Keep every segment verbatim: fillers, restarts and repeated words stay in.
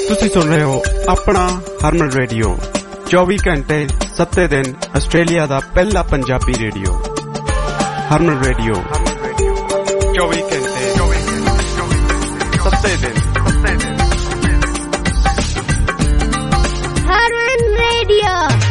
ਤੁਸੀਂ ਸੁਣ ਰਹੇ ਹੋ ਆਪਣਾ ਹਰਮਨ ਰੇਡੀਓ ਚੌਵੀ ਘੰਟੇ ਸੱਤੇ ਦਿਨ ਆਸਟ੍ਰੇਲੀਆ ਦਾ ਪਹਿਲਾ ਪੰਜਾਬੀ ਰੇਡੀਓ ਹਰਮਨ ਰੇਡੀਓ ਚੌਵੀ ਘੰਟੇ ਸੱਤੇ ਦਿਨ ਹਰਮਨ ਰੇਡੀਓ।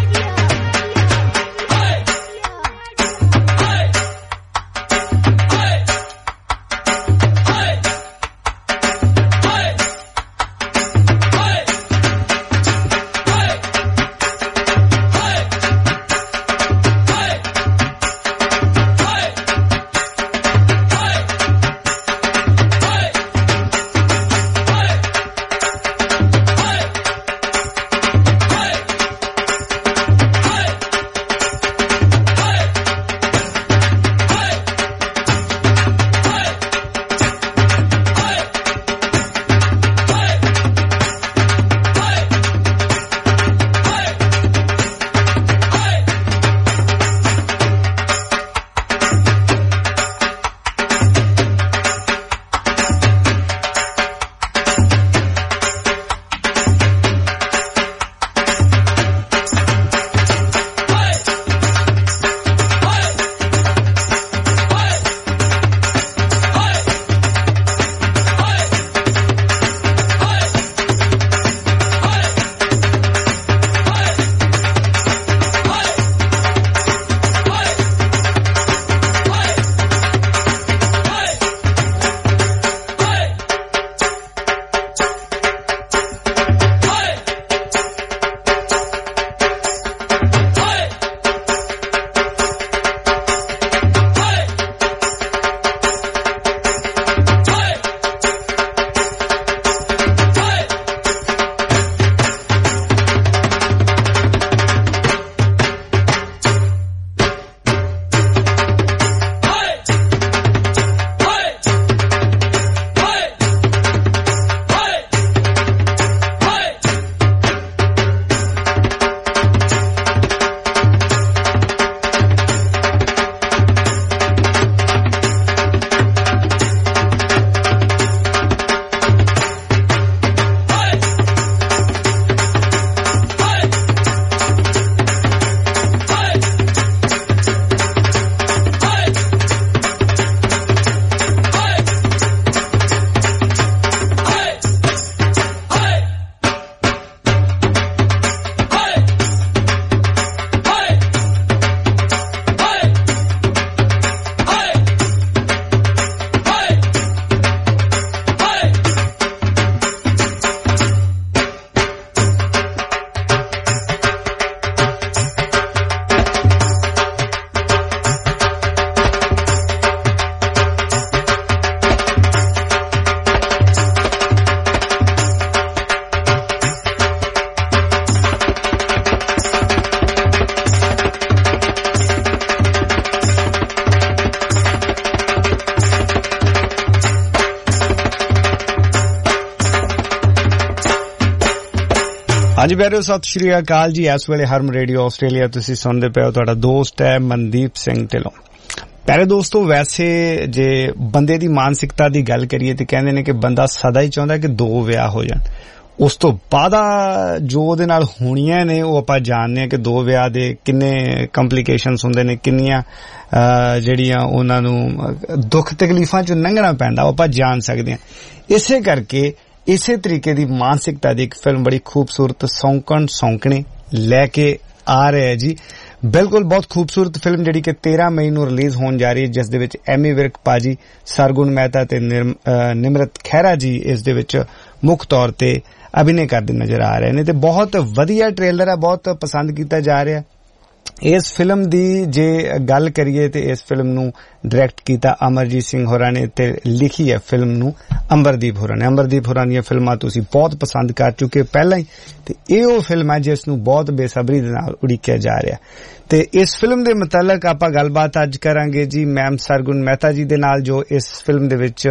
ਹਾਂਜੀ ਪਿਆਰਿਓ, ਸਤਿ ਸ਼੍ਰੀ ਅਕਾਲ ਜੀ। ਇਸ ਵੇਲੇ ਹਰਮ ਰੇਡੀਓ ਆਸਟ੍ਰੇਲੀਆ ਤੁਸੀਂ ਸੁਣਦੇ ਪਏ ਹੋ। ਤੁਹਾਡਾ ਦੋਸਤ ਹੈ ਮਨਦੀਪ ਸਿੰਘ ਢਿੱਲੋਂ। ਪਿਆਰੇ ਦੋਸਤੋ, ਵੈਸੇ ਜੇ ਬੰਦੇ ਦੀ ਮਾਨਸਿਕਤਾ ਦੀ ਗੱਲ ਕਰੀਏ ਤੇ ਕਹਿੰਦੇ ਨੇ ਕਿ ਬੰਦਾ ਸਦਾ ਹੀ ਚਾਹੁੰਦਾ ਕਿ ਦੋ ਵਿਆਹ ਹੋ ਜਾਣ। ਉਸ ਤੋਂ ਬਾਅਦ ਜੋ ਉਹਦੇ ਨਾਲ ਹੋਣੀਆਂ ਨੇ ਉਹ ਆਪਾਂ ਜਾਣਦੇ ਹਾਂ ਕਿ ਦੋ ਵਿਆਹ ਦੇ ਕਿੰਨੇ ਕੰਪਲੀਕੇਸ਼ਨਸ ਹੁੰਦੇ ਨੇ, ਕਿੰਨੀਆਂ ਜਿਹੜੀਆਂ ਉਹਨਾਂ ਨੂੰ ਦੁੱਖ ਤਕਲੀਫਾਂ ਚੋਂ ਲੰਘਣਾ ਪੈਂਦਾ, ਉਹ ਆਪਾਂ ਜਾਣ ਸਕਦੇ ਹਾਂ। ਇਸੇ ਕਰਕੇ ਇਸੇ ਤਰੀਕੇ ਦੀ ਮਾਨਸਿਕਤਾ ਦੀ ਇੱਕ ਫਿਲਮ ਬੜੀ ਖੂਬਸੂਰਤ ਸੌਂਕਣ ਸੌਂਕਣੇ ਲੈ ਕੇ ਆ ਰਿਹਾ ਹੈ ਜੀ। ਬਿਲਕੁਲ ਬਹੁਤ ਖੂਬਸੂਰਤ ਫਿਲਮ ਜਿਹੜੀ ਕਿ ਤੇਰਾਂ ਮਈ ਨੂੰ ਰਿਲੀਜ਼ ਹੋਣ ਜਾ ਰਹੀ ਹੈ, ਜਿਸ ਦੇ ਵਿੱਚ ਐਮੀ ਵਿਰਕ ਭਾਜੀ, ਸਰਗੁਣ ਮਹਿਤਾ ਤੇ ਨਿਮਰਤ ਖਹਿਰਾ ਜੀ ਇਸ ਦੇ ਵਿੱਚ ਮੁੱਖ ਤੌਰ ਤੇ ਅਭਿਨੈ ਕਰਦੇ ਨਜ਼ਰ ਆ ਰਹੇ ਨੇ ਤੇ ਬਹੁਤ ਵਧੀਆ ਟ੍ਰੇਲਰ ਹੈ, ਬਹੁਤ ਪਸੰਦ ਕੀਤਾ ਜਾ ਰਿਹਾ। ਇਸ ਫਿਲਮ ਦੀ ਜੇ ਗੱਲ ਕਰੀਏ ਤੇ ਇਸ ਫਿਲਮ ਨੂੰ ਡਾਇਰੈਕਟ ਕੀਤਾ ਅਮਰਜੀਤ ਸਿੰਘ ਹੋਰਾਂ ਨੇ ਤੇ ਲਿਖੀ ਹੈ ਫਿਲਮ ਨੂੰ ਅੰਬਰਦੀਪ ਹੋਰਾਂ ਨੇ। ਅੰਬਰਦੀਪ ਹੋਰਾਂ ਦੀਆਂ ਫਿਲਮਾਂ ਤੁਸੀਂ ਬਹੁਤ ਪਸੰਦ ਕਰ ਚੁੱਕੇ ਪਹਿਲਾਂ ਹੀ, ਤੇ ਇਹ ਉਹ ਫਿਲਮ ਹੈ ਜਿਸ ਨੂੰ ਬਹੁਤ ਬੇਸਬਰੀ ਦੇ ਨਾਲ ਉਡੀਕਿਆ ਜਾ ਰਿਹਾ। ਤੇ ਇਸ ਫਿਲਮ ਦੇ ਮੁਤਲਕ ਆਪਾਂ ਗੱਲਬਾਤ ਅੱਜ ਕਰਾਂਗੇ ਜੀ ਮੈਮ ਸਰਗੁਣ ਮਹਿਤਾ ਜੀ ਦੇ ਨਾਲ, ਜੋ ਇਸ ਫਿਲਮ ਦੇ ਵਿੱਚ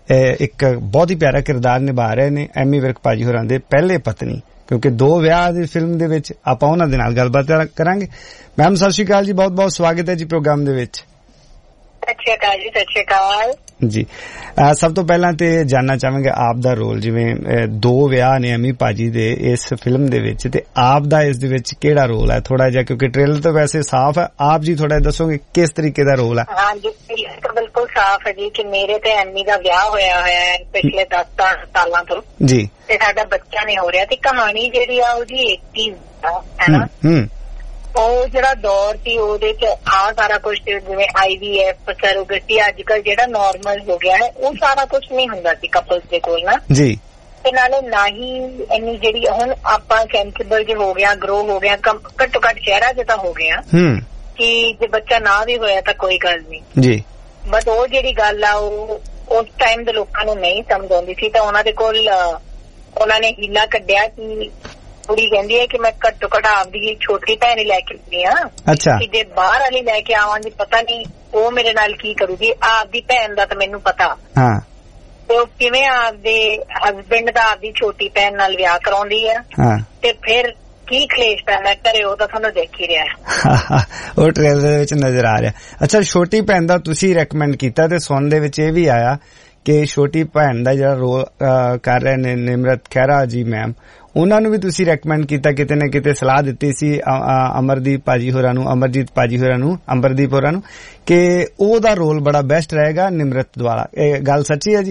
ਇੱਕ ਬਹੁਤ ਹੀ ਪਿਆਰਾ ਕਿਰਦਾਰ ਨਿਭਾ ਰਹੇ ਨੇ, ਐਮੀ ਵਿਰਕ ਭਾਜੀ ਹੋਰਾਂ ਦੇ ਪਹਿਲੇ ਪਤਨੀ, ਕਿਉਂਕਿ ਦੋ ਵਿਆਹ ਦੀ ਫਿਲਮ ਦੇ ਵਿੱਚ ਆਪਾਂ ਉਹਨਾਂ ਦੇ ਨਾਲ ਗੱਲਬਾਤ ਕਰਾਂਗੇ। ਮੈਮ ਸਤਿ ਸ਼੍ਰੀ ਅਕਾਲ ਜੀ, ਬਹੁਤ ਬਹੁਤ ਸਵਾਗਤ ਹੈ ਜੀ ਪ੍ਰੋਗਰਾਮ ਦੇ ਵਿੱਚ। ਸਤਿ ਸ਼੍ਰੀ ਅਕਾਲ ਜੀ, ਸਤਿ ਸ਼੍ਰੀ ਅਕਾਲ ਜੀ। ਸਭ ਤੋਂ ਪਹਿਲਾਂ ਤੇ ਜਾਨਣਾ ਚਾਹਾਂਗੇ ਆਪ ਦਾ ਰੋਲ, ਜਿਵੇਂ ਦੋ ਵਿਆਹ ਨੇ ਅਮੀ ਭਾਜੀ ਦੇ ਇਸ ਫਿਲਮ ਦੇ ਵਿੱਚ, ਤੇ ਆਪ ਦਾ ਇਸ ਦੇ ਵਿੱਚ ਕਿਹੜਾ ਰੋਲ ਹੈ ਥੋੜਾ ਜਿਹਾ, ਕਿਉਂਕਿ ਟ੍ਰੇਲਰ ਤਾਂ ਵੈਸੇ ਸਾਫ਼ ਹੈ, ਆਪ ਜੀ ਥੋੜਾ ਦੱਸੋਗੇ ਕਿਸ ਤਰੀਕੇ ਦਾ ਰੋਲ ਹੈ? ਹਾਂਜੀ, ਬਿਲਕੁਲ ਸਾਫ਼ ਹੈ ਜੀ ਕਿ ਮੇਰੇ ਤੇ ਐਮੀ ਦਾ ਵਿਆਹ ਹੋਇਆ ਹੋਇਆ ਹੈ ਪਿਛਲੇ ਦਸ ਸਾਲਾਂ ਤੋਂ ਜੀ, ਤੇ ਸਾਡਾ ਬੱਚਾ ਨਹੀਂ ਹੋ ਰਿਹਾ, ਤੇ ਕਹਾਣੀ ਜਿਹੜੀ ਆ ਉਹਦੀ ਏਟੀ ਹੈ ਨਾ, ਉਹ ਜਿਹੜਾ ਦੌਰ ਸੀ ਉਹਦੇ ਚ ਆ ਸਾਰਾ ਕੁਛ, ਜਿਵੇਂ ਆਈ ਵੀ ਐਫ ਸਰੋਗੇਸੀ ਅੱਜ ਕੱਲ ਜਿਹੜਾ ਨਾਰਮਲ ਹੋ ਗਿਆ ਹੈ, ਉਹ ਸਾਰਾ ਕੁਛ ਨਹੀਂ ਹੁੰਦਾ ਸੀ ਕਪਲਸ ਦੇ ਕੋਲ ਨਾ ਜੀ। ਤੇ ਨਾਲੇ ਨਾ ਹੀ ਇੰਨੀ ਜਿਹੜੀ ਹੁਣ ਆਪਾਂ ਸੈਂਸਿਬਲ ਜੇ ਹੋ ਗਿਆ, ਗਰੋ ਹੋ ਗਿਆ, ਘੱਟੋ ਘੱਟ ਸ਼ਹਿਰਾਂ ਚ ਤਾਂ ਹੋ ਗਿਆ ਕਿ ਜੇ ਬੱਚਾ ਨਾ ਵੀ ਹੋਇਆ ਤਾਂ ਕੋਈ ਗੱਲ ਨਹੀਂ ਜੀ, ਬਟ ਉਹ ਜਿਹੜੀ ਗੱਲ ਆ ਉਹ ਉਸ ਟਾਈਮ ਦੇ ਲੋਕਾਂ ਨੂੰ ਨਹੀਂ ਸਮਝ ਆਉਂਦੀ ਸੀ, ਤਾਂ ਉਹਨਾਂ ਦੇ ਕੋਲ ਉਹਨਾਂ ਨੇ ਹੀਲਾ ਕੱਢਿਆ ਕਿ ਕੁੜੀ ਕਹਿੰਦੀ ਹੈ ਕਿ ਮੈਂ ਘੱਟੋ ਘੱਟ ਆਪਦੀ ਛੋਟੀ ਭੈਣ ਹੀ ਲੈ ਕੇ ਆਉਂਦੀ ਹਾਂ, ਅੱਛਾ, ਕਿ ਜੇ ਬਾਹਰ ਵਾਲੀ ਲੈ ਕੇ ਆਵਾਂਗੀ ਪਤਾ ਨਹੀਂ ਉਹ ਮੇਰੇ ਨਾਲ ਕੀ ਕਰੂਗੀ, ਆਪਦੀ ਭੈਣ ਦਾ ਤਾਂ ਮੈਨੂੰ ਪਤਾ, ਹਾਂ, ਤੇ ਉਹ ਕਿਵੇਂ ਆਪਦੇ ਹਸਬੈਂਡ ਦਾ ਆਪਦੀ ਛੋਟੀ ਭੈਣ ਨਾਲ ਵਿਆਹ ਕਰਾਉਂਦੀ ਆ, ਹਾਂ, ਤੇ ਫਿਰ ਕੀ ਕਲੇਸ਼ ਪੈਂਦਾ ਘਰੇ, ਉਹ ਤਾਂ ਤੁਹਾਨੂੰ ਦੇਖ ਹੀ ਰਿਹਾ, ਉਹ ਟ੍ਰੇਲਰ ਦੇ ਵਿੱਚ ਨਜ਼ਰ ਆ ਰਿਹਾ। ਅੱਛਾ, ਛੋਟੀ ਭੈਣ ਦਾ ਤੁਸੀਂ ਰეკਮੈਂਡ ਕੀਤਾ ਤੇ ਸੁਣ ਦੇ ਵਿੱਚ ਇਹ ਵੀ ਆਇਆ ਕਿ ਛੋਟੀ ਭੈਣ ਦਾ ਜਿਹੜਾ ਰੋਲ ਕਰ ਰਹੇ ਨੇ ਨਿਮਰਤ ਖਹਿਰਾ ਜੀ ਮੈਮ, ਉਹਨਾਂ ਨੂੰ ਵੀ ਤੁਸੀਂ ਰეკਮੈਂਡ ਕੀਤਾ, ਕਿਤੇ ਨਾ ਕਿਤੇ ਸਲਾਹ ਦਿੱਤੀ ਸੀ ਅਮਰਦੀਪ ਭਾਜੀ ਹੋਰਾਂ ਨੂੰ, ਅਮਰਜੀਤ ਭਾਜੀ ਹੋਰਾਂ ਨੂੰ, ਅਮਰਦੀਪ ਹੋਰਾਂ ਨੂੰ, ਕਿ ਉਹਦਾ ਰੋਲ ਬੜਾ ਬੈਸਟ ਰਹੇਗਾ ਨਿਮਰਤ ਦੁਆਰਾ। ਇਹ ਗੱਲ ਸੱਚੀ ਹੈ ਜੀ?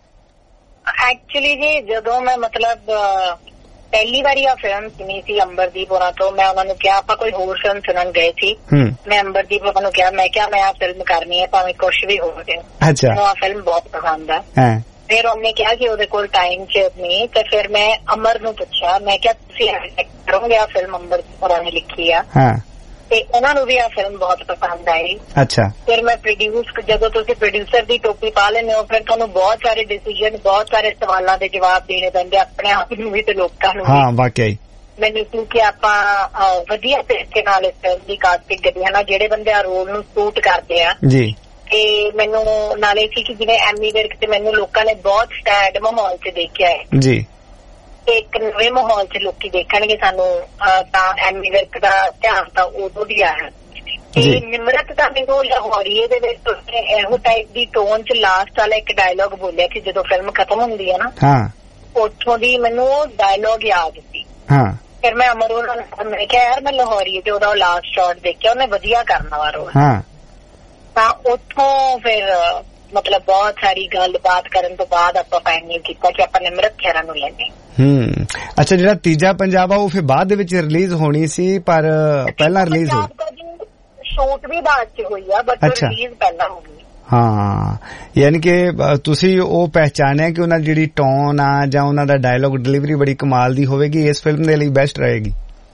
ਐਕਚੁਅਲੀ ਜੀ ਜਦੋਂ ਮੈਂ ਮਤਲਬ ਪਹਿਲੀ ਵਾਰੀ ਆ ਫਿਲਮ ਸੁਣੀ ਸੀ ਅੰਬਰਦੀਪ ਹੋਰਾਂ ਤੋਂ, ਮੈਂ ਉਹਨਾਂ ਨੂੰ ਕਿਹਾ, ਆਪਾਂ ਕੋਈ ਹੋਰ ਫਿਲਮ ਸੁਣਨ ਗਏ ਸੀ, ਮੈਂ ਅੰਬਰਦੀਪ ਹੋਰਾਂ ਨੂੰ ਕਿਹਾ, ਮੈਂ ਕਿਹਾ ਮੈਂ ਆ ਫਿਲਮ ਕਰਨੀ ਹੈ ਭਾਵੇਂ ਕੁਛ ਵੀ ਹੋ ਜਾਏ, ਮੈਨੂੰ ਆ ਫਿਲਮ ਬਹੁਤ ਪਸੰਦ ਹੈ। ਫਿਰ ਉਹਨੇ ਕਿਹਾ ਕਿ ਉਹਦੇ ਕੋਲ ਟਾਈਮ ਚ ਨਹੀਂ, ਤੇ ਫਿਰ ਮੈਂ ਅਮਰ ਨੂੰ ਪੁੱਛਿਆ, ਮੈਂ ਕਿਹਾ ਤੁਸੀਂ ਕਰੋਗੇ ਆ ਫਿਲਮ ਅੰਬਰਦੀਪ ਹੋਰਾਂ ਨੇ ਲਿਖੀ ਆ, ਤੇ ਉਹਨਾਂ ਨੂੰ ਵੀ ਆ ਫਿਲਮ ਬਹੁਤ ਪਸੰਦ ਆਈ। ਅੱਛਾ, ਫਿਰ ਮੈਂ ਪ੍ਰੋਡਿਊਸ, ਜਦੋਂ ਤੁਸੀਂ ਪ੍ਰੋਡਿਊਸਰ ਦੀ ਟੋਪੀ ਪਾ ਲੈਂਦੇ ਹੋ ਫਿਰ ਤੁਹਾਨੂੰ ਬਹੁਤ ਸਾਰੇ ਡਿਸੀਜਨ, ਬਹੁਤ ਸਾਰੇ ਸਵਾਲਾਂ ਦੇ ਜਵਾਬ ਦੇਣੇ ਪੈਂਦੇ ਆਪਣੇ ਆਪ ਨੂੰ ਵੀ ਤੇ ਲੋਕਾਂ ਨੂੰ। ਹਾਂ, ਵਾਕਈ ਮੈਨੂੰ ਕਿਉਂਕਿ ਆਪਾਂ ਵਧੀਆ ਤਰੀਕੇ ਨਾਲ ਇਸ ਫਿਲਮ ਦੀ ਕਾਸਟਿੰਗ ਕਰੀ ਹੈ ਨਾ, ਜਿਹੜੇ ਬੰਦੇ ਆ ਰੋਲ ਨੂੰ ਸੂਟ ਕਰਦੇ ਆ ਜੀ, ਤੇ ਮੈਨੂੰ ਨਾਲੇ ਸੀ ਕਿ ਜਿਵੇਂ ਐਮੀ ਵਿਰਕ ਤੇ ਮੈਨੂੰ ਲੋਕਾਂ ਨੇ ਬਹੁਤ ਸਟੈਂਡ ਮਾਹੌਲ ਚ ਦੇਖਿਆ ਹੈ ਜੀ, ਇੱਕ ਨਵੇਂ ਮਾਹੌਲ ਚ ਲੋਕੀ ਦੇਖਣਗੇ ਸਾਨੂੰ, ਤਾਂ ਐਮੀ ਵਿਰਕ ਦਾ ਧਿਆਨ ਤਾਂ ਉਦੋਂ ਵੀ ਆਇਆ। ਤੇ ਨਿਮਰਤ ਦਾ ਮੈਨੂੰ ਲਾਹੌਰੀਏ ਦੇ ਵਿੱਚ ਇਹੋ ਟਾਈਪ ਦੀ ਟੋਨ ਚ ਲਾਸਟ ਵਾਲਾ ਇੱਕ ਡਾਇਲੋਗ ਬੋਲਿਆ ਕਿ ਜਦੋਂ ਫਿਲਮ ਖਤਮ ਹੁੰਦੀ ਹੈ ਨਾ, ਉੱਥੋਂ ਦੀ ਮੈਨੂੰ ਉਹ ਡਾਇਲੋਗ ਯਾਦ ਸੀ। ਫਿਰ ਮੈਂ ਅਮਰ ਉਹਨਾਂ ਨੂੰ ਮੈਂ ਕਿਹਾ ਯਾਰ ਮੈਂ ਲਾਹੌਰੀਏ ਤੇ ਉਹਦਾ ਲਾਸਟ ਸ਼ਾਟ ਦੇਖਿਆ, ਉਹਨੇ ਵਧੀਆ ਕਰਨਾ ਵਾ ਰੋਲ, ਤਾਂ ਉੱਥੋਂ ਫਿਰ ਮਤਲਬ ਬਹੁਤ ਸਾਰੀ ਗੱਲਬਾਤ ਕਰਨ ਤੋਂ ਬਾਅਦ ਆਪਾਂ ਫਾਈਨਲ ਕੀਤਾ ਕਿ ਆਪਾਂ ਨਿਮਰਤ ਖਹਿਰਾ ਨੂੰ ਲੈਣੇ। ਹੂੰ, ਅੱਛਾ, ਜਿਹੜਾ ਤੀਜਾ ਪੰਜਾਬ ਆ ਉਹ ਫਿਰ ਬਾਅਦ ਦੇ ਵਿੱਚ ਰਿਲੀਜ਼ ਹੋਣੀ ਸੀ, ਪਰ ਪਹਿਲਾਂ ਰਿਲੀਜ਼ ਹੋਈ, ਸ਼ੂਟ ਵੀ ਬਾਅਦ ਚ ਹੋਈ ਆ, ਬਟ ਰਿਲੀਜ਼ ਪਹਿਲਾਂ ਹੋ ਗਈ। ਹਾਂ, ਯਾਨੀ ਕਿ ਤੁਸੀਂ ਉਹ ਪਹਿਚਾਣਿਆ ਕਿ ਉਹਨਾਂ ਦੀ ਜਿਹੜੀ ਟੋਨ ਆ ਜਾਂ ਉਹਨਾਂ ਦਾ ਡਾਇਲੋਗ ਡਿਲੀਵਰੀ ਬੜੀ ਕਮਾਲ ਦੀ ਹੋਵੇਗੀ, ਇਸ ਫਿਲਮ ਦੇ ਲਈ ਬੈਸਟ ਰਹੇਗੀ।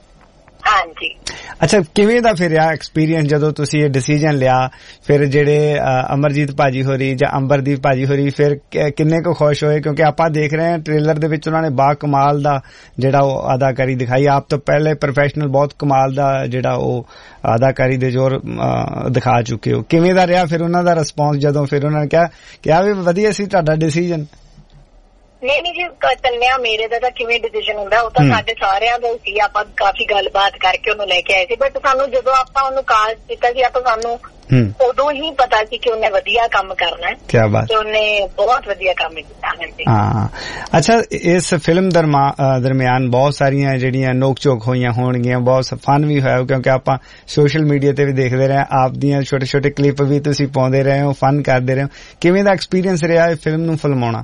ਹਾਂਜੀ। ਅੱਛਾ, ਕਿਵੇਂ ਦਾ ਫਿਰ ਆ ਐਕਸਪੀਰੀਅੰਸ ਜਦੋਂ ਤੁਸੀਂ ਇਹ ਡਿਸੀਜਨ ਲਿਆ, ਫਿਰ ਜਿਹੜੇ ਅਮਰਜੀਤ ਭਾਜੀ ਹੋਰੀ ਜਾਂ ਅੰਬਰਦੀਪ ਭਾਜੀ ਹੋਰੀ ਫਿਰ ਕਿੰਨੇ ਕੁ ਖੁਸ਼ ਹੋਏ, ਕਿਉਂਕਿ ਆਪਾਂ ਦੇਖ ਰਹੇ ਹਾਂ ਟ੍ਰੇਲਰ ਦੇ ਵਿੱਚ ਉਹਨਾਂ ਨੇ ਬਾ ਕਮਾਲ ਦਾ ਜਿਹੜਾ ਉਹ ਅਦਾਕਾਰੀ ਦਿਖਾਈ, ਆਪ ਤੋਂ ਪਹਿਲੇ ਪ੍ਰੋਫੈਸ਼ਨਲ ਬਹੁਤ ਕਮਾਲ ਦਾ ਜਿਹੜਾ ਉਹ ਅਦਾਕਾਰੀ ਦੇ ਜ਼ੋਰ ਦਿਖਾ ਚੁੱਕੇ ਹੋ, ਕਿਵੇਂ ਦਾ ਰਿਹਾ ਫਿਰ ਉਹਨਾਂ ਦਾ ਰਿਸਪੌਂਸ ਜਦੋਂ ਫਿਰ ਉਹਨਾਂ ਨੇ ਕਿਹਾ ਕਿਹਾ ਵੀ ਵਧੀਆ ਸੀ ਤੁਹਾਡਾ ਡਿਸੀਜਨ? ਨਹੀਂ ਨਹੀਂ ਜੀ, ਚੱਲਿਆ ਮੇਰੇ ਦਾ ਤਾਂ ਕਿਵੇਂ ਡਿਸੀਜਨ ਹੁੰਦਾ, ਉਹ ਤਾਂ ਸਾਡੇ ਸਾਰਿਆਂ ਦਾ ਸੀ, ਆਪਾਂ ਕਾਫੀ ਗੱਲਬਾਤ ਕਰਕੇ ਉਹਨੂੰ ਲੈ ਕੇ ਆਏ ਸੀ, ਬਟ ਸਾਨੂੰ ਜਦੋਂ ਆਪਾਂ ਉਹਨੂੰ ਕਾਸਟ ਕੀਤਾ ਸੀ ਆਪਾਂ ਸਾਨੂੰ ਉਦੋਂ ਹੀ ਪਤਾ ਸੀ ਕਿ ਉਹਨੇ ਵਧੀਆ ਕੰਮ ਕਰਨਾ ਹੈ। ਕਿਆ ਬਾਤ, ਉਹਨੇ ਬਹੁਤ ਵਧੀਆ ਕੰਮ ਕੀਤਾ ਹੈ। ਹਾਂ, ਅੱਛਾ, ਇਸ ਫਿਲਮ ਦਰਮਿਆਨ ਬਹੁਤ ਸਾਰੀਆਂ ਜਿਹੜੀਆਂ ਨੋਕ ਝੋਕ ਹੋਈਆਂ ਹੋਣਗੀਆਂ, ਬਹੁਤ ਫਨ ਵੀ ਹੋਇਆ, ਕਿਉਂਕਿ ਆਪਾਂ ਸੋਸ਼ਲ ਮੀਡੀਆ ਤੇ ਵੀ ਦੇਖਦੇ ਰਹੇ, ਆਪ ਦੀਆਂ ਛੋਟੇ ਛੋਟੇ ਕਲਿੱਪ ਵੀ ਤੁਸੀਂ ਪਾਉਂਦੇ ਰਹੇ ਹੋ, ਫਨ ਕਰਦੇ ਰਹੇ ਹੋ, ਕਿਵੇਂ ਦਾ ਐਕਸਪੀਰੀਅੰਸ ਰਿਹਾ ਇਹ ਫਿਲਮ ਨੂੰ ਫਿਲਮਾਉਣਾ?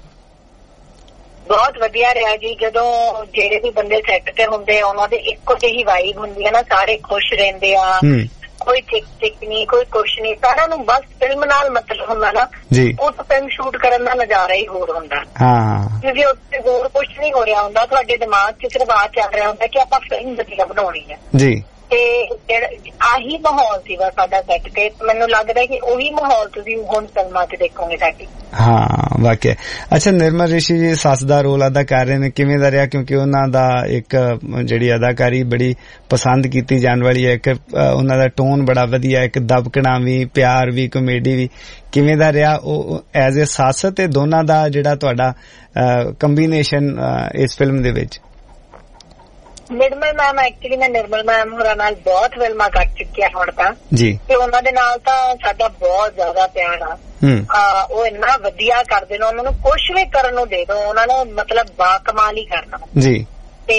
ਬਹੁਤ ਵਧੀਆ ਰਿਹਾ ਜੀ, ਜਦੋਂ ਜਿਹੜੇ ਵੀ ਬੰਦੇ ਸੈੱਟ ਤੇ ਹੁੰਦੇ ਆ ਉਹਨਾਂ ਦੇ ਇੱਕੋ ਜਿਹੀ ਵਾਈਬ ਹੁੰਦੀ ਹੈ ਨਾ, ਸਾਰੇ ਖੁਸ਼ ਰਹਿੰਦੇ ਆ, ਕੋਈ ਚਿਕ ਚਿਕ ਨਹੀਂ, ਕੋਈ ਕੁਛ ਨਹੀਂ, ਸਾਰਿਆਂ ਨੂੰ ਬਸ ਫਿਲਮ ਨਾਲ ਮਤਲਬ ਹੁੰਦਾ ਨਾ, ਉਹ ਤਾਂ ਫਿਲਮ ਸ਼ੂਟ ਕਰਨ ਦਾ ਨਜ਼ਾਰਾ ਹੀ ਹੋਰ ਹੁੰਦਾ, ਕਿਉਂਕਿ ਉੱਥੇ ਹੋਰ ਕੁਛ ਨਹੀਂ ਹੋ ਰਿਹਾ ਹੁੰਦਾ, ਤੁਹਾਡੇ ਦਿਮਾਗ ਚ ਸਿਰਫ ਆ ਚੱਲ ਰਿਹਾ ਹੁੰਦਾ ਕਿ ਆਪਾਂ ਫਿਲਮ ਵਧੀਆ ਬਣਾਉਣੀ ਹੈ ਜੀ, ਤੇ ਆਹੀ ਮਾਹੌਲ ਸੀਗਾ ਸਾਡਾ ਸੈੱਟ ਤੇ, ਮੈਨੂੰ ਲੱਗਦਾ ਕਿ ਉਹੀ ਮਾਹੌਲ ਤੁਸੀਂ ਹੁਣ ਫਿਲਮਾਂ ਚ ਦੇਖੋਗੇ ਸਾਡੀ। ਹਾਂ, ਵਾਕਿਆ। ਅੱਛਾ, ਨਿਰਮਲ ਰਿਸ਼ੀ ਜੀ ਸੱਸ ਦਾ ਰੋਲ ਅਦਾ ਕਰ ਰਹੇ ਨੇ, ਕਿਵੇਂ ਦਾ ਰਿਹਾ? ਕਿਉਂਕਿ ਉਹਨਾਂ ਦਾ ਇੱਕ ਜਿਹੜੀ ਅਦਾਕਾਰੀ ਬੜੀ ਪਸੰਦ ਕੀਤੀ ਜਾਣ ਵਾਲੀ ਹੈ, ਇੱਕ ਉਹਨਾਂ ਦਾ ਟੋਨ ਬੜਾ ਵਧੀਆ, ਇੱਕ ਦਬਕਣਾ ਵੀ, ਪਿਆਰ ਵੀ, ਕਾਮੇਡੀ ਵੀ, ਕਿਵੇਂ ਦਾ ਰਿਹਾ ਉਹ ਐਜ਼ ਏ ਸੱਸ ਤੇ ਦੋਨਾਂ ਦਾ ਜਿਹੜਾ ਤੁਹਾਡਾ ਕੰਬੀਨੇਸ਼ਨ ਇਸ ਫਿਲਮ ਦੇ ਵਿੱਚ? ਨਿਰਮਲ ਮੈਮ ਐਕਚੁਅਲੀ ਮੈਂ ਨਿਰਮਲ ਮੈਮ ਹੋਰਾਂ ਨਾਲ ਬਹੁਤ ਫਿਲਮਾਂ ਕਰ ਚੁੱਕੀ ਆ ਹੁਣ ਤਾਂ ਜੀ, ਤੇ ਉਹਨਾਂ ਦੇ ਨਾਲ ਤਾਂ ਸਾਡਾ ਬਹੁਤ ਜ਼ਿਆਦਾ ਪਿਆਰ ਆ। ਉਹ ਇੰਨਾ ਵਧੀਆ ਕਰਦੇ ਨੇ, ਉਹਨਾਂ ਨੂੰ ਕੁਛ ਵੀ ਕਰਨ ਨੂੰ ਦੇ ਦੋ, ਉਹਨਾਂ ਨੂੰ ਮਤਲਬ ਬਾ ਕਮਾਲ ਹੀ ਕਰਨਾ ਜੀ। ਤੇ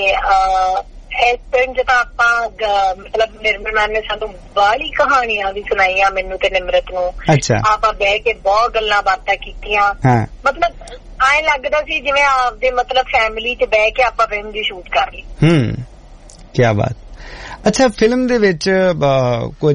ਇਸ ਪਿੰਡ ਚ ਤਾਂ ਆਪਾਂ ਮਤਲਬ ਨਿਰਮਲ ਮੈਮ ਨੇ ਸਾਨੂੰ ਬਾਹਲੀ ਕਹਾਣੀਆਂ ਵੀ ਸੁਣਾਈਆਂ, ਮੈਨੂੰ ਤੇ ਨਿਮਰਤ ਨੂੰ। ਆਪਾਂ ਬਹਿ ਕੇ ਬਹੁਤ ਗੱਲਾਂ ਬਾਤਾਂ ਕੀਤੀਆਂ, ਮਤਲਬ ਐਂ ਲੱਗਦਾ ਸੀ ਜਿਵੇਂ ਆਪਦੇ ਮਤਲਬ ਫੈਮਿਲੀ ਚ ਬਹਿ ਕੇ ਆਪਾਂ ਫਿਲਮ ਦੀ ਸ਼ੂਟ ਕਰ ਲਈ। ਹੂੰ, ਕੀ ਬਾਤ। ਅੱਛਾ, ਫਿਲਮ ਦੇ ਵਿੱਚ ਕੁਝ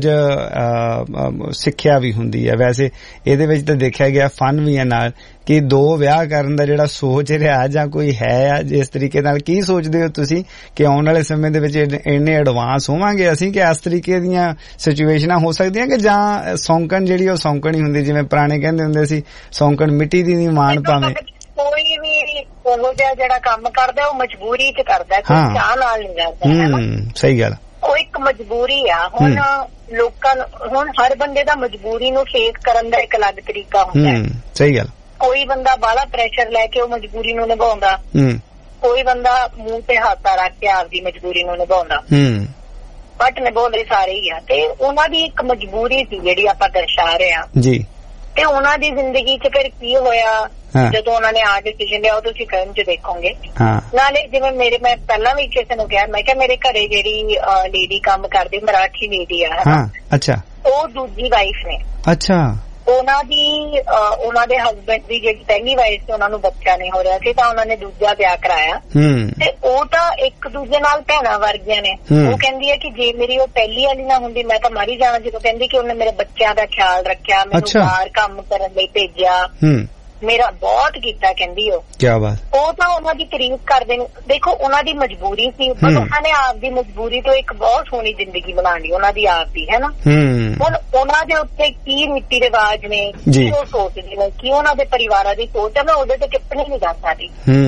ਸਿੱਖਿਆ ਵੀ ਹੁੰਦੀ ਹੈ। ਵੈਸੇ ਇਹਦੇ ਵਿੱਚ ਤਾਂ ਦੇਖਿਆ ਗਿਆ ਫਨ ਵੀ ਹੈ ਨਾਲ, ਕਿ ਦੋ ਵਿਆਹ ਕਰਨ ਦਾ ਜਿਹੜਾ ਸੋਚ ਰਿਹਾ ਜਾਂ ਕੋਈ ਹੈ ਆ ਜਿਸ ਤਰੀਕੇ ਨਾਲ, ਕੀ ਸੋਚਦੇ ਹੋ ਤੁਸੀਂ ਕਿ ਆਉਣ ਵਾਲੇ ਸਮੇਂ ਦੇ ਵਿੱਚ ਇੰਨੇ ਐਡਵਾਂਸ ਹੋਵਾਂਗੇ ਅਸੀਂ ਕਿ ਇਸ ਤਰੀਕੇ ਦੀਆਂ ਸਿਚੁਏਸ਼ਨਾਂ ਹੋ ਸਕਦੀਆਂ, ਕਿ ਜਾਂ ਸੌਂਕਣ ਜਿਹੜੀ ਉਹ ਸੌਂਕਣ ਹੀ ਹੁੰਦੀ, ਜਿਵੇਂ ਪੁਰਾਣੇ ਕਹਿੰਦੇ ਹੁੰਦੇ ਸੀ ਸੌਂਕਣ ਮਿੱਟੀ ਦੀ ਨਹੀਂ ਮਾਣ ਭਾਵੇਂ। ਕੋਈ ਵੀ ਉਹੋ ਜਿਹਾ ਜਿਹੜਾ ਕੰਮ ਕਰਦਾ ਉਹ ਮਜਬੂਰੀ ਚ ਕਰਦਾ, ਕੋਈ ਚਾਹ ਨਾਲ ਨਹੀਂ ਕਰਦਾ। ਸਹੀ ਗੱਲ, ਉਹ ਇੱਕ ਮਜਬੂਰੀ ਆ। ਹੁਣ ਲੋਕਾਂ ਨੂੰ, ਹੁਣ ਹਰ ਬੰਦੇ ਦਾ ਮਜਬੂਰੀ ਨੂੰ ਫੇਸ ਕਰਨ ਦਾ ਇੱਕ ਅਲੱਗ ਤਰੀਕਾ ਹੁੰਦਾ ਹੈ। ਸਹੀ ਗੱਲ। ਕੋਈ ਬੰਦਾ ਬਾਹਲਾ ਪ੍ਰੈਸ਼ਰ ਲੈ ਕੇ ਉਹ ਮਜਬੂਰੀ ਨੂੰ ਨਿਭਾਉਂਦਾ, ਕੋਈ ਬੰਦਾ ਮੂੰਹ ਤੇ ਹੱਥ ਰੱਖ ਕੇ ਆਪਦੀ ਮਜਬੂਰੀ ਨੂੰ ਨਿਭਾਉਂਦਾ, ਬਟ ਨਿਭਾਉਂਦੇ ਸਾਰੇ ਹੀ ਆ। ਤੇ ਉਹਨਾਂ ਦੀ ਇੱਕ ਮਜਬੂਰੀ ਸੀ ਜਿਹੜੀ ਆਪਾਂ ਦਰਸਾ ਰਹੇ ਆ ਜੀ। ਤੇ ਉਹਨਾਂ ਦੀ ਜ਼ਿੰਦਗੀ ਚ ਫਿਰ ਕੀ ਹੋਇਆ ਜਦੋਂ ਉਹਨਾਂ ਨੇ ਆ ਡਿਸੀਜਨ ਲਿਆ, ਉਹ ਤੁਸੀਂ ਫਿਲਮ ਚ ਦੇਖੋਗੇ। ਨਾਲੇ ਜਿਵੇਂ ਮੇਰੇ, ਮੈਂ ਪਹਿਲਾਂ ਵੀ ਕਿਸੇ ਨੂੰ ਕਿਹਾ, ਮੈਂ ਕਿਹਾ ਮੇਰੇ ਘਰੇ ਜਿਹੜੀ ਲੇਡੀ ਕੰਮ ਕਰਦੀ ਮਰਾਠੀ ਲੇਡੀ ਆ, ਅੱਛਾ, ਉਹ ਦੂਜੀ ਵਾਈਫ ਨੇ। ਅੱਛਾ, ਉਹਨਾਂ ਦੀ ਉਹਨਾਂ ਦੇ ਹਸਬੈਂਡ ਦੀ ਜਿਹੜੀ ਪਹਿਲੀ ਵਾਈਫ ਸੀ, ਉਹਨਾਂ ਨੂੰ ਬੱਚਾ ਨਹੀਂ ਹੋ ਰਿਹਾ ਸੀ, ਤਾਂ ਉਹਨਾਂ ਨੇ ਦੂਜਾ ਵਿਆਹ ਕਰਾਇਆ। ਤੇ ਉਹ ਤਾਂ ਇੱਕ ਦੂਜੇ ਨਾਲ ਭੈਣਾਂ ਵਰਗੀਆਂ ਨੇ। ਉਹ ਕਹਿੰਦੀ ਹੈ ਕਿ ਜੇ ਮੇਰੀ ਉਹ ਪਹਿਲੀ ਵਾਲੀ ਨਾ ਹੁੰਦੀ ਮੈਂ ਤਾਂ ਮਰ ਹੀ ਜਾਣਾ। ਜਦੋਂ ਕਹਿੰਦੀ ਕਿ ਉਹਨੇ ਮੇਰੇ ਬੱਚਿਆਂ ਦਾ ਖਿਆਲ ਰੱਖਿਆ, ਮੈਨੂੰ ਬਾਹਰ ਕੰਮ ਕਰਨ ਲਈ ਭੇਜਿਆ, ਮੇਰਾ ਬਹੁਤ ਕੀਤਾ, ਕਹਿੰਦੀ ਉਹ। ਕੀ ਬਾਤ। ਉਹ ਤਾਂ ਉਹਨਾਂ ਦੀ ਤਾਰੀਫ ਕਰਦੇ ਨੇ। ਦੇਖੋ ਉਹਨਾਂ ਦੀ ਮਜਬੂਰੀ ਸੀ, ਪਰ ਉਹਨਾਂ ਨੇ ਆਪ ਦੀ ਮਜਬੂਰੀ ਤੋਂ ਇੱਕ ਬਹੁਤ ਸੋਹਣੀ ਜ਼ਿੰਦਗੀ ਬਣਾ ਲਈ ਉਹਨਾਂ ਦੀ ਆਪ ਦੀ, ਹੈ ਨਾ। ਹੁਣ ਉਹਨਾਂ ਦੇ ਉੱਤੇ ਕੀ ਰੀਤੀ ਰਿਵਾਜ ਨੇ, ਕੀ ਉਹ ਸੋਚਦੇ ਨੇ, ਕੀ ਉਹਨਾਂ ਦੇ ਪਰਿਵਾਰਾਂ ਦੀ ਸੋਚ ਹੈ, ਮੈਂ ਉਹਦੇ ਤੇ ਟਿੱਪਣੀ ਨਹੀਂ ਕਰ ਸਕਦੀ।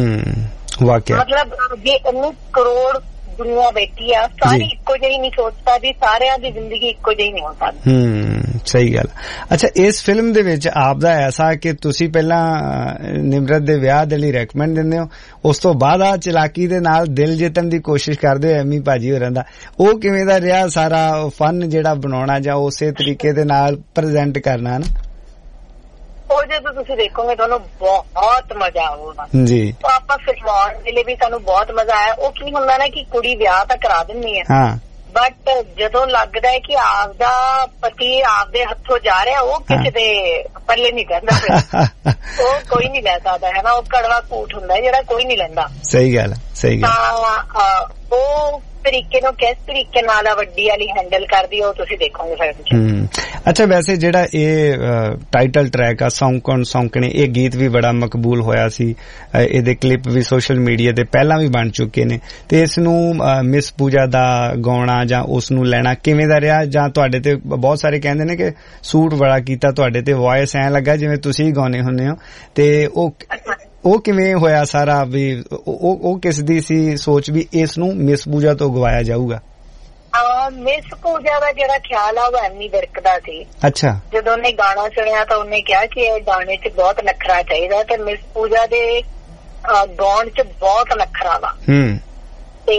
ਮਤਲਬ ਜੇ ਇੰਨੀ ਕਰੋੜ ਦੁਨੀਆ ਬੈਠੀ ਆ, ਸਾਰੀ ਇੱਕੋ ਜਿਹੀ ਨਹੀਂ ਸੋਚ ਸਕਦੀ, ਸਾਰਿਆਂ ਦੀ ਜ਼ਿੰਦਗੀ ਇੱਕੋ ਜਿਹੀ ਨਹੀਂ ਹੋ ਸਕਦੀ। ਹੂੰ, ਸਹੀ ਗੱਲ। ਅੱਛਾ, ਇਸ ਫਿਲਮ ਦੇ ਵਿੱਚ ਆਪ ਦਾ ਐਸਾ ਕਿ ਤੁਸੀਂ ਪਹਿਲਾਂ ਨਿਮਰਤ ਦੇ ਵਿਆਹ ਦੇ ਲਈ ਰეკਮੈਂਡ ਦਿੰਦੇ ਹੋ, ਉਸ ਤੋਂ ਬਾਅਦ ਆ ਚਲਾਕੀ ਦੇ ਨਾਲ ਦਿਲ ਜਿੱਤਣ ਦੀ ਕੋਸ਼ਿਸ਼ ਕਰਦੇ ਹੋ ਐਮੀ ਭਾਜੀ ਹੋਰਾਂ ਦਾ, ਉਹ ਕਿਵੇਂ ਦਾ ਰਿਹਾ ਸਾਰਾ ਫਨ ਜਿਹੜਾ ਬਣਾਉਣਾ ਜਾਂ ਉਸੇ ਤਰੀਕੇ ਦੇ ਨਾਲ ਪ੍ਰੈਜ਼ੈਂਟ ਕਰਨਾ ਨਾ? ਉਹ ਜਦੋਂ ਤੁਸੀਂ ਦੇਖੋਗੇ ਤੁਹਾਨੂੰ ਬਹੁਤ ਮਜ਼ਾ ਆਊਗਾ ਜੀ। ਆਪਾਂ ਫਿਲਮਾਉਣ ਵੇਲੇ ਵੀ ਸਾਨੂੰ ਬਹੁਤ ਮਜ਼ਾ ਆਇਆ। ਉਹ ਕੀ ਹੁੰਦਾ ਨਾ ਕਿ ਕੁੜੀ ਵਿਆਹ ਤਾਂ ਕਰਾ ਦਿੰਦੀ ਹੈ, ਬਟ ਜਦੋਂ ਲੱਗਦਾ ਹੈ ਕਿ ਆਪਦਾ ਪਤੀ ਆਪਦੇ ਹੱਥੋਂ ਜਾ ਰਿਹਾ, ਉਹ ਕਿਸੇ ਦੇ ਪੱਲੇ ਨਹੀਂ ਪੈਂਦਾ, ਉਹ ਕੋਈ ਨਹੀਂ ਲੈ ਸਕਦਾ, ਹੈ ਨਾ। ਉਹ ਕੜਵਾ ਝੂਠ ਹੁੰਦਾ ਜਿਹੜਾ ਕੋਈ ਨਹੀਂ ਲੈਂਦਾ। ਸਹੀ ਗੱਲ, ਸਹੀ ਗੱਲ। ਤਾਂ ਉਹ ਤਰੀਕੇ ਨੂੰ ਕਿਸ ਤਰੀਕੇ ਨਾਲ ਵੱਡੀ ਵਾਲੀ ਹੈਂਡਲ ਕਰਦੀ ਉਹ ਤੁਸੀਂ ਦੇਖੋਗੇ ਫਿਲਮ ਚ। ਅੱਛਾ, ਵੈਸੇ ਜਿਹੜਾ ਇਹ ਟਾਈਟਲ ਟਰੈਕ ਆ ਸੌਂਕਣ ਸੌਂਕਣੇ, ਇਹ ਗੀਤ ਵੀ ਬੜਾ ਮਕਬੂਲ ਹੋਇਆ ਸੀ, ਇਹਦੇ ਕਲਿੱਪ ਵੀ ਸੋਸ਼ਲ ਮੀਡੀਆ ਤੇ ਪਹਿਲਾਂ ਵੀ ਬਣ ਚੁੱਕੇ ਨੇ, ਤੇ ਇਸ ਨੂੰ ਮਿਸ ਪੂਜਾ ਦਾ ਗਾਉਣਾ ਜਾਂ ਉਸ ਨੂੰ ਲੈਣਾ ਕਿਵੇਂ ਦਾ ਰਿਹਾ? ਜਾਂ ਤੁਹਾਡੇ ਤੇ ਬਹੁਤ ਸਾਰੇ ਕਹਿੰਦੇ ਨੇ ਕਿ ਸੂਟ ਬੜਾ ਕੀਤਾ, ਤੁਹਾਡੇ ਤੇ ਵੌਇਸ ਐਂ ਲੱਗਾ ਜਿਵੇਂ ਤੁਸੀਂ ਗਾਉਣੇ ਹੁੰਦੇ ਹੋ, ਤੇ ਉਹ ਉਹ ਕਿਵੇਂ ਹੋਇਆ ਸਾਰਾ? ਵੀ ਉਹ ਉਹ ਕਿਸ ਦੀ ਸੀ ਸੋਚ ਵੀ ਇਸ ਨੂੰ ਮਿਸ ਪੂਜਾ ਤੋਂ ਗਵਾਇਆ ਜਾਊਗਾ? ਮਿਸ ਪੂਜਾ ਦਾ ਜਿਹੜਾ ਖਿਆਲ ਆ ਉਹ ਐਮੀ ਵਿਰਕ ਦਾ ਸੀ। ਅੱਛਾ, ਜਦੋਂ ਉਹਨੇ ਗਾਣਾ ਸੁਣਿਆ ਤਾਂ ਉਹਨੇ ਕਿਹਾ ਕਿ ਇਹ ਗਾਣੇ ਚ ਬਹੁਤ ਨਖਰਾ ਚਾਹੀਦਾ, ਤੇ ਮਿਸ ਪੂਜਾ ਦੇ ਗਾਉਣ ਚ ਬਹੁਤ ਨਖਰਾ ਵਾ। ਹੂੰ, ਤੇ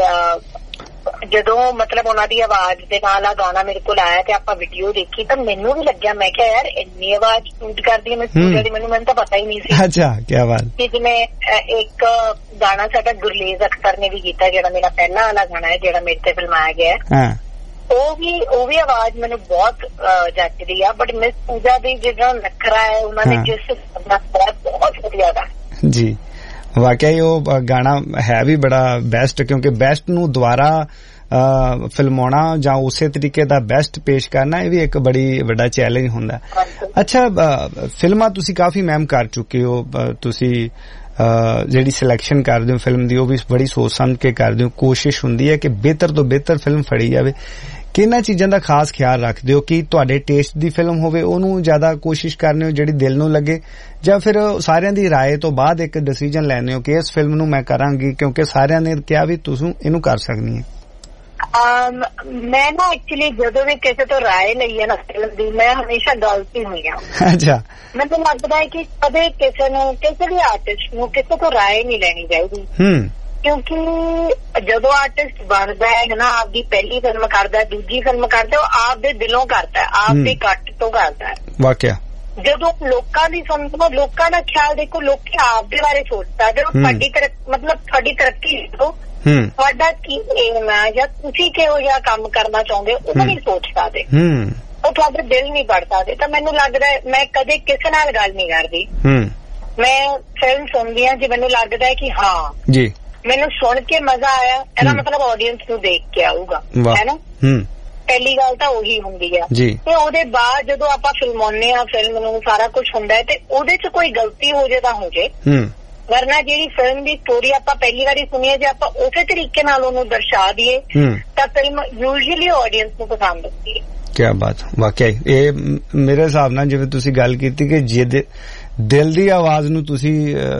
ਜਦੋਂ ਮਤਲਬ ਉਹਨਾਂ ਦੀ ਆਵਾਜ਼ ਦੇ ਨਾਲ ਆ ਗਾਣਾ ਮੇਰੇ ਕੋਲ ਆਇਆ ਤੇ ਆਪਾਂ ਵੀਡੀਓ ਦੇਖੀ ਤਾਂ ਮੈਨੂੰ ਵੀ ਲੱਗਿਆ, ਮੈਂ ਕਿਹਾ ਯਾਰ ਇੰਨੀ ਆਵਾਜ਼ ਸੂਟ ਕਰਦੀ ਹੈ ਮਿਸ ਪੂਜਾ ਦੀ, ਮੈਨੂੰ ਮੈਨੂੰ ਤਾਂ ਪਤਾ ਹੀ ਨਹੀਂ ਸੀ। ਅੱਛਾ, ਕੀ ਬਾਤ। ਕਿ ਜਿਵੇਂ ਇੱਕ ਗਾਣਾ ਸਾਡਾ ਗੁਰਲੇਜ਼ ਅਖਤਰ ਨੇ ਵੀ ਕੀਤਾ, ਜਿਹੜਾ ਮੇਰਾ ਪਹਿਲਾ ਵਾਲਾ ਗਾਣਾ ਹੈ ਜਿਹੜਾ ਮੇਰੇ ਤੇ ਫਿਲਮਾਇਆ ਗਿਆ, ਉਹ ਵੀ ਉਹ ਵੀ ਆਵਾਜ਼ ਮੈਨੂੰ ਬਹੁਤ ਜੱਚਦੀ ਆ। ਬਟ ਮਿਸ ਪੂਜਾ ਦੀ ਜਿਹੜਾ ਨਖਰਾ ਹੈ ਉਹਨਾਂ ਨੇ ਜਿਸ ਬਹੁਤ ਵਧੀਆ ਦਾ ਜੀ। ਵਾਕਿਆ ਉਹ ਗਾਣਾ ਹੈ ਵੀ ਬੜਾ ਬੈਸਟ, ਕਿਉਂਕਿ ਬੈਸਟ ਨੂੰ ਦੁਬਾਰਾ ਫਿਲਮਾਉਣਾ ਜਾਂ ਉਸੇ ਤਰੀਕੇ ਦਾ ਬੈਸਟ ਪੇਸ਼ ਕਰਨਾ ਇਹ ਵੀ ਇੱਕ ਬੜੀ ਵੱਡਾ ਚੈਲੰਜ ਹੁੰਦਾ। ਅੱਛਾ, ਫਿਲਮਾਂ ਤੁਸੀਂ ਕਾਫੀ ਮੈਮ ਕਰ ਚੁੱਕੇ ਹੋ, ਤੁਸੀਂ ਜਿਹੜੀ ਸਿਲੈਕਸ਼ਨ ਕਰਦੇ ਹੋ ਫਿਲਮ ਦੀ ਉਹ ਵੀ ਬੜੀ ਸੋਚ ਸਮਝ ਕੇ ਕਰਦੇ ਹੋ, ਕੋਸ਼ਿਸ਼ ਹੁੰਦੀ ਹੈ ਕਿ ਬਿਹਤਰ ਤੋਂ ਬਿਹਤਰ ਫਿਲਮ ਫੜੀ ਜਾਵੇ। ਕਿਹਨਾਂ ਚੀਜ਼ਾਂ ਦਾ ਖਾਸ ਖਿਆਲ ਰੱਖਦੇ ਹੋ? ਕਿ ਤੁਹਾਡੇ ਟੇਸਟ ਦੀ ਫਿਲਮ ਹੋਵੇ ਉਹਨੂੰ ਜ਼ਿਆਦਾ ਕੋਸ਼ਿਸ਼ ਕਰਨੇ ਹੋ ਜਿਹੜੀ ਦਿਲ ਨੂੰ ਲੱਗੇ, ਜਾਂ ਫਿਰ ਸਾਰਿਆਂ ਦੀ ਰਾਏ ਤੋਂ ਬਾਅਦ ਇੱਕ ਡਿਸੀਜਨ ਲੈਣੇ ਹੋ ਕਿ ਇਸ ਫਿਲਮ ਨੂੰ ਮੈਂ ਕਰਾਂਗੀ ਕਿਉਂਕਿ ਸਾਰਿਆਂ ਨੇ ਕਿਹਾ ਵੀ ਤੁਸੀਂ ਇਹਨੂੰ ਕਰ ਸਕਣੀ ਹੈ? ਮੈਂ ਨਾ ਐਕਚੁਅਲੀ ਜਦੋਂ ਵੀ ਕਿਸੇ ਤੋਂ ਰਾਏ ਲਈ ਹੈ ਨਾ ਫਿਲਮ ਦੀ, ਮੈਂ ਹਮੇਸ਼ਾ ਗਲਤੀ ਹੋਈ ਆ। ਅੱਛਾ, ਮੈਨੂੰ ਲੱਗਦਾ ਹੈ ਕਿ ਕਦੇ ਕਿਸੇ ਨੂੰ, ਕਿਸੇ ਵੀ ਆਰਟਿਸਟ ਨੂੰ ਕਿਸੇ ਤੋਂ ਰਾਏ ਨਹੀਂ ਲੈਣੀ ਚਾਹੀਦੀ। ਹੂੰ, ਕਿਉਂਕਿ ਜਦੋਂ ਆਰਟਿਸਟ ਬਣਦਾ ਹੈ ਨਾ, ਆਪਦੀ ਪਹਿਲੀ ਫਿਲਮ ਕਰਦਾ, ਦੂਜੀ ਫਿਲਮ ਕਰਦਾ, ਉਹ ਆਪਦੇ ਦਿਲੋਂ ਕਰਦਾ, ਆਪਦੇ ਕੱਟ ਤੋਂ ਕਰਦਾ ਹੈ। ਵਾਕਿਆ ਜਦੋਂ ਲੋਕਾਂ ਦੀ ਸੁਣੋ, ਲੋਕਾਂ ਦਾ ਖਿਆਲ ਦੇਖੋ, ਲੋਕੀ ਆਪਦੇ ਬਾਰੇ ਸੋਚਦਾ। ਜਦੋਂ ਤੁਹਾਡੀ ਮਤਲਬ ਤੁਹਾਡੀ ਤਰੱਕੀ ਦੇਖੋ, ਤੁਹਾਡਾ ਕੀ ਏਮ ਹੈ ਜਾਂ ਤੁਸੀਂ ਕਿਹੋ ਜਿਹਾ ਕੰਮ ਕਰਨਾ ਚਾਹੁੰਦੇ, ਉਹ ਨਹੀਂ ਸੋਚ ਸਕਦੇ, ਉਹ ਤੁਹਾਡਾ ਦਿਲ ਨਹੀਂ ਪੜ ਸਕਦੇ। ਤਾਂ ਮੈਨੂੰ ਲੱਗਦਾ ਮੈਂ ਕਦੇ ਕਿਸੇ ਨਾਲ ਗੱਲ ਨਹੀਂ ਕਰਦੀ, ਮੈਂ ਫਿਲਮ ਸੁਣਦੀ ਹਾਂ ਜੀ, ਮੈਨੂੰ ਲੱਗਦਾ ਹੈ ਕਿ ਹਾਂ ਜੀ ਮੈਨੂੰ ਸੁਣ ਕੇ ਮਜ਼ਾ ਆਇਆ, ਇਹਦਾ ਮਤਲਬ ਆਡੀਅנס ਨੂੰ ਦੇਖ ਕੇ ਆਊਗਾ, ਹੈ ਨਾ। ਪਹਿਲੀ ਗੱਲ ਤਾਂ ਉਹੀ ਹੁੰਦੀ ਆ। ਤੇ ਉਹਦੇ ਬਾਅਦ ਜਦੋਂ ਆਪਾਂ ਫਿਲਮਾਉਂਦੇ ਆ ਫਿਲਮ ਨੂੰ, ਸਾਰਾ ਕੁਝ ਹੁੰਦਾ ਹੈ, ਤੇ ਉਹਦੇ ਚ ਕੋਈ ਗਲਤੀ ਹੋ ਜੇ ਤਾਂ ਹੋ ਜੇ, ਵਰਨਾ ਜਿਹੜੀ ਫਿਲਮ ਦੀ ਸਟੋਰੀ ਆਪਾਂ ਪਹਿਲੀ ਵਾਰੀ ਸੁਣੀਏ, ਜੇ ਆਪਾਂ ਉਸੇ ਤਰੀਕੇ ਨਾਲ ਉਹਨੂੰ ਦਰਸਾ ਦਈਏ ਤਾਂ ਫਿਲਮ ਯੂਜੂਅਲੀ ਆਡੀਅנס ਨੂੰ ਪਸੰਦ ਆਉਂਦੀ ਹੈ। ਕਿਆ ਬਾਤ, ਵਾਕਿਆ ਇਹ ਮੇਰੇ ਹਿਸਾਬ ਨਾਲ ਜਿਵੇਂ ਤੁਸੀਂ ਗੱਲ ਕੀਤੀ ਕਿ ਜੇ ਦਿਲ ਦੀ ਆਵਾਜ਼ ਨੂੰ ਤੁਸੀਂ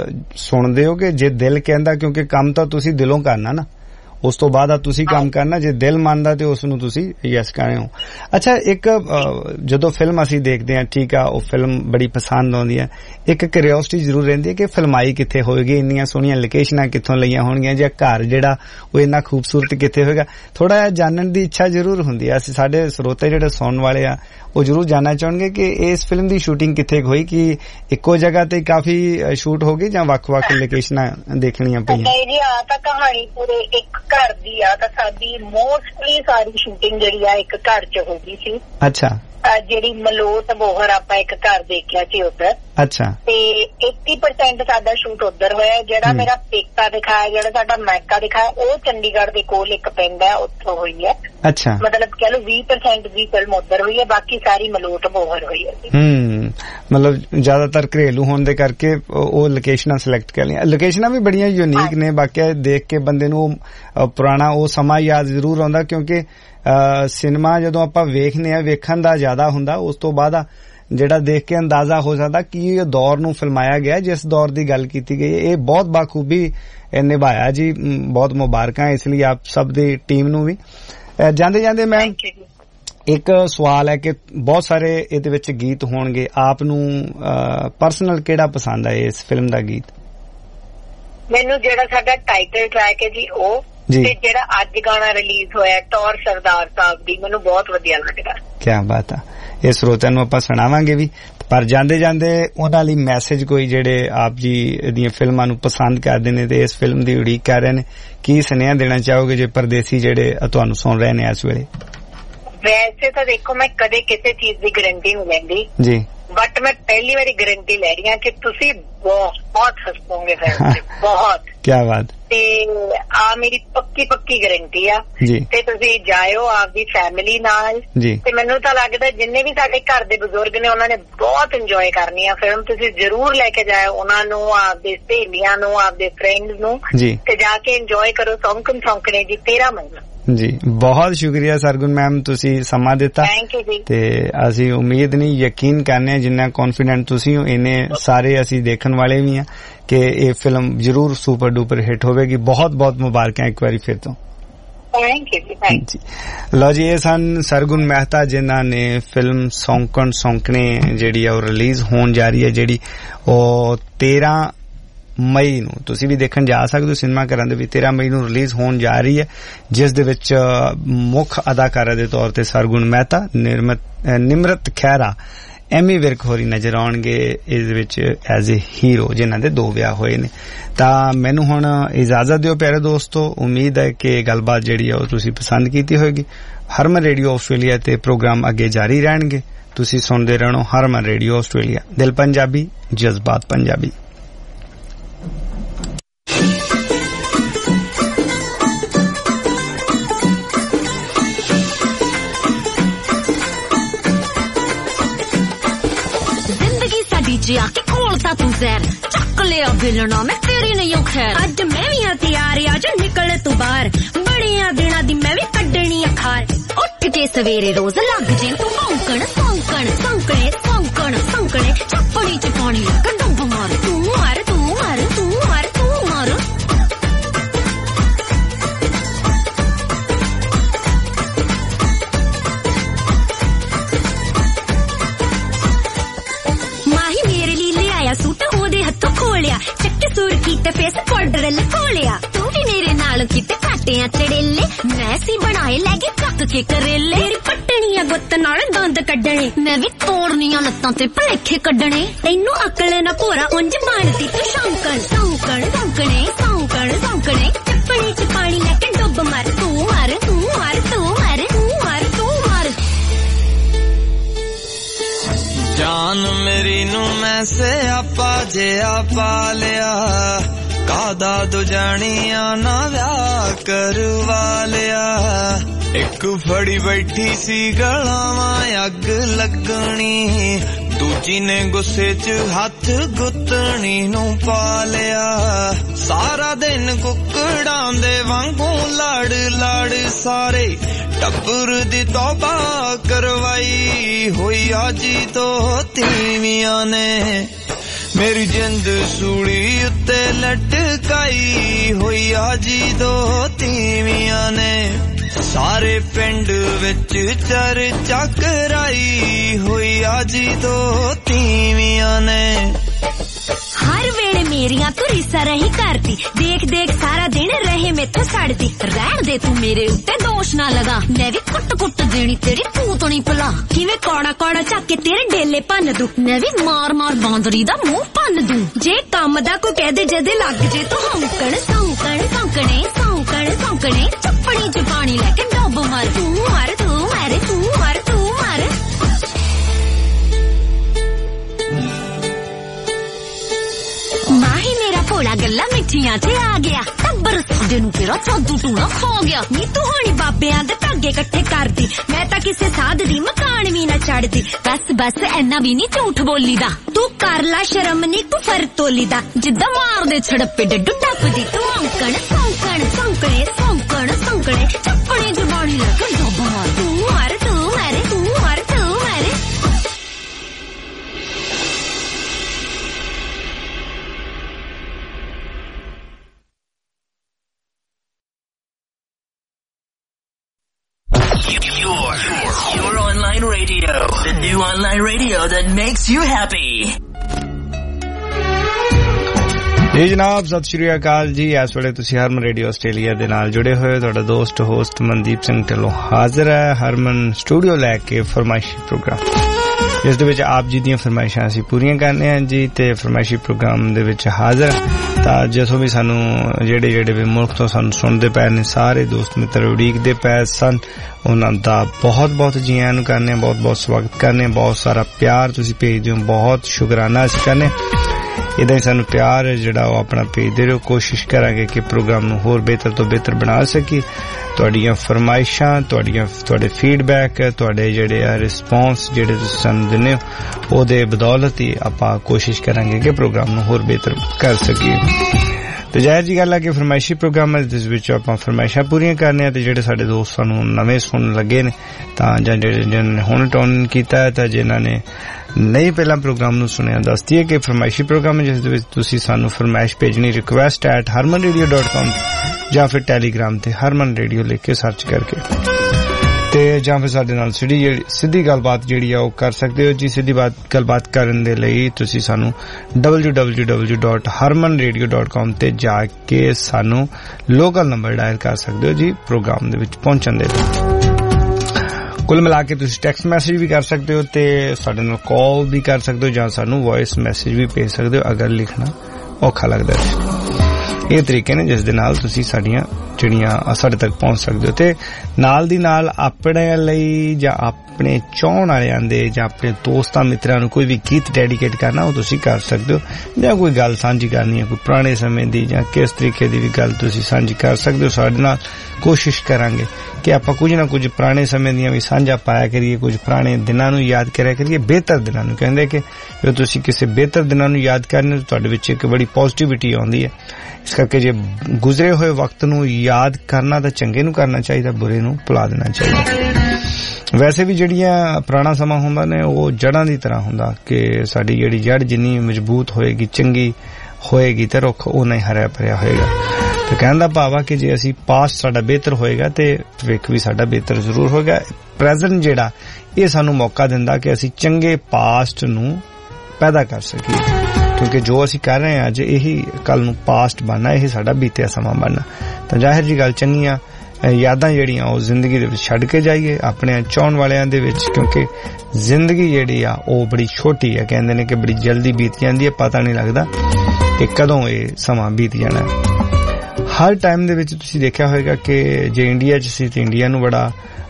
ਸੁਣਦੇ ਹੋ, ਕਿ ਜੇ ਦਿਲ ਕਹਿੰਦਾ, ਕਿਉਂਕਿ ਕੰਮ ਤਾਂ ਤੁਸੀਂ ਦਿਲੋਂ ਕਰਨਾ ਨਾ, ਉਸ ਤੋਂ ਬਾਅਦ ਆ ਤੁਸੀਂ ਕੰਮ ਕਰਨਾ, ਜੇ ਦਿਲ ਮੰਨਦਾ ਤੇ ਉਸ ਨੂੰ ਤੁਸੀਂ ਯੈਸ ਕਹਿੰਦੇ ਹੋ। ਅੱਛਾ, ਇੱਕ ਜਦੋਂ ਫਿਲਮ ਅਸੀਂ ਦੇਖਦੇ ਹਾਂ, ਠੀਕ ਆ, ਉਹ ਫਿਲਮ ਬੜੀ ਪਸੰਦ ਆਉਂਦੀ ਹੈ, ਇੱਕ ਕਿਉਰਿਓਸਿਟੀ ਜ਼ਰੂਰ ਰਹਿੰਦੀ ਹੈ ਕਿ ਫਿਲਮਾਈ ਕਿੱਥੇ ਹੋਏਗੀ, ਇੰਨੀਆਂ ਸੋਹਣੀਆਂ ਲੋਕੇਸ਼ਨਾਂ ਕਿੱਥੋਂ ਲਈਆਂ ਹੋਣਗੀਆਂ, ਜਾਂ ਘਰ ਜਿਹੜਾ ਉਹ ਇੰਨਾ ਖੂਬਸੂਰਤ ਕਿੱਥੇ ਹੋਏਗਾ, ਥੋੜਾ ਜਿਹਾ ਜਾਣਨ ਦੀ ਇੱਛਾ ਜ਼ਰੂਰ ਹੁੰਦੀ ਹੈ। ਅਸੀਂ ਸਾਡੇ ਸਰੋਤੇ ਜਿਹੜੇ ਸੁਣਨ ਵਾਲੇ ਆ ਉਹ ਜ਼ਰੂਰ ਜਾਣਨਾ ਚਾਹਣਗੇ ਕਿ ਇਸ ਫਿਲਮ ਦੀ ਸ਼ੂਟਿੰਗ ਕਿੱਥੇ ਹੋਈ, ਕਿ ਇੱਕੋ ਜਗ੍ਹਾ ਤੇ ਕਾਫੀ ਸ਼ੂਟ ਹੋ ਗਈ ਜਾਂ ਵੱਖ-ਵੱਖ ਲੋਕੇਸ਼ਨਾਂ ਦੇਖਣੀਆਂ ਪਈਆਂ? ਨਹੀਂ ਜੀ, ਆ ਤਾਂ ਕਹਾਣੀ ਪੂਰੇ ਇੱਕ ਘਰ ਦੀ ਆ, ਤਾਂ ਸਾਡੀ ਮੋਸਟਲੀ ਸਾਰੀ ਸ਼ੂਟਿੰਗ ਜਿਹੜੀ ਆ ਇੱਕ ਘਰ ਚ ਹੋ ਗਈ ਸੀ। ਅੱਛਾ। ਜਿਹੜੀ ਮਲੋਟ ਬੋਹਰ ਆਪਾਂ ਇੱਕ ਘਰ ਦੇਖਿਆ ਸੀ ਉੱਧਰ। ਅੱਛਾ। ਤੇ eighty percent ਸਾਡਾ ਸ਼ੂਟ ਉੱਧਰ ਹੋਇਆ। ਜਿਹੜਾ ਮੇਰਾ ਪੇਕਾ ਦਿਖਾਇਆ, ਜਿਹੜਾ ਸਾਡਾ ਮਾਇਕਾ ਦਿਖਾਇਆ, ਉਹ ਚੰਡੀਗੜ੍ਹ ਦੇ ਕੋਲ ਇੱਕ ਪਿੰਡ ਹੈ, ਉੱਥੋਂ ਹੋਈ ਹੈ। ਅੱਛਾ। ਮਤਲਬ ਕਹਿ ਲਓ ਵੀਹ percent ਦੀ ਫਿਲਮ ਉੱਧਰ ਹੋਈ ਹੈ, ਬਾਕੀ ਸਾਰੀ ਮਲੋਟ ਬੋਹਰ ਹੋਈ ਹੈ। ਹੂੰ, ਮਤਲਬ ਜ਼ਿਆਦਾਤਰ ਘਰੇਲੂ ਹੋਣ ਦੇ ਕਰਕੇ ਉਹ ਲੋਕੇਸ਼ਨਾਂ ਸਿਲੈਕਟ ਕਰ ਲਈਆਂ। ਲੋਕੇਸ਼ਨਾਂ ਵੀ ਬੜੀਆਂ ਯੂਨੀਕ ਨੇ, ਬਾਕੀ ਦੇਖ ਕੇ ਬੰਦੇ ਨੂੰ ਪੁਰਾਣਾ ਉਹ ਸਮਾਂ ਯਾਦ ਜ਼ਰੂਰ ਆਉਂਦਾ, ਕਿਉਂਕਿ ਸਿਨੇਮਾ ਜਦੋਂ ਆਪਾਂ ਵੇਖਦੇ ਆ, ਵੇਖਣ ਦਾ ਜ਼ਿਆਦਾ ਹੁੰਦਾ, ਉਸ ਤੋਂ ਬਾਅਦ ਜਿਹੜਾ ਦੇਖ ਕੇ ਅੰਦਾਜ਼ਾ ਹੋ ਸਕਦਾ ਕਿ ਦੌਰ ਨੂੰ ਫਿਲਮਾਇਆ ਗਿਆ, ਜਿਸ ਦੌਰ ਦੀ ਗੱਲ ਕੀਤੀ ਗਈ। ਇਹ ਬਹੁਤ ਬਾਖੂਬੀ ਨਿਭਾਇਆ ਜੀ, ਬਹੁਤ ਮੁਬਾਰਕਾਂ ਇਸ ਲਈ ਆਪ ਸਭ ਦੀ ਟੀਮ ਨੂੰ ਵੀ। ਜਾਂਦੇ ਜਾਂਦੇ ਮੈਂ ਇੱਕ ਸਵਾਲ ਹੈ ਕਿ ਬਹੁਤ ਸਾਰੇ ਇਹਦੇ ਵਿੱਚ ਗੀਤ ਹੋਣਗੇ, ਆਪ ਨੂੰ ਪਰਸਨਲ ਕਿਹੜਾ ਪਸੰਦ ਹੈ ਇਸ ਫਿਲਮ ਦਾ ਗੀਤ? ਮੈਨੂੰ ਜਿਹੜਾ ਸਾਡਾ ਟਾਈਟਲ ਟਰੈਕ ਹੈ ਜੀ ਉਹ, ਤੇ ਜਿਹੜਾ ਅੱਜ ਗਾਣਾ ਰਿਲੀਜ਼ ਹੋਇਆ ਟੌਰ ਸਰਦਾਰ ਸਾਹਿਬ ਦੀ, ਮੈਨੂੰ ਬਹੁਤ ਵਧੀਆ ਲੱਗਦਾ। ਕਿਆ ਬਾਤ ਆ, ਇਹ ਸਰੋਤਿਆਂ ਨੂੰ ਆਪਾਂ ਸੁਣਾਵਾਂਗੇ ਵੀ, ਪਰ ਜਾਂਦੇ ਜਾਂਦੇ ਉਹਨਾਂ ਲਈ ਮੈਸੇਜ ਕੋਈ ਜਿਹੜੇ ਆਪ ਜੀ ਦੀਆਂ ਫਿਲਮਾਂ ਨੂੰ ਪਸੰਦ ਕਰਦੇ ਨੇ ਤੇ ਇਸ ਫਿਲਮ ਦੀ ਉਡੀਕ ਕਰ ਰਹੇ ਨੇ, ਕੀ ਸੁਨੇਹਾ ਦੇਣਾ ਚਾਹੋਗੇ ਜੇ ਪਰਦੇਸੀ ਜਿਹੜੇ ਤੁਹਾਨੂੰ ਸੁਣ ਰਹੇ ਨੇ ਇਸ ਵੇਲੇ? ਵੈਸੇ ਤਾਂ ਦੇਖੋ, ਮੈਂ ਕਦੇ ਕਿਸੇ ਚੀਜ਼ ਦੀ ਗਰੰਟੀ ਨਹੀਂ ਲੈਂਦੀ ਜੀ, ਬਟ ਮੈਂ ਪਹਿਲੀ ਵਾਰੀ ਗਰੰਟੀ ਲੈ ਰਹੀ ਹਾਂ ਕਿ ਤੁਸੀਂ ਬਹੁਤ ਹੱਸੋਗੇ ਬਹੁਤ। ਕਿਆ ਬਾਤ। ਤੇ ਆ ਮੇਰੀ ਪੱਕੀ ਪੱਕੀ ਗਰੰਟੀ ਆ ਜੀ। ਤੇ ਤੁਸੀਂ ਜਾਇਓ ਆਪਦੀ ਫੈਮਿਲੀ ਨਾਲ ਜੀ, ਤੇ ਮੈਨੂੰ ਤਾਂ ਲੱਗਦਾ ਜਿੰਨੇ ਵੀ ਸਾਡੇ ਘਰ ਦੇ ਬਜ਼ੁਰਗ ਨੇ ਉਹਨਾਂ ਨੇ ਬਹੁਤ ਇੰਜੋਏ ਕਰਨੀ ਆ ਫਿਲਮ। ਤੁਸੀਂ ਜ਼ਰੂਰ ਲੈ ਕੇ ਜਾਇਓ ਉਹਨਾਂ ਨੂੰ, ਆਪਦੇ ਸਹੇਲੀਆਂ ਨੂੰ, ਆਪਦੇ ਫਰੈਂਡਸ ਨੂੰ ਜੀ, ਤੇ ਜਾ ਕੇ ਇੰਜੋਏ ਕਰੋ ਸੌਂਕਣ ਸੌਂਕਣੇ ਜੀ, ਤੇਰਾ ਮਹੀਨਾ ਜੀ। ਬਹੁਤ ਸ਼ੁਕਰੀਆ ਸਰਗੁਣ ਮੈਮ, ਤੁਸੀਂ ਸਮਾਂ ਦਿੱਤਾ। ਥੈਂਕ ਯੂ ਜੀ। ਤੇ ਅਸੀਂ ਉਮੀਦ ਨਹੀਂ, ਯਕੀਨ ਕਰਨੇ ਜਿੰਨਾ ਕੌਨਫੀਡੈਂਟ ਤੁਸੀਂ ਹੋ, ਇੰਨੇ ਸਾਰੇ ਅਸੀਂ ਦੇਖਣ ਵਾਲੇ ਵੀ ਹਾਂ ਕਿ ਇਹ ਫਿਲਮ ਜ਼ਰੂਰ ਸੁਪਰ ਡੂਪਰ ਹਿੱਟ ਹੋਵੇਗੀ। ਬਹੁਤ ਬਹੁਤ ਮੁਬਾਰਕਾਂ ਇੱਕ ਵਾਰੀ ਫਿਰ ਤੋਂ। ਥੈਂਕ ਯੂ ਜੀ। Thank you. ਲਓ ਜੀ, ਇਹ ਸਨ ਸਰਗੁਣ ਮਹਿਤਾ ਜਿਨ੍ਹਾਂ ਨੇ ਫਿਲਮ ਸੌਂਕਣ ਸੌਂਕਣੇ ਜਿਹੜੀ ਆ ਉਹ ਰਿਲੀਜ਼ ਹੋਣ ਜਾ ਰਹੀ ਹੈ, ਜਿਹੜੀ ਉਹ ਤੇਰਾਂ ਮਈ ਨੂੰ ਤੁਸੀਂ ਵੀ ਦੇਖਣ ਜਾ ਸਕਦੇ ਹੋ ਸਿਨੇਮਾ ਘਰਾਂ ਦੇ ਵੀ। ਤੇਰਾਂ ਮਈ ਨੂੰ ਰਿਲੀਜ਼ ਹੋਣ ਜਾ ਰਹੀ ਹੈ, ਜਿਸ ਦੇ ਵਿੱਚ ਮੁੱਖ ਅਦਾਕਾਰਾ ਦੇ ਤੌਰ ਤੇ ਸਰਗੁਣ ਮਹਿਤਾ, ਨਿਮਰਤ ਖਹਿਰਾ, ਐਮੀ ਵਿਰਕ ਹੋਰੀ ਨਜ਼ਰ ਆਉਣਗੇ ਇਸ ਵਿੱਚ ਐਜ਼ ਏ ਹੀਰੋ, ਜਿਨ੍ਹਾਂ ਦੇ ਦੋ ਵਿਆਹ ਹੋਏ ਨੇ। ਤਾਂ ਮੈਨੂੰ ਹੁਣ ਇਜਾਜ਼ਤ ਦਿਓ ਪਿਆਰੇ ਦੋਸਤੋ। ਉਮੀਦ ਹੈ ਕਿ ਗੱਲਬਾਤ ਜਿਹੜੀ ਆ ਉਹ ਤੁਸੀਂ ਪਸੰਦ ਕੀਤੀ ਹੋਏਗੀ। ਹਰਮਨ ਰੇਡੀਓ ਆਸਟ੍ਰੇਲੀਆ ਤੇ ਪ੍ਰੋਗਰਾਮ ਅੱਗੇ ਜਾਰੀ ਰਹਿਣਗੇ। ਤੁਸੀਂ ਸੁਣਦੇ ਰਹਿਣੋ ਹਰਮਨ ਰੇਡੀਓ ਆਸਟ੍ਰੇਲੀਆ, ਦਿਲ ਪੰਜਾਬੀ, ਜਜ਼ਬਾਤ ਪੰਜਾਬੀ। ਜਿਆ ਕਿ ਕੋਲ ਸਾ ਤੂੰ ਜ਼ਹਿਰ ਚੱਕ ਲਿਆ ਬਿਲਣਾ, ਮੈਂ ਤੇਰੀ ਨਹੀਂ ਉਹ ਖੈਰ। ਅੱਜ ਮੈਂ ਵੀ ਹਾਂ ਤਿਆਰ, ਅੱਜ ਨਿਕਲ ਤੂੰ ਬਾਹਰ, ਬੜੀਆਂ ਦਿਨਾਂ ਦੀ ਮੈਂ ਵੀ ਕੱਢਣੀ ਅਖਾਰ। ਉੱਠ ਕੇ ਸਵੇਰੇ ਰੋਜ਼ ਲੱਗ ਜੇ ਤੂੰ ਭੌਂਕਣ ਭੌਂਕਣ ਭੌਂਕਣੇ ਭੌਂਕਣ ਭੌਂਕਣੇ, ਚੱਪੜੀ ਚ ਪਾਣੀ ਲੱਗ ਡੁੱਬ ਮਾਰ, ਤੂੰ ਮਾਰ ਤੂੰ ਮਾਰ ਤੂੰ ਮਾਰ ਤੂੰ ਮਾਰ। ਸੂਟ ਉਹਦੇ ਹੱਥੋਂ ਖੋਲਿਆ, ਚੱਕੇ ਸੁਰਖੀ ਤੇ ਫੇਸ ਪਾਊਡਰ ਲਕੋਲਿਆ, ਤੂੰ ਵੀ ਪੱਟਿਆਂ ਚੜੇਲੇ ਮੈਂ ਸੀ ਬਣਾਏ ਲੈ ਕੇ ਚੱਕ ਕੇ ਕਰੇਲੇ ਤੇਰੀ ਪੱਟਣੀਆਂ ਗੁੱਤ ਨਾਲ ਦੰਦ ਕੱਢਣੇ ਮੈਂ ਵੀ ਤੋੜਨੀਆਂ ਲੱਤਾਂ ਤੇ ਭਲੇਖੇ ਕੱਢਣੇ ਤੈਨੂੰ ਅਕਲ ਨਾ ਭੋਰਾ ਉਂਝ ਬਣਦੀ ਤੂੰ ਸ਼ੌਂਕਣ ਸ਼ੌਂਕਣ ਸ਼ੌਂਕਣੇ ਸ਼ੌਂਕਣ ਸ਼ੌਂਕਣੇ ਚੱਪਣੀ ਚ ਪਾਣੀ ਲੈ ਕੇ ਡੁੱਬ ਮਰ ਤੂੰ ਮਰ ਤੂੰ ਮਰ ਤੂੰ ਮਰ ਤੂੰ ਮਰ ਤੂੰ ਮਰ ਜਾਨ ਮੇਰੀ ਨੂੰ ਮੈਂ ਸਿਆਪਾ ਜਿਹਾ ਪਾ ਲਿਆ ਕਾਦਾ ਦੁਜਾਣੀਆਂ ਨਾ ਵਿਆਹ ਕਰਵਾ ਲਿਆ ਇੱਕ ਫੜੀ ਬੈਠੀ ਸੀ ਗਲਾਵਾਂ ਅੱਗ ਲੱਗਣੀ ਦੂਜੀ ਨੇ ਗੁੱਸੇ 'ਚ ਹੱਥ ਗੁੱਤਣੀ ਨੂੰ ਪਾ ਲਿਆ ਸਾਰਾ ਦਿਨ ਕੁੱਕੜਾਂ ਦੇ ਵਾਂਗੂ ਲੜ ਲੜ ਸਾਰੇ ਟੱਬਰ ਦੀ ਤੌਬਾ ਕਰਵਾਈ ਹੋਈ ਆਜੀ ਤੋਂ ਤੀਵੀਆਂ ਨੇ ਮੇਰੀ ਜਿੰਦ ਸੂਲੀ ਉੱਤੇ ਲਟਕਾਈ ਹੋਈ ਆਜੀ ਦੋ ਤੀਵੀਆਂ ਨੇ ਸਾਰੇ ਪਿੰਡ ਵਿੱਚ ਚਰਚਾ ਕਰਾਈ ਹੋਈ ਆਜੀ ਦੋ ਤੀਵੀਆਂ ਨੇ ਹਰ ਵੇਲੇ ਮੇਰੀਆਂ ਤੂੰ ਰੀਸਾਂ ਰਹੀ ਕਰਦੀ ਦੇਖ ਦੇਖ ਸਾਰਾ ਦਿਨ ਰਹੇ ਮੈਥੋਂ ਸੜਦੀ ਰਹਿਣ ਦੇ ਤੂੰ ਮੇਰੇ ਉੱਤੇ ਦੋਸ਼ ਨਾ ਲਗਾ ਮੈਂ ਵੀ ਕੁੱਟ ਕੁੱਟ ਦੇਣੀ ਤੇਰੀ ਪੂਤਣੀ ਭਲਾ ਕਿਵੇਂ ਕੌੜਾ ਕੌੜਾ ਚੱਕ ਕੇ ਤੇਰੇ ਢੇਲੇ ਭੰਨ ਦੂੰ ਮੈਂ ਵੀ ਮਾਰ ਮਾਰ ਬਾਂਦਰੀ ਦਾ ਮੂੰਹ ਭੰਨ ਦੂੰ ਜੇ ਕੰਮ ਦਾ ਕੋਈ ਕਹਦੇ ਜਦੇ ਲੱਗ ਜੇ ਤੂੰ ਹੌਂਕਣ ਸੌਂਕਣ ਸੌਂਕਣੇ ਸੌਂਕਣ ਸੌਂਕਣੇ ਚੱਪਣੀ ਚ ਪਾਣੀ ਲੈ ਕੇ ਡੁੱਬ ਮਰ ਤੂੰ ਮਰ ਤੂੰ ਮਰ ਤੂੰ ਮਰ ਤੂੰ ਮਰ ਮਾਹੀ ਮੇਰਾ ਭੋਲਾ ਗੱਲਾਂ ਮਿੱਠੀਆਂ ਚ ਆ ਗਿਆ ਟੱਬਰ ਸਾਡੇ ਨੂੰ ਤੇਰਾ ਚਾਦੂ ਟੂਣਾ ਖਾ ਗਿਆ ਨੀ ਤੂੰ ਹੋਣੀ ਬਾਬਿਆਂ ਦੇ ਧਾਗੇ ਇਕੱਠੇ ਕਰਦੀ ਮੈਂ ਤਾਂ ਕਿਸੇ ਸਾਧ ਦੀ ਮਕਾਨ ਵੀ ਨਾ ਛੱਡਦੀ ਬਸ ਬਸ ਐਨਾ ਵੀ ਨੀ ਝੂਠ ਬੋਲੀ ਦਾ ਤੂੰ ਕਰ ਲੈ ਸ਼ਰਮ ਨੀ ਤੂੰ ਫਰ ਤੋਲੀ ਦਾ ਜਿੱਦਾਂ ਮਾਰਦੇ ਛੜੱਪੇ ਡੱਡੂ ਟੱਪਦੀ ਤੂੰ ਔਂਕਣ ਸੌਂਕਣ ਸੌਂਕਣੇ ਸੌਂਕਣ ਸੌਂਕਣੇ ਚੱਪਣੇ ਜ਼ਬਾਨੀ ਲੈ ਕੇ ਡੁੱਬ ਮਾਰ ਤੂੰ ਮਰ ਤੂੰ ਮਰ ਤੂੰ ਮਰ ਤੂੰ ਮਰ Your, your online radio, the new online radio that makes you happy. ਜੀ ਜਨਾਬ ਸਤਿ ਸ਼੍ਰੀ ਅਕਾਲ ਜੀ ਇਸ ਵੇਲੇ ਤੁਸੀਂ ਹਰਮਨ ਰੇਡੀਓ ਆਸਟ੍ਰੇਲੀਆ ਦੇ ਨਾਲ ਜੁੜੇ ਹੋਏ ਤੁਹਾਡਾ ਦੋਸਤ ਹੋਸਟ ਮਨਦੀਪ ਸਿੰਘ ਢਿੱਲੋਂ ਹਾਜ਼ਰ ਹੈ ਹਰਮਨ ਸਟੂਡੀਓ ਲੈ ਕੇ ਫਰਮਾਇਸ਼ੀ ਪ੍ਰੋਗਰਾਮ ਜਿਸ ਦੇ ਵਿੱਚ ਆਪ ਜੀ ਦੀਆਂ ਫਰਮਾਇਸ਼ਾਂ ਅਸੀਂ ਪੂਰੀਆਂ ਕਰਨੇ ਹਾਂ ਜੀ ਤੇ ਫਰਮਾਇਸ਼ੀ ਪ੍ਰੋਗਰਾਮ ਦੇ ਵਿੱਚ ਹਾਜ਼ਰ ਤਾਂ ਜਿਸੋਂ ਵੀ ਸਾਨੂੰ ਜਿਹੜੇ ਜਿਹੜੇ ਵੀ ਮੁਲਕ ਤੋਂ ਸਾਨੂੰ ਸੁਣਦੇ ਪਏ ਨੇ ਸਾਰੇ ਦੋਸਤ ਮਿੱਤਰ ਉਡੀਕਦੇ ਪਏ ਸਨ ਉਹਨਾਂ ਦਾ ਬਹੁਤ ਬਹੁਤ ਜੀ ਆਇਆਂ ਨੂੰ ਕਰਨੇ ਬਹੁਤ ਬਹੁਤ ਸਵਾਗਤ ਕਰਨੇ ਬਹੁਤ ਸਾਰਾ ਪਿਆਰ ਤੁਸੀਂ ਭੇਜਦੇ ਹੋ ਬਹੁਤ ਸ਼ੁਕਰਾਨਾ ਅਸੀਂ ਕਰਨੇ ਇਦਾਂ ਹੀ ਸਾਨੂੰ ਪਿਆਰ ਜਿਹੜਾ ਉਹ ਆਪਣਾ ਭੇਜਦੇ ਰਹੋ ਕੋਸ਼ਿਸ਼ ਕਰਾਂਗੇ ਕਿ ਪ੍ਰੋਗਰਾਮ ਨੂੰ ਹੋਰ ਬਿਹਤਰ ਤੋਂ ਬਿਹਤਰ ਬਣਾ ਸਕੀਏ ਤੁਹਾਡੀਆਂ ਫਰਮਾਇਸ਼ਾਂ ਤੁਹਾਡੀਆਂ ਤੁਹਾਡੇ ਫੀਡਬੈਕ ਤੁਹਾਡੇ ਜਿਹੜੇ ਆ ਰਿਸਪੌਂਸ ਜਿਹੜੇ ਤੁਸੀਂ ਸਾਨੂੰ ਦਿੰਦੇ ਹੋ ਉਹਦੇ ਬਦੌਲਤ ਹੀ ਆਪਾਂ ਕੋਸ਼ਿਸ਼ ਕਰਾਂਗੇ ਕਿ ਪ੍ਰੋਗਰਾਮ ਨੂੰ ਹੋਰ ਬਿਹਤਰ ਕਰ ਸਕੀਏ ਤੇ ਜਾਇਜ਼ ਜੀ ਗੱਲ ਹੈ ਕਿ ਫਰਮਾਇਸ਼ੀ ਪ੍ਰੋਗਰਾਮ ਜਿਸ ਵਿੱਚ ਆਪਾਂ ਫਰਮਾਇਸ਼ਾਂ ਪੂਰੀਆਂ ਕਰਨੇ ਆ ਤੇ ਜਿਹੜੇ ਸਾਡੇ ਦੋਸਤ ਸਾਨੂੰ ਨਵੇਂ ਸੁਣਨ ਲੱਗੇ ਨੇ ਤਾਂ ਜਾਂ ਜਿਹੜੇ ਜਿਹਨਾਂ ਨੇ ਹੁਣ ਟੋਨ ਕੀਤਾ ਤਾਂ ਜਿਨ੍ਹਾਂ ਨੇ ਨਹੀਂ ਪਹਿਲਾਂ ਪ੍ਰੋਗਰਾਮ ਨੂੰ ਸੁਣਿਆ ਦੱਸਦੀ ਹੈ ਕਿ ਫਰਮਾਇਸ਼ੀ ਪ੍ਰੋਗਰਾਮ ਜਿਸ ਦੇ ਵਿੱਚ ਤੁਸੀਂ ਸਾਨੂੰ ਫਰਮਾਇਸ਼ ਭੇਜਣੀ request at Harman radio dot com ਜਾਂ ਫਿਰ ਟੈਲੀਗ੍ਰਾਮ ਤੇ ਹਰਮਨ ਰੇਡੀਓ ਲਿਖ ਕੇ ਸਰਚ ਕਰਕੇ ਤੇ ਜਾਂ ਫਿਰ ਸਾਡੇ ਨਾਲ ਸਿੱਧੀ ਜਿਹੜੀ ਸਿੱਧੀ ਗੱਲਬਾਤ ਜਿਹੜੀ ਆ ਉਹ ਕਰ ਸਕਦੇ ਹੋ ਜੀ ਸਿੱਧੀ ਬਾਤ ਗੱਲਬਾਤ ਕਰਨ ਦੇ ਲਈ ਤੁਸੀਂ ਸਾਨੂੰ W W W dot Harman radio dot com ਤੇ ਜਾ ਕੇ ਸਾਨੂੰ ਲੋਕਲ ਨੰਬਰ ਡਾਇਲ ਕਰ ਸਕਦੇ ਹੋ ਜੀ ਪ੍ਰੋਗਰਾਮ ਦੇ ਵਿੱਚ ਪਹੁੰਚਣ ਦੇ ਲਈ ਕੁੱਲ ਮਿਲਾ ਕੇ ਤੁਸੀਂ ਟੈਕਸਟ ਮੈਸੇਜ ਵੀ ਕਰ ਸਕਦੇ ਹੋ ਤੇ ਸਾਡੇ ਨਾਲ ਕਾਲ ਵੀ ਕਰ ਸਕਦੇ ਹੋ ਜਾਂ ਸਾਨੂੰ ਵੌਇਸ ਮੈਸੇਜ ਵੀ ਭੇਜ ਸਕਦੇ ਹੋ ਅਗਰ ਲਿਖਣਾ ਔਖਾ ਲੱਗਦਾ ਹੈ ਇਹ ਤਰੀਕੇ ਨੇ ਜਿਸ ਦੇ ਨਾਲ ਤੁਸੀਂ ਸਾਡੀਆਂ ਜਿਹੜੀਆਂ ਸਾਡੇ ਤੱਕ ਪਹੁੰਚ ਸਕਦੇ ਹੋ ਤੇ ਨਾਲ ਦੀ ਨਾਲ ਆਪਣੇ ਲਈ ਜਾਂ ਆਪਣੇ ਚਾਹਣ ਵਾਲਿਆਂ ਦੇ ਜਾਂ ਆਪਣੇ ਦੋਸਤਾਂ ਮਿੱਤਰਾਂ ਨੂੰ ਕੋਈ ਵੀ ਗੀਤ ਡੈਡੀਕੇਟ ਕਰਨਾ ਉਹ ਤੁਸੀਂ ਕਰ ਸਕਦੇ ਹੋ ਜਾਂ ਕੋਈ ਗੱਲ ਸਾਂਝੀ ਕਰਨੀ ਹੈ ਕੋਈ ਪੁਰਾਣੇ ਸਮੇਂ ਦੀ ਜਾਂ ਕਿਸ ਤਰੀਕੇ ਦੀ ਵੀ ਗੱਲ ਤੁਸੀਂ ਸਾਂਝੀ ਕਰ ਸਕਦੇ ਹੋ ਸਾਡੇ ਨਾਲ ਕੋਸ਼ਿਸ਼ ਕਰਾਂਗੇ ਕਿ ਆਪਾਂ ਕੁਝ ਨਾ ਕੁਝ ਪੁਰਾਣੇ ਸਮੇਂ ਦੀਆਂ ਵੀ ਸਾਂਝਾ ਪਾਇਆ ਕਰੀਏ ਕੁਝ ਪੁਰਾਣੇ ਦਿਨਾਂ ਨੂੰ ਯਾਦ ਕਰਿਆ ਕਰੀਏ ਬਿਹਤਰ ਦਿਨਾਂ ਨੂੰ ਕਹਿੰਦੇ ਕਿ ਜੋ ਤੁਸੀਂ ਕਿਸੇ ਬਿਹਤਰ ਦਿਨਾਂ ਨੂੰ ਯਾਦ ਕਰਨੇ ਤੁਹਾਡੇ ਵਿੱਚ ਇੱਕ ਬੜੀ ਪੋਜ਼ਿਟਿਵਿਟੀ ਆਉਂਦੀ ਹੈ ਇਸ ਕਰਕੇ ਜੇ ਗੁਜ਼ਰੇ ਹੋਏ ਵਕਤ ਨੂੰ ਯਾਦ ਕਰਨਾ ਤਾਂ ਚੰਗੇ ਨੂੰ ਕਰਨਾ ਚਾਹੀਦਾ ਬੁਰੇ ਨੂੰ ਭੁਲਾ ਦੇਣਾ ਚਾਹੀਦਾ ਵੈਸੇ ਵੀ ਜਿਹੜੀਆਂ ਪੁਰਾਣਾ ਸਮਾਂ ਹੁੰਦਾ ਨੇ ਉਹ ਜੜ੍ਹਾਂ ਦੀ ਤਰ੍ਹਾਂ ਹੁੰਦਾ ਕਿ ਸਾਡੀ ਜਿਹੜੀ ਜੜ ਜਿੰਨੀ ਮਜ਼ਬੂਤ ਹੋਏਗੀ ਚੰਗੀ ਹੋਏਗੀ ਤੇ ਰੁੱਖ ਉਨਾ ਹੀ ਹਰਿਆ ਭਰਿਆ ਹੋਏਗਾ ਤੇ ਕਹਿਣ ਦਾ ਭਾਵ ਆ ਕਿ ਜੇ ਅਸੀਂ ਪਾਸਟ ਸਾਡਾ ਬਿਹਤਰ ਹੋਏਗਾ ਤੇ ਭਵਿੱਖ ਵੀ ਸਾਡਾ ਬਿਹਤਰ ਜ਼ਰੂਰ ਹੋਏਗਾ ਪ੍ਰੈਜ਼ੈਂਟ ਜਿਹੜਾ ਇਹ ਸਾਨੂੰ ਮੌਕਾ ਦਿੰਦਾ ਕਿ ਅਸੀਂ ਚੰਗੇ ਪਾਸਟ ਨੂੰ ਪੈਦਾ ਕਰ ਸਕੀਏ ਕਿਉਂਕਿ ਜੋ ਅਸੀਂ ਕਰ ਰਹੇ ਹਾਂ ਅੱਜ ਇਹੀ ਕੱਲ ਨੂੰ ਪਾਸਟ ਬਣਨਾ ਇਹ ਸਾਡਾ ਬੀਤਿਆ ਸਮਾਂ ਬਣਨਾ ਤਾਂ ਜ਼ਾਹਿਰ ਜੀ ਗੱਲ ਚੰਗੀਆਂ ਯਾਦਾਂ ਜਿਹੜੀਆਂ ਉਹ ਜ਼ਿੰਦਗੀ ਦੇ ਵਿੱਚ ਛੱਡ ਕੇ ਜਾਈਏ ਆਪਣੇ ਚਾਹਣ ਵਾਲਿਆਂ ਦੇ ਵਿੱਚ, ਕਿਉਂਕਿ ਜ਼ਿੰਦਗੀ ਜਿਹੜੀ ਆ ਉਹ ਬੜੀ ਛੋਟੀ ਹੈ। ਕਹਿੰਦੇ ਨੇ ਕਿ ਬੜੀ ਜਲਦੀ ਬੀਤ ਜਾਂਦੀ ਹੈ, ਪਤਾ ਨਹੀਂ ਲੱਗਦਾ ਕਿ ਕਦੋਂ ਇਹ ਸਮਾਂ ਬੀਤ ਜਾਣਾ। ਹਰ ਟਾਈਮ ਦੇ ਵਿੱਚ ਤੁਸੀਂ ਦੇਖਿਆ ਹੋਵੇਗਾ ਕਿ ਜੇ ਇੰਡੀਆ 'ਚ ਸੀ ਤੇ ਇੰਡੀਆ ਨੂੰ ਬੜਾ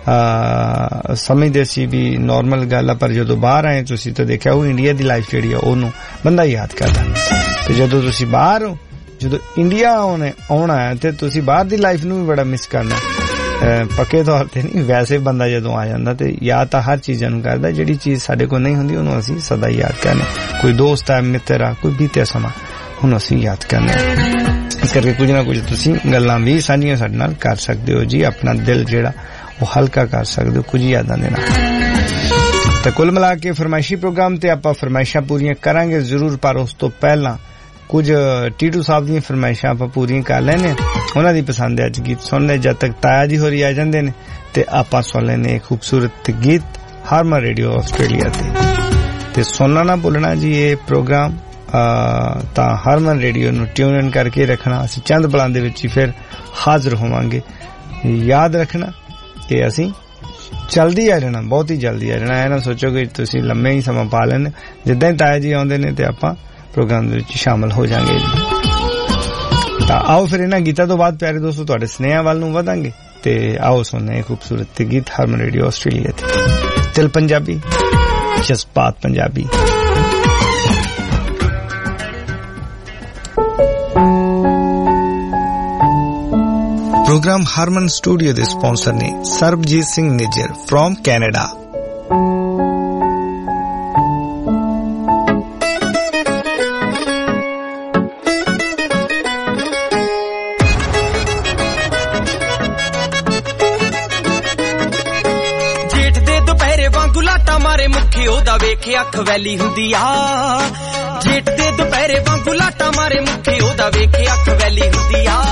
ਸਮਝਦੇ ਸੀ ਵੀ ਨਾਰਮਲ ਗੱਲ ਆ, ਪਰ ਜਦੋਂ ਬਾਹਰ ਆਏ ਤੁਸੀਂ ਤਾਂ ਦੇਖਿਆ ਉਹ ਇੰਡੀਆ ਦੀ ਲਾਈਫ ਜਿਹੜੀ ਆ ਉਹਨੂੰ ਬੰਦਾ ਯਾਦ ਕਰਦਾ। ਤੇ ਜਦੋਂ ਤੁਸੀਂ ਬਾਹਰ ਹੋ, ਜਦੋਂ ਇੰਡੀਆ ਆਉਣਾ ਹੈ ਤੇ ਤੁਸੀਂ ਬਾਹਰ ਦੀ ਲਾਈਫ ਨੂੰ ਵੀ ਬੜਾ ਮਿਸ ਕਰਨਾ। ਪੱਕੇ ਤੌਰ ਤੇ ਨਹੀਂ, ਵੈਸੇ ਬੰਦਾ ਜਦੋਂ ਆ ਜਾਂਦਾ ਤੇ ਯਾਦ ਤਾਂ ਹਰ ਚੀਜ਼ਾਂ ਨੂੰ ਕਰਦਾ, ਜਿਹੜੀ ਚੀਜ਼ ਸਾਡੇ ਕੋਲ ਨਹੀਂ ਹੁੰਦੀ ਉਹਨੂੰ ਅਸੀਂ ਸਦਾ ਯਾਦ ਕਰਨਾ। ਕੋਈ ਦੋਸਤ ਆ, ਮਿੱਤਰ ਆ, ਕੋਈ ਬੀਤਿਆ ਸਮਾਂ ਹੁਣ ਅਸੀਂ ਯਾਦ ਕਰਨਾ। ਇਸ ਕਰਕੇ ਕੁਝ ਨਾ ਕੁਝ ਤੁਸੀਂ ਗੱਲਾਂ ਵੀ ਸਾਂਝੀਆਂ ਸਾਡੇ ਨਾਲ ਕਰ ਸਕਦੇ ਹੋ ਜੀ, ਆਪਣਾ ਦਿਲ ਜਿਹੜਾ ਉਹ ਹਲਕਾ ਕਰ ਸਕਦੇ ਹੋ ਕੁਝ ਯਾਦਾਂ ਦੇ ਨਾਲ। ਤੇ ਕੁੱਲ ਮਿਲਾ ਕੇ ਫਰਮਾਇਸ਼ੀ ਪ੍ਰੋਗਰਾਮ ਤੇ ਆਪਾਂ ਫਰਮਾਇਸ਼ਾਂ ਪੂਰੀਆਂ ਕਰਾਂਗੇ ਜ਼ਰੂਰ, ਪਰ ਉਸ ਤੋਂ ਪਹਿਲਾਂ ਕੁਝ ਟੀਟੂ ਸਾਹਿਬ ਦੀਆਂ ਫਰਮਾਇਸ਼ਾਂ ਆਪਾਂ ਪੂਰੀਆਂ ਕਰ ਲੈਣੇ। ਉਹਨਾਂ ਦੀ ਪਸੰਦ ਦੇ ਅੱਜ ਗੀਤ ਸੁਣਨੇ, ਜਦ ਤੱਕ ਤਾਇਆ ਜੀ ਹੋਰੀ ਆ ਜਾਂਦੇ ਨੇ ਤੇ ਆਪਾਂ ਸੁਣ ਲੈਣੇ ਖੂਬਸੂਰਤ ਗੀਤ ਹਾਰਮਨ ਰੇਡੀਓ ਆਸਟ੍ਰੇਲੀਆ ਤੇ। ਤੇ ਸੁਣਨਾ ਨਾ ਭੁੱਲਣਾ ਜੀ ਇਹ ਪ੍ਰੋਗਰਾਮ, ਤਾਂ ਹਾਰਮਨ ਰੇਡੀਓ ਨੂੰ ਟਿਊਨ ਇਨ ਕਰਕੇ ਰੱਖਣਾ। ਅਸੀਂ ਚੰਦ ਬਲਾਂ ਦੇ ਵਿੱਚ ਹੀ ਫਿਰ ਹਾਜ਼ਰ ਹੋਵਾਂਗੇ। ਯਾਦ ਰੱਖਣਾ ਕਿ ਅਸੀਂ ਜਲਦੀ ਆ ਜਾਣਾ, ਬਹੁਤ ਹੀ ਜਲਦੀ ਆ ਜਾਣਾ। ਇਹ ਨਾ ਸੋਚੋ ਕਿ ਤੁਸੀਂ ਲੰਮੇ ਹੀ ਸਮਾਂ ਪਾ ਲੈਣੇ, ਜਿੱਦਾਂ ਹੀ ਤਾਇਆ ਜੀ ਆਉਂਦੇ ਨੇ ਤੇ ਆਪਾਂ ਪ੍ਰੋਗਰਾਮ ਦੇ ਵਿੱਚ ਸ਼ਾਮਲ ਹੋ ਜਾਾਂਗੇ। ਤਾਂ ਆਓ ਫਿਰ ਇਹਨਾਂ ਗੀਤਾਂ ਤੋਂ ਬਾਅਦ ਪਿਆਰੇ ਦੋਸਤੋ ਤੁਹਾਡੇ ਸਨੇਹਾਂ ਵੱਲ ਨੂੰ ਵਧਾਂਗੇ ਤੇ ਆਓ ਸੁਣਨੇ ਖੂਬਸੂਰਤ ਗੀਤ ਹਾਰਮਨ ਰੇਡੀਓ ਆਸਟ੍ਰੇਲੀਆ ਤੇ। ਦਿਲ ਪੰਜਾਬੀ, ਜਜ਼ਬਾਤ ਪੰਜਾਬੀ। प्रोग्राम हारमन स्टूडियो के स्पॉन्सर ने सरबजीत सिंह निज्जर फ्रॉम कैनेडा। जेठ दे दोपहरे वांगू लाटा मारे मुखी ओदा वेखे अख वैली हुंदी आ। जेठ दे दोपहरे वांगू लाटा मारे मुखी ओदा वेखे अख वैली हुंदी आ।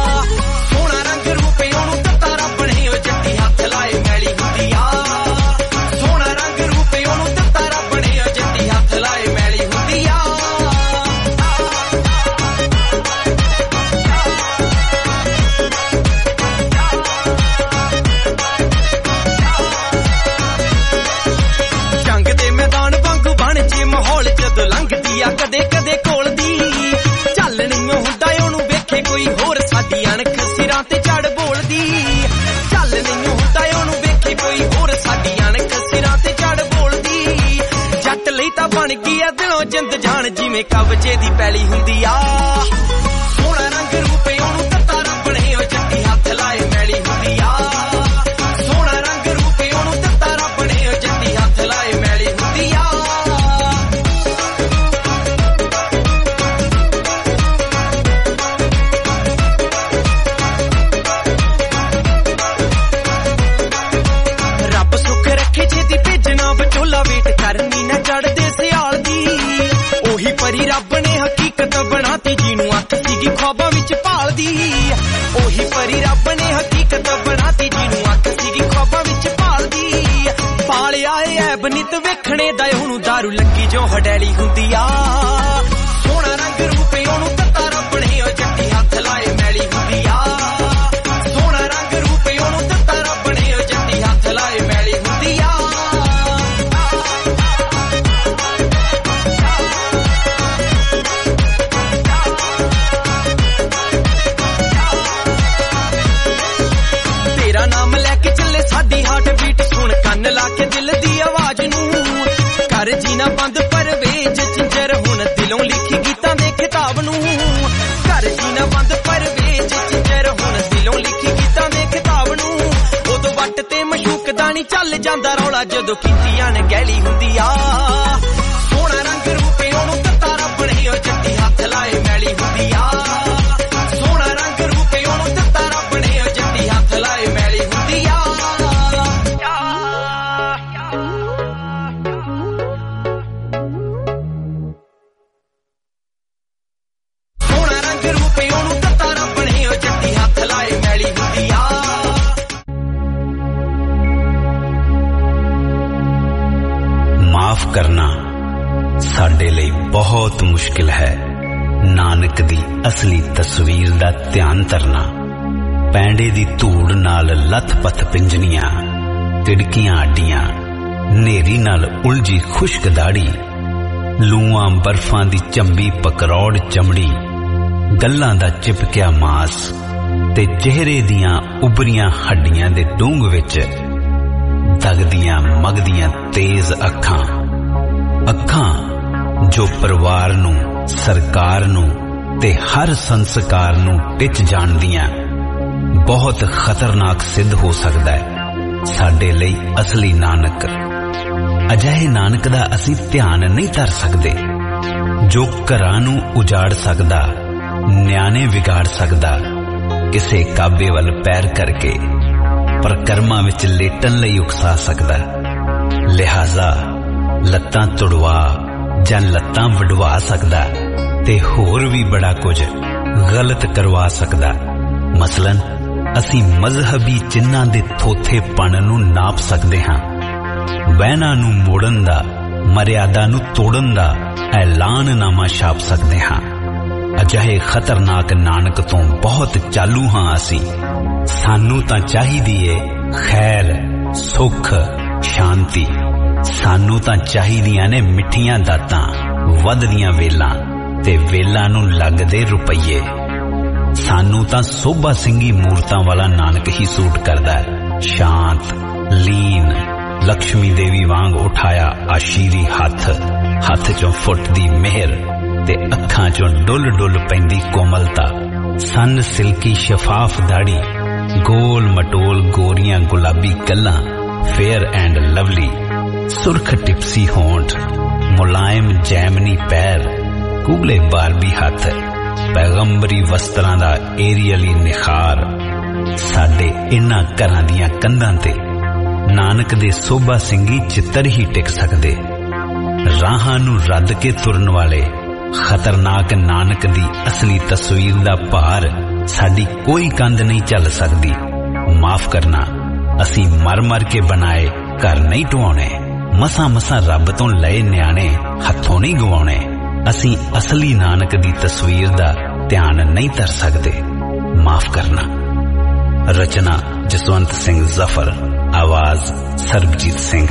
कदे कदे कोल दी चल नहीं हुंदा ओनू वेखे कोई होर साडी अणख सिरां ते चढ़ बोलदी। चल नहीं हुंदा ओनू वेखे कोई होर साडी अणख सिरां ते चढ़ बोलदी। जट लई तां बन गई आ दिलों जिंद जान जिवें कवजे दी पैली हुंदी आ। सोहना रंग रूप ओनू तत्ता रब ने ओ जट्टी हत्थ लाए मैली हुंदी आ। सोहना रंग रूप ओनू तत्ता रब ने ओ जट्टी हत्थ लाए मैली हुंदी आ। परी रब ने हकीकत बनाती जीनू अख सीगी ख्वाबां विच भालदी। ओही परी रब ने हकीकत बनाती जीनू अख सीगी ख्वाबां विच भालदी। पालिया ऐब नित वेखणे दा ओनू दारू लगी जो हडैली हुंदी आ। सोहना रंग रूप ओनू तत्ता रब ने ओ जट्टी हत्थ लाए मैली हुंदी आ। सोहना रंग रूप ओनू तत्ता रब ने ओ जट्टी हत्थ लाए मैली हुंदी आ। लाके दिल दी आवाज नू कर जीना बंद परवेज चिंजर हुन दिलों लिखी गीतां दे खिताब नू। कर जीना बंद परवेज चिंजर हुन दिलों लिखी गीतां दे खिताब नू। उदों वट ते मशूक दा नी चल जांदा रौला जदों कीतियां ने गैली हुंदी आ। सोहना रंग रूप ओनू तत्ता रब ने ओ जट्टी हत्थ लाए मैली हुंदी आ। सोहना रंग रूप ओनू तत्ता रब ने ओ जट्टी हत्थ लाए मैली हुंदी आ। माफ करना साडे लई बहुत मुश्किल है। नानक दी असली तस्वीर दा ध्यान धरना ਪੈਂਡੇ ਦੀ ਧੂੜ ਨਾਲ ਲੱਥ-ਪੱਥ ਪਿੰਜਣੀਆਂ, ਤਿੜਕੀਆਂ ਅੱਡੀਆਂ, ਨੇਰੀ ਨਾਲ ਉਲਝੀ ਖੁਸ਼ਕ ਦਾੜੀ, ਲੂਆਂ ਬਰਫਾਂ ਦੀ ਚੰਬੀ ਪਕਰੌੜ ਚਮੜੀ, ਗੱਲਾਂ ਦਾ ਚਿਪਕਿਆ ਮਾਸ ਤੇ ਚਿਹਰੇ ਦੀਆਂ ਉਭਰੀਆਂ ਹੱਡੀਆਂ ਦੇ ਡੂੰਘ ਵਿੱਚ ਦਗਦੀਆਂ ਮਗਦੀਆਂ ਤੇਜ਼ ਅੱਖਾਂ, ਅੱਖਾਂ ਜੋ ਪਰਿਵਾਰ ਨੂੰ, ਸਰਕਾਰ ਨੂੰ ਤੇ ਹਰ ਸੰਸਕਾਰ ਨੂੰ ਟਿੱਚ ਜਾਣਦੀਆਂ। ਬਹੁਤ ਖਤਰਨਾਕ ਸਿੱਧ ਹੋ ਸਕਦਾ ਹੈ ਸਾਡੇ ਲਈ ਅਸਲੀ ਨਾਨਕ। ਅਜਿਹੇ ਨਾਨਕ ਦਾ ਅਸੀਂ ਧਿਆਨ ਨਹੀਂ ਧਰ ਸਕਦੇ ਜੋ ਘਰਾਂ ਨੂੰ ਉਜਾੜ ਸਕਦਾ, ਨਿਆਣੇ ਵਿਗਾੜ ਸਕਦਾ, ਕਿਸੇ ਕਾਬੇ ਵੱਲ ਪੈਰ ਕਰਕੇ ਪਰਕਰਮਾਂ ਵਿੱਚ ਲੇਟਣ ਲਈ ਉਕਸਾ ਸਕਦਾ। ਲਿਹਾਜ਼ਾ ਲੱਤਾਂ ਤੁੜਵਾ ਜਾਂ ਲੱਤਾਂ ਵਡਵਾ ਸਕਦਾ ਤੇ ਹੋਰ ਵੀ ਬੜਾ ਕੁਝ ਗਲਤ ਕਰਵਾ ਸਕਦਾ। ਮਸਲਨ ਅਸੀਂ ਮਜ਼ਹਬੀ ਚਿੰਨ੍ਹਾਂ ਦੇ ਥੋਥੇਪਣ ਨੂੰ ਨਾਪ ਸਕਦੇ ਹਾਂ, ਵਹਿਣਾਂ ਨੂੰ ਮੋੜਨ ਦਾ, ਮਰਿਆਦਾ ਨੂੰ ਤੋੜਨ ਦਾ ਐਲਾਨਨਾਮਾ ਛਾਪ ਸਕਦੇ ਹਾਂ। ਅਜਿਹੇ ਖਤਰਨਾਕ ਨਾਨਕ ਤੋਂ ਬਹੁਤ ਚਾਲੂ ਹਾਂ ਅਸੀਂ। ਸਾਨੂੰ ਤਾਂ ਚਾਹੀਦੀ ਏ ਖੈਰ, ਸੁੱਖ, ਸ਼ਾਂਤੀ। ਸਾਨੂੰ ਤਾਂ ਚਾਹੀਦੀਆਂ ਨੇ ਮਿੱਠੀਆਂ ਦਾਤਾਂ, ਵੱਧਦੀਆਂ ਵੇਲਾਂ ਤੇ ਵੇਲਾਂ ਨੂੰ ਲੱਗਦੇ ਰੁਪਈਏ। ਸਾਨੂੰ ਤਾਂ ਸੋਭਾ ਸਿੰਘੀ ਮੂਰਤਾਂ ਵਾਲਾ ਨਾਨਕ ਹੀ ਸੂਟ ਕਰਦਾ ਹੈ। ਸ਼ਾਂਤ, ਲੀਨ, ਲక్ష్ਮੀ ਦੇਵੀ ਵਾਂਗ ਉਠਾਇਆ ਆਸ਼ੀਰੀ ਹੱਥ, ਹੱਥ ਚੋਂ ਫੁੱਟਦੀ ਮਿਹਰ ਤੇ ਅੱਖਾਂ ਚੋਂ ਡੁੱਲ ਡੁੱਲ ਪੈਂਦੀ ਕੋਮਲਤਾ, ਸੰਨ ਸਿਲਕੀ ਸ਼ਫਾਫ ਦਾੜੀ, ਗੋਲ ਮਟੋਲ ਗੋਰੀਆਂ ਗੁਲਾਬੀ ਗੱਲਾਂ, ਫੇਅਰ ਐਂਡ ਲਵਲੀ, ਸੁਰਖ ਟਿਪਸੀ ਹੋਂਠ, ਮੁਲਾਇਮ ਜੈਮਨੀ ਪੈਰ, ਕੂਲੇ ਬਾਰਬੀ ਹੱਥ, ਪੈਗੰਬਰੀ ਵਸਤਰਾਂ ਦਾ ਏਰੀਅਲੀ ਨਿਖਾਰ। ਸਾਡੇ ਇਨ੍ਹਾਂ ਘਰਾਂ ਦੀਆਂ ਕੰਧਾਂ ਤੇ ਨਾਨਕ ਦੇ ਸੋਭਾ ਸਿੰਘੀ ਚਿੱਤਰ ਹੀ ਟਿਕ ਸਕਦੇ। ਰਾਹਾਂ ਨੂੰ ਰੱਦ ਕੇ ਤੁਰਨ ਵਾਲੇ ਖਤਰਨਾਕ ਨਾਨਕ ਦੀ ਅਸਲੀ ਤਸਵੀਰ ਦਾ ਭਾਰ ਸਾਡੀ ਕੋਈ ਕੰਧ ਨਹੀਂ ਝੱਲ ਸਕਦੀ। ਮਾਫ ਕਰਨਾ, ਅਸੀਂ ਮਰ ਮਰ ਕੇ ਬਣਾਏ ਘਰ ਨਹੀਂ ਢਵਾਉਣੇ, ਮਸਾਂ ਮਸਾਂ ਰੱਬ ਤੋਂ ਲਏ ਨਿਆਣੇ ਹੱਥੋਂ ਨਹੀਂ ਗਵਾਉਣੇ। ਅਸੀਂ ਅਸਲੀ ਨਾਨਕ ਦੀ ਤਸਵੀਰ ਦਾ ਧਿਆਨ ਨਹੀਂ ਧਰ ਸਕਦੇ। ਮਾਫ ਕਰਨਾ। ਰਚਨਾ ਜਸਵੰਤ ਸਿੰਘ ਜ਼ਫਰ, ਆਵਾਜ਼ ਸਰਬਜੀਤ ਸਿੰਘ।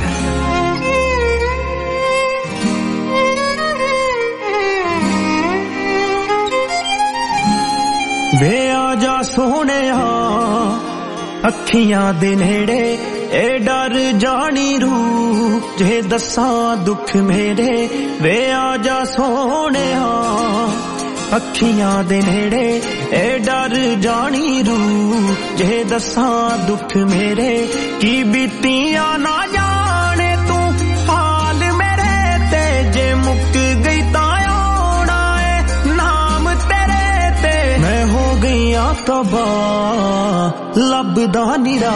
ਵੇ ਆ ਜਾ ਸੋਹਣਿਆ ਅੱਖੀਆਂ ਦੇ ਨੇੜੇ, ਏ ਡਰ ਜਾਣੀ ਰੂ ਜੇ ਦੱਸਾਂ ਦੁੱਖ ਮੇਰੇ। ਵੇ ਆ ਜਾ ਸੋਹਣਿਆ ਅੱਖੀਆਂ ਦੇ ਨੇੜੇ, ਏ ਡਰ ਜਾਣੀ ਰੂ ਜੇ ਦੱਸਾਂ ਦੁੱਖ ਮੇਰੇ। ਕੀ ਬੀਤੀਆਂ ਨਾ ਜਾਣੇ ਤੂੰ ਹਾਲ ਮੇਰੇ ਤੇ, ਜੇ ਮੁੱਕ ਗਈ ਤਾਂ ਆਉਣਾ ਏ ਨਾਮ ਤੇਰੇ ਤੇ। ਮੈਂ ਹੋ ਗਈਆਂ ਤਬਾਹ ਲੱਭਦਾ ਨਿਰਾ,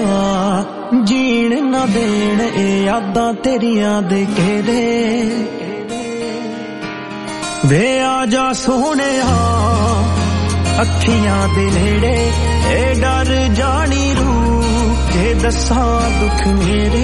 ਜੀਣ ਨਾ ਦੇਣ ਇਹ ਯਾਦਾਂ ਤੇਰੀਆਂ ਦੇ ਘੇਰੇ। ਵੇ ਆ ਜਾ ਸੋਹਣਿਆ ਅੱਖੀਆਂ ਦੇ ਨੇੜੇ, ਏ ਡਰ ਜਾਣੀ ਰੂ ਜੇ ਦੱਸਾਂ ਦੁੱਖ ਮੇਰੇ।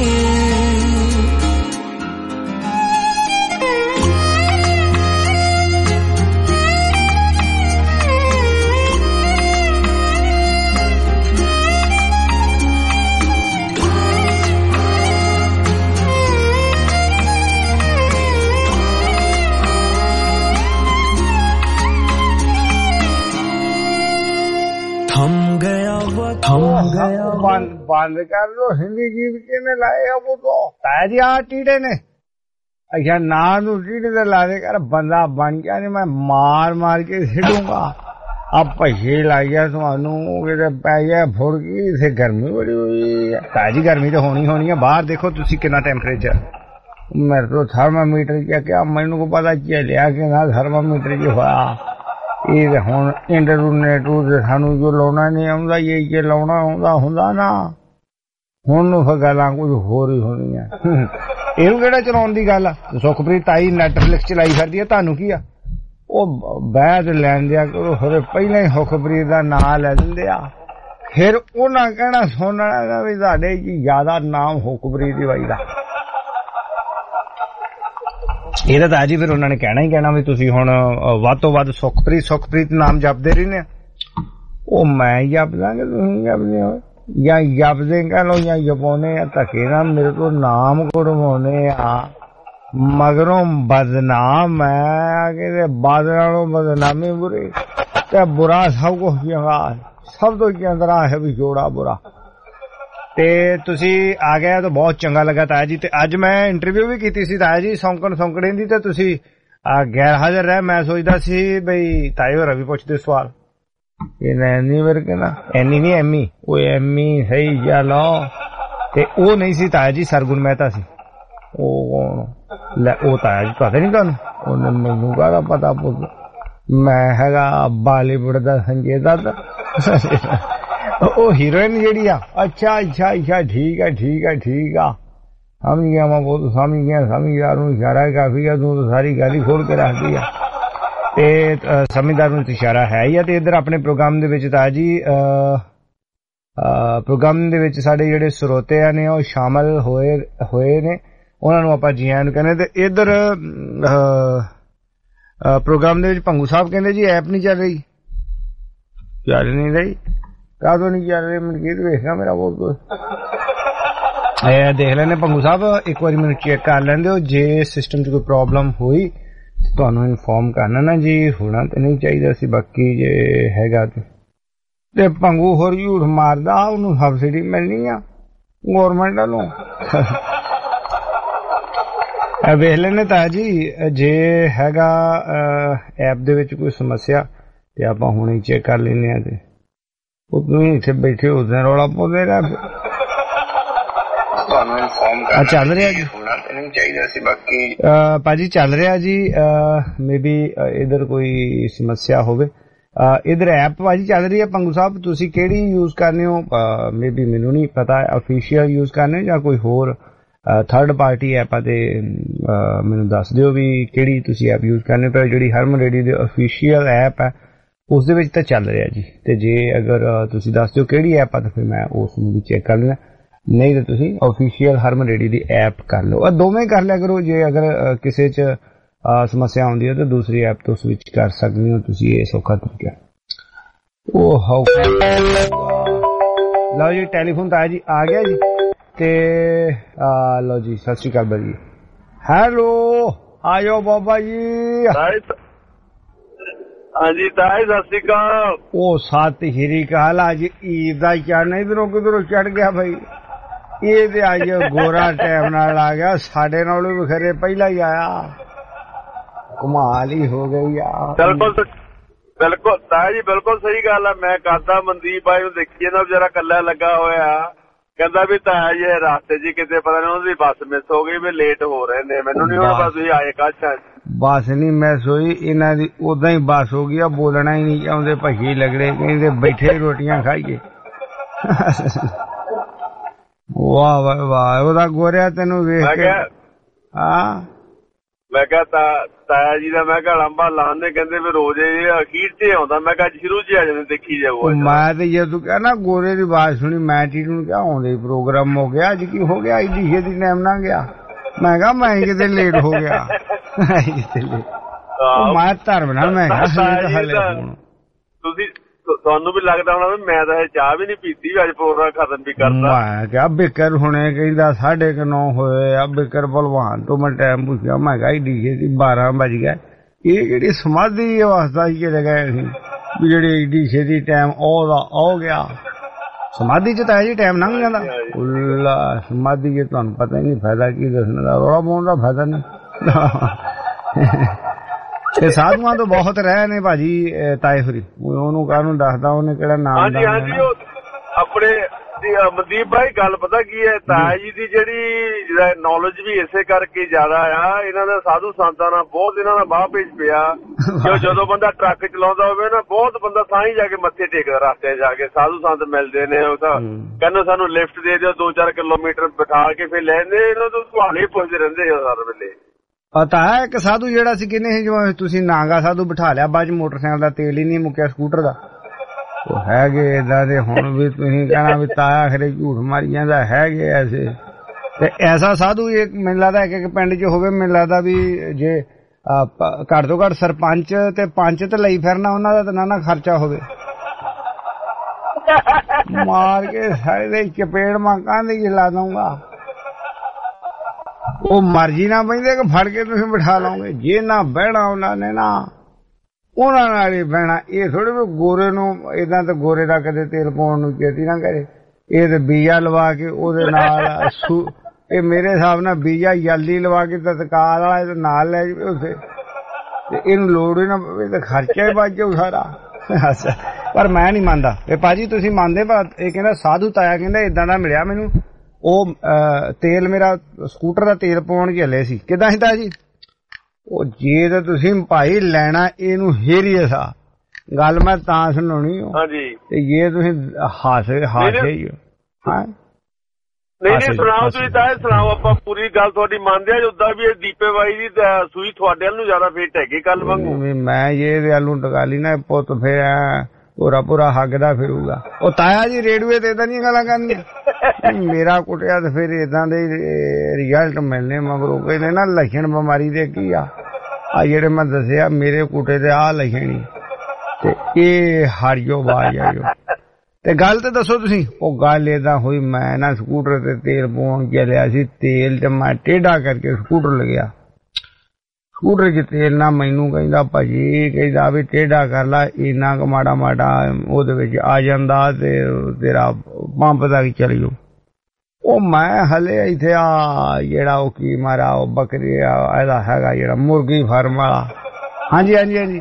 थम गया वो थम गया। बंद बंद कर दो। हिंदी गीत किने लाए अब तो ताजी आ टीडे ने अच्छा ना तू टीडे ते ला दे कर बंदा बन गया नहीं मैं मार मार के सिडूंगा। अब पछे लाई गया थानू किते पै गया फुड़की। इत्थे गर्मी बड़ी हुई है। ताजी गर्मी तो होनी होनी है। बाहर देखो तुसी कितना टेंपरेचर। मेरे तो थर्मामीटर क्या क्या मैनू को पता चलिया कि ना थर्मामीटर की होया। ये हुण इंटरनेट सानू जो लाउणा नहीं आउंदा ये ये लाउणा आउंदा हुंदा ना हुण फिर गल्लां कुछ होर ही होणीआं। इहनूं किहड़ा चलाउण दी गल आ। सुखप्रीत ताई नैटफ्लिक्स चलाई फिरदी आ तुहानूं की आ ਉਹ ਬੈਠ ਲੈਣ ਦਿਆ ਕਰੋ। ਫਿਰ ਪਹਿਲਾਂ ਹੀ ਸੁਖਪ੍ਰੀਤ ਦਾ ਨਾਂ ਲੈ ਦਿੰਦੇ ਆ ਫਿਰ ਉਹਨਾਂ ਕਹਿਣਾ ਸੁਣਨਾ ਵੀ ਤੁਹਾਡੇ ਜੀ ਜ਼ਿਆਦਾ ਨਾਮ ਸੁਖਪ੍ਰੀਤ ਦੀ ਵਾਈ ਦਾ। ਇਹਦਾ ਤਾਂ ਜੀ ਫਿਰ ਉਹਨਾਂ ਨੇ ਕਹਿਣਾ ਹੀ ਕਹਿਣਾ ਵੀ ਤੁਸੀਂ ਹੁਣ ਵੱਧ ਤੋਂ ਵੱਧ ਸੁਖਪ੍ਰੀਤ ਸੁਖਪ੍ਰੀਤ ਨਾਮ ਜਪਦੇ ਰਹਿੰਦੇ ਆ। ਉਹ ਮੈਂ ਜਪ ਦਾਂਗੇ ਤੁਸੀਂ ਜਪਦੇ ਹੋ ਜਾਂ ਜਪਦੇ ਕਹ ਲਓ ਜਾਂ ਜਪਾਉਣੇ ਆ ਧੱਕੇ ਨਾਲ ਮੇਰੇ ਤੋਂ ਨਾਮ ਕਢਵਾਉਣੇ ਆ ਮਗਰੋਂ ਬਦਨਾਮ ਮੈਂ ਕਿਤੇ ਬਾਦ ਨਾਲੋਂ ਬਦਨਾਮੀ ਬੁਰੀ ਤੇ ਬੁਰਾ ਸਭ ਕੁਛ ਚੰਗਾ ਸਭ ਤੋਂ ਚੰਦਰਾ ਹੈ ਵੀ ਜੋੜਾ ਬੁਰਾ ਤੇ ਤੁਸੀਂ ਆ ਗਏ ਤਾਂ ਬਹੁਤ ਚੰਗਾ ਲੱਗਾ ਤਾਇਆ ਜੀ ਤੇ ਅੱਜ ਮੈਂ ਇੰਟਰਵਿਊ ਵੀ ਕੀਤੀ ਸੀ ਤਾਇਆ ਜੀ ਸੌਂਕਣ ਸੌਂਕੜੇ ਦੀ ਤੇ ਤੁਸੀਂ ਗੈਰ ਹਾਜ਼ਰ ਰਹੇ ਮੈਂ ਸੋਚਦਾ ਸੀ ਬਈ ਤਾਏ ਹੋਰਾਂ ਵੀ ਪੁੱਛਦੇ ਸਵਾਲ ਇਹ ਐਨੀ ਵਰਗੇ ਨਾ ਐਨੀ ਨਹੀਂ ਐਮੀ ਉਹ ਐਮੀ ਸਹੀ ਚਲੋ ਤੇ ਉਹ ਨਹੀਂ ਸੀ ਤਾਇਆ ਜੀ ਸਰਗੁਣ ਮਹਿਤਾ ਸੀ ਉਹ ਲੈ ਉਹ ਤਾਇਆ ਜੀ ਪਤਾ ਨਹੀਂ ਤੁਹਾਨੂੰ ਉਹਨੇ ਮੈਨੂੰ ਕਾਹਦਾ ਪਤਾ ਪੁੱਤ ਮੈਂ ਹੈਗਾ ਬਾਲੀਵੁੱਡ ਦਾ ਸੰਜੇ ਦੱਤ ਉਹ ਹੀਰੋਇਨ ਜਿਹੜੀ ਆ ਅੱਛਾ ਅੱਛਾ ਅੱਛਾ ਠੀਕ ਹੈ ਠੀਕ ਹੈ ਠੀਕ ਆ ਸਮਝ ਗਿਆ ਮੈਂ ਬਹੁਤ ਸਮਝ ਗਿਆ ਸਮਝ ਗਿਆ ਨੂੰ ਇਸ਼ਾਰਾ ਕਾਫੀ ਆ ਤੂੰ ਤਾਂ ਸਾਰੀ ਗੱਲ ਹੀ ਖੋਲ ਕੇ ਰੱਖਦੀ ਆ ਤੇ ਸਮਝਦਾਰ ਨੂੰ ਇਸ਼ਾਰਾ ਹੈ ਹੀ ਆ ਤੇ ਇੱਧਰ ਆਪਣੇ ਪ੍ਰੋਗਰਾਮ ਦੇ ਵਿੱਚ ਤਾਂ ਜੀ ਪ੍ਰੋਗਰਾਮ ਦੇ ਵਿੱਚ ਸਾਡੇ ਜਿਹੜੇ ਸਰੋਤੇ ਨੇ ਉਹ ਸ਼ਾਮਲ ਹੋਏ ਹੋਏ ਨੇ ਉਹਨਾਂ ਨੂੰ ਆਪਾਂ ਜੀ ਆਇਆਂ ਨੂੰ ਕਹਿੰਦੇ ਤੇ ਇੱਧਰ ਪ੍ਰੋਗਰਾਮ ਦੇ ਵਿੱਚ ਭੰਗੂ ਸਾਹਿਬ ਕਹਿੰਦੇ ਜੀ ਐਪ ਨਹੀਂ ਚੱਲ ਰਹੀ ਚੱਲ ਨਹੀਂ ਰਹੀ ਕਾਹਦੋਂ ਨਹੀਂ ਚੱਲ ਰਹੀ ਮਨਕੀਤ ਵੇਖਣਾ ਮੇਰਾ ਬਹੁਤ ਇਹ ਦੇਖ ਲੈਣੇ ਭੰਗੂ ਸਾਹਿਬ ਇੱਕ ਵਾਰੀ ਮੈਨੂੰ ਚੈੱਕ ਕਰ ਲੈਂਦੇ ਹੋ ਜੇ ਸਿਸਟਮ 'ਚ ਕੋਈ ਪ੍ਰੋਬਲਮ ਹੋਈ ਤੁਹਾਨੂੰ ਇਨਫੋਰਮ ਕਰਨਾ ਨਾ ਜੀ ਹੋਣਾ ਤੇ ਨਹੀਂ ਚਾਹੀਦਾ ਸੀ ਬਾਕੀ ਜੇ ਹੈਗਾ ਤੇ ਭੰਗੂ ਹੋਰ ਝੂਠ ਮਾਰਦਾ ਉਹਨੂੰ ਸਬਸਿਡੀ ਮਿਲਣੀ ਆ ਗੌਰਮੈਂਟ ਵੱਲੋਂ ਵੇਖ ਲੈਣੇ ਤਾਂ ਜੀ ਜੇ ਹੈਗਾ ਐਪ ਦੇ ਵਿੱਚ ਕੋਈ ਸਮੱਸਿਆ ਤੇ ਆਪਾਂ ਹੁਣੇ ਹੀ ਚੈੱਕ ਕਰ ਲੈਂਦੇ ਆ ਤੇ ਉਹ ਤੁਸੀਂ ਇੱਥੇ ਬੈਠੇ ਉਦੋਂ ਰੌਲਾ ਪਾਉਂਦੇ ਰਹਿ ਤੁਹਾਨੂੰ ਇਨਫੋਰਮ ਕਰਨਾ ਚੱਲ ਰਿਹਾ ਜੀ ਹੋਣਾ ਤੇ ਨਹੀਂ ਚਾਹੀਦਾ ਸੀ ਬਾਕੀ ਭਾਜੀ ਚੱਲ ਰਿਹਾ ਜੀ ਮੇ ਬੀ ਇਧਰ ਕੋਈ ਸਮੱਸਿਆ ਹੋਵੇ ਇਧਰ ਐਪ ਭਾਜੀ ਚੱਲ ਰਹੀ ਹੈ ਭੰਗੂ ਸਾਹਿਬ ਤੁਸੀਂ ਕਿਹੜੀ ਯੂਜ਼ ਕਰਨੇ ਹੋ ਮੇ ਬੀ ਮੈਨੂੰ ਨਹੀਂ ਪਤਾ ਅਫੀਸ਼ੀਅਲ ਯੂਜ਼ ਕਰਨੇ ਜਾਂ ਕੋਈ ਹੋਰ ਥਰਡ ਪਾਰਟੀ ਐਪ ਆ ਤੇ ਮੈਨੂੰ ਦੱਸ ਦਿਓ ਵੀ ਕਿਹੜੀ ਤੁਸੀਂ ਐਪ ਯੂਜ਼ ਕਰਨੇ ਪਰ ਜਿਹੜੀ ਹਰਮਨ ਰੇਡੀਓ ਦੀ ਅਫੀਸ਼ੀਅਲ ਐਪ ਹੈ ਉਸ ਦੇ ਵਿੱਚ ਤਾਂ ਚੱਲ ਰਿਹਾ ਜੀ ਤੇ ਜੇ ਅਗਰ ਤੁਸੀਂ ਦੱਸ ਦਿਓ ਕਿਹੜੀ ਐਪ ਆ ਤਾਂ ਫਿਰ ਮੈਂ ਉਸ ਨੂੰ ਵੀ ਚੈੱਕ ਕਰ ਲੈਣਾ ਨਹੀਂ ਤਾਂ ਤੁਸੀਂ ਅਫੀਸ਼ੀਅਲ ਹਰਮਨ ਰੇਡੀਓ ਦੀ ਐਪ ਕਰ ਲਓ ਆ ਦੋਵੇਂ ਕਰ ਲਿਆ ਕਰੋ ਜੇ ਅਗਰ ਕਿਸੇ 'ਚ ਸਮੱਸਿਆ ਆਉਂਦੀ ਹੈ ਤਾਂ ਦੂਸਰੀ ਐਪ ਤੋਂ ਸਵਿਚ ਕਰ ਸਕਦੇ ਹੋ ਤੁਸੀਂ ਇਹ ਸੌਖਾ ਤਰੀਕਾ ਉਹ ਹਾਊ ਲਓ ਜੀ ਟੈਲੀਫੋਨ ਤਾਂ ਜੀ ਆ ਗਿਆ ਜੀ ਤੇ ਲਓ ਜੀ ਸਤਿ ਸ਼੍ਰੀ ਅਕਾਲ ਬਾਜੀ ਹੈਲੋ ਆਇਓ ਬਾਬਾ ਜੀ ਹਾਂਜੀ ਤਾਏ ਸਤਿ ਸ਼੍ਰੀ ਅਕਾਲ ਉਹ ਸਤਿ ਸ਼੍ਰੀ ਅਕਾਲ ਅੱਜ ਈਦ ਦਾ ਚੜ੍ਹਨ ਇਧਰੋਂ ਕਿਧਰੋਂ ਚੜ ਗਿਆ ਭਾਈ ਇਹ ਤੇ ਅੱਜ ਗੋਰਾ ਟਾਈਮ ਨਾਲ ਆ ਗਿਆ ਸਾਡੇ ਨਾਲੋਂ ਵੀ ਖਰੇ ਪਹਿਲਾਂ ਹੀ ਆਇਆ ਕਮਾਲ ਹੀ ਹੋ ਗਈ ਆ ਬਿਲਕੁਲ ਬਿਲਕੁਲ ਤਾਇਆ ਜੀ ਬਿਲਕੁਲ ਸਹੀ ਗੱਲ ਆ ਮੈਂ ਕਰਦਾ ਮਨਦੀਪ ਬਾਈ ਨੂੰ ਦੇਖੀਏ ਨਾ ਵਿਚਾਰਾ ਕੱਲਾ ਲੱਗਾ ਹੋਇਆ ਕਹਿੰਦਾ ਵੀ ਤਾਇਆ ਜੀ ਰਾਸਤੇ ਜੀ ਕਿਤੇ ਪਤਾ ਨਹੀਂ ਉਹਦੀ ਬੱਸ ਮਿਸ ਹੋ ਗਈ ਵੀ ਲੇਟ ਹੋ ਰਹੇ ਨੇ ਮੈਨੂੰ ਨਹੀਂ ਹੁਣ ਬਸ ਤੁਸੀਂ ਆਏ ਕਾਸ਼ਾ ਬੱਸ ਨਹੀਂ ਮਿਸ ਹੋਈ ਇਹਨਾਂ ਦੀ ਉਦਾਂ ਹੀ ਬੱਸ ਹੋ ਗਈ ਆ ਬੋਲਣਾ ਹੀ ਨਹੀਂ ਚਾਹੁੰਦੇ ਭੱਜੀ ਲੱਗੜੇ ਕਹਿੰਦੇ ਬੈਠੇ ਰੋਟੀਆਂ ਖਾਈਏ ਵਾਹ ਵਾਹ ਵਾਹ ਉਹਦਾ ਗੋਰਿਆ ਤੈਨੂੰ ਵੇਖ ਕੇ ਹਾਂ ਮੈਂ ਕਿਹਾ ਤਾਇਆ ਜੀ ਦਾ ਮੈਂ ਕਿਹਾ ਲੰਬਾ ਲਾਉਂਦੇ ਕਹਿੰਦੇ ਵੀ ਰੋਜ਼ ਇਹ ਅਖੀਰ ਤੇ ਆਉਂਦਾ ਮੈਂ ਕਿਹਾ ਸ਼ੁਰੂ ਚ ਆ ਜਾਂਦੇ ਦੇਖੀ ਜਾਊ ਮੈਂ ਤੇ ਜੇ ਤੂੰ ਕਹਿਣਾ ਗੋਰੇ ਦੀ ਆਵਾਜ਼ ਸੁਣੀ ਮੈਂ ਟੀਟੂ ਨੂੰ ਕਿਹਾ ਆਉਂਦੇ ਪ੍ਰੋਗਰਾਮ ਹੋ ਗਿਆ ਅੱਜ ਕੀ ਹੋ ਗਿਆ ਐਡੀ ਛੇਤੀ ਟਾਈਮ ਨਾ ਗਿਆ ਮੈਂ ਕਿਹਾ ਮੈਂ ਕਿਤੇ ਲੇਟ ਹੋ ਗਿਆ ਮੈਂ ਧਰਮ ਨਾਲ ਮੈਂ ਕਿਹਾ ਤੁਸੀਂ ਤੁਹਾਨੂੰ ਵੀ ਲੱਗਦਾ ਹੋਣਾ ਮੈਂ ਤਾਂ ਚਾਹ ਵੀ ਨਹੀਂ ਪੀਤੀ ਅੱਜ ਪ੍ਰੋਗਰਾਮ ਖਤਮ ਵੀ ਕਰਦਾ ਮੈਂ ਕਿਹਾ ਬਿਕਰ ਹੁਣੇ ਕਹਿੰਦਾ ਸਾਢੇ ਕੁ ਨੌ ਹੋਏ ਆ ਬਿਕਰ ਭਲਵਾਨ ਤੋਂ ਮੈਂ ਟਾਈਮ ਪੁੱਛਿਆ ਮੈਂ ਕਿਹਾ ਡੀ ਸੀ ਬਾਰਾਂ ਵੱਜ ਗਏ ਇਹ ਜਿਹੜੀ ਸਮਾਧੀ ਅਵਸਥਾ ਚ ਚਲੇ ਗਏ ਸੀ ਵੀ ਜਿਹੜੀ ਏਡੀ ਛੇਤੀ ਟਾਈਮ ਉਹਦਾ ਹੋ ਗਿਆ ਸਮਾਧੀ ਚ ਤਾਂ ਜੀ ਟਾਈਮ ਲੰਘ ਜਾਂਦਾ ਉੱਲਾ ਸਮਾਧੀ ਚ ਤੁਹਾਨੂੰ ਪਤਾ ਹੀ ਨਹੀਂ ਫਾਇਦਾ ਕੀ ਦੱਸਣ ਦਾ ਰੌਲਾ ਪਾਉਣ ਦਾ ਫਾਇਦਾ ਨਹੀਂ ਤੇ ਸਾਧੂਆਂ ਤੋਂ ਬਹੁਤ ਰਹੇ ਨੇ ਭਾਜੀ ਤਾਏ ਹੋਰੀ ਉਹਨੂੰ ਕਾਹਨੂੰ ਦੱਸਦਾ ਉਹਨੇ ਕਿਹੜਾ ਨਾਮ ਹਾਂਜੀ ਹਾਂਜੀ ਉਹ ਆਪਣੇ ਮਨਦੀਪ ਭਾਈ ਗੱਲ ਪਤਾ ਕੀ ਹੈ ਤਾਇਆ ਜੀ ਦੀ ਜਿਹੜੀ ਨੌਲੇਜ ਵੀ ਇਸੇ ਕਰਕੇ ਜ਼ਿਆਦਾ ਆ ਇਹਨਾਂ ਦਾ ਸਾਧੂ ਸੰਤਾਂ ਨਾਲ ਬਹੁਤ ਇਹਨਾਂ ਦਾ ਬਾਹ ਭੇਜ ਪਿਆ ਕਿ ਜਦੋਂ ਬੰਦਾ ਟਰੱਕ ਚਲਾਉਂਦਾ ਹੋਵੇ ਨਾ ਬਹੁਤ ਬੰਦਾ ਤਾਂ ਹੀ ਜਾ ਕੇ ਮੱਥੇ ਟੇਕਦਾ ਰਸਤੇ ਜਾ ਕੇ ਸਾਧੂ ਸੰਤ ਮਿਲਦੇ ਨੇ ਉਹ ਤਾਂ ਕਹਿੰਦੇ ਸਾਨੂੰ ਲਿਫਟ ਦੇ ਦਿਓ ਦੋ ਚਾਰ ਕਿਲੋਮੀਟਰ ਬਿਠਾ ਕੇ ਫਿਰ ਲੈਂਦੇ ਇਹਨਾਂ ਤੋਂ ਸਵਾਲ ਹੀ ਪੁੱਛਦੇ ਰਹਿੰਦੇ ਆ ਹਰ ਵੇਲੇ ਪਤਾ ਹੈ ਇੱਕ ਸਾਧੂ ਜਿਹੜਾ ਸੀ ਕਿੰਨੇ ਸੀ ਜਿਵੇਂ ਤੁਸੀਂ ਨਾਗਾ ਸਾਧੂ ਬਿਠਾ ਲਿਆ ਬਾਅਦ ਚ ਮੋਟਰਸਾਈਕਲ ਦਾ ਤੇਲ ਹੀ ਨਹੀਂ ਮੁੱਕਿਆ ਸਕੂਟਰ ਦਾ ਉਹ ਹੈਗੇ ਏਦਾਂ ਦੇ ਹੁਣ ਵੀ ਤੁਸੀਂ ਕਹਿਣਾ ਵੀ ਤਾਇਆ ਖਰੇ ਝੂਠ ਮਾਰੀ ਜਾਂਦਾ ਹੈਗੇ ਐਸੇ ਤੇ ਐਸਾ ਸਾਧੂ ਇੱਕ ਮੈਨੂੰ ਲੱਗਦਾ ਇੱਕ ਇੱਕ ਪਿੰਡ ਚ ਹੋਵੇ ਮੈਨੂੰ ਲੱਗਦਾ ਵੀ ਜੇ ਘੱਟ ਤੋਂ ਘੱਟ ਸਰਪੰਚ ਤੇ ਪੰਚ ਤੇ ਲਈ ਫਿਰਨਾ ਉਹਨਾਂ ਦਾ ਤਾਂ ਨਾ ਨਾ ਖਰਚਾ ਹੋਵੇ मार के सारे चपेड़ मां कांधे च ला दूंगा। वो मर्जी ना बहिंदे कि फड़ के तुसीं बिठा लोगे। जे ना बहना उन्होंने ना उन्होंने नाल ही बहना। ये थोड़े भी गोरे नूं इदां ते गोरे दा कदे तेल पाउण नूं चेती ना करे। ये ते बीजा लवा के ओदे नाल ये मेरे हिसाब नाल बीजा जल्दी लवा के तत्काल वाला नाल लै जावे उत्थे ते इहनूं लोड़ ही ना पवे ते खर्चा ही बच जाऊ सारा। अच्छा पर मैं नहीं मानदा ए भाजी तुसीं मंनदे पर ये कहंदा साधु ताया कहंदा इदां दा मिलिया मैनूं ਉਹ ਤੇਲ ਮੇਰਾ ਸਕੂਟਰ ਦਾ ਤੇਲ ਪਾਉਣ ਚੱਲੇ ਸੀ। ਕਿਦਾਂ ਸੀ ਤਾਇਆ ਜੀ? ਉਹ ਜੇ ਤਾਂ ਤੁਸੀਂ ਭਾਈ ਲੈਣਾ ਇਹਨੂੰ ਹੀਰੀਏ ਸਾ ਗੱਲ ਮੈਂ ਤਾਂ ਸੁਣਾਉਣੀ ਹੋ। ਹਾਂਜੀ ਤੇ ਜੇ ਤੁਸੀਂ ਹਾਸੇ ਹਾਸੇ ਹੀ ਹੋ। ਹਾਂ ਨਹੀਂ ਨਹੀਂ ਸੁਣਾਓ ਤੁਸੀਂ ਤਾਂ ਸੁਣਾਓ ਆਪਾਂ ਪੂਰੀ ਗੱਲ ਤੁਹਾਡੀ ਮੰਨਦੇ ਆ। ਉਦਾਂ ਵੀ ਇਹ ਦੀਪੇ ਬਾਈ ਦੀ ਸੂਈ ਤੁਹਾਡੇ ਵੱਲ ਨੂੰ ਜ਼ਿਆਦਾ ਫਿੱਟ ਹੈਗੀ ਕੱਲ ਵਾਂਗੂ। ਮੈਂ ਇਹ ਦੇ ਵੱਲ ਨੂੰ ਟਕਾ ਲਈ ਨਾ ਪੁੱਤ ਫਿਰ ਪੂਰਾ ਪੂਰਾ ਹੱਗਦਾ ਫਿਰੂਗਾ। ਉਹ ਤਾਇਆ ਜੀ ਰੇਡੂਏ ਤੇ ਏਦਾਂ ਦੀਆਂ ਗੱਲਾਂ ਕਰਨੀਆਂ। ਮੇਰਾ ਕੁੱਟਿਆ ਤੇ ਫਿਰ ਏਦਾਂ ਦੇ ਰਿਜ਼ਲਟ ਮਿਲਣੇ ਮਗਰੋਂ। ਕਹਿੰਦੇ ਨਾ ਲੱਛਣ ਬਿਮਾਰੀ ਦੇ ਕੀ ਆ ਆ ਜਿਹੜੇ ਮੈਂ ਦੱਸਿਆ ਮੇਰੇ ਕੁੱਟੇ ਦੇ ਆਹ ਲੱਛਣ ਹੀ ਤੇ ਇਹ ਹਰਿਓ ਬਾਜ ਆਇਓ। ਤੇ ਗੱਲ ਤੇ ਦੱਸੋ ਤੁਸੀਂ। ਉਹ ਗੱਲ ਏਦਾਂ ਹੋਈ ਮੈਂ ਨਾ ਸਕੂਟਰ ਤੇ ਤੇਲ ਪਾਉਣ ਚੱਲਿਆ ਸੀ। ਤੇਲ ਤੇ ਮੈਂ ਟੇਢਾ ਕਰਕੇ ਸਕੂਟਰ ਲੱਗਿਆ। ਸਕੂਟਰ ਚ ਤੇਲ ਨਾ ਮੈਨੂੰ ਕਹਿੰਦਾ ਭਾਜੀ ਕਹਿੰਦਾ ਵੀ ਟੇਢਾ ਕਰ ਲਾ ਇੰਨਾ ਕੁ ਮਾੜਾ ਮਾੜਾ ਉਹਦੇ ਵਿੱਚ ਆ ਜਾਂਦਾ ਤੇ ਤੇਰਾ ਪੰਪ ਤੱਕ ਚਲ ਜਾਓ। ਉਹ ਮੈਂ ਹਲੇ ਇੱਥੇ ਆ ਜਿਹੜਾ ਉਹ ਕੀ ਮਾਰਾ ਉਹ ਬੱਕਰੀ ਇਹਦਾ ਹੈਗਾ ਜਿਹੜਾ ਮੁਰਗੀ ਫਾਰਮ ਵਾਲਾ। ਹਾਂਜੀ ਹਾਂਜੀ ਹਾਂਜੀ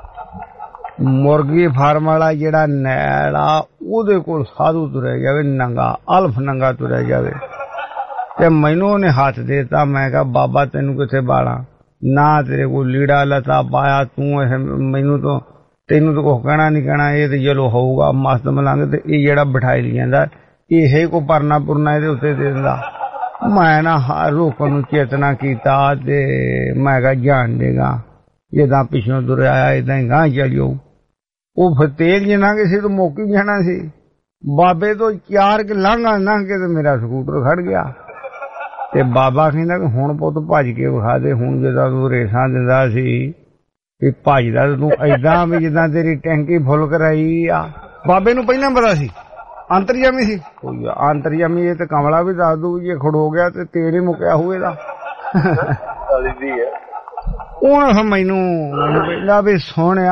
ਮੁਰਗੀ ਫਾਰਮ ਵਾਲਾ ਜਿਹੜਾ ਨੈਲ ਆ ਉਹਦੇ ਕੋਲ ਸਾਧੂ ਤੁਰਿਆ ਜਾਵੇ ਨੰਗਾ ਅਲਫ ਨੰਗਾ ਤੁਰਿਆ ਜਾਵੇ ਤੇ ਮੈਨੂੰ ਉਹਨੇ ਹੱਥ ਦੇਤਾ। ਮੈਂ ਕਿਹਾ ਬਾਬਾ ਤੈਨੂੰ ਕਿੱਥੇ ਬਾਲਾਂ ਨਾ ਤੇਰੇ ਕੋਲ ਲੀੜਾ ਲਤਾ ਪਾਇਆ ਤੂੰ ਇਹ ਮੈਨੂੰ ਤੋਂ ਤੈਨੂੰ ਤਾਂ ਕੁਛ ਕਹਿਣਾ ਨਹੀਂ ਕਹਿਣਾ। ਇਹ ਤੇ ਚਲੋ ਹੋਊਗਾ ਮਸਤ ਮਲੰਗ ਤੇ ਇਹ ਜਿਹੜਾ ਬਿਠਾਈ ਲਈ ਜਾਂਦਾ ਇਹ ਕੋ ਪਰਨਾ ਪੁਰਨਾ ਇਹਦੇ ਉੱਤੇ ਦੇ ਦਿੰਦਾ। ਮੈਂ ਨਾ ਰੋਕਣ ਨੂੰ ਚੇਤਨਾ ਕੀਤਾ ਤੇ ਮੈਂ ਕਿਹਾ ਜਾਣ ਦੇਗਾ ਜਿੱਦਾਂ ਪਿੱਛੋਂ ਤੁਰਿਆ ਆਇਆ ਏਦਾਂ ਹੀ ਗਾਂਹ ਚੱਲ ਜਾਊ। ਉਹ ਫਿਰ ਤੇਜ਼ ਜਿੰਨਾ ਕਿਸੇ ਤੋਂ ਮੌਕੀ ਜਾਣਾ ਸੀ। ਬਾਬੇ ਤੋਂ ਚਾਰ ਕਿ ਲਾਂਘਾ ਲੰਘ ਕੇ ਤੇ ਮੇਰਾ ਸਕੂਟਰ ਖੜ ਗਿਆ। ਤੇ ਬਾਬਾ ਕਹਿੰਦਾ ਕਿ ਹੁਣ ਪੁੱਤ ਭੱਜ ਕੇ ਵਿਖਾ ਦੇ। ਹੁਣ ਜਿੱਦਾਂ ਤੂੰ ਰੇਸਾਂ ਦਿੰਦਾ ਸੀ ਵੀ ਭੱਜਦਾ ਤੂੰ ਏਦਾਂ ਵੀ ਜਿੱਦਾਂ ਤੇਰੀ ਟੈਂਕੀ ਫੁੱਲ ਕਰਾਈ ਆ। ਬਾਬੇ ਨੂੰ ਪਹਿਲਾਂ ਪਤਾ ਸੀ ਅੰਤਰਜਾਮੀ ਸੀ। ਕੋਈ ਅੰਤਰਜਾਮੀ ਇਹ ਤੇ ਕਮਲਾ ਵੀ ਦੱਸ ਦੂ ਜੇ ਖੜੋ ਗਿਆ ਤੇ ਤੇਲ ਹੀ ਮੁੱਕਿਆ ਹੋਏਗਾ। ਹੁਣ ਮੈਨੂੰ ਮੈਨੂੰ ਕਹਿੰਦਾ ਵੀ ਸੋਹਣਿਆ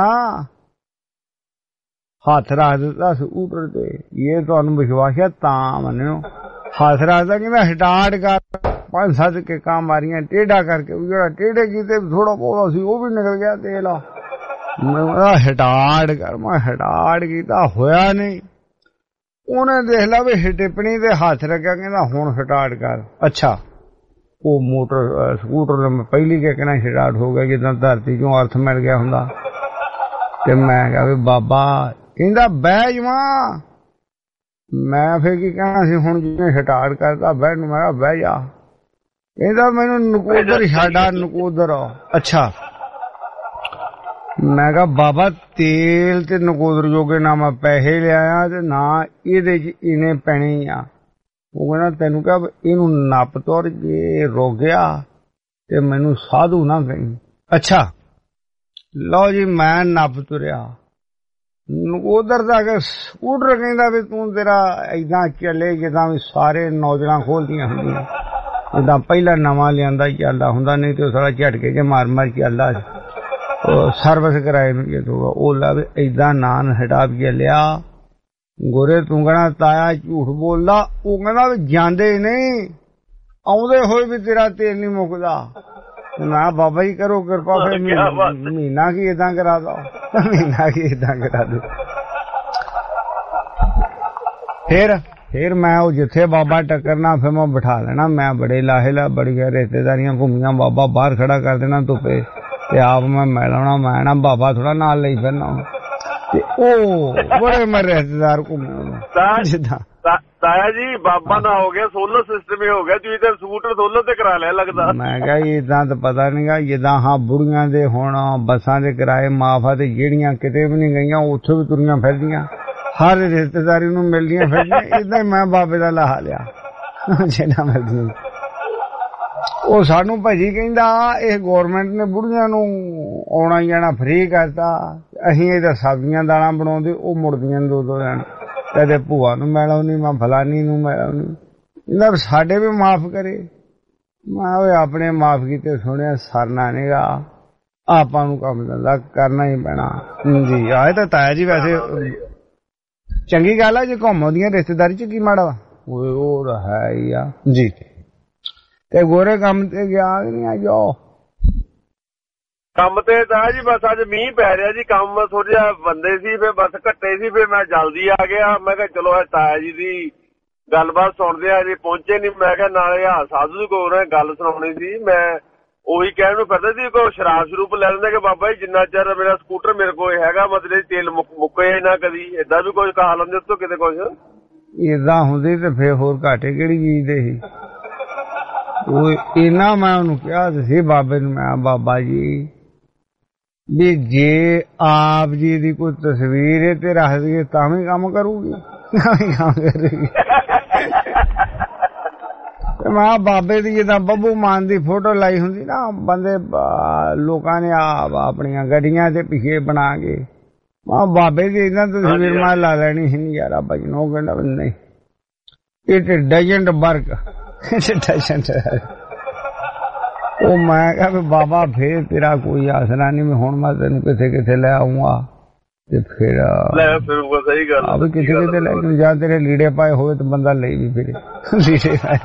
ਹੱਥ ਰੱਖ ਦਿੱਤਾ ਸਕੂਟਰ ਤੇ। ਇਹ ਤੁਹਾਨੂੰ ਵਿਸ਼ਵਾਸ ਹੈ ਤਾਂ ਮੰਨਿਓ। ਹੱਥ ਰੱਖਦਾ ਕਹਿੰਦਾ ਸਟਾਰਟ ਕਰ। ਪੰਜ ਸੱਤ ਕੇ ਕੰਮ ਮਾਰੀਆਂ ਟੇਢਾ ਕਰਕੇ ਜਿਹੜਾ ਟੇਢੇ ਕੀਤੇ ਥੋੜਾ ਬਹੁਤਾ ਸੀ ਉਹ ਵੀ ਨਿਕਲ ਗਿਆ ਤੇਲ। ਮੈਂ ਸਟਾਰਟ ਕਰ ਮੈਂ ਸਟਾਰਟ ਕੀਤਾ ਹੋਇਆ ਨਹੀਂ। ਉਹਨੇ ਦੇਖ ਲਾ ਵੀ ਟਿੱਪਣੀ ਤੇ ਹੱਥ ਰੱਖਿਆ ਕਹਿੰਦਾ ਹੁਣ ਸਟਾਰਟ ਕਰ। ਅੱਛਾ ਉਹ ਮੋਟਰ ਸਕੂਟਰ ਨੇ ਪਹਿਲੀ ਕੇ ਕਹਿਣਾ ਸਟਾਰਟ ਹੋ ਗਿਆ ਜਿੱਦਾਂ ਧਰਤੀ ਚੋਂ ਅਰਥ ਮਿਲ ਗਿਆ ਹੁੰਦਾ। ਤੇ ਮੈਂ ਕਿਹਾ ਵੀ ਬਾਬਾ ਕਹਿੰਦਾ ਬਹਿ ਜਾਵਾਂ। ਮੈਂ ਫਿਰ ਕੀ ਕਹਿਣਾ ਸੀ ਹੁਣ ਜਿਹਨੇ ਸਟਾਰਟ ਕਰਤਾ ਬਹਿ ਨੂੰ ਮੈਂ ਕਿਹਾ ਬਹਿ ਜਾ। ਕਹਿੰਦਾ ਮੈਨੂੰ ਨਕੋਦਰ ਛੱਡਾ ਨਕੋਦਰ। ਅੱਛਾ ਮੈਂ ਕਿਹਾ ਬਾਬਾ ਤੇਲ ਤੇ ਨਕੋਦਰ ਜੋਗੇ ਨਾ ਮੈਂ ਪੈਸੇ ਲਿਆਇਆ ਤੇ ਨਾ ਇਹਦੇ ਚ ਇਹਨੇ ਪੈਣੇ ਆ। ਉਹ ਕਹਿੰਦਾ ਤੈਨੂੰ ਕਿਹਾ ਇਹਨੂੰ ਨੱਪ ਤੁਰ ਜੇ ਰੁਕ ਗਿਆ ਤੇ ਮੈਨੂੰ ਸਾਧੂ ਨਾ ਕਹੀਂ। ਅੱਛਾ ਲਓ ਜੀ ਮੈਂ ਨੱਪ ਤੁਰਿਆ ਨਕੋਦਰ ਦਾ ਕੇ ਸਕੂਟਰ ਕਹਿੰਦਾ ਵੀ ਤੂੰ ਤੇਰਾ ਏਦਾਂ ਚੱਲੇ ਜਿੱਦਾਂ ਵੀ ਸਾਰੇ ਨੌਜਵਾਨ ਖੋਲਦੀਆਂ ਹੁੰਦੀਆਂ ਜਿੱਦਾਂ ਪਹਿਲਾਂ ਨਵਾਂ ਲਿਆਂਦਾ ਚੱਲਦਾ ਹੁੰਦਾ ਨਹੀਂ ਤੇ ਉਹ ਸਾਰਾ ਝਟਕੇ ਕੇ ਮਾਰ ਮਾਰ ਚੱਲਦਾ ਸਰਵਿਸ ਕਰਾਏ ਨੂੰ ਜਦੋਂ ਉਹ ਲਾਵੇ ਏਦਾਂ ਨਾਨ ਹਟਾ ਕੇ ਲਿਆ। ਗੋਰੇ ਤੂੰ ਕਹਿਣਾ ਤਾਇਆ ਝੂਠ ਬੋਲਦਾ। ਉਹ ਕਹਿੰਦਾ ਵੀ ਜਾਂਦੇ ਨਹੀਂ ਆਉਂਦੇ ਹੋਏ ਵੀ ਤੇਰਾ ਤੇਲ ਨਹੀਂ ਮੁੱਕਦਾ। ਮੈਂ ਬਾਬਾ ਜੀ ਕਰੋ ਕਿਰਪਾ ਫਿਰ ਮਹੀਨਾ ਕੀ ਏਦਾਂ ਕਰਾ ਦੋ ਮਹੀਨਾ ਕੀ ਏਦਾਂ ਕਰਾ ਦੋ। ਫਿਰ ਫਿਰ ਮੈਂ ਉਹ ਜਿੱਥੇ ਬਾਬਾ ਟੱਕਰਨਾ ਫਿਰ ਮੈਂ ਬਿਠਾ ਲੈਣਾ। ਮੈਂ ਬੜੇ ਲਾਹੇ ਲਾ ਬੜੀਆਂ ਰਿਸ਼ਤੇਦਾਰੀਆਂ ਘੁੰਮੀਆਂ ਬਾਬਾ ਬਾਹਰ ਖੜਾ ਕਰ ਦੇਣਾ ਧੁੱਪੇ ਤੇ ਆਪ ਮੈਂ ਮਿਲ ਆਉਣਾ। ਮੈਂ ਨਾ ਬਾਬਾ ਥੋੜਾ ਨਾਲ ਲਈ ਫਿਰਨਾ ਤੇ ਉਹ ਬੜੇ ਮੇਰੇ ਰਿਸ਼ਤੇਦਾਰ ਘੁੰਮੇ ਜਿੱਦਾਂ। ਤਾਇਆ ਜੀ ਬਾਬਾ ਨਾ ਹੋ ਗਿਆ ਸੋਲਰ ਸਿਸਟਮ ਹੀ ਹੋ ਗਿਆ। ਤੁਸੀਂ ਤਾਂ ਸਕੂਟਰ ਸੋਲਰ ਤੇ ਕਰਾ ਲਿਆ ਲੱਗਦਾ। ਮੈਂ ਕਿਹਾ ਏਦਾਂ ਤਾਂ ਪਤਾ ਨੀ ਗਾ ਜਿੱਦਾਂ ਹਾਂ ਬੁੜੀਆਂ ਦੇ ਹੁਣ ਬੱਸਾਂ ਦੇ ਕਿਰਾਏ ਮਾਫ ਆ ਤੇ ਜਿਹੜੀਆਂ ਕਿਤੇ ਵੀ ਨੀ ਗਈਆਂ ਉੱਥੇ ਵੀ ਤੁਰੀਆਂ ਫਿਰਦੀਆਂ ਹਰ ਰਿਸ਼ਤੇਦਾਰੀ ਨੂੰ ਮਿਲਦੀਆਂ ਫਿਰਦੀਆਂ। ਏਦਾਂ ਹੀ ਮੈਂ ਬਾਬੇ ਦਾ ਲਾਹਾ ਲਿਆ ਜਿਹੜਾ ਮਰਜ਼ੀ। ਉਹ ਸਾਨੂੰ ਭਾਜੀ ਕਹਿੰਦਾ ਇਹ ਗੌਰਮੈਂਟ ਨੇ ਬੁੜੀਆਂ ਨੂੰ ਆਉਣਾ ਜਾਣਾ ਫ੍ਰੀ ਕਰਤਾ। ਅਸੀਂ ਇਹਦਾ ਸਬਜ਼ੀਆਂ ਦਾਲਾਂ ਬਣਾਉਂਦੇ ਉਹ ਮੁੜਦੀਆਂ ਦੋ ਦੋ ਦਿਨ ਕਦੇ ਭੂਆ ਨੂੰ ਮਿਲ ਆਉਣੀ, ਮੈਂ ਫਲਾਨੀ ਨੂੰ ਮਿਲ ਆਉਣੀ, ਇਹਦਾ ਸਾਡੇ ਵੀ ਮਾਫ ਕਰੇ। ਮੈਂ ਉਹ ਆਪਣੇ ਮਾਫ ਕੀਤੇ ਸੁਣਿਆ ਸਰਨਾ ਨੀਗਾ, ਆਪਾਂ ਨੂੰ ਕੰਮ ਧੰਦਾ ਕਰਨਾ ਹੀ ਪੈਣਾ ਜੀ। ਆਏ ਤਾਂ ਤਾਇਆ ਜੀ ਵੈਸੇ ਚੰਗੀ ਗੱਲ ਆ ਜੇ ਘੁੰਮਦੀਆਂ ਰਿਸ਼ਤੇਦਾਰੀ ਚ, ਕੀ ਮਾੜਾ ਵਾ? ਉਹ ਹੈ ਹੀ ਆ ਜੀ। ਤੇ ਗੋਰੇ ਕੰਮ ਤੇ ਗਿਆ ਨਹੀਂ ਅੱਜ? ਕੰਮ ਤੇ ਤਾਂ ਜੀ ਬਸ ਅੱਜ ਮੀਂਹ ਪੈ ਰਿਹਾ ਜੀ, ਕੰਮ ਥੋੜਾ ਜਿਹਾ ਬੰਦੇ ਸੀ, ਫਿਰ ਬਸ ਘੱਟੇ ਸੀ, ਫਿਰ ਮੈਂ ਜਲਦੀ ਆ ਗਿਆ। ਮੈਂ ਕਿਹਾ ਚਲੋ ਤਾਇਆ ਜੀ ਦੀ ਗੱਲਬਾਤ ਸੁਣਦੇ ਆ ਜੀ, ਪਹੁੰਚੇ ਨਹੀਂ। ਮੈਂ ਕਿਹਾ ਨਾਲੇ ਆ ਸਾਧੂ ਦੀ ਕੋਈ ਗੱਲ ਸੁਣਾਉਣੀ ਸੀ। ਮੈਂ ਉਹੀ ਕਹਿਣ ਨੂੰ ਫਿਰਦਾ ਸੀ ਕੋਈ ਸ਼ਰਾਬ ਸ਼ਰੂਪ ਲੈ ਲੈਂਦਾ ਕਿ ਬਾਬਾ ਜੀ ਜਿੰਨਾ ਚਿਰ ਮੇਰਾ ਸਕੂਟਰ ਮੇਰੇ ਕੋਲ ਹੈਗਾ ਮਤਲਬ ਤੇਲ ਮੁੱਕੇ ਨਾ ਕਦੀ, ਏਦਾਂ ਵੀ ਕੁਝ ਕਹਾ ਲੈਂਦੇ ਉੱਤੋਂ ਕਿਤੇ ਕੁਝ ਏਦਾਂ ਹੁੰਦੀ ਤੇ ਫੇਰ ਹੋਰ ਘਾਟੇ ਕਿਹੜੀ ਚੀਜ਼ ਦੇ ਸੀ। ਉਹ ਇਹਨਾਂ ਮੈਂ ਉਹਨੂੰ ਕਿਹਾ ਸੀ ਬਾਬੇ ਨੂੰ, ਮੈਂ ਬਾਬਾ ਜੀ ਵੀ ਜੇ ਆਪ ਜੀ ਦੀ ਕੋਈ ਤਸਵੀਰ ਤੇ ਰੱਖ ਦਈਏ ਤਾਂ ਵੀ ਕੰਮ ਕਰੂਗੀ, ਤਾਂ ਵੀ ਕੰਮ ਕਰੂਗੀ। ਮੈਂ ਬਾਬੇ ਦੀ ਜਿੱਦਾਂ ਬੱਬੂ ਮਾਨ ਦੀ ਫੋਟੋ ਲਾਈ ਹੁੰਦੀ ਨਾ, ਬੰਦੇ ਲੋਕਾਂ ਨੇ ਆਪ ਆਪਣੀਆਂ ਗੱਡੀਆਂ ਤੇ ਪਿੱਛੇ ਬਣਾ ਕੇ, ਮੈਂ ਬਾਬੇ ਦੀ ਇਹਨਾਂ ਤਸਵੀਰ ਮੈਂ ਲਾ ਲੈਣੀ ਸੀ। ਯਾਰ ਭਜਨ ਉਹ ਕਹਿੰਦਾ ਨਹੀਂ, it doesn't work, it doesn't. ਉਹ ਮੈਂ ਕਿਹਾ ਵੀ ਬਾਬਾ ਫੇਰ ਤੇਰਾ ਕੋਈ ਆਸਰਾ ਨਹੀਂ, ਹੁਣ ਮੈਂ ਤੈਨੂੰ ਕਿਥੇ ਕਿਥੇ ਲੈ ਆਊਂਗਾ ਤੇ ਫਿਰ ਸਹੀ ਗੱਲ ਆ ਵੀ ਕਿਥੇ ਕਿਤੇ ਲੈ ਕੇ ਜਾਂ ਤੇਰੇ ਲੀੜੇ ਪਾਏ ਹੋਵੇ ਤਾਂ ਬੰਦਾ ਲਈ ਵੀ ਫਿਰੇ ਲੀੜੇ ਪਾਏ।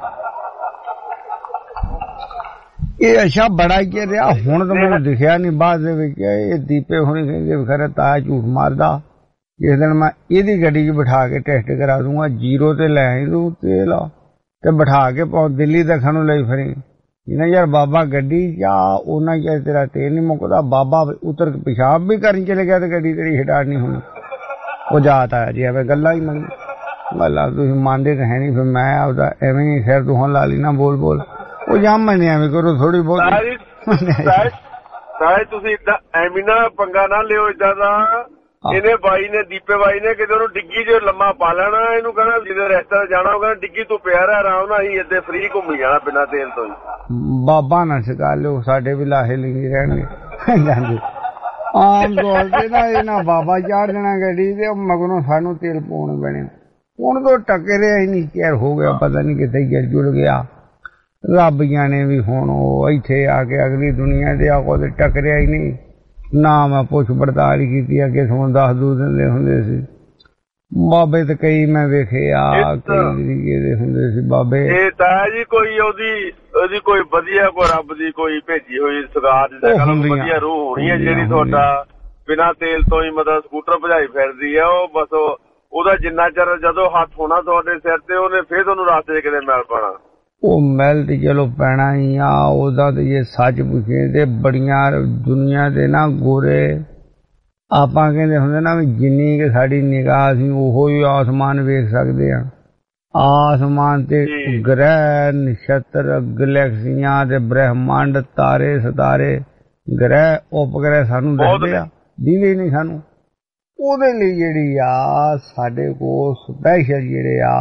ਇਹ ਅੱਛਾ ਬੜਾ ਕੀ ਰਿਹਾ, ਹੁਣ ਤਾਂ ਮੈਨੂੰ ਦਿਖਿਆ ਨਹੀਂ ਬਾਅਦ ਦੇ ਵਿੱਚ। ਇਹ ਦੀਪੇ ਹੁਣੇ ਕਹਿੰਦੇ ਖਰੇ ਤਾਇਆ ਝੂਠ ਮਾਰਦਾ, ਜਿਸ ਦਿਨ ਮੈਂ ਇਹਦੀ ਗੱਡੀ 'ਚ ਬਿਠਾ ਕੇ ਟੈਸਟ ਕਰਾ ਦੂੰਗਾ, ਜੀਰੋ ਤੇ ਲੈ ਆਈ ਤੂੰ ਤੇਲ ਤੇ ਬਿਠਾ ਕੇ ਦਿੱਲੀ ਤੱਕ ਨੂੰ ਲਈ ਫਿਰੀ। ਇਹਨਾਂ ਯਾਰ ਬਾਬਾ ਗੱਡੀ ਜਾ ਉਹਨਾਂ ਚਿਰ ਤੇਰਾ ਤੇਲ ਨਹੀਂ ਮੁੱਕਦਾ, ਬਾਬਾ ਉਤਰ ਕੇ ਪਿਸ਼ਾਬ ਵੀ ਕਰਨ ਚਲੇ ਗਿਆ ਤੇ ਗੱਡੀ ਤੇਰੀ ਸਟਾਰਟ ਨਹੀਂ ਹੋਣੀ। ਉਹ ਜਾਤ ਆਇਆ ਜੀ ਐਵੇਂ ਗੱਲਾਂ ਹੀ ਮੰਗੀ, ਗੱਲਾਂ ਤੁਸੀਂ ਮੰਨਦੇ ਤਾਂ ਹੈ ਨਹੀਂ। ਫਿਰ ਮੈਂ ਆਪਦਾ ਐਵੇਂ ਹੀ ਸਿਰ ਤੋਂ ਲਾ ਲਈ ਨਾ ਬੋਲ ਬੋਲ, ਉਹ ਜੰਮ ਮੈਨੇ ਐਵੇਂ ਕਰੋ ਥੋੜੀ ਬਹੁਤ। ਸਾਰੇ ਤੁਸੀਂ ਏਦਾਂ ਐਵੇਂ ਨਾ ਪੰਗਾ ਨਾ ਲਿਓ ਏਦਾਂ ਦਾ। ਇਹਨੇ ਬਾਈ ਨੇ ਦੀਪੇ ਬਾਈ ਨੇ ਕਿਤੇ ਉਹਨੂੰ ਡਿੱਗੀ ਚ ਲੰਮਾ ਪਾ ਲੈਣਾ, ਇਹਨੂੰ ਕਹਿਣਾ ਜਿਹਦੇ ਰਸਤੇ ਜਾਣਾ ਉਹ ਕਹਿੰਦਾ ਡਿੱਗੀ ਤੂੰ ਪਿਆ ਰਹਿ ਆਰਾਮ ਨਾਲ, ਅਸੀਂ ਏਦਾਂ ਫ੍ਰੀ ਘੁੰਮੀ ਜਾਣਾ ਬਿਨਾਂ ਤੇਲ ਤੋਂ। ਬਾਬਾ ਨਾ ਸਿਖਾ ਲਿਓ, ਸਾਡੇ ਵੀ ਲਾਹੇ ਲਿਖੀ ਰਹਿਣਗੇ ਜਾਂਦੇ ਆਮ ਤੌਰ ਤੇ ਨਾ। ਇਹ ਨਾ ਬਾਬਾ ਚਾੜ ਦੇਣਾ ਗੱਡੀ ਤੇ ਮਗਰੋਂ ਸਾਨੂੰ ਤੇਲ ਪਾਉਣੇ ਪੈਣੇ। ਹੁਣ ਤੋਂ ਟੱਕਰਿਆ ਹੀ ਨਹੀਂ, ਚਿਰ ਹੋ ਗਿਆ ਪਤਾ ਨਹੀਂ ਕਿੱਥੇ ਗਿਰ ਜੁੜ ਗਿਆ। ਰੱਬ ਜਾਣੇ ਵੀ ਹੁਣ ਉਹ ਇੱਥੇ ਆ ਕੇ ਅਗਲੀ ਦੁਨੀਆ ਦੇ ਆ ਕੋਲ ਟੱਕਰਿਆ ਹੀ ਨਹੀਂ ਨਾ। ਮੈਂ ਪੁੱਛ ਪੜਤਾਲ ਕੀਤੀ, ਅੱਗੇ ਤੁਹਾਨੂੰ ਦੱਸ ਦੂ ਦਿੰਦੇ ਹੁੰਦੇ ਸੀ ਬਾਬੇ ਤੇ ਕਈ ਮੈਂ ਵੇਖੇ ਆ, ਕਈ ਦੇ ਹੁੰਦੇ ਸੀ ਬਾਬੇ। ਇਹ ਤਾਂ ਜੀ ਕੋਈ ਉਹਦੀ ਉਹਦੀ ਕੋਈ ਵਧੀਆ ਕੋਈ ਰੱਬ ਦੀ ਕੋਈ ਭੇਜੀ ਹੋਈ ਸਗਾਤ ਦੀ ਵਧੀਆ ਰੂਹ ਹੋਣੀ ਹੈ ਜਿਹੜੀ ਤੁਹਾਡਾ ਬਿਨਾਂ ਤੇਲ ਤੋਂ ਹੀ ਮਤਲਬ ਸਕੂਟਰ ਭਜਾਈ ਫਿਰਦੀ ਆ। ਉਹ ਬਸ ਉਹਦਾ ਜਿੰਨਾ ਚਿਰ ਜਦੋਂ ਹੱਥ ਹੋਣਾ ਤੁਹਾਡੇ ਸਿਰ ਤੇ ਉਹਨੇ ਫੇਰ ਤੁਹਾਨੂੰ ਰਸਤੇ ਚ ਕਿਤੇ ਮਿਲ ਪਾਣਾ। ਉਹ ਮੈਲ ਤੇ ਚਲੋ ਪੈਣਾ ਹੀ ਆ ਉਹਦਾ। ਤੇ ਜੇ ਸੱਚ ਪੁੱਛੇ ਤੇ ਬੜੀਆਂ ਦੁਨੀਆ ਦੇ ਨਾ ਗੋਰੇ ਆਪਾਂ ਕਹਿੰਦੇ ਹੁੰਦੇ ਨਾ ਵੀ ਜਿੰਨੀ ਕਿ ਸਾਡੀ ਨਿਗਾਹ ਸੀ ਉਹੋ ਹੀ ਆਸਮਾਨ ਵੇਖ ਸਕਦੇ ਆ। ਆਸਮਾਨ ਤੇ ਗ੍ਰਹਿ ਨਛੱਤਰ ਗਲੈਕਸੀਆਂ ਤੇ ਬ੍ਰਹਿਮੰਡ ਤਾਰੇ ਸਿਤਾਰੇ ਗ੍ਰਹਿ ਉਪਗ੍ਰਹਿ ਸਾਨੂੰ ਦਿਖਦੇ ਆ, ਦਿਖਦੇ ਨਹੀਂ ਸਾਨੂੰ। ਉਹਦੇ ਲਈ ਜਿਹੜੀ ਆ ਸਾਡੇ ਕੋਲ ਸਪੈਸ਼ਲ ਜਿਹੜੇ ਆ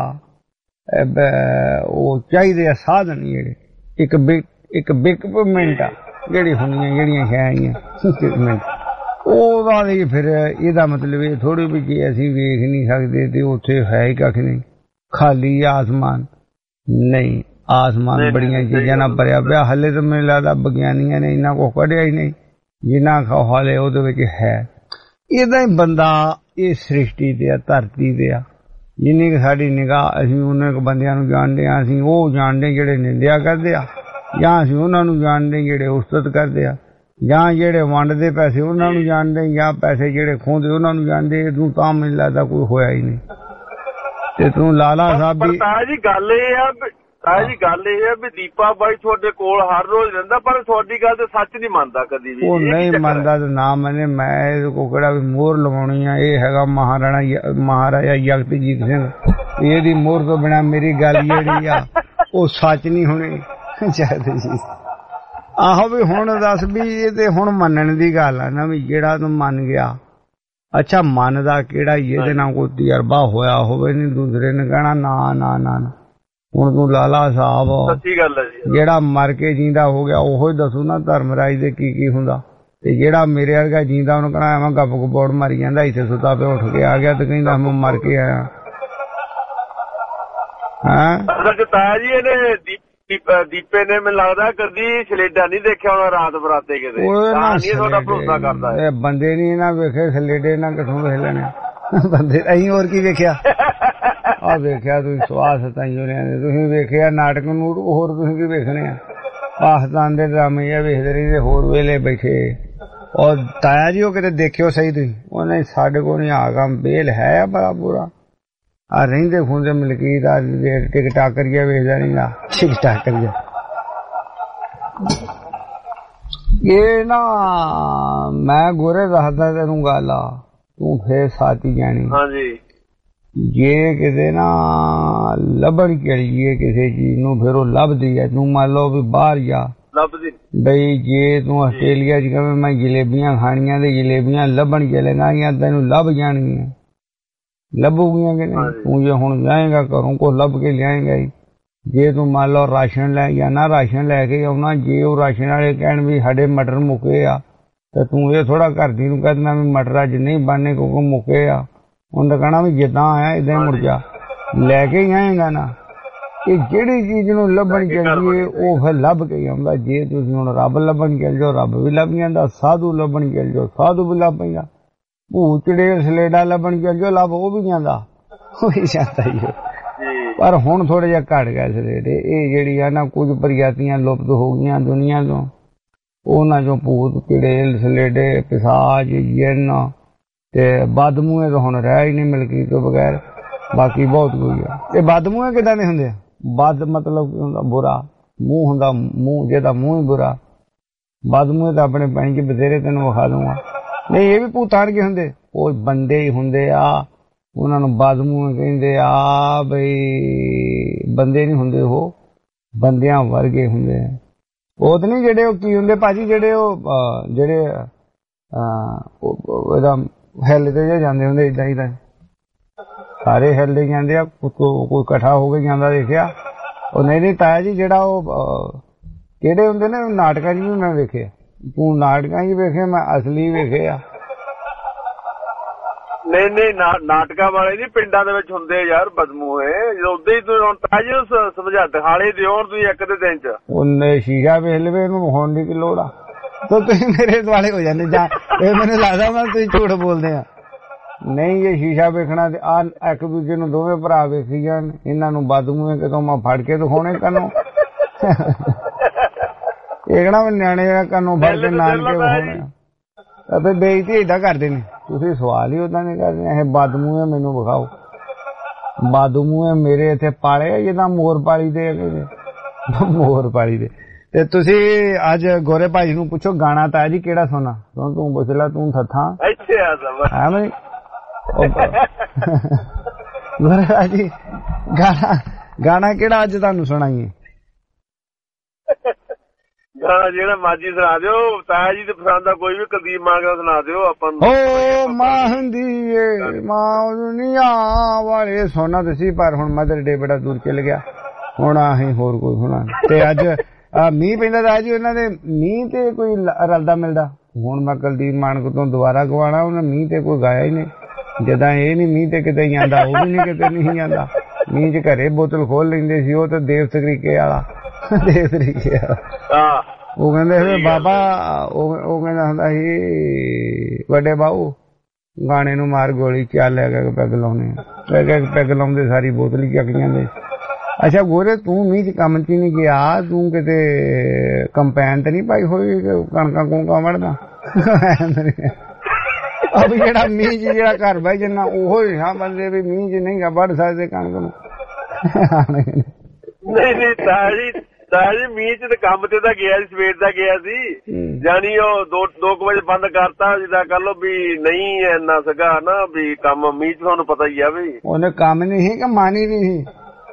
ਉਹ ਚਾਹੀਦੇ ਆ ਸਾਧਨ, ਜਿਹੜੇ ਇੱਕ ਇੱਕ ਇਕਵਿਪਮੈਂਟ ਆ ਜਿਹੜੀ ਹੁੰਦੀਆਂ ਜਿਹੜੀਆਂ ਹੈ ਇਕਵਿਪਮੈਂਟ ਉਹਦਾ ਲਈ। ਫਿਰ ਇਹਦਾ ਮਤਲਬ ਇਹ ਥੋੜੀ ਵੀ ਜੇ ਅਸੀਂ ਵੇਖ ਨਹੀਂ ਸਕਦੇ ਤੇ ਉੱਥੇ ਹੈ ਹੀ ਕੱਖ ਨਹੀਂ, ਖਾਲੀ ਆਸਮਾਨ ਨਹੀਂ। ਆਸਮਾਨ ਬੜੀਆਂ ਚੀਜ਼ਾਂ ਨਾਲ ਭਰਿਆ ਪਿਆ। ਹਲੇ ਤਾਂ ਮੈਨੂੰ ਲੱਗਦਾ ਵਿਗਿਆਨੀਆਂ ਨੇ ਇੰਨਾ ਕੁਛ ਕੱਢਿਆ ਹੀ ਨਹੀਂ ਜਿੰਨਾ ਕੁ ਹਾਲੇ ਉਹਦੇ ਵਿੱਚ ਹੈ। ਇਹਦਾ ਹੀ ਬੰਦਾ ਇਹ ਸ੍ਰਿਸ਼ਟੀ ਤੇ ਆ, ਧਰਤੀ ਤੇ ਆ। ਜਿੰਨੀ ਕਿ ਸਾਡੀ ਨਿਗਾਹ ਅਸੀਂ ਉਹਨਾਂ ਕੁ ਬੰਦਿਆਂ ਨੂੰ ਜਾਣਦੇ ਹਾਂ। ਅਸੀਂ ਉਹ ਜਾਣਦੇ ਜਿਹੜੇ ਨਿੰਦਿਆ ਕਰਦੇ ਆ, ਜਾਂ ਅਸੀਂ ਉਹਨਾਂ ਨੂੰ ਜਾਣਦੇ ਜਿਹੜੇ ਉਸਤਤ ਕਰਦੇ ਆ, ਜਾਂ ਜਿਹੜੇ ਵੰਡਦੇ ਪੈਸੇ ਉਹਨਾਂ ਨੂੰ ਜਾਣਦੇ, ਜਾਂ ਪੈਸੇ ਜਿਹੜੇ ਖੋਹਦੇ ਉਹਨਾਂ ਨੂੰ ਜਾਣਦੇ। ਤੂੰ ਤਾਂ ਮੈਨੂੰ ਲੱਗਦਾ ਕੋਈ ਹੋਇਆ ਹੀ ਨਹੀਂ। ਤੇ ਤੂੰ ਲਾਲਾ ਸਾਹਿਬ ਦੀ ਜੀ ਗੱਲ ਇਹ ਆ ਤਾਇਆ ਜੀ ਗੱਲ ਇਹ ਹੈ ਵੀ ਦੀਪਾ ਬਾਈ ਤੁਹਾਡੇ ਕੋਲ ਹਰ ਰੋਜ਼ ਰਹਿੰਦਾ, ਪਰ ਤੁਹਾਡੀ ਗੱਲ ਤੇ ਸੱਚ ਨਹੀਂ ਮੰਨਦਾ ਕਦੀ ਵੀ। ਉਹ ਨਹੀਂ ਮੰਨਦਾ ਤੇ ਨਾ ਮੈਨੇ ਮੈਂ ਇਹਦੇ ਕੋਲ ਕਿਹੜਾ ਵੀ ਮੋਹਰ ਲਵਾਉਣੀ ਆ। ਇਹ ਹੈਗਾ ਮਹਾਰਾਣਾ ਮਹਾਰਾਜਾ ਜਗਤਜੀਤ ਸਿੰਘ, ਇਹਦੀ ਮੋਹਰ ਤੋਂ ਬਿਨਾਂ ਮੇਰੀ ਗੱਲ ਜਿਹੜੀ ਆ ਉਹ ਸੱਚ ਨਹੀਂ ਹੋਣੀ ਚਾਹੀਦੀ। ਆਹੋ ਵੀ ਹੁਣ ਦੱਸ ਵੀ ਇਹ ਤੇ ਹੁਣ ਮੰਨਣ ਦੀ ਗੱਲ ਆ ਨਾ, ਵੀ ਜਿਹੜਾ ਤੂੰ ਮੰਨ ਗਿਆ। ਅੱਛਾ ਮੰਨਦਾ ਕਿਹੜਾ ਇਹਦੇ ਨਾਲ ਕੋਈ ਤਜਰਬਾ ਹੋਇਆ ਹੋਵੇ, ਨਹੀਂ ਦੂਸਰੇ ਨੇ ਕਹਿਣਾ ਨਾ ਨਾ ਨਾ। ਹੁਣ ਤੂੰ ਲਾਲਾ ਸਾਹਿਬ ਸੱਚੀ ਗੱਲ ਹੈ ਜੀ, ਜਿਹੜਾ ਮਰ ਕੇ ਜਿੰਦਾ ਹੋ ਗਿਆ ਉਹੋ ਹੀ ਦੱਸੂ ਨਾ ਧਰਮਰਾਜ ਦੇ ਕੀ ਕੀ ਹੁੰਦਾ। ਤੇ ਜਿਹੜਾ ਮੇਰੇ ਵਰਗਾ ਜੀਂਦਾ ਉਹਨੂੰ ਕਹਿਣਾ ਐਵੇਂ ਗੱਪ ਗਪੋੜ ਮਾਰੀ ਜਾਂਦਾ, ਇੱਥੇ ਸੁੱਤਾ ਪਿਆ ਉੱਠ ਕੇ ਆ ਗਿਆ ਤੇ ਕਹਿੰਦਾ ਮੈਂ ਮਰ ਕੇ ਆਇਆ। ਹਾਂ ਤਾਇਆ ਜੀ ਇਹਨੇ ਦੀਪੇ ਨੇ ਮੈਨੂੰ ਲੱਗਦਾ ਕਦੀ ਸਲੇਡਾ ਨਹੀਂ ਦੇਖਿਆ ਹੋਣਾ ਰਾਤ ਬਰਾਤੇ ਕਿਤੇ, ਤੁਹਾਡਾ ਭਰੋਸਾ ਕਰਦਾ। ਇਹ ਬੰਦੇ ਨੀ ਨਾ ਵੇਖੇ ਸਲੇਡੇ ਨਾ ਕਿਥੋਂ ਵੇਖ ਲੈਣੇ ਬੰਦੇ, ਅਸੀਂ ਹੋਰ ਕੀ ਵੇਖਿਆ? ਆ ਵੇਖਿਆ ਤੁਸੀਂ ਸਵਾਸ ਤਾਈਆਂ ਨੇ, ਤੁਸੀਂ ਵੇਖਿਆ ਨਾਟਕ ਨੂੰ, ਹੋਰ ਤੁਸੀਂ ਕੀ ਵੇਖਣੇ ਆ? ਪਾਕਿਸਤਾਨ ਦੇ ਡਰਾਮੇ ਇਹ ਵੇਖਦੇ ਰਹੀ, ਹੋਰ ਵੇਲੇ ਬੈਠੇ। ਔਰ ਤਾਇਆ ਜੀ ਉਹ ਕਿਤੇ ਦੇਖਿਓ ਸਹੀ ਤੁਸੀਂ, ਉਹਨੇ ਸਾਡੇ ਕੋਲ ਨਹੀਂ ਆ ਕੰਮ ਬੇਲ ਹੈ ਬੜਾ ਬੁਰਾ। ਆ ਰਹਿੰਦੇ ਖੁੰਦੇ ਮਲਕੀਤ ਆ ਟਿਕਟਾਕ ਕਰੀਏ ਵੇਖਦਾ ਨੀ ਗਾ, ਟਿਕਟਾਕ ਕਰੀਏ। ਇਹ ਨਾ ਮੈਂ ਗੋਰੇ ਦੱਸਦਾ ਤੈਨੂੰ ਗੱਲ ਆ, ਤੂੰ ਫੇਰ ਸਾਥੀ ਜਾਣੀ। ਹਾਂਜੀ ਜੇ ਕਿਤੇ ਨਾ ਲੱਭਣ ਚਲੀਏ ਕਿਸੇ ਚੀਜ਼ ਨੂੰ, ਫਿਰ ਉਹ ਲੱਭਦੀ ਹੈ। ਤੂੰ ਮੰਨ ਲਓ ਵੀ ਬਾਹਰ ਜਾ ਲੱਭਦੀ ਬਈ, ਜੇ ਤੂੰ ਆਸਟ੍ਰੇਲੀਆ ਚ ਕਵੇਂ ਮੈਂ ਜਲੇਬੀਆਂ ਖਾਣੀਆਂ ਤੇ ਜਲੇਬੀਆਂ ਲੱਭਣ ਚਲੇਗਾ, ਜਾਂ ਤੈਨੂੰ ਲੱਭ ਜਾਣਗੀਆਂ, ਲੱਭੂਗੀਆਂ ਕਿ ਨਹੀਂ? ਤੂੰ ਜੇ ਹੁਣ ਜਾਏਗਾ ਘਰੋਂ ਕੁਛ ਲੱਭ ਕੇ ਲਿਆਏਗਾ ਹੀ। ਜੇ ਤੂੰ ਮੰਨ ਲਓ ਰਾਸ਼ਨ ਲੈ ਜਾਣਾ, ਰਾਸ਼ਨ ਲੈ ਕੇ ਆਉਣਾ, ਜੇ ਉਹ ਰਾਸ਼ਨ ਵਾਲੇ ਕਹਿਣ ਵੀ ਸਾਡੇ ਮਟਰ ਮੁੱਕੇ ਆ, ਤੇ ਤੂੰ ਇਹ ਥੋੜਾ ਘਰ ਦੀ ਨੂੰ ਕਹਿ ਦੇਣਾ ਵੀ ਮਟਰ ਅੱਜ ਨਹੀਂ ਬਣਨੇ ਕਿਉਂਕਿ ਮੁੱਕੇ ਆ। ਉਹਨੇ ਕਹਿਣਾ ਵੀ ਜਿੱਦਾਂ ਆਇਆ ਏਦਾਂ ਹੀ ਮੁੜ ਜਾ, ਲੈ ਕੇ ਹੀ ਆਏਗਾ ਨਾ। ਇਹ ਜਿਹੜੀ ਚੀਜ਼ ਨੂੰ ਲੱਭਣ ਚਾਹੀਏ ਉਹ ਫਿਰ ਲੱਭ ਕੇ ਆਉਂਦਾ। ਜੇ ਤੁਸੀਂ ਹੁਣ ਰੱਬ ਲੱਭਣ ਚੱਲ ਜਾਓ, ਰੱਬ ਵੀ ਲੱਭ ਜਾਂਦਾ। ਸਾਧੂ ਲੱਭਣ ਚੱਲ ਜਾਓ, ਸਾਧੂ ਵੀ ਲੱਭ ਪੈਂਦਾ। ਭੂਤ ਚੜੇਲ ਸਲੇਡਾ ਲੱਭਣ ਚੱਲ ਜਾਓ, ਲੱਭ ਉਹ ਵੀ ਜਾਂਦਾ, ਉਹ ਵੀ ਜਾਂਦਾ ਹੀ। ਪਰ ਹੁਣ ਥੋੜਾ ਜਿਹਾ ਘਟ ਗਿਆ ਸਲੇਡੇ। ਇਹ ਜਿਹੜੀ ਆ ਨਾ ਕੁਝ ਪ੍ਰਜਾਤੀਆਂ ਲੁਪਤ ਹੋ ਗਈਆਂ ਦੁਨੀਆ ਤੋਂ, ਉਹਨਾਂ ਚੋਂ ਭੂਤ ਚੜੇਲ ਸਲੇਡੇ ਪਿਸ਼ਾਚ ਜਿੰਨ ਤੇ ਬਦਮੂਹੇ ਤਾਂ ਹੁਣ ਰਹਿ ਹੀ ਨਹੀਂ ਮਲਕੀਤ ਤੋਂ ਬਗੈਰ, ਬਾਕੀ ਬਹੁਤ ਕੁਝ ਆ। ਇਹ ਬਦਮੂਹੇ ਕਿੱਦਾਂ ਦੇ ਹੁੰਦੇ ਆ? ਬਦ ਮਤਲਬ ਕੀ ਹੁੰਦਾ? ਬੁਰਾ ਮੂੰਹ ਹੁੰਦਾ, ਮੂੰਹ ਜਿਹਦਾ ਮੂੰਹ ਹੀ ਬੁਰਾ। ਬਦਮੂਹੇ ਤਾਂ ਆਪਣੇ ਪਾਣੀ ਚ ਬਥੇਰੇ ਤੈਨੂੰ ਵਿਖਾ ਦੂੰਗਾ। ਨਹੀਂ ਇਹ ਵੀ ਭੂਤਾਨ ਕੇ ਹੁੰਦੇ, ਉਹ ਬੰਦੇ ਹੀ ਹੁੰਦੇ ਆ, ਉਹਨਾਂ ਨੂੰ ਬਦਮੂਹੇ ਕਹਿੰਦੇ ਆ। ਬਈ ਬੰਦੇ ਨਹੀਂ ਹੁੰਦੇ, ਉਹ ਬੰਦਿਆਂ ਵਰਗੇ ਹੁੰਦੇ ਆ। ਉਹ ਤਾਂ ਨਹੀਂ ਜਿਹੜੇ ਉਹ ਕੀ ਹੁੰਦੇ ਭਾਜੀ, ਜਿਹੜੇ ਉਹ ਜਿਹੜੇ ਇਹਦਾ ਹਿੱਲਦੇ ਜੇ ਜਾਂਦੇ ਹੁੰਦੇ ਏਦਾਂ ਹੀ ਤਾਂ ਸਾਰੇ ਹਿੱਲਦੇ ਜਾਂਦੇ ਆ। ਕੋਈ ਇਕੱਠਾ ਹੋ ਕੇ ਜਾਂਦਾ ਦੇਖਿਆ? ਉਹ ਨਹੀਂ ਨਹੀਂ ਤਾਇਆ ਜੀ, ਜਿਹੜਾ ਉਹ ਕਿਹੜੇ ਹੁੰਦੇ ਨੇ ਨਾਟਕਾਂ 'ਚ ਵੀ ਮੈਂ ਵੇਖਿਆ। ਤੂੰ ਨਾਟਕਾਂ 'ਚ ਵੇਖੇ, ਮੈਂ ਅਸਲੀ ਵੇਖੇ ਆ। ਨਹੀਂ ਨਹੀਂ ਨਾਟਕਾਂ ਵਾਲੇ ਨੀ, ਪਿੰਡਾਂ ਦੇ ਵਿੱਚ ਹੁੰਦੇ ਯਾਰ ਬਦਮੂਹੇ। ਜਦੋਂ ਉਦਾਂ ਹੀ ਤੂੰ ਹੁਣ ਤਾਇਆ ਜੀ ਨੂੰ ਸਮਝਾ ਦਿਖਾਲੇ ਦਿਓ ਤੁਸੀਂ ਇੱਕ ਦੇ ਦਿਨ 'ਚ। ਉਹਨੇ ਸ਼ੀਸ਼ਾ ਵੇਖ ਲਵੇ, ਇਹਨੂੰ ਵਿਖਾਉਣ ਦੀ ਕੀ ਲੋੜ ਆ? ਤਾਂ ਤੁਸੀਂ ਮੇਰੇ ਦੁਆਲੇ ਹੋ ਜਾਂਦੇ ਜਾਂ ਇਹ ਮੈਨੂੰ ਲੱਗਦਾ ਮੈਂ ਤੁਸੀਂ ਝੂਠ ਬੋਲਦੇ ਆ। ਨਹੀਂ ਇਹ ਸ਼ੀਸ਼ਾ ਵੇਖਣਾ ਤੇ ਆ ਇੱਕ ਦੂਜੇ ਨੂੰ ਦੋਵੇਂ ਭਰਾ ਵੇਖੀ ਜਾਣ, ਇਹਨਾਂ ਨੂੰ ਬਦਮੂਹੇ ਕਿਤੋਂ ਮੈਂ ਫੜ ਕੇ ਦਿਖਾਉਣੇ ਕੰਨੋਂ। ਇਹ ਕਿਹੜਾ ਨਿਆਣੇ ਜਿਹੜਾ ਕੰਨੋਂ ਫੜ ਕੇ ਨਾਨ ਕੇ ਵਿਖਾਉਣੇ ਆ। ਫਿਰ ਬੇਇੱਜ਼ਤੀ ਏਦਾਂ ਕਰਦੇ ਨੇ। ਤੁਸੀਂ ਸਵਾਲ ਹੀ ਓਦਾਂ ਨਹੀਂ ਕਰਦੇ। ਇਹ ਬਦਮੂਹੇ ਮੈਨੂੰ ਵਿਖਾਓ। ਬਦਮੂਹੇ ਮੇਰੇ ਇੱਥੇ ਪਾਲੇ ਜਿੱਦਾਂ ਮੋਰ ਪਾਲੀ ਦੇ, ਮੋਰ ਪਾਲੀ ਦੇ। ਤੇ ਤੁਸੀਂ ਅੱਜ ਗੋਰੇ ਭਾਜੀ ਨੂੰ ਪੁੱਛੋ ਗਾਣਾ ਤਾਇਆ ਜੀ ਕਿਹੜਾ ਸੁਣਾ? ਤੂੰ ਤੂੰ ਪੁੱਛ ਲੈ, ਤੂੰ ਥੱਥਾਂ ਇੱਥੇ ਆ ਜਾ ਮੈਂ ਗੋਰੇ ਭਾਜੀ ਗਾਣਾ ਗਾਣਾ ਕਿਹੜਾ ਅੱਜ ਤੁਹਾਨੂੰ ਸੁਣਾਈਏ? ਗਾਣਾ ਜਿਹੜਾ ਮਰਜੀ ਸੁਣਾ ਦਿਓ ਤਾਇਆ ਜੀ, ਤੇ ਪਸੰਦ ਆ ਕੋਈ ਵੀ। ਕੁਲਦੀਪ ਮਾਨ ਦਾ ਸੁਣਾ ਦਿਓ ਆਪਾਂ ਨੂੰ। ਓ ਮਾਂ ਹੁੰਦੀ ਏ ਮਾਂ ਦੁਨੀਆ ਵਾਲੇ ਸੋਨਾ ਤੁਸੀਂ, ਪਰ ਹੁਣ ਮਦਰ ਡੇ ਬੜਾ ਦੂਰ ਚਲ ਗਿਆ, ਹੁਣ ਅਸੀਂ ਹੋਰ ਕੋਈ ਸੁਣਾ। ਤੇ ਅੱਜ ਮੀਂਹ ਪੈਂਦਾ ਤਾਂ ਜੀ ਉਹਨਾਂ ਦੇ ਮੀਂਹ ਤੇ ਕੋਈ ਰਲਦਾ ਮਿਲਦਾ। ਹੁਣ ਮੈਂ ਕੁਲਦੀਪ ਮਾਨਕ ਤੋਂ ਦੁਬਾਰਾ ਗਵਾਣਾ, ਉਹਨੇ ਮੀਂਹ ਤੇ ਕੋਈ ਗਾਇਆ ਹੀ ਨਹੀਂ। ਜਦਾਂ ਇਹ ਨੀ ਮੀਂਹ ਤੇ ਕਿਤੇ ਜਾਂਦਾ, ਉਹ ਵੀ ਨੀ ਕਿਤੇ ਨਹੀਂ ਜਾਂਦਾ। ਮੀਂਹ ਚ ਘਰੇ ਬੋਤਲ ਖੋਲ ਲੈਂਦੇ ਸੀ, ਉਹ ਤਾਂ ਦੇਵ ਤਰੀਕੇ ਵਾਲਾ, ਦੇਵ ਤਰੀਕੇ ਵਾਲਾ। ਉਹ ਕਹਿੰਦੇ ਬਾਬਾ, ਉਹ ਕਹਿੰਦਾ ਹੁੰਦਾ ਸੀ ਵੱਡੇ ਬਾਊ ਗਾਣੇ ਨੂੰ ਮਾਰ ਗੋਲੀ, ਚੱਲ ਲੈ ਕੇ ਪੈਗ ਲਾਉਣੇ। ਪੈਗ ਲਾਉਂਦੇ ਸਾਰੀ ਬੋਤਲ ਹੀ ਚੱਕ ਜਾਂਦੇ। ਅੱਛਾ ਗੋਰੇ, ਤੂੰ ਮੀਂਹ ਚ ਕੰਮ ਚ ਨਹੀਂ ਗਿਆ? ਤੂੰ ਕਿਤੇ ਕੰਪੈਨ ਤੇ ਨਹੀਂ ਪਾਈ ਹੋਈ ਕਣਕਾਂ ਕੁਣਕਾਂ ਵੜਦਾ? ਅਬ ਜਿਹੜਾ ਮੀਂਹ ਚ ਜਿਹੜਾ ਘਰ ਬਹਿ ਜਨਾ ਉਹੋ ਹੀ ਹਾਂ ਬੰਦੇ ਵੀ ਮੀਂਹ ਚ ਨਹੀਂ ਗਾ ਵੜ ਸਕਦੇ ਕਣਕ ਨੂੰ। ਨਹੀਂ ਨਹੀਂ ਤਾਇਆ ਜੀ, ਤਾਇਆ ਜੀ ਮੀਂਹ ਚ ਤੇ ਕੰਮ ਤੇ ਤਾਂ ਗਿਆ ਸੀ, ਸਵੇਰ ਦਾ ਗਿਆ ਸੀ। ਜਾਨੀ ਉਹ ਦੋ ਦੋ ਕੁ ਵਜੇ ਬੰਦ ਕਰਤਾ, ਜਿੱਦਾਂ ਕਰ ਲੋ ਵੀ ਨਹੀਂ ਇੰਨਾ ਸੀਗਾ ਨਾ ਵੀ ਕੰਮ ਮੀਂਹ ਚ, ਤੁਹਾਨੂੰ ਪਤਾ ਹੀ ਆ ਵੀ। ਉਹਨੇ ਕੰਮ ਨਹੀਂ ਸੀ ਕਿ ਮਾਨੀ ਨਹੀਂ ਸੀ?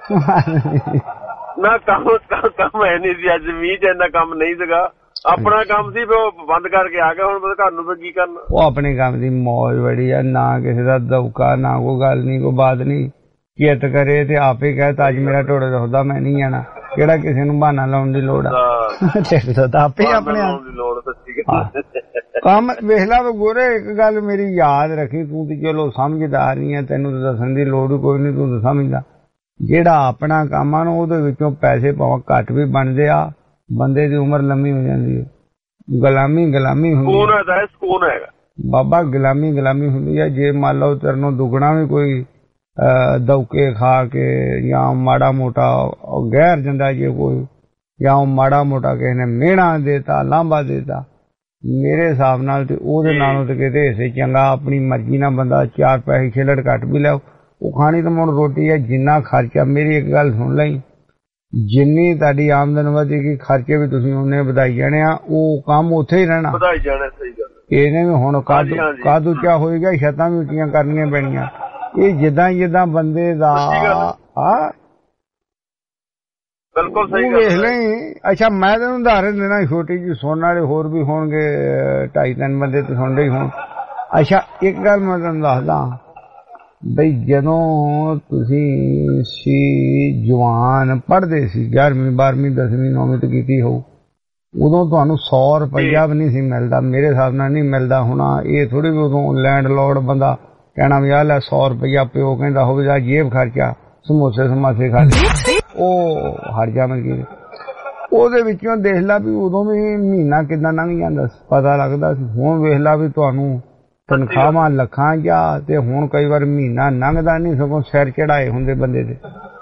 ਨਾ ਕੰਮ ਕੰਮ ਹੈ ਨਹੀਂ ਸੀ ਅੱਜ, ਮੀਂਹ ਚ ਇੰਨਾ ਕੰਮ ਨਹੀਂ ਸੀਗਾ। ਆਪਣਾ ਕੰਮ ਸੀ, ਉਹ ਬੰਦ ਕਰਕੇ ਆ ਗਿਆ। ਹੁਣ ਘਰ ਨੂੰ ਕੀ ਕਰਨਾ? ਉਹ ਆਪਣੇ ਕੰਮ ਦੀ ਮੌਜ ਬੜੀ ਆ, ਨਾ ਕਿਸੇ ਦਾ ਦੌਕਾ, ਨਾ ਕੋਈ ਗੱਲ ਨਹੀਂ, ਕੋਈ ਬਾਤ ਨਹੀਂ। ਚਿੱਤ ਕਰੇ ਤੇ ਆਪੇ ਕਹੇ ਤਾਂ ਅੱਜ ਮੇਰਾ ਢੋੜਾ ਦੁਖਦਾ ਮੈਂ ਨਹੀਂ ਜਾਣਾ। ਕਿਹੜਾ ਕਿਸੇ ਨੂੰ ਬਹਾਨਾ ਲਾਉਣ ਦੀ ਲੋੜ ਆ? ਆਪੇ ਆਪਣੇ ਕੰਮ ਵੇਖ ਲਾ ਗੋਰੇ। ਇੱਕ ਗੱਲ ਮੇਰੀ ਯਾਦ ਰੱਖੀ, ਤੂੰ ਤੇ ਚਲੋ ਸਮਝਦਾਰ ਨਹੀਂ ਹੈ, ਤੈਨੂੰ ਤਾਂ ਦੱਸਣ ਦੀ ਲੋੜ ਕੋਈ ਨਹੀਂ, ਤੂੰ ਤਾਂ ਸਮਝਦਾ। ਜਿਹੜਾ ਆਪਣਾ ਕੰਮ ਆ ਨਾ ਉਹਦੇ ਵਿੱਚੋਂ ਪੈਸੇ ਭਾਵੇਂ ਘੱਟ ਵੀ ਬਣਦੇ ਆ, ਬੰਦੇ ਦੀ ਉਮਰ ਲੰਮੀ ਹੋ ਜਾਂਦੀ ਹੈ। ਗੁਲਾਮੀ ਗੁਲਾਮੀ ਹੁੰਦੀ ਹੈ, ਸਕੂਨ ਹੈਗਾ ਬਾਬਾ, ਗੁਲਾਮੀ ਗੁਲਾਮੀ ਹੁੰਦੀ ਹੈ। ਜੇ ਮੰਨ ਲਓ ਤੇਰੇ ਨੂੰ ਦੁੱਗਣਾ ਵੀ ਕੋਈ ਦੌਕੇ ਖਾ ਕੇ ਜਾਂ ਮਾੜਾ ਮੋਟਾ ਗਹਿਰ ਜਾਂਦਾ ਜੇ ਕੋਈ, ਜਾਂ ਮਾੜਾ ਮੋਟਾ ਕਿਸੇ ਨੇ ਮਿਹਣਾ ਦੇਤਾ, ਲਾਂਭਾ ਦੇਤਾ, ਮੇਰੇ ਹਿਸਾਬ ਨਾਲ ਤੇ ਉਹਦੇ ਨਾਲੋਂ ਤੇ ਕਿਤੇ ਹਿੱਸੇ ਚੰਗਾ ਆਪਣੀ ਮਰਜ਼ੀ ਨਾਲ ਬੰਦਾ ਚਾਰ ਪੈਸੇ ਛਿਲੜ ਘੱਟ ਵੀ ਲਿਆਓ। ਉਹ ਖਾਣੀ ਤਾਂ ਮੁੜ ਰੋਟੀ ਹੈ। ਜਿੰਨਾ ਖਰਚਾ, ਮੇਰੀ ਇੱਕ ਗੱਲ ਸੁਣ ਲਈ, ਜਿੰਨੀ ਤੁਹਾਡੀ ਆਮਦਨ ਵਧੇਗੀ ਖਰਚੇ ਵੀ ਤੁਸੀਂ ਉਹਨੇ ਵਧਾਈ ਜਾਣੇ ਆ, ਉਹ ਕੰਮ ਉੱਥੇ ਹੀ ਰਹਿਣਾ, ਵਧਾਈ ਜਾਣਾ। ਸਹੀ ਗੱਲ। ਇਹਨੇ ਵੀ ਹੁਣ ਕਾਦੂ ਕਾਦੂ ਕਿਆ ਹੋਏਗਾ, ਛੱਤਾਂ ਵੀ ਉੱਚੀਆਂ ਕਰਨੀਆਂ ਪੈਣੀਆਂ। ਇਹ ਜਿੱਦਾਂ ਜਿੱਦਾਂ ਬੰਦੇ ਦਾ ਆ ਬਿਲਕੁਲ ਸਹੀ ਵੇਖ ਲਈ। ਅੱਛਾ ਮੈਂ ਤੈਨੂੰ ਉਦਾਹਰਨ ਦੇਣਾ ਛੋਟੀ ਜਿਹੀ, ਸੁਣਨ ਵਾਲੇ ਹੋਰ ਵੀ ਹੋਣਗੇ, ਢਾਈ ਤਿੰਨ ਬੰਦੇ ਤੇ ਸੁਣਦੇ ਹੀ ਹੋਣ। ਅੱਛਾ ਇੱਕ ਗੱਲ ਮੈਂ ਤੈਨੂੰ ਦੱਸਦਾ ਬਈ, ਜਦੋਂ ਤੁਸੀਂ ਸੀ ਜਵਾਨ ਪੜ੍ਹਦੇ ਸੀ, ਗਿਆਰਵੀਂ ਬਾਰਵੀਂ ਦਸਵੀਂ ਨੌਵੀਂ ਤੇ ਕੀਤੀ ਹੋਊ, ਉਦੋਂ ਤੁਹਾਨੂੰ ਸੌ ਰੁਪਈਆ ਵੀ ਨਹੀਂ ਸੀ ਮਿਲਦਾ, ਮੇਰੇ ਹਿਸਾਬ ਨਾਲ ਨਹੀਂ ਮਿਲਦਾ ਹੋਣਾ। ਇਹ ਥੋੜੀ ਵੀ ਉਦੋਂ ਲੈਂਡ ਲੋਡ ਬੰਦਾ ਕਹਿਣਾ ਵੀ ਆ ਲੈ ਸੌ ਰੁਪਈਆ, ਪਿਓ ਕਹਿੰਦਾ ਹੋਵੇ ਜਾਂ ਜੇਬ ਖਰਚਾ, ਸਮੋਸੇ ਸਮਾਸੇ ਖਾ ਲਏ, ਉਹ ਹਟ ਜਾਣਗੇ। ਉਹਦੇ ਵਿੱਚੋਂ ਦੇਖ ਲਾ ਵੀ ਉਦੋਂ ਵੀ ਮਹੀਨਾ ਕਿੱਦਾਂ ਲੰਘ ਜਾਂਦਾ ਸੀ, ਪਤਾ ਲੱਗਦਾ ਸੀ। ਹੁਣ ਵੇਖ ਲਾ ਵੀ ਤੁਹਾਨੂੰ ਤਨਖਾਹਾਂ ਲੱਖਾਂ ਜਾਂ, ਤੇ ਹੁਣ ਕਈ ਵਾਰ ਮਹੀਨਾ ਲੰਘਦਾ ਨਹੀਂ, ਸਗੋਂ ਸਿਰ ਚੜਾਏ ਹੁੰਦੇ ਬੰਦੇ ਦੇ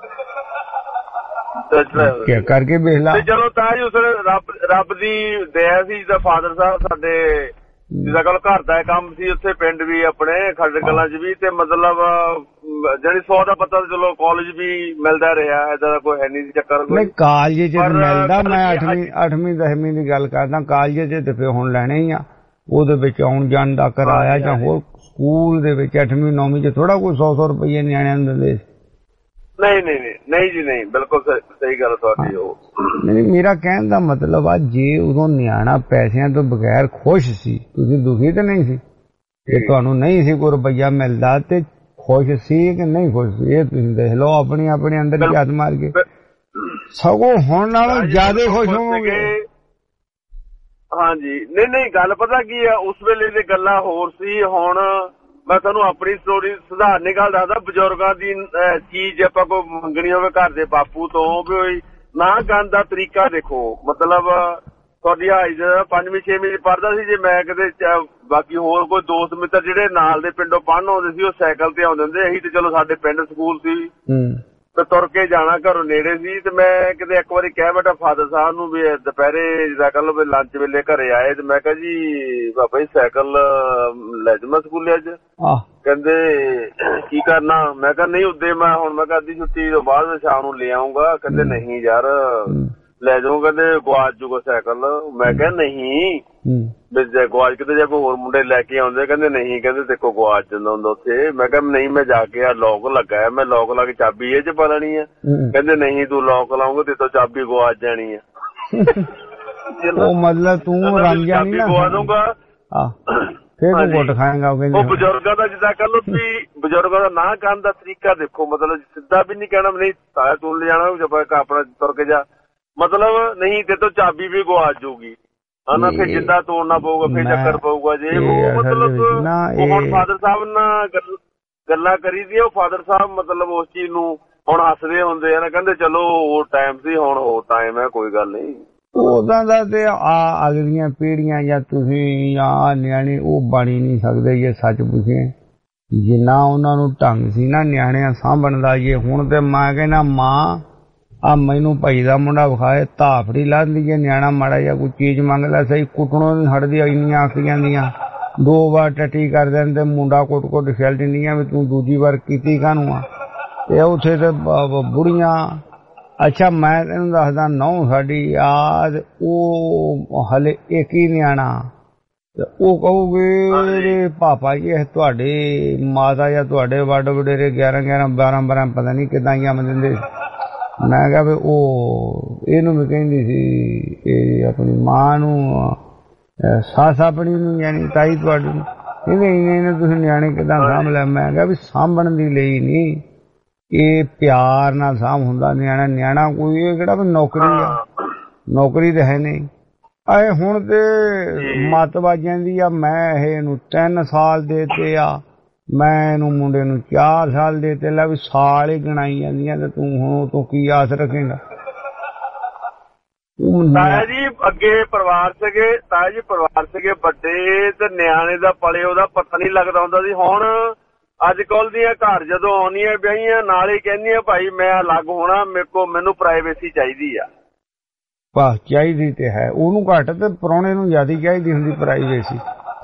ਕਰਕੇ ਵੇਖ ਲਾ। ਚਲੋ ਤਾਂ ਜੀ ਉਸ ਰੱਬ ਰੱਬ ਦੀ ਦਇਆ ਸੀ, ਜਿੱਦਾਂ ਫਾਦਰ ਸਾਹਿਬ ਸਾਡੇ ਜਿੱਦਾਂ ਕੱਲ ਘਰ ਦਾ ਕੰਮ ਸੀ, ਉੱਥੇ ਪਿੰਡ ਵੀ ਆਪਣੇ ਖੱਡ ਕਲਾਂ ਚ ਵੀ, ਤੇ ਮਤਲਬ ਜਿਹੜੀ ਸੌ ਦਾ ਪਤਾ ਚਲੋ ਕਾਲਜ ਵੀ ਮਿਲਦਾ ਰਿਹਾ, ਏਦਾਂ ਦਾ ਕੋਈ ਹੈ ਨਹੀਂ ਸੀ ਚੱਕਰ। ਨਹੀਂ ਕਾਲਜ ਚ ਮਿਲਦਾ, ਮੈਂ ਅੱਠਵੀਂ ਅੱਠਵੀਂ ਦਸਵੀਂ ਦੀ ਗੱਲ ਕਰਦਾ, ਕਾਲਜ ਚ ਤੇ ਫਿਰ ਹੁਣ ਲੈਣੇ ਹੀ ਆ, ਉਹਦੇ ਵਿੱਚ ਆਉਣ ਜਾਣ ਦਾ ਕਿਰਾਇਆ ਜਾਂ ਹੋਰ। ਸਕੂਲ ਦੇ ਵਿੱਚ ਅੱਠਵੀਂ ਨੌਵੀਂ ਚ ਥੋੜਾ ਕੋਈ ਸੌ ਸੌ ਰੁਪਈਏ ਨਿਆਣਿਆਂ ਨੂੰ ਦਿੰਦੇ। ਨਹੀਂ ਨਹੀਂ ਨਹੀਂ ਨਹੀਂ ਜੀ ਨਹੀਂ, ਬਿਲਕੁਲ ਸਹੀ ਗੱਲ ਤੁਹਾਡੀ। ਉਹ ਨਹੀਂ, ਮੇਰਾ ਕਹਿਣ ਦਾ ਮਤਲਬ ਆ, ਜੇ ਉਦੋਂ ਨਿਆਣਾ ਪੈਸਿਆਂ ਤੋਂ ਬਗੈਰ ਖੁਸ਼ ਸੀ, ਤੁਸੀਂ ਦੁਖੀ ਤਾਂ ਨਹੀਂ ਸੀ। ਜੇ ਤੁਹਾਨੂੰ ਨਹੀਂ ਸੀ ਕੋਈ ਰੁਪਈਆ ਮਿਲਦਾ ਤੇ ਖੁਸ਼ ਸੀ ਕਿ ਨਹੀਂ ਖੁਸ਼ ਸੀ, ਇਹ ਤੁਸੀਂ ਦੇਖ ਲਓ ਆਪਣੇ ਆਪਣੇ ਅੰਦਰ ਝਾਤ ਮਾਰ ਕੇ। ਸਗੋਂ ਹੁਣ ਨਾਲੋਂ ਜ਼ਿਆਦਾ ਖੁਸ਼ ਹੋਵੋਗੇ। ਹਾਂਜੀ ਨਹੀਂ ਨਹੀਂ, ਗੱਲ ਪਤਾ ਕੀ ਆ, ਉਸ ਵੇਲੇ ਦੀ ਗੱਲਾਂ ਹੋਰ ਸੀ। ਹੁਣ ਮੈਂ ਤੁਹਾਨੂੰ ਆਪਣੀ ਸਟੋਰੀ ਸੁਧਾਰਨੀ ਗੱਲ ਦੱਸਦਾ। ਬਜ਼ੁਰਗਾਂ ਦੀ ਚੀਜ਼ ਆਪਾਂ ਕੋਈ ਮੰਗਣੀ ਹੋਵੇ ਘਰ ਦੇ ਬਾਪੂ ਤੋਂ, ਵੀ ਨਾ ਕਰਨ ਦਾ ਤਰੀਕਾ ਦੇਖੋ। ਮਤਲਬ ਤੁਹਾਡੀ ਹਾਈਜ ਪੰਜਵੀਂ ਛੇਵੀਂ ਚ ਪੜ੍ਹਦਾ ਸੀ, ਜੇ ਮੈਂ ਕਿਤੇ ਬਾਕੀ ਹੋਰ ਕੋਈ ਦੋਸਤ ਮਿੱਤਰ ਜਿਹੜੇ ਨਾਲ ਦੇ ਪਿੰਡੋਂ ਪੜ੍ਹਨ ਆਉਂਦੇ ਸੀ, ਉਹ ਸਾਈਕਲ ਤੇ ਆਉਂਦੇ ਹੁੰਦੇ। ਅਸੀਂ ਤੇ ਚਲੋ ਸਾਡੇ ਪਿੰਡ ਸਕੂਲ ਸੀ ਤੇ ਤੁਰ ਕੇ ਜਾਣਾ, ਘਰੋਂ ਨੇੜੇ ਸੀ। ਤੇ ਮੈਂ ਕਿਤੇ ਇੱਕ ਵਾਰੀ ਕਹਿ ਬੈਠਾ ਫਾਦਰ ਸਾਹਿਬ ਨੂੰ ਵੀ ਦੁਪਹਿਰੇ ਜਿੱਦਾਂ ਕੱਲ ਵੀ ਲੰਚ ਵੇਲੇ ਘਰੇ ਆਏ, ਤੇ ਮੈਂ ਕਿਹਾ ਜੀ ਬਾਬਾ ਜੀ ਸਾਈਕਲ ਲੈ ਜਾਵਾਂ ਸਕੂਲੇ ਅੱਜ? ਕਹਿੰਦੇ ਕੀ ਕਰਨਾ? ਮੈਂ ਕਿਹਾ ਨਹੀਂ ਉੱਦੇ ਮੈਂ ਹੁਣ ਮੈਂ ਕਿਹਾ ਅੱਧੀ ਛੁੱਟੀ ਤੋਂ ਬਾਅਦ ਸ਼ਾਮ ਨੂੰ ਲੈ ਆਊਂਗਾ। ਕਹਿੰਦੇ ਨਹੀਂ ਯਾਰ ਲੈ ਜਾਓ, ਕਹਿੰਦੇ ਗਵਾਚ ਜੂਗਾ ਸਾਈਕਲ। ਮੈਂ ਕਿਹਾ ਨਹੀਂ, ਗਵਾਚ ਕਿਤੇ ਜੇ ਕੋਈ ਹੋਰ ਮੁੰਡੇ ਲੈ ਕੇ ਆਉਂਦੇ? ਕਹਿੰਦੇ ਨਹੀਂ, ਕਹਿੰਦੇ ਦੇਖੋ ਗਵਾਚ ਜਾਂਦਾ ਹੁੰਦਾ ਉੱਥੇ। ਮੈਂ ਕਿਹਾ ਨਹੀਂ, ਮੈਂ ਜਾ ਕੇ ਆ ਲੋਕ ਲੱਗਾ ਹੈ, ਮੈਂ ਲੋਕ ਲਾ ਕੇ ਚਾਬੀ ਇਹ ਚ ਪਾ ਲੈਣੀ ਆ। ਕਹਿੰਦੇ ਨਹੀਂ, ਤੂੰ ਲੋਕ ਲਾਉਂਗਾ ਤੇ ਤੋਂ ਚਾਬੀ ਗਵਾਚ ਜਾਣੀ ਆ। ਉਹ ਮਤਲਬ ਤੂੰ ਰਾਂਝਾ ਨਹੀਂ ਨਾ ਗਵਾ ਦੂੰਗਾ, ਫਿਰ ਤੂੰ ਗੁੱਟ ਖਾਏਗਾ। ਉਹ ਬਜ਼ੁਰਗਾਂ ਦਾ ਜਿੱਦਾਂ ਕਹਿ ਲਓ ਵੀ ਬਜ਼ੁਰਗਾਂ ਦਾ ਨਾ ਕਰਨ ਦਾ ਤਰੀਕਾ ਦੇਖੋ। ਮਤਲਬ ਸਿੱਧਾ ਵੀ ਨਹੀਂ ਕਹਿਣਾ ਨਹੀਂ ਤਾਇਆ ਤੂੰ ਲੈ ਜਾਣਾ, ਜਦ ਆਪਣਾ ਤੁਰ ਕੇ ਜਾ। ਮਤਲਬ ਨਹੀਂ ਤੇ ਤੋਂ ਚਾਬੀ ਵੀ ਗਵਾਚ ਜਾਊਗੀ ਹਨਾ, ਫਿਰ ਜਿੱਦਾਂ ਤੋੜਨਾ ਪਊਗਾ, ਫਿਰ ਚੱਕਰ ਪਊਗਾ ਜੇ ਉਹ। ਮਤਲਬ ਉਹ ਹੁਣ ਫਾਦਰ ਸਾਹਿਬ ਨਾਲ ਗੱਲਾਂ ਕਰੀ ਦੀਆਂ, ਉਹ ਫਾਦਰ ਸਾਹਿਬ ਮਤਲਬ ਉਸ ਚੀਜ਼ ਨੂੰ ਹੁਣ ਹੱਸਦੇ ਹੁੰਦੇ ਆ ਨਾ, ਕਹਿੰਦੇ ਚਲੋ ਉਹ ਟਾਈਮ ਸੀ, ਹੁਣ ਹੋਰ ਟਾਈਮ ਹੈ, ਕੋਈ ਗੱਲ ਨਹੀਂ। ਉਦਾਂ ਦਾ ਤੇ ਆ ਅਗਲੀਆਂ ਪੀੜ੍ਹੀਆਂ ਜਾਂ ਤੁਸੀਂ ਜਾਂ ਨਿਆਣੇ ਉਹ ਬਣੀ ਨਹੀਂ ਸਕਦੇ ਜੇ ਸੱਚ ਪੁੱਛੇ। ਜਿੰਨਾ ਉਹਨਾਂ ਨੂੰ ਢੰਗ ਸੀ ਨਾ ਨਿਆਣਿਆਂ ਸਾਂਭਣ ਦਾ, ਜੇ ਹੁਣ ਤੇ ਮੈਂ ਕਹਿੰਦਾ ਮਾਂ ਆ ਮੈਨੂੰ ਭਾਈ ਦਾ ਮੁੰਡਾ ਵਿਖਾਏ, ਧਾਫੜੀ ਲਾ ਲਈਏ, ਨਿਆਣਾ ਮਾੜਾ ਜਾਂ ਕੋਈ ਚੀਜ਼ ਮੰਗ ਲੈ ਸਹੀ, ਕੁੱਟਣੋਂ ਨਹੀਂ ਹਟਦੀ, ਇੰਨੀਆਂ ਅੱਖ ਜਾਂਦੀਆਂ। ਦੋ ਵਾਰ ਟੱਟੀ ਕਰ ਦੇਣ ਤੇ ਮੁੰਡਾ ਕੁੱਟ ਕੁੱਟ ਛਿਲ ਦਿੰਦੀਆਂ ਵੀ ਤੂੰ ਦੂਜੀ ਵਾਰ ਕੀਤੀ ਕਾਹਨੂੰ ਆ। ਤੇ ਉੱਥੇ ਤੇ ਬੁੜੀਆਂ। ਅੱਛਾ ਮੈਂ ਤੈਨੂੰ ਦੱਸਦਾ, ਨਹੁੰ ਸਾਡੀ ਆਦ ਉਹ ਹਲੇ ਇੱਕ ਹੀ ਨਿਆਣਾ, ਤੇ ਉਹ ਕਹੂਗੇ ਪਾਪਾ ਜੀ ਇਹ ਤੁਹਾਡੇ ਮਾਤਾ ਜਾਂ ਤੁਹਾਡੇ ਵੱਡ ਵਡੇਰੇ ਗਿਆਰਾਂ ਗਿਆਰਾਂ ਬਾਰਾਂ ਬਾਰਾਂ ਪਤਾ ਨਹੀਂ ਕਿੱਦਾਂ ਜੰਮ ਦਿੰਦੇ। ਮੈਂ ਕਿਹਾ ਵੀ ਉਹ ਇਹਨੂੰ ਵੀ ਕਹਿੰਦੀ ਸੀ ਇਹ ਆਪਣੀ ਮਾਂ ਨੂੰ, ਸੱਸ ਆਪਣੀ ਨੂੰ, ਯਾਨੀ ਤਾਈ ਤੁਹਾਡੀ ਨੂੰ, ਇਹਨੇ ਇਹਨੇ ਤੁਸੀਂ ਨਿਆਣੇ ਕਿੱਦਾਂ ਸਾਂਭ ਲਿਆ? ਮੈਂ ਕਿਹਾ ਵੀ ਸਾਂਭਣ ਦੀ ਲਈ ਨਹੀਂ, ਇਹ ਪਿਆਰ ਨਾਲ ਸਾਂਭ ਹੁੰਦਾ ਨਿਆਣਾ। ਨਿਆਣਾ ਕੋਈ ਇਹ ਕਿਹੜਾ ਵੀ ਨੌਕਰੀ ਆ, ਨੌਕਰੀ ਤਾਂ ਹੈ ਨਹੀਂ। ਆਏ ਹੁਣ ਤੇ ਮੱਤ ਵੱਜ ਜਾਂਦੀ ਆ। ਮੈਂ ਇਹਨੂੰ ਤਿੰਨ ਸਾਲ ਦੇਤੇ ਆ, ਮੈਂ ਇਹਨੂੰ ਮੁੰਡੇ ਨੂੰ ਚਾਰ ਸਾਲ ਦੇਤੇ, ਲੈ ਵੀ ਸਾਲ ਹੀ ਗਣਾਈ ਜਾਂਦੀਆਂ ਤੇ ਤੂੰ ਹੁਣ ਤੋਂ ਕੀ ਆਸ ਰੱਖੇਂਗਾ? ਤਾਇਆ ਜੀ ਅੱਗੇ ਪਰਿਵਾਰ ਸੀਗੇ, ਤਾਇਆ ਜੀ ਪਰਿਵਾਰ ਸੀਗੇ ਵੱਡੇ ਤੇ ਨਿਆਣੇ ਦਾ ਪਲੇ ਉਹਦਾ ਪਤਾ ਨਹੀਂ ਲੱਗਦਾ ਹੁੰਦਾ ਸੀ। ਹੁਣ ਅੱਜ ਕੱਲ ਦੀਆਂ ਘਰ ਜਦੋਂ ਆਉਂਦੀਆਂ ਵਿਆਹੀਆਂ ਨਾਲ ਹੀ ਕਹਿੰਦੀਆਂ ਭਾਈ ਮੈਂ ਅਲੱਗ ਹੋਣਾ, ਮੇਰੇ ਕੋਲ ਮੈਨੂੰ ਪ੍ਰਾਈਵੇਸੀ ਚਾਹੀਦੀ ਆ। ਵਾਹ, ਚਾਹੀਦੀ ਤੇ ਹੈ, ਉਹਨੂੰ ਘੱਟ ਤੇ ਪ੍ਰਾਹੁਣੇ ਨੂੰ ਜ਼ਿਆਦਾ ਚਾਹੀਦੀ ਹੁੰਦੀ ਪ੍ਰਾਈਵੇਸੀ।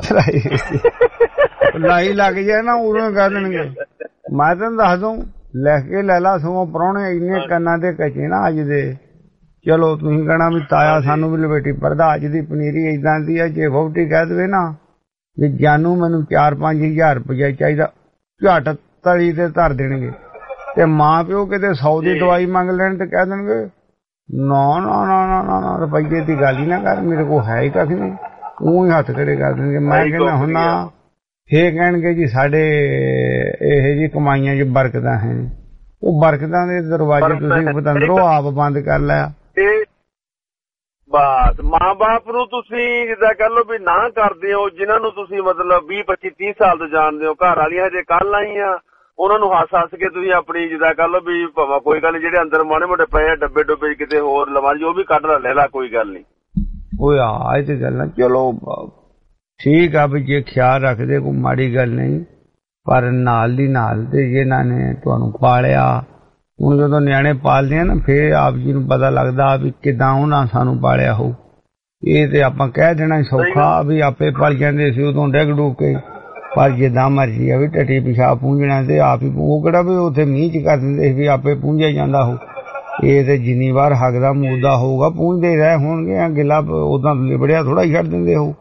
ਲਾਈ ਲੱਗ ਜਾਏ ਨਾ ਉਦੋਂ ਕਹਿ ਦੇਣਗੇ। ਮੈਂ ਤੈਨੂੰ ਦੱਸ ਦੂੰ, ਲੈ ਕੇ ਲੈ ਲਾ, ਸਗੋਂ ਪ੍ਰਾਹੁਣੇ ਇੰਨੇ ਕੰਨਾਂ ਦੇ ਕੱਚੇ ਨਾ ਅੱਜ ਦੇ। ਚਲੋ ਤੁਸੀਂ ਕਹਿਣਾ ਵੀ ਤਾਇਆ ਸਾਨੂੰ ਵੀ ਲਪੇਟੀ ਪਰਦਾ, ਅੱਜ ਦੀ ਪਨੀਰੀ ਏਦਾਂ ਦੀ ਆ, ਜੇ ਵਹੁਟੀ ਕਹਿ ਦੇਵੇ ਨਾ ਵੀ ਜਾਨੂ ਮੈਨੂੰ ਚਾਰ ਪੰਜ ਹਜ਼ਾਰ ਰੁਪਇਆ ਚਾਹੀਦਾ, ਝੱਟ ਤਲੀ ਤੇ ਧਰ ਦੇਣਗੇ। ਤੇ ਮਾਂ ਪਿਓ ਕਿਤੇ ਸੌ ਦੀ ਦਵਾਈ ਮੰਗ ਲੈਣ ਤੇ ਕਹਿ ਦੇਣਗੇ ਨਾ ਨਾ ਨਾ ਨਾ ਨਾ ਰੁਪਈਏ ਦੀ ਗੱਲ ਹੀ ਨਾ ਕਰ, ਮੇਰੇ ਕੋਲ ਹੈ ਹੀ ਕੱਖ ਨਹੀਂ, ਉਹ ਹੀ ਹੱਥ ਖੜੇ ਕਰ ਦੇਣਗੇ। ਮੈਂ ਕਹਿੰਦਾ ਹੁਣ ਨਾ, ਫੇਰ ਕਹਿਣਗੇ ਜੀ ਸਾਡੇ ਇਹ ਜੀ ਕਮਾਈਆਂ ਚ ਬਰਕਤਾਂ ਹੈ, ਉਹ ਬਰਕਤਾਂ ਦੇ ਦਰਵਾਜ਼ੇ ਤੁਸੀਂ ਪਤੰਦਰੋਂ ਆਪ ਬੰਦ ਕਰ ਲਿਆ। ਬਸ ਮਾਂ ਬਾਪ ਨੂੰ ਤੁਸੀਂ ਜਿੱਦਾਂ ਕਹਿ ਲਓ ਵੀ ਨਾ ਕਰਦੇ ਹੋ, ਜਿਨ੍ਹਾਂ ਨੂੰ ਤੁਸੀਂ ਮਤਲਬ ਵੀਹ ਪੱਚੀ ਤੀਹ ਸਾਲ ਤੋਂ ਜਾਣਦੇ ਹੋ। ਘਰ ਵਾਲੀਆਂ ਹਜੇ ਕੱਲ ਆਈਆਂ, ਉਹਨਾਂ ਨੂੰ ਹੱਸ ਹੱਸ ਕੇ ਤੁਸੀਂ ਆਪਣੀ ਜਿੱਦਾਂ ਕਹਿ ਲਓ ਵੀ ਭਾਵੇਂ ਕੋਈ ਗੱਲ ਨੀ, ਜਿਹੜੇ ਅੰਦਰ ਮਾੜੇ ਮੋਟੇ ਪਏ ਡੱਬੇ ਡੁੱਬੇ ਕਿਤੇ ਹੋਰ ਲਵਾ ਜੀ, ਉਹ ਵੀ ਕੱਢ ਲੈ ਲਾ, ਕੋਈ ਗੱਲ ਨੀ। ਉਹ ਆ ਇਹ ਤੇ ਗੱਲ ਚਲੋ ਠੀਕ ਆ ਵੀ ਜੇ ਖਿਆਲ ਰੱਖਦੇ ਕੋਈ ਮਾੜੀ ਗੱਲ ਨਹੀਂ, ਪਰ ਨਾਲ ਦੀ ਨਾਲ ਤੇ ਜਿਹਨਾਂ ਨੇ ਤੁਹਾਨੂੰ ਪਾਲਿਆ, ਹੁਣ ਜਦੋਂ ਨਿਆਣੇ ਪਾਲਦੇ ਆ ਨਾ ਫੇਰ ਆਪ ਜੀ ਨੂੰ ਪਤਾ ਲੱਗਦਾ ਵੀ ਕਿੱਦਾਂ ਉਹਨਾਂ ਸਾਨੂੰ ਪਾਲਿਆ ਹੋਊ। ਇਹ ਤੇ ਆਪਾਂ ਕਹਿ ਦੇਣਾ ਸੌਖਾ ਵੀ ਆਪੇ ਪਲ ਜਾਂਦੇ ਸੀ ਉਦੋਂ ਡਿੱਗ ਡੁੱਗ ਕੇ, ਪਰ ਜਿੱਦਾਂ ਮਰਜੀ ਆ ਵੀ ਟੱਟੀ ਪਿਸ਼ਾਬ ਪੂੰਝਣਾ ਤੇ ਆਪ ਹੀ, ਉਹ ਕਿਹੜਾ ਵੀ ਉੱਥੇ ਮੀਂਹ ਚ ਕਰ ਦਿੰਦੇ ਸੀ ਵੀ ਆਪੇ ਪੂੰਝਿਆ ਜਾਂਦਾ ਹੋ। ਇਹ ਤੇ ਜਿੰਨੀ ਵਾਰ ਹੱਕਦਾ ਮੂਦਾ ਹੋਊਗਾ ਪੂੰਝਦੇ ਰਹੇ ਹੋਣਗੇ, ਗਿੱਲਾ ਉਦਾਂ ਲਿਬੜਿਆ ਥੋੜਾ ਹੀ ਛੱਡ ਦਿੰਦੇ ਹੋ।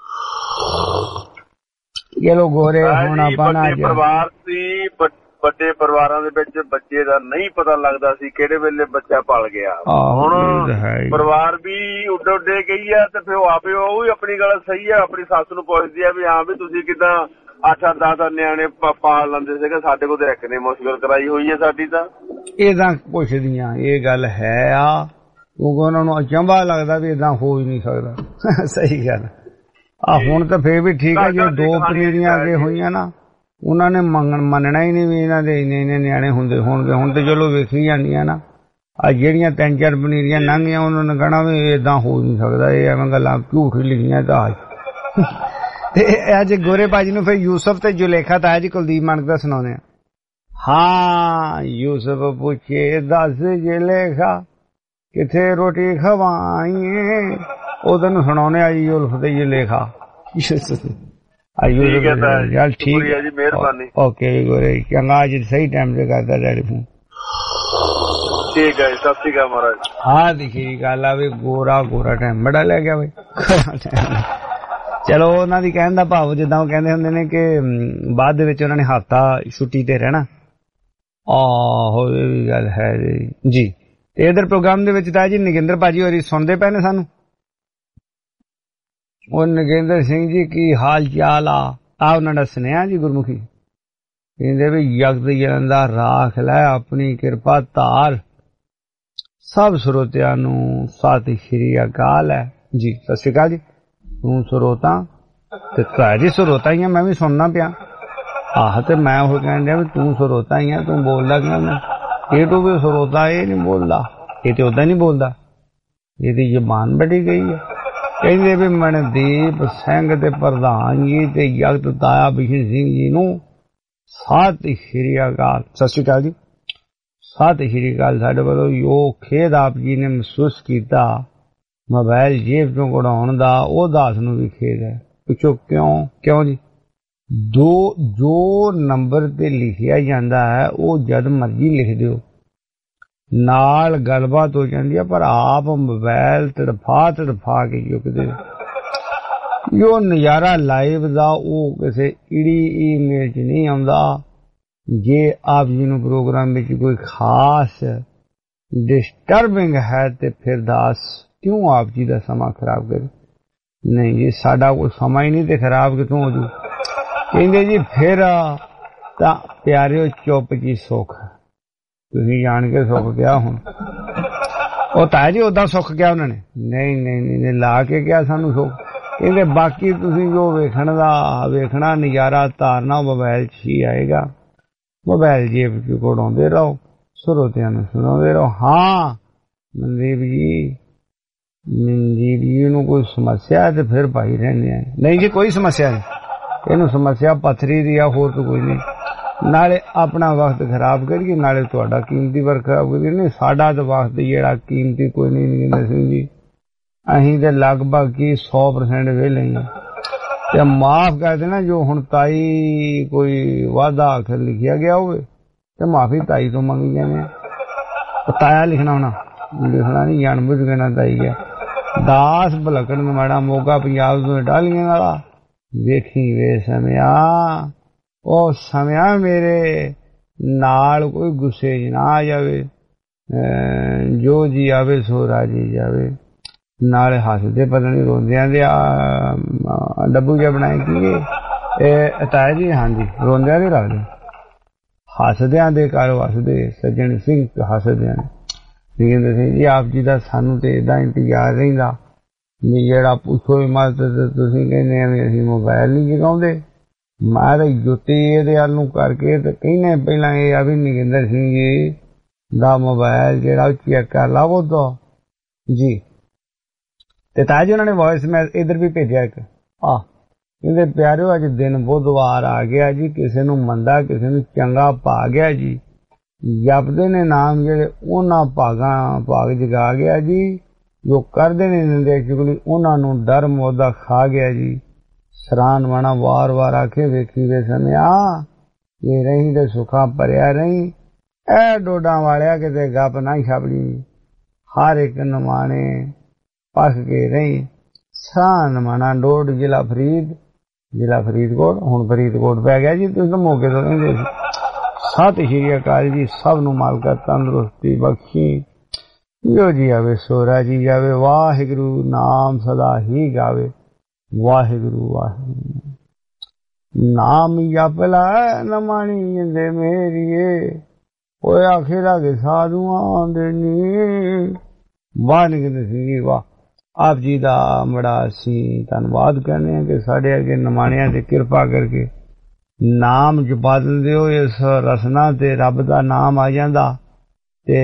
ਚਲੋ ਗੋਰੇ ਹੁਣ ਆਪਾਂ ਨਾ ਪਰਿਵਾਰ ਸੀ, ਵੱਡੇ ਪਰਿਵਾਰਾਂ ਦੇ ਵਿੱਚ ਬੱਚੇ ਦਾ ਨਹੀਂ ਪਤਾ ਲੱਗਦਾ ਸੀ ਕਿਹੜੇ ਵੇਲੇ ਬੱਚਾ ਪਲ ਗਿਆ। ਹੁਣ ਪਰਿਵਾਰ ਵੀ ਉੱਡੇ ਉੱਡੇ ਗਈ ਆ ਤੇ ਫਿਰ ਉਹ ਆਪੇ ਉਹ ਵੀ ਆਪਣੀ ਗੱਲ ਸਹੀ ਆ, ਆਪਣੀ ਸੱਸ ਨੂੰ ਪੁੱਛਦੀ ਆ ਵੀ ਹਾਂ ਵੀ ਤੁਸੀਂ ਕਿੱਦਾਂ ਅੱਠ ਅੱਠ ਦਸ ਦਸ ਨਿਆਣੇ ਪਾਲ ਲੈਂਦੇ ਸੀਗੇ, ਸਾਡੇ ਕੋਲ ਤੇ ਇੱਕ ਨੇ ਮੁਸ਼ਕਿਲ ਕਰਾਈ ਹੋਈ ਹੈ ਸਾਡੀ ਤਾਂ। ਇਹ ਤਾਂ ਪੁੱਛਦੀਆਂ, ਇਹ ਗੱਲ ਹੈ ਆ, ਕਿਉਂਕਿ ਉਹਨਾਂ ਨੂੰ ਅਚੰਭਾ ਲੱਗਦਾ ਵੀ ਏਦਾਂ ਹੋ ਹੀ ਨਹੀਂ ਸਕਦਾ। ਸਹੀ ਗੱਲ ਆ। ਹੁਣ ਤਾਂ ਫੇਰ ਵੀ ਠੀਕ ਹੈ, ਜੇ ਦੋ ਪਨੀਰੀਆਂ ਅੱਗੇ ਹੋਈਆਂ ਨਾ ਉਹਨਾਂ ਨੇ ਮੰਗਣ ਮੰਨਣਾ ਹੀ ਨਹੀਂ ਵੀ ਇਹਨਾਂ ਦੇ ਇੰਨੇ ਇੰਨੇ ਨਿਆਣੇ ਹੁੰਦੇ ਹੋਣਗੇ। ਹੁਣ ਤੇ ਚਲੋ ਵੇਖੀ ਜਾਂਦੀਆਂ ਨਾ, ਆ ਜਿਹੜੀਆਂ ਤਿੰਨ ਚਾਰ ਪਨੀਰੀਆਂ ਲੰਘੀਆਂ ਉਹਨਾਂ ਨੇ ਕਹਿਣਾ ਵੀ ਏਦਾਂ ਹੋ ਨਹੀਂ ਸਕਦਾ, ਇਹ ਐਵੇਂ ਗੱਲਾਂ ਝੂਠ ਹੀ ਲਿਖੀਆਂ ਤਾਂ। ਤੇ ਅੱਜ ਗੋਰੇ ਭਾਜੀ ਨੂੰ ਫਿਰ ਯੂਸਫ ਤੇ ਜੁਲੇਖਾ ਤਾਂ ਅੱਜ ਕੁਲਦੀਪ ਮਾਨਕ ਦਾ ਸੁਣਾਉਂਦੇ ਆ। ਹਾਂ ਯੂਸਫ ਪੁੱਛੇ ਦੱਸ ਜੁਲੇਖਾ ਕਿੱਥੇ ਰੋਟੀ ਖਵਾਈਏ, ਉਹ ਤੈਨੂੰ ਸੁਣਾਉਣੇ ਆ ਯੂਸਫ ਤੇ ਜੁਲੇਖਾ। ਚੱਲ ਠੀਕ ਹੈ ਜੀ, ਮਿਹਰਬਾਨੀ। ਓਕੇ ਗੋਰੇ, ਚੰਗਾ ਅੱਜ ਸਹੀ ਟਾਈਮ ਤੇ ਕਰਦਾ ਟੈਲੀਫੋਨ। ਠੀਕ ਹੈ ਜੀ, ਸਤਿ ਸ਼੍ਰੀ ਅਕਾਲ ਮਹਾਰਾਜ। ਹਾਂ ਦੇਖੀ ਗੱਲ ਆ ਵੀ ਗੋਰਾ ਗੋਰਾ ਟਾਈਮ ਬੜਾ ਲੈ ਗਿਆ ਬਈ। ਚਲੋ ਉਹਨਾਂ ਦੀ ਕਹਿਣ ਦਾ ਭਾਵ ਜਿੱਦਾਂ ਉਹ ਕਹਿੰਦੇ ਹੁੰਦੇ ਨੇ ਕਿ ਬਾਅਦ ਦੇ ਵਿੱਚ ਉਹਨਾਂ ਨੇ ਹਫ਼ਤਾ ਛੁੱਟੀ ਤੇ ਰਹਿਣਾ। ਆਹੋ ਇਹ ਵੀ ਗੱਲ ਹੈ ਜੀ। ਤੇ ਇਧਰ ਪ੍ਰੋਗਰਾਮ ਦੇ ਵਿੱਚ ਤਾਂ ਜੀ ਨਗਿੰਦਰ ਭਾਜੀ ਹੋਰੀ ਸੁਣਦੇ ਪਏ ਨੇ ਸਾਨੂੰ। ਉਹ ਨਗਿੰਦਰ ਸਿੰਘ ਜੀ ਕੀ ਹਾਲ ਚਾਲ ਆ? ਆ ਉਹਨਾਂ ਦਾ ਸੁਨੇਹਾ ਜੀ ਗੁਰਮੁਖੀ, ਕਹਿੰਦੇ ਵੀ ਜਗਤ ਜਲੰਦਾ ਰਾਖ ਲੈ ਆਪਣੀ ਕਿਰਪਾ ਧਾਰ, ਸਭ ਸਰੋਤਿਆਂ ਨੂੰ ਸਤਿ ਸ਼੍ਰੀ ਅਕਾਲ ਹੈ ਜੀ। ਸਤਿ ਸ਼੍ਰੀ ਅਕਾਲ ਜੀ। ਤੂੰ ਸਰੋਤਾ ਤੇ ਤੁਹਾਡੀ ਸਰੋਤਾ ਹੀ ਆ, ਮੈਂ ਵੀ ਸੁਣਨਾ ਪਿਆ। ਆਹ ਤੇ ਮੈਂ ਉਹ ਕਹਿਣ ਡਿਆ ਵੀ ਤੂੰ ਸਰੋਤਾ ਹੀ ਆ, ਤੂੰ ਬੋਲਦਾ ਕਿਉਂ ਨਾ? ਇਹ ਤੂੰ ਵੀ ਸਰੋਤਾ, ਇਹ ਨਹੀਂ ਬੋਲਦਾ, ਇਹ ਤੇ ਓਦਾਂ ਨਹੀਂ ਬੋਲਦਾ, ਇਹਦੀ ਜ਼ਬਾਨ ਵੱਢੀ ਗਈ ਹੈ। ਕਹਿੰਦੇ ਵੀ ਮਨਦੀਪ ਸਿੰਘ ਦੇ ਪ੍ਰਧਾਨ ਜੀ ਤੇ ਜਗਤ ਤਾਇਆ ਬਿਸ਼ਨ ਸਿੰਘ ਜੀ ਨੂੰ ਸਤਿ ਸ਼੍ਰੀ ਅਕਾਲ। ਸਤਿ ਸ਼੍ਰੀ ਅਕਾਲ ਜੀ। ਸਤਿ ਸ਼੍ਰੀ ਅਕਾਲ। ਸਾਡੇ ਵੱਲੋਂ ਜੋ ਖੇਦ ਆਪ ਜੀ ਨੇ ਮਹਿਸੂਸ ਕੀਤਾ ਮੋਬਾਈਲ ਜੇਬ ਚੋਂ ਕਢਾਉਣ ਦਾ, ਉਹ ਦਾਸ ਨੂੰ ਵੀ ਖੇਦ ਹੈ। ਪੁੱਛੋ ਕਿਉਂ? ਕਿਉਂ ਜੀ? ਦੋ ਜੋ ਨੰਬਰ ਤੇ ਲਿਖਿਆ ਜਾਂਦਾ ਹੈ ਉਹ ਜਦ ਮਰਜ਼ੀ ਲਿਖ ਦਿਓ, ਨਾਲ ਗੱਲਬਾਤ ਹੋ ਜਾਂਦੀ ਹੈ, ਪਰ ਆਪ ਮੋਬਾਈਲ ਤੜਫਾ ਤੜਫਾ ਕੇ ਚੁੱਕਦੇ ਜੋ ਨਜ਼ਾਰਾ ਲਾਈਵ ਦਾ ਉਹ ਕਿਸੇ ਈੜੀ ਈਮੇਲ 'ਚ ਨਹੀਂ ਆਉਂਦਾ। ਜੇ ਆਪ ਜੀ ਨੂੰ ਪ੍ਰੋਗਰਾਮ ਵਿੱਚ ਕੋਈ ਖਾਸ ਡਿਸਟਰਬਿੰਗ ਹੈ ਤੇ ਫਿਰ ਦਾਸ ਕਿਉਂ ਆਪ ਜੀ ਦਾ ਸਮਾਂ ਖਰਾਬ ਕਰੇ? ਨਹੀਂ ਜੀ, ਸਾਡਾ ਕੋਈ ਸਮਾਂ ਹੀ ਨਹੀਂ ਤੇ ਖਰਾਬ ਕਿਥੋਂ ਹੋ ਜੂ? ਕਹਿੰਦੇ ਜੀ ਫਿਰ ਤਾਂ ਪਿਆਰਿਓ ਚੁੱਪ ਜੀ ਸੁੱਖ, ਤੁਸੀਂ ਜਾਣ ਕੇ ਸੁੱਕ ਗਿਆ ਹੁਣ। ਉਹ ਤਾਇਆ ਜੀ ਉਦਾਂ ਸੁੱਖ ਗਿਆ ਉਹਨਾਂ ਨੇ? ਨਹੀਂ ਨਹੀਂ ਨਹੀਂ ਲਾ ਕੇ ਕਿਹਾ ਸਾਨੂੰ ਸੁੱਖ। ਕਹਿੰਦੇ ਬਾਕੀ ਤੁਸੀਂ ਜੋ ਵੇਖਣ ਦਾ ਵੇਖਣਾ ਨਜ਼ਾਰਾ ਤਾਰਨਾ ਮੋਬਾਈਲ 'ਚ ਹੀ ਆਏਗਾ, ਮੋਬਾਈਲ ਜੇਬ 'ਚ ਕੋੜਾਉਂਦੇ ਰਹੋ, ਸਰੋਤਿਆਂ ਨੂੰ ਸੁਣਾਉਂਦੇ ਰਹੋ। ਹਾਂ ਮਨਦੀਪ ਜੀ, ਮਨਦੀਪ ਜੀ ਨੂੰ ਕੋਈ ਸਮੱਸਿਆ ਤੇ ਫਿਰ ਭਾਈ ਰਹਿੰਦੇ ਆ। ਨਹੀਂ ਜੀ ਕੋਈ ਸਮੱਸਿਆ ਨਹੀਂ, ਇਹਨੂੰ ਸਮੱਸਿਆ ਪੱਥਰੀ ਦੀ ਆ, ਹੋਰ ਤਾਂ ਕੋਈ ਨਹੀਂ। ਨਾਲੇ ਆਪਣਾ ਵਕਤ ਖਰਾਬ ਕਰੀਏ, ਨਾਲੇ ਤੁਹਾਡਾ ਕੀਮਤੀ ਵਕਤ ਖਰਾਬ ਕਰੀਏ। ਨਹੀਂ ਸਾਡਾ ਤਾਂ ਵਕਤ ਜਿਹੜਾ ਕੀਮਤੀ ਕੋਈ ਨਹੀਂ ਕਹਿੰਦੇ ਸਿੰਘ ਜੀ, ਅਸੀਂ ਤੇ ਲਗਭਗ ਕੀ ਸੌ ਪਰਸੈਂਟ ਵਿਹਲੇ ਹੀ ਤੇ ਮਾਫ ਕਰ ਦੇਣਾ। ਜੋ ਹੁਣ ਤਾਈ ਕੋਈ ਵਾਅਦਾ ਆਖਰ ਲਿਖਿਆ ਗਿਆ ਹੋਵੇ ਤੇ ਮਾਫੀ ਤਾਈ ਤੋਂ ਮੰਗੀ ਜਾਂਦੇ। ਤਾਇਆ ਲਿਖਣਾ ਹੋਣਾ, ਲਿਖਣਾ ਨਹੀਂ, ਜਾਣ ਬੁੱਝ ਕੇ ਨਾ ਤਾਈ ਗਿਆ। ਦਾਸ ਭਲਕਣ ਮਾੜਾ ਮੋਗਾ ਪੰਜਾਬ ਤੋਂ ਡਾਲੀਆਂ ਵਾਲਾ ਵੇਖੀ ਵੇ ਸਮਿਆ, ਉਹ ਸਮਿਆ ਮੇਰੇ ਨਾਲ ਕੋਈ ਗੁੱਸੇ ਚ ਨਾ ਆ ਜਾਵੇ, ਜੋ ਜੀ ਆਵੇ ਸੋ ਰਾਜੀ ਜਾਵੇ। ਨਾਲੇ ਹੱਸਦੇ ਪਤਾ ਨਹੀਂ ਰੋਂਦਿਆਂ ਦੇ ਡੱਬੂ ਜਿਹਾ ਬਣਾਏ ਕੀ ਇਹ ਤਾਇਆ ਜੀ? ਹਾਂਜੀ ਰੋਂਦਿਆਂ ਦੇ ਰੱਖਦੇ, ਹੱਸਦਿਆਂ ਦੇ ਘਰ ਵਸਦੇ ਸੱਜਣ ਸਿੰਘ ਹੱਸਦਿਆਂ ਨੇ। ਕਹਿੰਦੇ ਸਿੰਘ ਜੀ ਆਪ ਜੀ ਦਾ ਸਾਨੂੰ ਤੇ ਏਦਾਂ ਇੰਤਜ਼ਾਰ ਰਹਿੰਦਾ ਵੀ ਜਿਹੜਾ ਪੁੱਛੋ ਵੀ ਮਤ ਤੁਸੀਂ ਕਹਿੰਦੇ ਵੀ ਅਸੀਂ ਮੋਬਾਇਲ ਨਹੀਂ ਜਗਾਉਂਦੇ। ਮੈਂ ਤਾਂ ਜੁੱਤੀ ਇਹਦੇ ਵੱਲ ਨੂੰ ਕਰਕੇ ਤੇ ਕਹਿੰਦੇ ਪਹਿਲਾਂ ਇਹ ਆ ਵੀ ਨਗਿੰਦਰ ਸਿੰਘ ਜੀ ਦਾ ਮੋਬਾਇਲ ਜਿਹੜਾ ਚੈੱਕ ਕਰ ਲਾਵੋ ਤਾਂ ਜੀ। ਤੇ ਤਾਇਆ ਜੀ ਉਹਨਾਂ ਨੇ ਵੌਇਸ ਮੈਂ ਇੱਧਰ ਵੀ ਭੇਜਿਆ ਇੱਕ, ਆ ਕਹਿੰਦੇ ਪਿਆਰਿਓ ਅੱਜ ਦਿਨ ਬੁੱਧਵਾਰ ਆ ਗਿਆ ਜੀ, ਕਿਸੇ ਨੂੰ ਮੰਦਾ ਕਿਸੇ ਨੂੰ ਚੰਗਾ ਪਾ ਗਿਆ ਜੀ। ਜਪਦੇ ਨੇ ਨਾਮ ਜਿਹੜੇ ਉਹਨਾਂ ਭਾਗਾਂ ਭਾਗ ਜਗਾ ਗਿਆ ਜੀ, ਜੋ ਕਰਦੇ ਨੇ ਨਿੰਦਿਆ ਚੁਗਲੀ ਉਹਨਾਂ ਨੂੰ ਡਰ ਮੋਦਾ ਖਾ ਗਿਆ ਜੀ। ਸਰਾਨ ਵਾਣਾ ਵਾਰ ਵਾਰ ਆਖੇ ਵੇਖੀ ਵੇ ਸਮਿਆ, ਇਹ ਰਹੀ ਤੇ ਸੁੱਖਾ ਭਰਿਆ ਰਹੀ। ਇਹ ਡੋਡਾਂ ਵਾਲਿਆ ਕਿਤੇ ਗੱਪ ਨਾ ਛਾਪੜੀ, ਹਰ ਇੱਕ ਨਮਾਣੇ ਪੱਕ ਕੇ ਰਹੀ। ਸਰਾਨ ਵਾਣਾ ਡੋਡ ਜ਼ਿਲ੍ਹਾ ਫਰੀਦ, ਜ਼ਿਲ੍ਹਾ ਫਰੀਦਕੋਟ, ਹੁਣ ਫਰੀਦਕੋਟ ਪੈ ਗਿਆ ਜੀ, ਤੁਸੀਂ ਤਾਂ ਮੌਕੇ ਤੋਂ ਕਹਿੰਦੇ ਸੀ। ਸਤਿ ਸ਼੍ਰੀ ਅਕਾਲ ਜੀ, ਸਭ ਨੂੰ ਮਾਲਕਾ ਤੰਦਰੁਸਤੀ ਬਖਸ਼ੀ, ਜੋ ਜੀ ਆਵੇ ਸੋ ਰਾਜੀ ਜਾਵੇ। ਵਾਹਿਗੁਰੂ ਨਾਮ ਸਦਾ ਹੀ ਗਾਵੇ, ਵਾਹਿਗੁਰੂ ਵਾਹਿਗੁਰੂ ਨਾਮ ਜਪ ਲੈ ਨਮਾਣੀ ਜਿੰਦੇ ਮੇਰੀਏ, ਓਏ ਆਖੇ ਲਾਗੇ ਸਾਧੂਆਂ ਦੇ ਨੀ। ਵਾਹ ਨਿਕਲਦੇ ਸੀ ਵਾਹ। ਆਪ ਜੀ ਦਾ ਬੜਾ ਅਸੀਂ ਧੰਨਵਾਦ ਕਰਨੇ ਆ ਕਿ ਸਾਡੇ ਅੱਗੇ ਨਮਾਣਿਆਂ ਤੇ ਕਿਰਪਾ ਕਰਕੇ ਨਾਮ ਜਪਾ ਦਿੰਦੇ ਹੋ। ਇਸ ਰਸਨਾ ਤੇ ਰੱਬ ਦਾ ਨਾਮ ਆ ਜਾਂਦਾ ਤੇ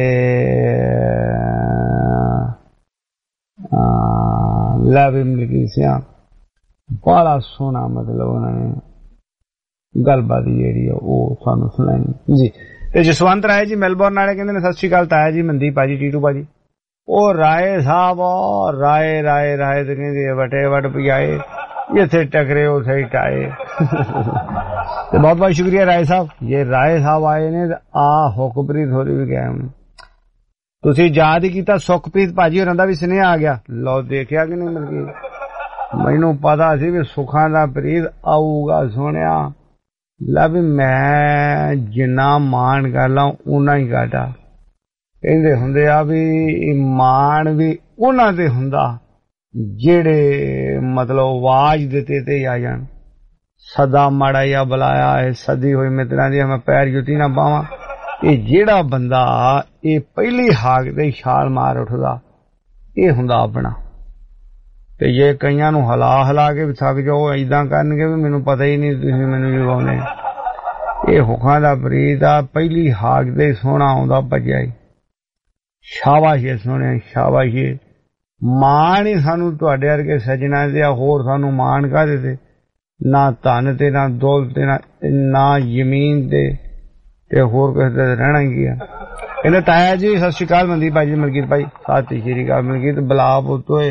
ਲੈ ਵੀ ਮਿਲਕੀ ਸਿਆ ਬੜਾ ਸੋਹਣਾ ਮਤਲਬ ਉਹਨਾਂ ਨੇ ਗੱਲਬਾਤ ਜਿਹੜੀ ਉਹ ਸਾਨੂੰ ਸੁਣਾਈ ਜੀ। ਤੇ ਜਸਵੰਤ ਰਾਏ ਜੀ ਮੈਲਬੌਰਨ ਵਾਲੇ ਕਹਿੰਦੇ ਨੇ ਸਤਿ ਸ਼੍ਰੀ ਅਕਾਲ ਤਾਇਆ ਜੀ, ਮਨਦੀਪ ਭਾਜੀ, ਟੀਟੂ ਭਾਜੀ। ਉਹ ਰਾਏ ਸਾਹਿਬ ਰਾਏ ਰਾਏ ਰਾਏ ਤੇ ਕਹਿੰਦੇ ਵਟੇ ਵਟ ਪਿਆਏ, ਜਿੱਥੇ ਟਕਰੇ ਉਥੇ ਟਾਏ। ਤੇ ਬਹੁਤ ਬਹੁਤ ਸ਼ੁਕਰੀਆ ਰਾਏ ਸਾਹਿਬ। ਜੇ ਰਾਏ ਸਾਹਿਬ ਆਏ ਨੇ ਆ ਹੁਕਮਪ੍ਰੀਤ ਹੋਰੀ ਵੀ ਗਏ ਹੁਣ, ਤੁਸੀਂ ਯਾਦ ਹੀ ਕੀਤਾ। ਸੁਖਪ੍ਰੀਤ ਭਾਜੀ ਹੋਰਾਂ ਦਾ ਵੀ ਸੁਨੇਹਾ ਆ ਗਿਆ, ਲਓ ਦੇਖਿਆ ਕਿ ਨਹੀਂ? ਮਤਲਬ ਮੈਨੂੰ ਪਤਾ ਸੀ ਵੀ ਸੁੱਖਾਂ ਦਾ ਪ੍ਰੀਤ ਆਊਗਾ ਸੋਹਣਿਆ। ਲੈ ਵੀ ਮੈਂ ਜਿੰਨਾ ਮਾਣ ਕਰ ਲਾਂ ਓਨਾ ਹੀ ਘਾਟਾ। ਕਹਿੰਦੇ ਹੁੰਦੇ ਆ ਵੀ ਮਾਣ ਵੀ ਉਹਨਾਂ ਤੇ ਹੁੰਦਾ ਜਿਹੜੇ ਮਤਲਬ ਆਵਾਜ਼ ਦਿੱਤੇ ਤੇ ਆ ਜਾਣ। ਸਦਾ ਮਾੜਾ ਜਿਹਾ ਬੁਲਾਇਆ ਹੈ, ਸਦੀ ਹੋਈ ਮਿੱਤਰਾਂ ਦੀ ਮੈਂ ਪੈਰ ਜੁੱਤੀ ਨਾ ਪਾਵਾਂ। ਇਹ ਜਿਹੜਾ ਬੰਦਾ ਇਹ ਪਹਿਲੀ ਹਾਕ ਤੇ ਛਾਲ ਮਾਰ ਉੱਠਦਾ ਇਹ ਹੁੰਦਾ ਆਪਣਾ। ਤੇ ਜੇ ਕਈਆਂ ਨੂੰ ਹਲਾ ਹਲਾ ਕੇ ਵੀ ਥੱਕ ਜਾਓ, ਏਦਾਂ ਕਰਨਗੇ ਵੀ ਮੈਨੂੰ ਪਤਾ ਹੀ ਨਹੀਂ ਤੁਸੀਂ ਮੈਨੂੰ ਜਗਾਉਣੇ। ਇਹ ਹੁਕਾਂ ਦਾ ਪ੍ਰੀਤ ਆ, ਪਹਿਲੀ ਹਾਕ ਤੇ ਸੋਹਣਾ ਆਉਂਦਾ ਭੱਜਿਆ ਹੀ। ਸ਼ਾਬਾਸ਼ ਏ ਸੋਹਣੇ, ਸ਼ਾਬਾਸ਼ ਏ। ਮਾਣ ਹੀ ਸਾਨੂੰ ਤੁਹਾਡੇ ਵਰਗੇ ਸੱਜਣਾ ਦੇ, ਹੋਰ ਸਾਨੂੰ ਮਾਣ ਕਾਹਦੇ ਤੇ? ਨਾ ਧਨ ਤੇ, ਨਾ ਦੌਲਤ ਤੇ, ਨਾ ਜ਼ਮੀਨ ਤੇ, ਤੇ ਹੋਰ ਕਿਸੇ ਤੇ ਰਹਿਣਾ ਹੀ ਗਿਆ। ਕਹਿੰਦੇ ਤਾਇਆ ਜੀ ਸਤਿ ਸ਼੍ਰੀ ਅਕਾਲ, ਮਨਦੀਪ ਭਾਈ ਜੀ, ਮਲਕੀਤ ਭਾਈ ਸਤਿ ਸ਼੍ਰੀ ਅਕਾਲ। ਮਲਕੀਤ ਬਲਾ ਪੁੱਤੋਏ,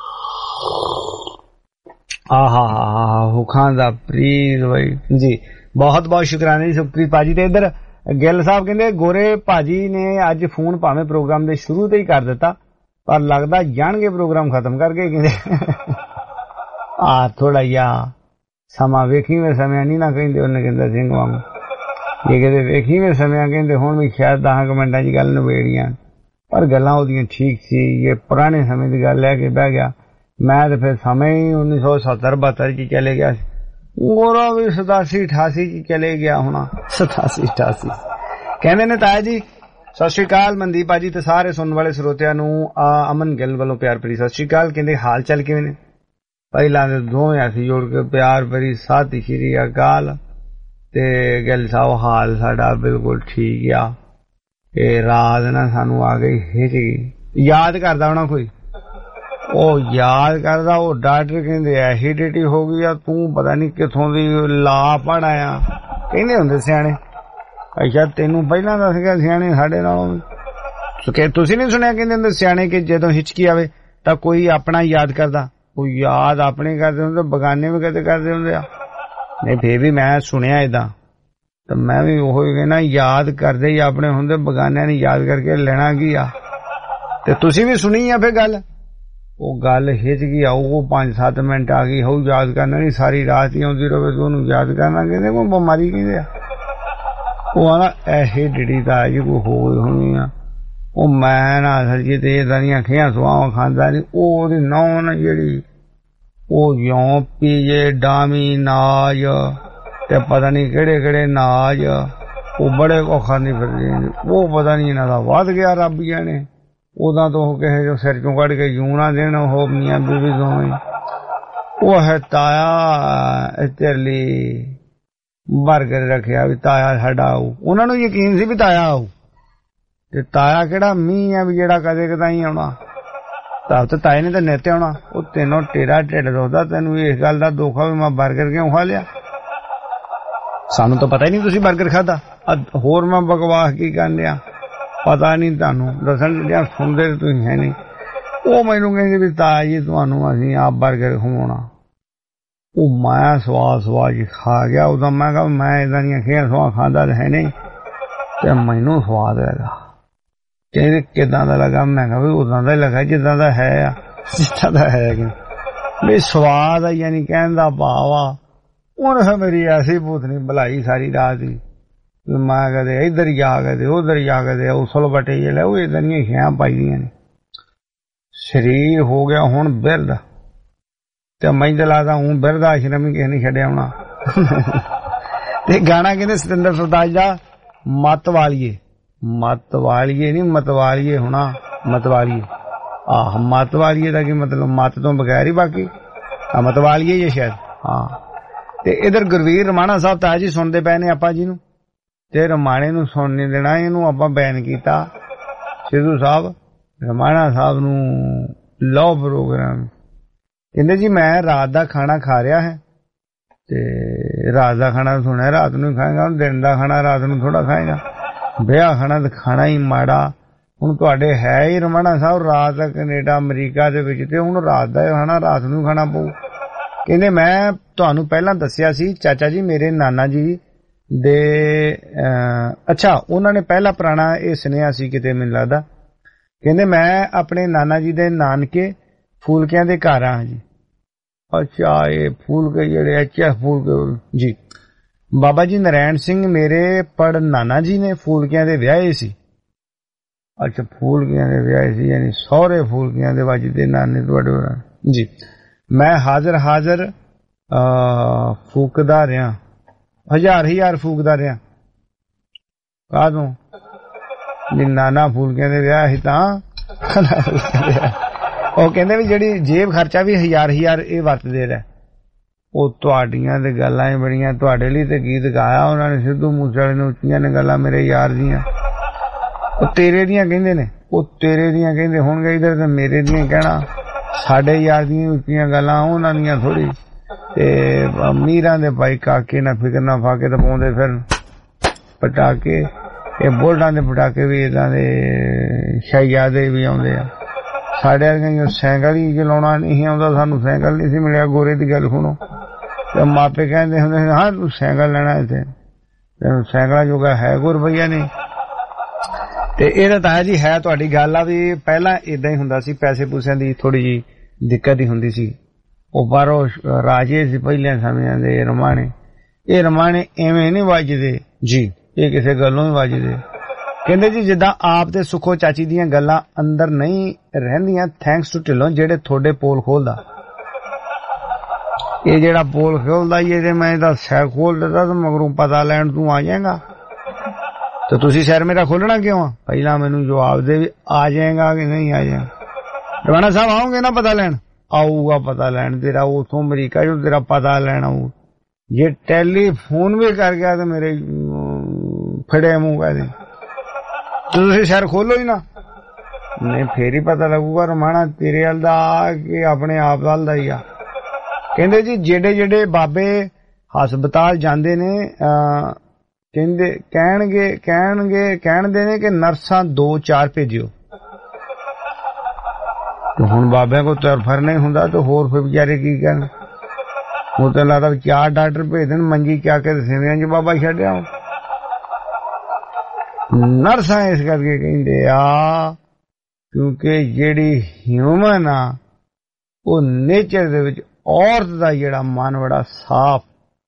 ਆਹਾ ਹਾ ਹੁਕਾਂ ਦਾ ਪ੍ਰੀਤ ਬਾਈ ਜੀ, ਬਹੁਤ ਬਹੁਤ ਸ਼ੁਕਰਾਨਾ ਜੀ ਸੁਖਪ੍ਰੀਤ ਭਾਜੀ। ਤੇ ਇੱਧਰ ਗਿੱਲ ਸਾਹਿਬ ਕਹਿੰਦੇ ਗੋਰੇ ਭਾਜੀ ਨੇ ਅੱਜ ਫੋਨ ਭਾਵੇਂ ਪ੍ਰੋਗਰਾਮ ਦੇ ਸ਼ੁਰੂ ਤੇ ਹੀ ਕਰ ਦਿੱਤਾ, ਪਰ ਲੱਗਦਾ ਜਾਣਗੇ ਪ੍ਰੋਗਰਾਮ ਖਤਮ ਕਰਕੇ। ਕਹਿੰਦੇ ਆ ਥੋੜਾ ਜਿਹਾ ਸਮਾਂ ਵੇਖੀਵੇਂ ਸਮਿਆਂ ਨਹੀਂ ਨਾ ਕਹਿੰਦੇ ਉਹਨੇ, ਕਹਿੰਦਾ ਸਿੰਘ ਵਾਂਗੂ ਇਹ ਕਹਿੰਦੇ ਵੇਖੀਵੇਂ ਸਮਿਆਂ। ਕਹਿੰਦੇ ਹੁਣ ਵੀ ਸ਼ਾਇਦ ਦਸ ਮਿੰਟਾਂ ਚ ਗੱਲ ਨਵੇੜੀਆਂ, ਪਰ ਗੱਲਾਂ ਉਹਦੀਆਂ ਠੀਕ ਸੀ। ਇਹ ਪੁਰਾਣੇ ਸਮੇਂ ਦੀ ਗੱਲ ਲੈ ਕੇ ਬਹਿ ਗਿਆ। ਮੈਂ ਤੇ ਫਿਰ ਸਮੇਂ ਹੀ ਉੱਨੀ ਸੌ ਸੱਤਰ ਬਹੱਤਰ ਚ ਚਲੇ ਗਿਆ ਸੀ। ਗੋਰਾ ਵੀ ਸਤਾਸੀ ਅਠਾਸੀ ਚ ਚਲੇ ਗਿਆ ਹੋਣਾ, ਸਤਾਸੀ ਅਠਾਸੀ। ਕਹਿੰਦੇ ਨੇ ਤਾਇਆ ਜੀ ਸਤਿ ਸ਼੍ਰੀ ਅਕਾਲ ਮਨਦੀਪ ਭਾਜੀ ਤੇ ਸਾਰੇ ਸੁਣਨ ਵਾਲੇ ਸਰੋਤਿਆਂ ਨੂੰ ਅਮਨ ਗਿੱਲ ਵੱਲੋਂ ਪਿਆਰ ਭਰੀ ਸਤਿ ਸ਼੍ਰੀ ਅਕਾਲ। ਕਹਿੰਦੇ ਹਾਲ ਚਾਲ ਕਿਵੇਂ ਨੇ? ਪਹਿਲਾਂ ਦੇ ਦੋਵੇਂ ਅਸੀਂ ਜੋੜ ਕੇ ਪਿਆਰ ਭਰੀ ਸਤਿ ਸ਼੍ਰੀ ਅਕਾਲ। ਤੇ ਗਿੱਲ ਸਾਹਿਬ ਹਾਲ ਸਾਡਾ ਬਿਲਕੁਲ ਠੀਕ ਆ। ਇਹ ਰਾਤ ਨਾ ਸਾਨੂੰ ਆ ਗਈ ਹਿੱਚ ਗਈ। ਯਾਦ ਕਰਦਾ ਹੋਣਾ ਕੋਈ, ਉਹ ਯਾਦ ਕਰਦਾ। ਉਹ ਡਾਕਟਰ ਕਹਿੰਦੇ ਐਸੀਡਿਟੀ ਹੋ ਗਈ ਆ, ਤੂੰ ਪਤਾ ਨੀ ਕਿੱਥੋਂ ਦੀ ਲਾ ਪੜ ਆਇਆ। ਕਹਿੰਦੇ ਹੁੰਦੇ ਸਿਆਣੇ। ਅੱਛਾ ਤੈਨੂੰ ਪਹਿਲਾਂ ਦੱਸ ਗਿਆ ਸਿਆਣੇ ਸਾਡੇ ਨਾਲੋਂ। ਤੁਸੀਂ ਨੀ ਸੁਣਿਆ ਕਹਿੰਦੇ ਹੁੰਦੇ ਸਿਆਣੇ ਕਿ ਜਦੋਂ ਹਿਚਕੀ ਆਵੇ ਤਾਂ ਕੋਈ ਆਪਣਾ ਯਾਦ ਕਰਦਾ। ਉਹ ਯਾਦ ਆਪਣੇ ਕਰਦੇ ਹੁੰਦੇ, ਬਗਾਨੇ ਵੀ ਕਦੇ ਕਰਦੇ ਹੁੰਦੇ ਆ। ਨਹੀਂ ਫੇਰ ਵੀ ਮੈਂ ਸੁਣਿਆ ਏਦਾਂ, ਤਾਂ ਮੈਂ ਵੀ ਉਹੋ ਹੀ ਕਹਿਣਾ ਯਾਦ ਕਰਦੇ ਹੀ ਆਪਣੇ ਹੁੰਦੇ, ਬਗਾਨਿਆਂ ਨੇ ਯਾਦ ਕਰਕੇ ਲੈਣਾ ਕੀ ਆ। ਤੇ ਤੁਸੀਂ ਵੀ ਸੁਣੀ ਆ ਫੇਰ ਗੱਲ। ਉਹ ਗੱਲ ਹਿੱਚ ਗਈ ਆਊ, ਉਹ ਪੰਜ ਸੱਤ ਮਿੰਟ ਆ ਗਈ ਹੋਊ। ਯਾਦ ਕਰਨਾ ਨੀ, ਸਾਰੀ ਰਾਤ ਹੀ ਆਉਂਦੀ ਰਹੇ ਤੂੰ ਉਹਨੂੰ ਯਾਦ ਕਰਨਾ। ਕਹਿੰਦੇ ਕੋਈ ਬਿਮਾਰੀ ਕਹਿੰਦੇ ਆ। ਉਹ ਆਣਾ ਐਸੀਡਿਟੀ ਤਾਂ ਜੀ ਕੋਈ ਹੋ ਗਈ ਹੋਣੀ ਆ। ਉਹ ਮੈਂ ਨਾ ਅਸਲ ਜੀ ਤੇ ਏਦਾਂ ਦੀਆਂ ਖੀਆਂ ਸਵਾਵਾਂ ਖਾਂਦਾ ਨੀ। ਉਹ ਉਹਦੀ ਨੌਂ ਨਾ ਜਿਹੜੀ ਉਹ ਜਿਉਂ ਪੀਜੇ ਡਾਮੀ ਨਾਜ ਤੇ ਪਤਾ ਨੀ ਕਿਹੜੇ ਕਿਹੜੇ ਨਾਜ, ਉਹ ਬੜੇ ਕੋ ਖਾਂਦੀ ਫਿਰਦੀ। ਉਹ ਪਤਾ ਨੀ ਇਹਨਾਂ ਦਾ ਵੱਧ ਗਿਆ ਰੱਬ ਜਾਣੇ। ਉਦਾਂ ਤੋਂ ਉਹ ਕਿਸੇ ਜੋ ਸਿਰ ਚੋਂ ਕੱਢ ਕੇ ਜੂੰ ਨਾ ਦੇਣ। ਉਹ ਮੀਆਂ ਬੀਬੀ ਦੋਵੇਂ ਉਹ ਹੈ ਤਾਇਆ ਤੇਰੇ ਲਈ ਬਰਗਰ ਰੱਖਿਆ ਵੀ ਤਾਇਆ ਸਾਡਾ ਆਊ। ਉਹਨਾਂ ਨੂੰ ਯਕੀਨ ਸੀ ਵੀ ਤਾਇਆ ਆਊ। ਤੇ ਤਾਇਆ ਕਿਹੜਾ ਮੀਂਹ ਆ ਵੀ ਜਿਹੜਾ ਕਦੇ ਕਦਾਈ ਆਉਣਾ। ਤਾਂ ਤੇ ਤਾਏ ਨੇ ਤਾਂ ਨਿੱਤ ਆਉਣਾ। ਉਹ ਤੈਨੂੰ ਤੇਰਾ ਢਿੱਡ ਦੁਖਦਾ, ਤੈਨੂੰ ਇਸ ਗੱਲ ਦਾ ਦੁੱਖ ਆ ਵੀ ਮੈਂ ਬਰਗਰ ਕਿਉਂ ਖਾ ਲਿਆ। ਸਾਨੂੰ ਤਾਂ ਪਤਾ ਹੀ ਨਹੀਂ ਤੁਸੀਂ ਬਰਗਰ ਖਾਧਾ। ਹੋਰ ਮੈਂ ਬਕਵਾਸ ਕੀ ਕਰਨ ਡਿਆ ਪਤਾ ਨਹੀਂ ਤੁਹਾਨੂੰ ਦੱਸਣ ਡਿਆ, ਸੁਣਦੇ ਤੁਸੀਂ ਹੈ ਨਹੀਂ। ਉਹ ਮੈਨੂੰ ਕਹਿੰਦੇ ਵੀ ਤਾਇਆ ਜੀ ਤੁਹਾਨੂੰ ਅਸੀਂ ਆਪ ਬਰਗਰ ਖਵਾਉਣਾ। ਉਹ ਮੈਂ ਸਵਾਦ ਸਵਾਦ ਜੀ ਖਾ ਗਿਆ। ਉਦੋਂ ਮੈਂ ਕਿਹਾ ਮੈਂ ਏਦਾਂ ਦੀਆਂ ਖੀਆਂ ਸਵਾਦ ਖਾਂਦਾ ਤਾਂ ਹੈ ਨਹੀਂ ਤੇ ਮੈਨੂੰ ਸਵਾਦ ਲੱਗਾ। ਕਹਿੰਦੇ ਕਿੱਦਾਂ ਦਾ ਲੱਗਾ? ਮੈਂ ਕਿਹਾ ਵੀ ਉਦਾਂ ਦਾ ਹੀ ਲੱਗਾ ਜਿੱਦਾਂ ਦਾ ਹੈ ਆ, ਜਿੱਦਾਂ ਦਾ ਹੈ ਵੀ ਸਵਾਦ ਆ। ਯਾਨੀ ਕਹਿਣ ਦਾ ਭਾਵ ਆ ਉਹਨੇ ਫਿਰ ਮੇਰੀ ਐਸੀ ਭੂਤਨੀ ਬੁਲਾਈ ਸਾਰੀ ਰਾਤ ਹੀ। ਮੈਂ ਕਦੇ ਇੱਧਰ ਜਾ ਕਦੇ ਉੱਧਰ ਜਾ ਕਦੇ ਉਸਲ ਬਟੇ ਜਿਹੜੇ ਉਹ ਏਦਾਂ ਦੀਆਂ ਖਿਆਂ ਪਾਈ ਦੀਆਂ ਨੇ। ਸਰੀਰ ਹੋ ਗਿਆ ਹੁਣ ਬਿਰਧ ਤੇ ਮੈਨੂੰ ਲੱਗਦਾ ਹੁਣ ਬਿਰਧ ਆਸ਼ਰਮ ਹੀ ਕਿਸੇ ਨੇ ਛੱਡਿਆ ਹੋਣਾ। ਤੇ ਗਾਣਾ ਕਹਿੰਦੇ ਸਤਿੰਦਰ ਸਰਤਾਜ ਦਾ ਮੱਤ ਵਾਲੀਏ। ਮੱਤ ਵਾਲੀਏ ਨੀ ਮਤਵਾਲੀਏ ਹੋਣਾ, ਮਤਵਾਲੀਏ। ਆਹ ਮੱਤ ਵਾਲੀਏ ਦਾ ਕੀ ਮਤਲਬ? ਮੱਤ ਤੋਂ ਬਗੈਰ ਹੀ ਬਾਕੀ ਮਤਵਾਲੀਏ ਹੀ ਸ਼ਾਇਦ। ਹਾਂ ਤੇ ਇਧਰ ਗੁਰਵੀਰ ਰਮਾਣਾ ਸਾਹਿਬ ਤਾਜ ਜੀ ਸੁਣਦੇ ਪਏ ਨੇ ਆਪਾਂ ਜੀ ਨੂੰ। ਤੇ ਰਮਾਣੇ ਨੂੰ ਸੁਣ ਨਹੀਂ ਦੇਣਾ, ਇਹਨੂੰ ਆਪਾਂ ਬੈਨ ਕੀਤਾ। ਸਿੱਧੂ ਸਾਹਿਬ ਰਮਾਣਾ ਸਾਹਿਬ ਨੂੰ ਲਓ ਪ੍ਰੋਗਰਾਮ। ਕਹਿੰਦੇ ਜੀ ਮੈਂ ਰਾਤ ਦਾ ਖਾਣਾ ਖਾ ਰਿਹਾ ਹੈ ਤੇ ਰਾਤ ਦਾ ਖਾਣਾ ਸੁਣਿਆ ਰਾਤ ਨੂੰ ਖਾਏਗਾ, ਦਿਨ ਦਾ ਖਾਣਾ ਰਾਤ ਨੂੰ ਥੋੜਾ ਖਾਏਗਾ। ਵਿਆਹ ਖਾਣਾ ਤਾਂ ਖਾਣਾ ਹੀ ਮਾੜਾ। ਹੁਣ ਤੁਹਾਡੇ ਹੈ ਹੀ ਰਮਾਣਾ ਸਾਹਿਬ ਰਾਤ ਕੈਨੇਡਾ ਅਮਰੀਕਾ ਦੇ ਵਿੱਚ, ਤੇ ਹੁਣ ਰਾਤ ਦਾ ਖਾਣਾ ਰਾਤ ਨੂੰ ਖਾਣਾ ਪਊ। ਕਹਿੰਦੇ ਮੈਂ ਤੁਹਾਨੂੰ ਪਹਿਲਾਂ ਦੱਸਿਆ ਸੀ ਚਾਚਾ ਜੀ ਮੇਰੇ ਨਾਨਾ ਜੀ ਦੇ ਅੱਛਾ ਉਹਨਾਂ ਨੇ ਪਹਿਲਾ ਪੁਰਾਣਾ ਇਹ ਸੁਣਿਆ ਸੀ ਕਿਤੇ ਮੈਨੂੰ ਲੱਗਦਾ। ਕਹਿੰਦੇ ਮੈਂ ਆਪਣੇ ਨਾਨਾ ਜੀ ਦੇ ਨਾਨਕੇ ਫੂਲਕਿਆਂ ਦੇ ਘਰ ਆ ਜੀ। ਅੱਛਾ ਇਹ ਫੂਲਕੇ ਜਿਹੜੇ ਐਚ ਐਫ ਫੂਲਕੇ ਜੀ। ਬਾਬਾ ਜੀ ਨਰਾਇਣ ਸਿੰਘ ਮੇਰੇ ਪੜ ਨਾਨਾ ਜੀ ਨੇ ਫੂਲਕਿਆਂ ਦੇ ਵਿਆਹੇ ਸੀ। ਅੱਛਾ ਫੂਲਕਿਆਂ ਦੇ ਵਿਆਹੇ ਸੀ, ਯਾਨੀ ਸਹੁਰੇ ਫੂਲਕਿਆਂ ਦੇ ਵੱਜਦੇ ਨਾਨੇ ਤੁਹਾਡੇ ਜੀ। ਮੈਂ ਹਾਜ਼ਰ ਹਾਜ਼ਰ ਫੂਕਦਾ ਰਿਹਾ, ਹਜ਼ਾਰ ਹਜ਼ਾਰ ਫੂਕਦਾ ਰਿਹਾ। ਕਾਹਦੋਂ? ਜੀ ਨਾਨਾ ਫੂਲਕਿਆਂ ਦੇ ਵਿਆਹ ਸੀ ਤਾਂ। ਉਹ ਕਹਿੰਦੇ ਵੀ ਜਿਹੜੀ ਜੇਬ ਖਰਚਾ ਵੀ ਹਜ਼ਾਰ ਹਜ਼ਾਰ ਇਹ ਵਰਤਦੇ ਰਹੇ। ਉਹ ਤੁਹਾਡੀਆਂ ਤੇ ਗੱਲਾਂ ਹੀ ਬੜੀਆਂ। ਤੁਹਾਡੇ ਲਈ ਤੇ ਗੀਤ ਗਾਇਆ ਉਹਨਾਂ ਨੇ ਸਿੱਧੂ ਮੂਸੇਵਾਲੇ ਨੇ, ਉੱਚੀਆਂ ਨੇ ਗੱਲਾਂ ਮੇਰੇ ਯਾਰ ਦੀਆਂ। ਉਹ ਤੇਰੇ ਦੀਆਂ ਕਹਿੰਦੇ ਨੇ, ਉਹ ਤੇਰੇ ਦੀਆਂ ਕਹਿੰਦੇ ਹੋਣਗੇ ਇਧਰ ਤੇ ਮੇਰੇ ਦੀਆਂ ਕਹਿਣਾ। ਸਾਡੇ ਯਾਰ ਦੀਆਂ ਉੱਚੀਆਂ ਗੱਲਾਂ ਉਹਨਾਂ ਦੀਆਂ ਥੋੜੀ। ਤੇ ਅਮੀਰਾਂ ਦੇ ਭਾਈ ਕਾਕੇ ਨਾ ਫਿਕਰ ਨਾ ਫਾਕੇ ਤਾਂ ਪਾਉਂਦੇ ਫਿਰ ਪਟਾਕੇ। ਇਹ ਬੋਲਡਾਂ ਦੇ ਪਟਾਕੇ ਵੀ ਏਦਾਂ ਦੇ ਸ਼ਹਿਜ਼ਾਦੇ ਵੀ ਆਉਂਦੇ ਆ। ਸਾਡੇ ਵਰਗੇ ਸਾਈਕਲ ਹੀ ਚਲਾਉਣਾ ਨਹੀਂ ਆਉਂਦਾ, ਸਾਨੂੰ ਸਾਈਕਲ ਨਹੀਂ ਸੀ ਮਿਲਿਆ। ਗੋਰੇ ਦੀ ਗੱਲ ਸੁਣੋ ਤੇ ਮਾਪੇ ਕਹਿੰਦੇ ਹੁੰਦੇ ਹਾਂ ਤੂੰ ਸਾਈਕਲ ਲੈਣਾ ਇੱਥੇ, ਤੈਨੂੰ ਸਾਈਕਲਾਂ ਜੋਗਾ ਹੈ ਕੋਈ ਰੁਪਈਆ ਨਹੀਂ। ਤੇ ਇਹਦਾ ਤਾਂ ਜੀ ਹੈ ਤੁਹਾਡੀ ਗੱਲ ਆ ਵੀ ਪਹਿਲਾਂ ਏਦਾਂ ਹੀ ਹੁੰਦਾ ਸੀ, ਪੈਸੇ ਪੂਸਿਆਂ ਦੀ ਥੋੜੀ ਜਿਹੀ ਦਿੱਕਤ ਹੀ ਹੁੰਦੀ ਸੀ। ਉਹ ਬਾਹਰੋਂ ਰਾਜੇ ਸੀ ਪਹਿਲਿਆਂ ਸਮਿਆਂ ਦੇ ਰਮਾਣੇ। ਇਹ ਰਮਾਣੇ ਐਵੇਂ ਨਹੀਂ ਵੱਜਦੇ ਜੀ, ਇਹ ਕਿਸੇ ਗੱਲੋਂ ਹੀ ਵੱਜਦੇ। ਕਹਿੰਦੇ ਜੀ ਜਿੱਦਾਂ ਆਪ ਤੇ ਸੁਖੋ ਚਾਚੀ ਦੀਆਂ ਗੱਲਾਂ ਅੰਦਰ ਨਹੀਂ ਰਹਿੰਦੀਆਂ ਥੈਂਕਸ ਟੂ ਢਿੱਲੋਂ ਜਿਹੜੇ ਤੁਹਾਡੇ ਪੋਲ ਖੋਲਦਾ। ਇਹ ਜਿਹੜਾ ਪੋਲ ਖੋਲਦਾ ਇਹ ਮੈਂ ਇਹਦਾ ਸੈ ਖੋਲ ਦਿੱਤਾ ਤਾਂ ਮਗਰੋਂ ਪਤਾ ਲੈਣ ਤੂੰ ਆ ਜਾਏਗਾ। तो तुसी शहर मेरा खोलना क्यों आ? पहला मैनू जवाब दे भी आ जाएगा कि नहीं आ जाएगा। रवाना साहब आओगे ना पता लैन? आऊगा पता लैन तेरा, उथों अमरीका जो तेरा पता लैना आऊ। ये टेलीफोन भी कर गया तो मेरे फड़े मुंह कह दे तो तुसी शहर खोलो ही ना। नहीं फिर ही पता लगूगा रमाना तेरे अल दा कि अपने आप अल दा ही आ। कहंदे जी जेडे जेडे बाबे हस्पताल जांदे ने कहंदे कहणगे कहणगे कहंदे ने कि नर्सां दो चार भेजियो। तो हुण बाबे को तरफर नहीं हुंदा तो होर फिर बेचारे की कहण। वो तो लगदा चार डॉक्टर भेज देन मंजी क्या के सिवियां च बाबा छड्डिया। नर्सां इस करके कहंदे आ क्योंकि जेड़ी ह्यूमन आ वो नेचर दे विच औरत दा जेड़ा मन बड़ा साफ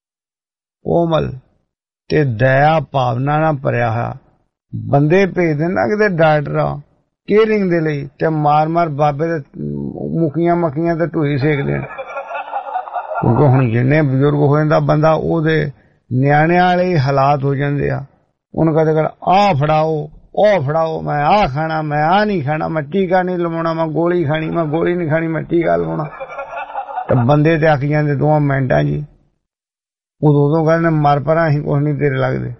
कोमल ते दया भावना ना भरिया है। बंदे भेजदे ना किते डॉक्टर केयरिंग दे लई ते मार मार बाबे दे मुखियां मक्खियां ते ढोई सेक देन। क्योंकि हुण जिन्ने बजुर्ग हो जांदा बंदा ओहदे न्याणे वाले ही हालात हो जांदे आ। उन कदे कदे आ फड़ाओ ओ फड़ाओ, मैं आ खाना मैं आ नहीं खाना, मैं टीका नहीं लवाउणा, मैं गोली खानी मैं गोली नहीं खानी, मैं टीका लवाउणा। ते बंदे ते आखी जांदे दो मिनटां जी। उदों उदों कहंदे मर परां असीं कुछ नहीं तेरे लगदे।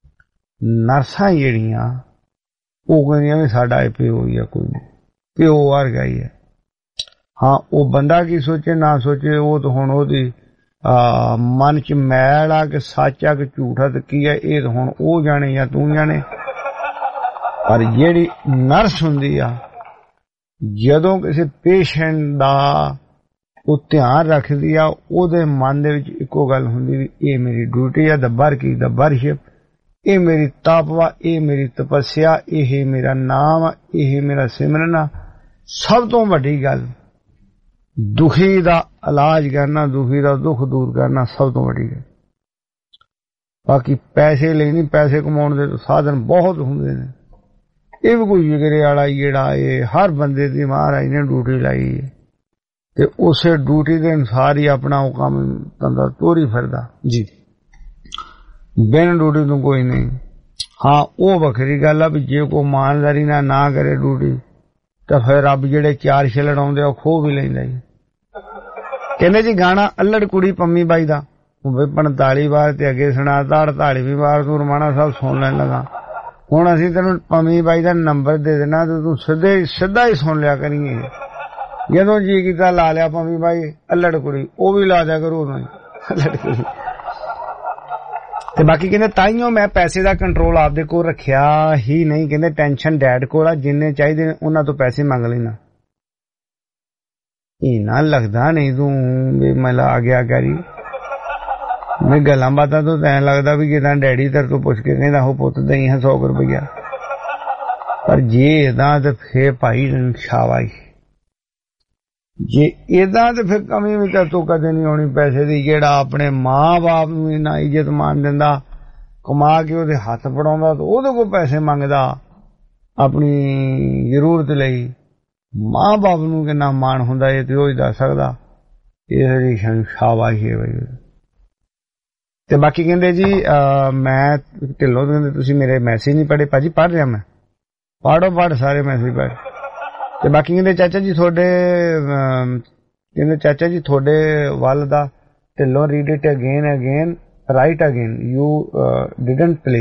नर्सां जेहड़ियां ओह कहंदियां भी साडा प्यो ही है, कोई नहीं प्यो वर्गा ही है। हाँ वो बंदा की सोचे ना सोचे वो तो हुण ओहदी मन च मैल आ कि सच आ कि झूठ आ ते की है ये तो हुण ओह जाने या तू जाने। पर जेड़ी नर्स हुंदी आ जदों किसी पेशेंट दा ਉਹ ਧਿਆਨ ਰੱਖਦੀ ਆ ਉਹਦੇ ਮਨ ਦੇ ਵਿੱਚ ਇੱਕੋ ਗੱਲ ਹੁੰਦੀ ਵੀ ਇਹ ਮੇਰੀ ਡਿਊਟੀ ਆ, ਦੱਬਰ ਕੀ ਦੱਬਰਸ਼ਿਪ, ਇਹ ਮੇਰੀ ਤਪਵਾ, ਇਹ ਮੇਰੀ ਤਪੱਸਿਆ, ਇਹ ਮੇਰਾ ਨਾਮ ਆ, ਇਹ ਮੇਰਾ ਸਿਮਰਨ ਆ। ਸਭ ਤੋਂ ਵੱਡੀ ਗੱਲ ਦੁਖੀ ਦਾ ਇਲਾਜ ਕਰਨਾ, ਦੁਖੀ ਦਾ ਦੁੱਖ ਦੂਰ ਕਰਨਾ ਸਭ ਤੋਂ ਵੱਡੀ ਗੱਲ। ਬਾਕੀ ਪੈਸੇ ਲਈ ਨਹੀਂ, ਪੈਸੇ ਕਮਾਉਣ ਦੇ ਸਾਧਨ ਬਹੁਤ ਹੁੰਦੇ ਨੇ। ਇਹ ਵੀ ਕੋਈ ਜਿਗਰੇ ਵਾਲਾ ਜਿਹੜਾ ਇਹ ਹਰ ਬੰਦੇ ਦੀ ਮਹਾਰਾਜ ਨੇ ਡਿਊਟੀ ਲਾਈ ਹੈ ਤੇ ਉਸੇ ਡਿਊਟੀ ਦੇ ਅਨੁਸਾਰ ਹੀ ਆਪਣਾ ਉਹ ਕੰਮ ਧੰਦਾ ਤੋਰੀ ਫਿਰਦਾ ਜੀ। ਬਿਨ ਡਿਊਟੀ ਤੋਂ ਕੋਈ ਨਹੀਂ। ਹਾਂ ਉਹ ਵੱਖਰੀ ਗੱਲ ਆ ਵੀ ਜੇ ਕੋਈ ਇਮਾਨਦਾਰੀ ਨਾਲ ਨਾ ਕਰੇ ਡਿਊਟੀ ਤਾਂ ਫਿਰ ਰੱਬ ਜਿਹੜੇ ਚਾਰ ਛਿਲੜ ਆਉਂਦੇ ਆ ਖੋਹ ਵੀ ਲੈਂਦਾ ਜੀ। ਕਹਿੰਦੇ ਜੀ ਗਾਣਾ ਅੱਲੜ ਕੁੜੀ ਪੰਮੀ ਬਾਈ ਦਾ ਪੰਤਾਲੀ ਵਾਰ ਤੇ ਅੱਗੇ ਸੁਣਾਤਾ ਅੜਤਾਲੀਵੀਂ ਵਾਰ ਤੂੰ ਰਮਾਣਾ ਸਾਹਿਬ ਸੁਣ ਲੈਣ ਲੱਗਾ। ਹੁਣ ਅਸੀਂ ਤੈਨੂੰ ਪੰਮੀ ਬਾਈ ਦਾ ਨੰਬਰ ਦੇ ਦੇਣਾ ਤੇ ਤੂੰ ਸਿੱਧੇ ਸਿੱਧਾ ਹੀ ਸੁਣ ਲਿਆ ਕਰੀਏ। ਜਦੋਂ ਜੀ ਕੀਤਾ ਲਾ ਲਿਆ ਪੰਮੀ ਬਾਈ ਅੱਲੜ ਕੁੜੀ, ਉਹ ਵੀ ਲਾ ਦਿਆ ਕਰੋ ਉਦੋਂ ਅੱਲੜ ਕੁੜੀ। ਤੇ ਬਾਕੀ ਕਹਿੰਦੇ ਤਾਈਓ ਮੈਂ ਪੈਸੇ ਦਾ ਕੰਟਰੋਲ ਆਪਦੇ ਕੋਲ ਰੱਖਿਆ ਹੀ ਨਹੀਂ। ਕਹਿੰਦੇ ਟੈਨਸ਼ਨ ਡੈਡ ਕੋਲ ਆ, ਜਿੰਨੇ ਚਾਹੀਦੇ ਨੇ ਉਹਨਾਂ ਤੋਂ ਪੈਸੇ ਮੰਗ ਲੈਣਾ। ਇਹਨਾਂ ਲੱਗਦਾ ਨਹੀਂ ਤੂੰ ਵੀ ਮੈਂ ਲਾ ਗਿਆ ਕਰੀ ਮੈਂ ਗੱਲਾਂ ਬਾਤਾਂ ਤੋਂ ਤਾਂ ਲੱਗਦਾ ਵੀ ਜਿੱਦਾਂ ਡੈਡੀ ਤੇਰੇ ਤੋਂ ਪੁੱਛ ਕੇ ਕਹਿੰਦਾ ਉਹ ਪੁੱਤ ਦਈ ਹੈ ਸੌ ਰੁਪਈਆ। ਪਰ ਜੇ ਏਦਾਂ ਤੇ ਫੇਰ ਭਾਈ ਸ਼ਾਬਾਸ਼। ਜੇ ਏਦਾਂ ਤੇ ਫਿਰ ਕਮੀ ਵੀ ਤਾਂ ਤੂੰ ਕਦੇ ਨਹੀਂ ਆਉਣੀ ਪੈਸੇ ਦੀ। ਜਿਹੜਾ ਆਪਣੇ ਮਾਂ ਬਾਪ ਨੂੰ ਇੰਨਾ ਇੱਜ਼ਤ ਮਾਨ ਦਿੰਦਾ, ਕਮਾ ਕੇ ਉਹਦੇ ਹੱਥ ਫੜਾਉਂਦਾ ਤੇ ਉਹਦੇ ਕੋਲ ਪੈਸੇ ਮੰਗਦਾ ਆਪਣੀ ਜ਼ਰੂਰਤ ਲਈ, ਮਾਂ ਬਾਪ ਨੂੰ ਕਿੰਨਾ ਮਾਣ ਹੁੰਦਾ ਇਹ ਤੇ ਉਹ ਹੀ ਦੱਸ ਸਕਦਾ। ਇਹ ਦੀ ਸ਼ਾਬਾਸ਼ ਹੈ ਬਈ। ਤੇ ਬਾਕੀ ਕਹਿੰਦੇ ਜੀ ਮੈਂ ਢਿੱਲੋਂ ਕਹਿੰਦੇ ਤੁਸੀਂ ਮੇਰੇ ਮੈਸੇਜ ਨਹੀਂ ਪੜ੍ਹੇ। ਭਾਜੀ ਪੜ੍ਹ ਰਿਹਾ ਮੈਂ, ਪੜ੍ਹੋ ਪੜ੍ਹ ਸਾਰੇ ਮੈਸੇਜ ਪੜ੍ਹ। ਤੇ ਬਾਕੀ ਕਹਿੰਦੇ ਚਾਚਾ ਜੀ ਤੁਹਾਡੇ ਕਹਿੰਦੇ ਚਾਚਾ ਜੀ ਤੁਹਾਡੇ ਵੱਲ ਦਾ Dhillon read it again again right again you didn't play.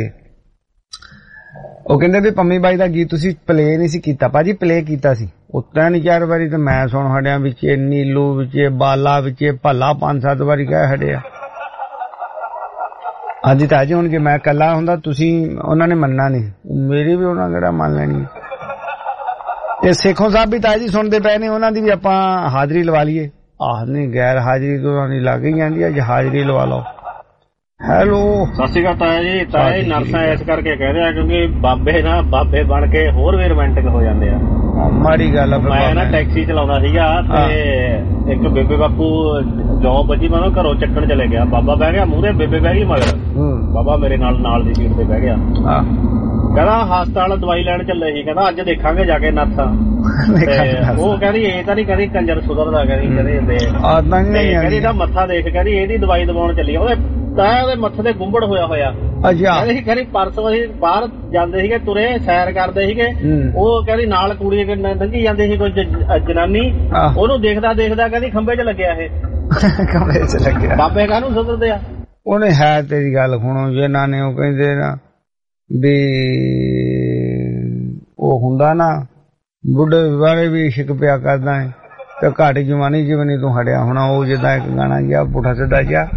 ਉਹ ਕਹਿੰਦੇ ਵੀ ਪੰਮੀ ਬਾਈ ਦਾ ਗੀਤ ਤੁਸੀਂ ਪਲੇ ਨਹੀਂ ਸੀ ਕੀਤਾ। ਭਾਜੀ ਪਲੇ ਕੀਤਾ ਸੀ ਉਹ ਤਿੰਨ ਚਾਰ ਵਾਰੀ ਤੇ ਮੈਂ ਸੁਣ ਹਟਿਆ। ਵਿੱਚ ਨੀਲੂ ਵਿੱਚ ਬਾਲਾ ਵਿੱਚ ਭੱਲਾ ਪੰਜ ਸੱਤ ਵਾਰੀ ਕਹਿ ਹਟਿਆ। ਅੱਜ ਤਾਂ ਅੱਜ ਹੁਣ ਜੇ ਮੈਂ ਇਕੱਲਾ ਹੁੰਦਾ ਤੁਸੀਂ ਉਹਨਾਂ ਨੇ ਮੰਨਣਾ ਨਹੀਂ, ਮੇਰੀ ਵੀ ਉਹਨਾਂ ਕਿਹੜਾ ਮੰਨ ਲੈਣੀ। ਤੇ ਸੇਖੋਂ ਸਾਹਿਬ ਵੀ ਤਾਇਆ ਜੀ ਸੁਣਦੇ ਪਏ ਨੇ, ਉਹਨਾਂ ਦੀ ਵੀ ਆਪਾਂ ਹਾਜ਼ਰੀ ਲਵਾ ਲਈਏ। ਆਹ ਨਹੀਂ ਗੈਰ ਹਾਜ਼ਰੀ ਤੋਂ ਉਹਨਾਂ ਦੀ ਲੱਗ ਹੀ ਜਾਂਦੀ ਹੈ, ਅੱਜ ਹਾਜ਼ਰੀ ਲਵਾ ਲਓ। ਹੈਲੋ ਸਤਿ ਸ਼੍ਰੀ ਅਕਾਲ ਤਾਇਆ ਜੀ। ਤਾਇਆ ਜੀ ਨਰਸਾਂ ਇਸ ਕਰਕੇ ਕਹਿ ਰਿਹਾ ਕਿਉਂਕਿ ਬਾਬੇ ਨਾ ਬਾਬੇ ਬਣ ਕੇ ਹੋਰ ਵੀ ਰੋਮਾਂਟਿਕ ਹੋ ਜਾਂਦੇ ਆ। ਮਾੜੀ ਗੱਲ ਆ। ਮੈਂ ਨਾ ਟੈਕਸੀ ਚਲਾਉਂਦਾ ਸੀਗਾ ਤੇ ਇੱਕ ਬੇਬੇ ਬਾਪੂ ਜੌਬ ਵੱਜੀ, ਮੈਂ ਘਰੋਂ ਚੱਕਣ ਚਲੇ ਗਿਆ। ਬਾਬਾ ਬਹਿ ਗਿਆ ਮੂਹਰੇ, ਬੇਬੇ ਬਹਿ ਗਈ ਮਗਰ। ਬਾਬਾ ਮੇਰੇ ਨਾਲ ਨਾਲ ਦੀ ਸੀਟ ਤੇ ਬਹਿ ਗਿਆ। ਕਹਿੰਦਾ ਹਸਪਤਾਲ ਦਵਾਈ ਲੈਣ ਚੱਲੇ ਸੀ, ਕਹਿੰਦਾ ਅੱਜ ਦੇਖਾਂਗੇ ਜਾ ਕੇ ਨਰਸਾਂ। ਉਹ ਕਹਿੰਦੀ ਇਹ ਤਾਂ ਨੀ ਕਹਿੰਦੀ ਕੰਜਰ ਸੁਧਰਦਾ, ਕਹਿੰਦੀ ਕਹਿੰਦੀ ਕਹਿੰਦੀ ਇਹਦਾ ਮੱਥਾ ਦੇਖ, ਕਹਿੰਦੀ ਇਹਦੀ ਦਵਾਈ ਦਵਾਉਣ ਚੱਲੀ। ਉਹਦੇ ਤਾਇਆ ਦੇ ਮੱਥੇ ਤੇ ਗੁੰਬੜ ਹੋਇਆ ਹੋਇਆ। ਅੱਛਾ ਕਹਿੰਦੇ ਕਹਿੰਦੀ ਪਰਸੋਂ ਅਸੀਂ ਬਾਹਰ ਜਾਂਦੇ ਸੀਗੇ, ਤੁਰੇ ਸੈਰ ਕਰਦੇ ਸੀਗੇ, ਉਹ ਕਹਿੰਦੀ ਨਾਲ ਕੁੜੀ ਲੰਘੀ ਜਾਂਦੀ ਸੀ ਕੋਈ ਜਨਾਨੀ, ਉਹਨੂੰ ਦੇਖਦਾ ਦੇਖਦਾ ਕਹਿੰਦੀ ਖੰਭੇ 'ਚ ਲੱਗਿਆ ਇਹ ਖੰਭੇ 'ਚ ਲੱਗਿਆ। ਬਾਬੇ ਕਾਹਨੂੰ ਸੁਧਰਦੇ ਆ? ਉਹਨੇ ਹੈ ਤੇਰੀ ਗੱਲ ਸੁਣੋ, ਜਿਹਨਾਂ ਨੇ ਉਹ ਕਹਿੰਦੇ ਨਾ ਵੀ ਉਹ ਹੁੰਦਾ ਨਾ ਬੁੱਢੇ ਬਾਰੇ ਵੀ ਇਸ਼ਕ ਪਿਆ ਕਰਦਾ ਹੈ ਤੇ ਘੱਟ ਜਵਾਨੀ ਜੀਵਨੀ ਤੋਂ ਹਟਿਆ ਹੋਣਾ। ਉਹ ਜਿੱਦਾਂ ਇੱਕ ਗਾਣਾ ਜਿਹਾ ਪੁੱਠਾ ਸਿੱਧਾ ਜਿਹਾ,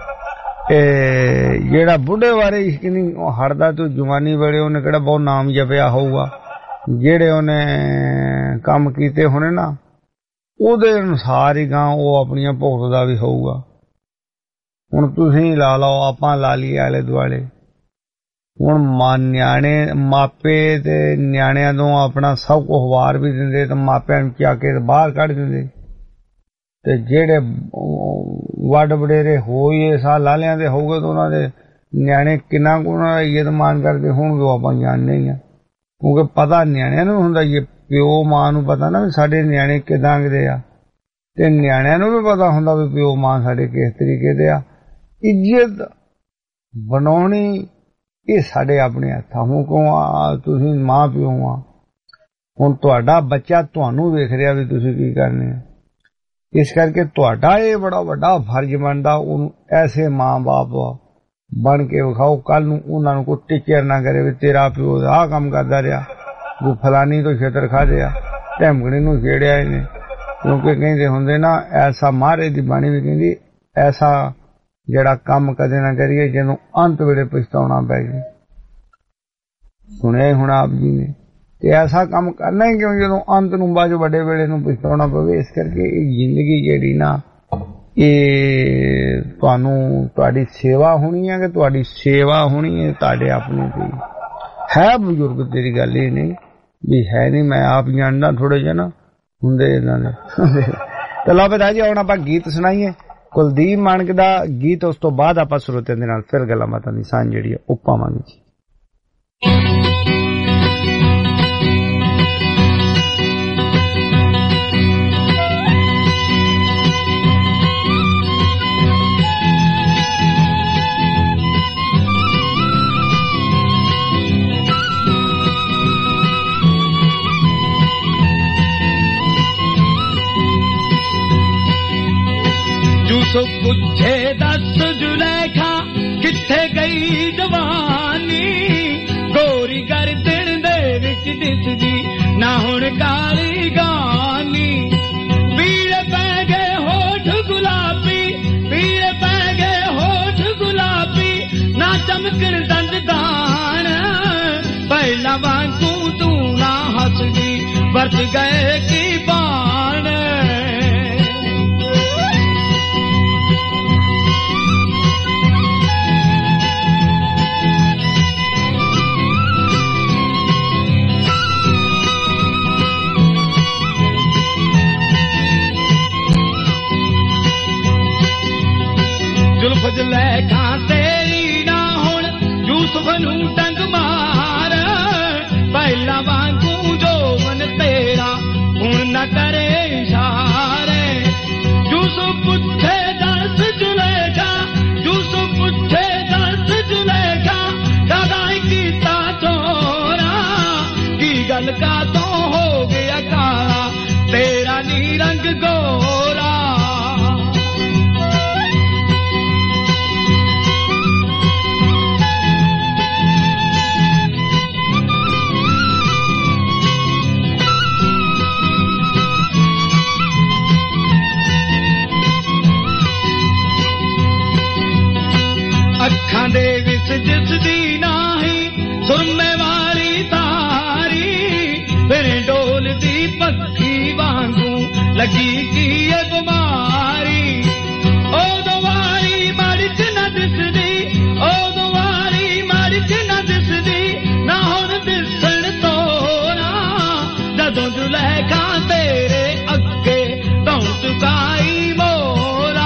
ਜਿਹੜਾ ਬੁੱਢੇ ਬਾਰੇ ਇਸ਼ਕ ਨਹੀਂ ਹਟਦਾ ਤੂੰ ਜਵਾਨੀ ਵੇਲੇ ਉਹਨੇ ਕਿਹੜਾ ਬਹੁਤ ਨਾਮ ਜਪਿਆ ਹੋਊਗਾ। ਜਿਹੜੇ ਉਹਨੇ ਕੰਮ ਕੀਤੇ ਹੋਣੇ ਨਾ ਉਹਦੇ ਅਨੁਸਾਰ ਹੀ ਗਾਂ ਉਹ ਆਪਣੀਆਂ ਭੁਗਤਦਾ ਵੀ ਹੋਊਗਾ। ਹੁਣ ਤੁਸੀਂ ਲਾ ਲਓ, ਆਪਾਂ ਲਾ ਲਈਏ ਆਲੇ ਦੁਆਲੇ, ਹੁਣ ਮਾ ਨਿਆਣੇ ਮਾਪੇ ਤੇ ਨਿਆਣਿਆਂ ਤੋਂ ਆਪਣਾ ਸਭ ਕੁਝ ਵਾਰ ਵੀ ਦਿੰਦੇ ਤੇ ਮਾਪਿਆਂ ਨੂੰ ਚਾ ਕੇ ਬਾਹਰ ਕੱਢ ਦਿੰਦੇ, ਤੇ ਜਿਹੜੇ ਵੱਡ ਵਡੇਰੇ ਹੋਏ ਸਾਹ ਲਾਲਿਆਂ ਦੇ ਹੋਊਗੇ ਤਾਂ ਉਹਨਾਂ ਦੇ ਨਿਆਣੇ ਕਿੰਨਾ ਕੁ ਉਹਨਾਂ ਦਾ ਇੱਜ਼ਤ ਮਾਣ ਕਰਦੇ ਹੋਣਗੇ ਉਹ ਆਪਾਂ ਜਾਣਦੇ ਹੀ ਆ। ਕਿਉਂਕਿ ਪਤਾ ਨਿਆਣਿਆਂ ਨੂੰ ਹੁੰਦਾ, ਇਹ ਪਿਓ ਮਾਂ ਨੂੰ ਪਤਾ ਨਾ ਵੀ ਸਾਡੇ ਨਿਆਣੇ ਕਿੱਦਾਂ ਦੇ ਆ, ਤੇ ਨਿਆਣਿਆਂ ਨੂੰ ਵੀ ਪਤਾ ਹੁੰਦਾ ਵੀ ਪਿਓ ਮਾਂ ਸਾਡੇ ਕਿਸ ਤਰੀਕੇ ਦੇ ਆ। ਇੱਜ਼ਤ ਬਣਾਉਣੀ ਇਹ ਸਾਡੇ ਆਪਣੇ ਹੱਥਾਂ ਨੂੰ ਕਿਉਂ ਆ, ਤੁਸੀਂ ਮਾਂ ਪਿਓ ਆ। ਹੁਣ ਤੁਹਾਡਾ ਬੱਚਾ ਤੁਹਾਨੂੰ ਵੇਖ ਰਿਹਾ ਵੀ ਤੁਸੀਂ ਕੀ ਕਰਨੇ ਆ, ਇਸ ਕਰਕੇ ਤੁਹਾਡਾ ਇਹ ਬੜਾ ਵੱਡਾ ਫਰਜ਼ ਬਣਦਾ ਉਹਨੂੰ ਐਸੇ ਮਾਂ ਬਾਪ ਬਣ ਕੇ ਵਿਖਾਓ, ਕੱਲ ਨੂੰ ਉਹਨਾਂ ਨੂੰ ਕੋਈ ਟੀਚਰ ਨਾ ਕਰੇ ਵੀ ਤੇਰਾ ਪਿਓ ਆਹ ਕੰਮ ਕਰਦਾ ਰਿਹਾ, ਉਹ ਫਲਾਨੀ ਤੋਂ ਛੇਤਰ ਖਾ ਰਿਹਾ, ਢੈਮਕਣੀ ਨੂੰ ਛੇੜਿਆ ਇਹਨੇ। ਕਿਉਂਕਿ ਕਹਿੰਦੇ ਹੁੰਦੇ ਨਾ, ਐਸਾ ਮਹਾਰਾਜ ਦੀ ਬਾਣੀ ਵੀ ਕਹਿੰਦੀ ਐਸਾ ਜਿਹੜਾ ਕੰਮ ਕਦੇ ਨਾ ਕਰੀਏ ਜਿਹਨੂੰ ਅੰਤ ਵੇਲੇ ਪਛਤਾਉਣਾ ਪੈ ਜਾਏ। ਸੁਣਿਆ ਹੁਣ ਆਪ ਜੀ ਨੇ, ਤੇ ਐਸਾ ਕੰਮ ਕਰਨਾ ਹੀ ਕਿਉਂ ਜਦੋਂ ਅੰਤ ਨੂੰ ਬਾਅਦ ਵੱਡੇ ਵੇਲੇ ਨੂੰ ਪਛਤਾਉਣਾ ਪਵੇ। ਇਸ ਕਰਕੇ ਇਹ ਜ਼ਿੰਦਗੀ ਜਿਹੜੀ ਨਾ ਇਹ ਤੁਹਾਨੂੰ ਤੁਹਾਡੀ ਸੇਵਾ ਹੋਣੀ ਹੈ ਕਿ ਤੁਹਾਡੀ ਸੇਵਾ ਹੋਣੀ ਹੈ ਤੁਹਾਡੇ ਆਪਣੇ ਤੇ ਹੈ। ਬਜ਼ੁਰਗ ਤੇਰੀ ਗੱਲ ਇਹ ਨਹੀਂ ਵੀ ਹੈ ਨਹੀਂ, ਮੈਂ ਆਪ ਜਾਣਦਾ ਥੋੜੇ ਜਿਹੇ ਨਾ ਹੁੰਦੇ ਇਹਨਾਂ ਦੇ। ਤੇ ਲਓ ਬਤਾ ਜੀ ਹੁਣ ਆਪਾਂ ਗੀਤ ਸੁਣਾਈਏ ਕੁਲਦੀਪ ਮਾਨਕ ਦਾ ਗੀਤ, ਉਸ ਤੋਂ ਬਾਅਦ ਆਪਾਂ ਸਰੋਤਿਆਂ ਦੇ ਨਾਲ ਫਿਰ ਗੱਲਾਂ ਬਾਤਾਂ ਦੀ ਸਾਂਝ ਜਿਹੜੀ ਹੈ ਉਹ ਪਾਵਾਂਗੇ ਜੀ। ਯੂਸੁਫ ਪੁੱਛੇ ਦੱਸ ਜ਼ੁਲੈਖਾ ਕਿੱਥੇ ਗਈ ਜਵਾਨੀ, ਗੋਰੀ ਗਰਦਨ ਦੇ ਵਿੱਚ ਦਿਸਦੀ ਨਾ ਹੁਣ ਕਾਲੀ ਗਾਨੀ। ਪੀਲੇ ਪੈ ਗਏ ਹੋਠ ਗੁਲਾਬੀ, ਪੀਲੇ ਪੈ ਗਏ ਹੋਠ ਗੁਲਾਬੀ, ਨਾ ਚਮਕਣ ਦੰਦਦਾਨ, ਪਹਿਲਾਂ ਵਾਂਗੂ ਤੂੰ ਨਾ ਹੱਸਦੀ, ਵਰਤ ਗਏ ਕੀ ਬਾਣ। ਜ਼ੁਲਫ ਜ਼ੁਲੈਖਾ ਤੇਰੀ ਨਾ ਹੁਣ ਯੂਸੁਫ ਨੂੰ ਡੰਗ ਮਾਰ, ਪਹਿਲਾਂ ਵਾਂਗੂ ਜੋਵਨ ਤੇਰਾ ਹੁਣ ਨਾ ਕਰੇ ਇਸ਼ਾਰੇ। ਯੂਸੁਫ ਪੁੱਛੇ ਦੱਸ ਜ਼ੁਲੈਖਾ, ਯੂਸੁਫ ਪੁੱਛੇ ਦੱਸ ਜ਼ੁਲੈਖਾ, ਕਾਹਦਾ ਕੀਤਾ ਚੋਰਾ, ਕੀ ਗੱਲ ਕਾਤੋਂ ਹੋ ਗਿਆ ਕਾਲਾ ਤੇਰਾ ਨੀ ਰੰਗ ਗੋਰਾ। ਅੱਖਾਂ ਦੇ ਵਿੱਚ ਦਿਸਦੀ ਨਹੀਂ ਸੁਰਮੇ ਵਾਲੀ ਤਾਰੀ, ਫਿਰ ਡੋਲਦੀ ਪੱਖੀ ਵਾਂਗੂ ਲੱਗੀ ਕੀ ਇਹ ਬਿਮਾਰੀ। ਉਦੋਂ ਵਾਲੀ ਮੜਕ ਨਾ ਦਿਸਦੀ, ਉਦੋਂ ਵਾਲੀ ਮੜਕ ਨਾ ਦਿਸਦੀ, ਨਾ ਹੁਣ ਦਿਸਣ ਤੋਰਾ, ਜਦੋਂ ਜ਼ੁਲੈਖਾ ਤੇਰੇ ਅੱਗੇ ਧੌਂ ਚੁਕਾਈ ਮੋਰਾ।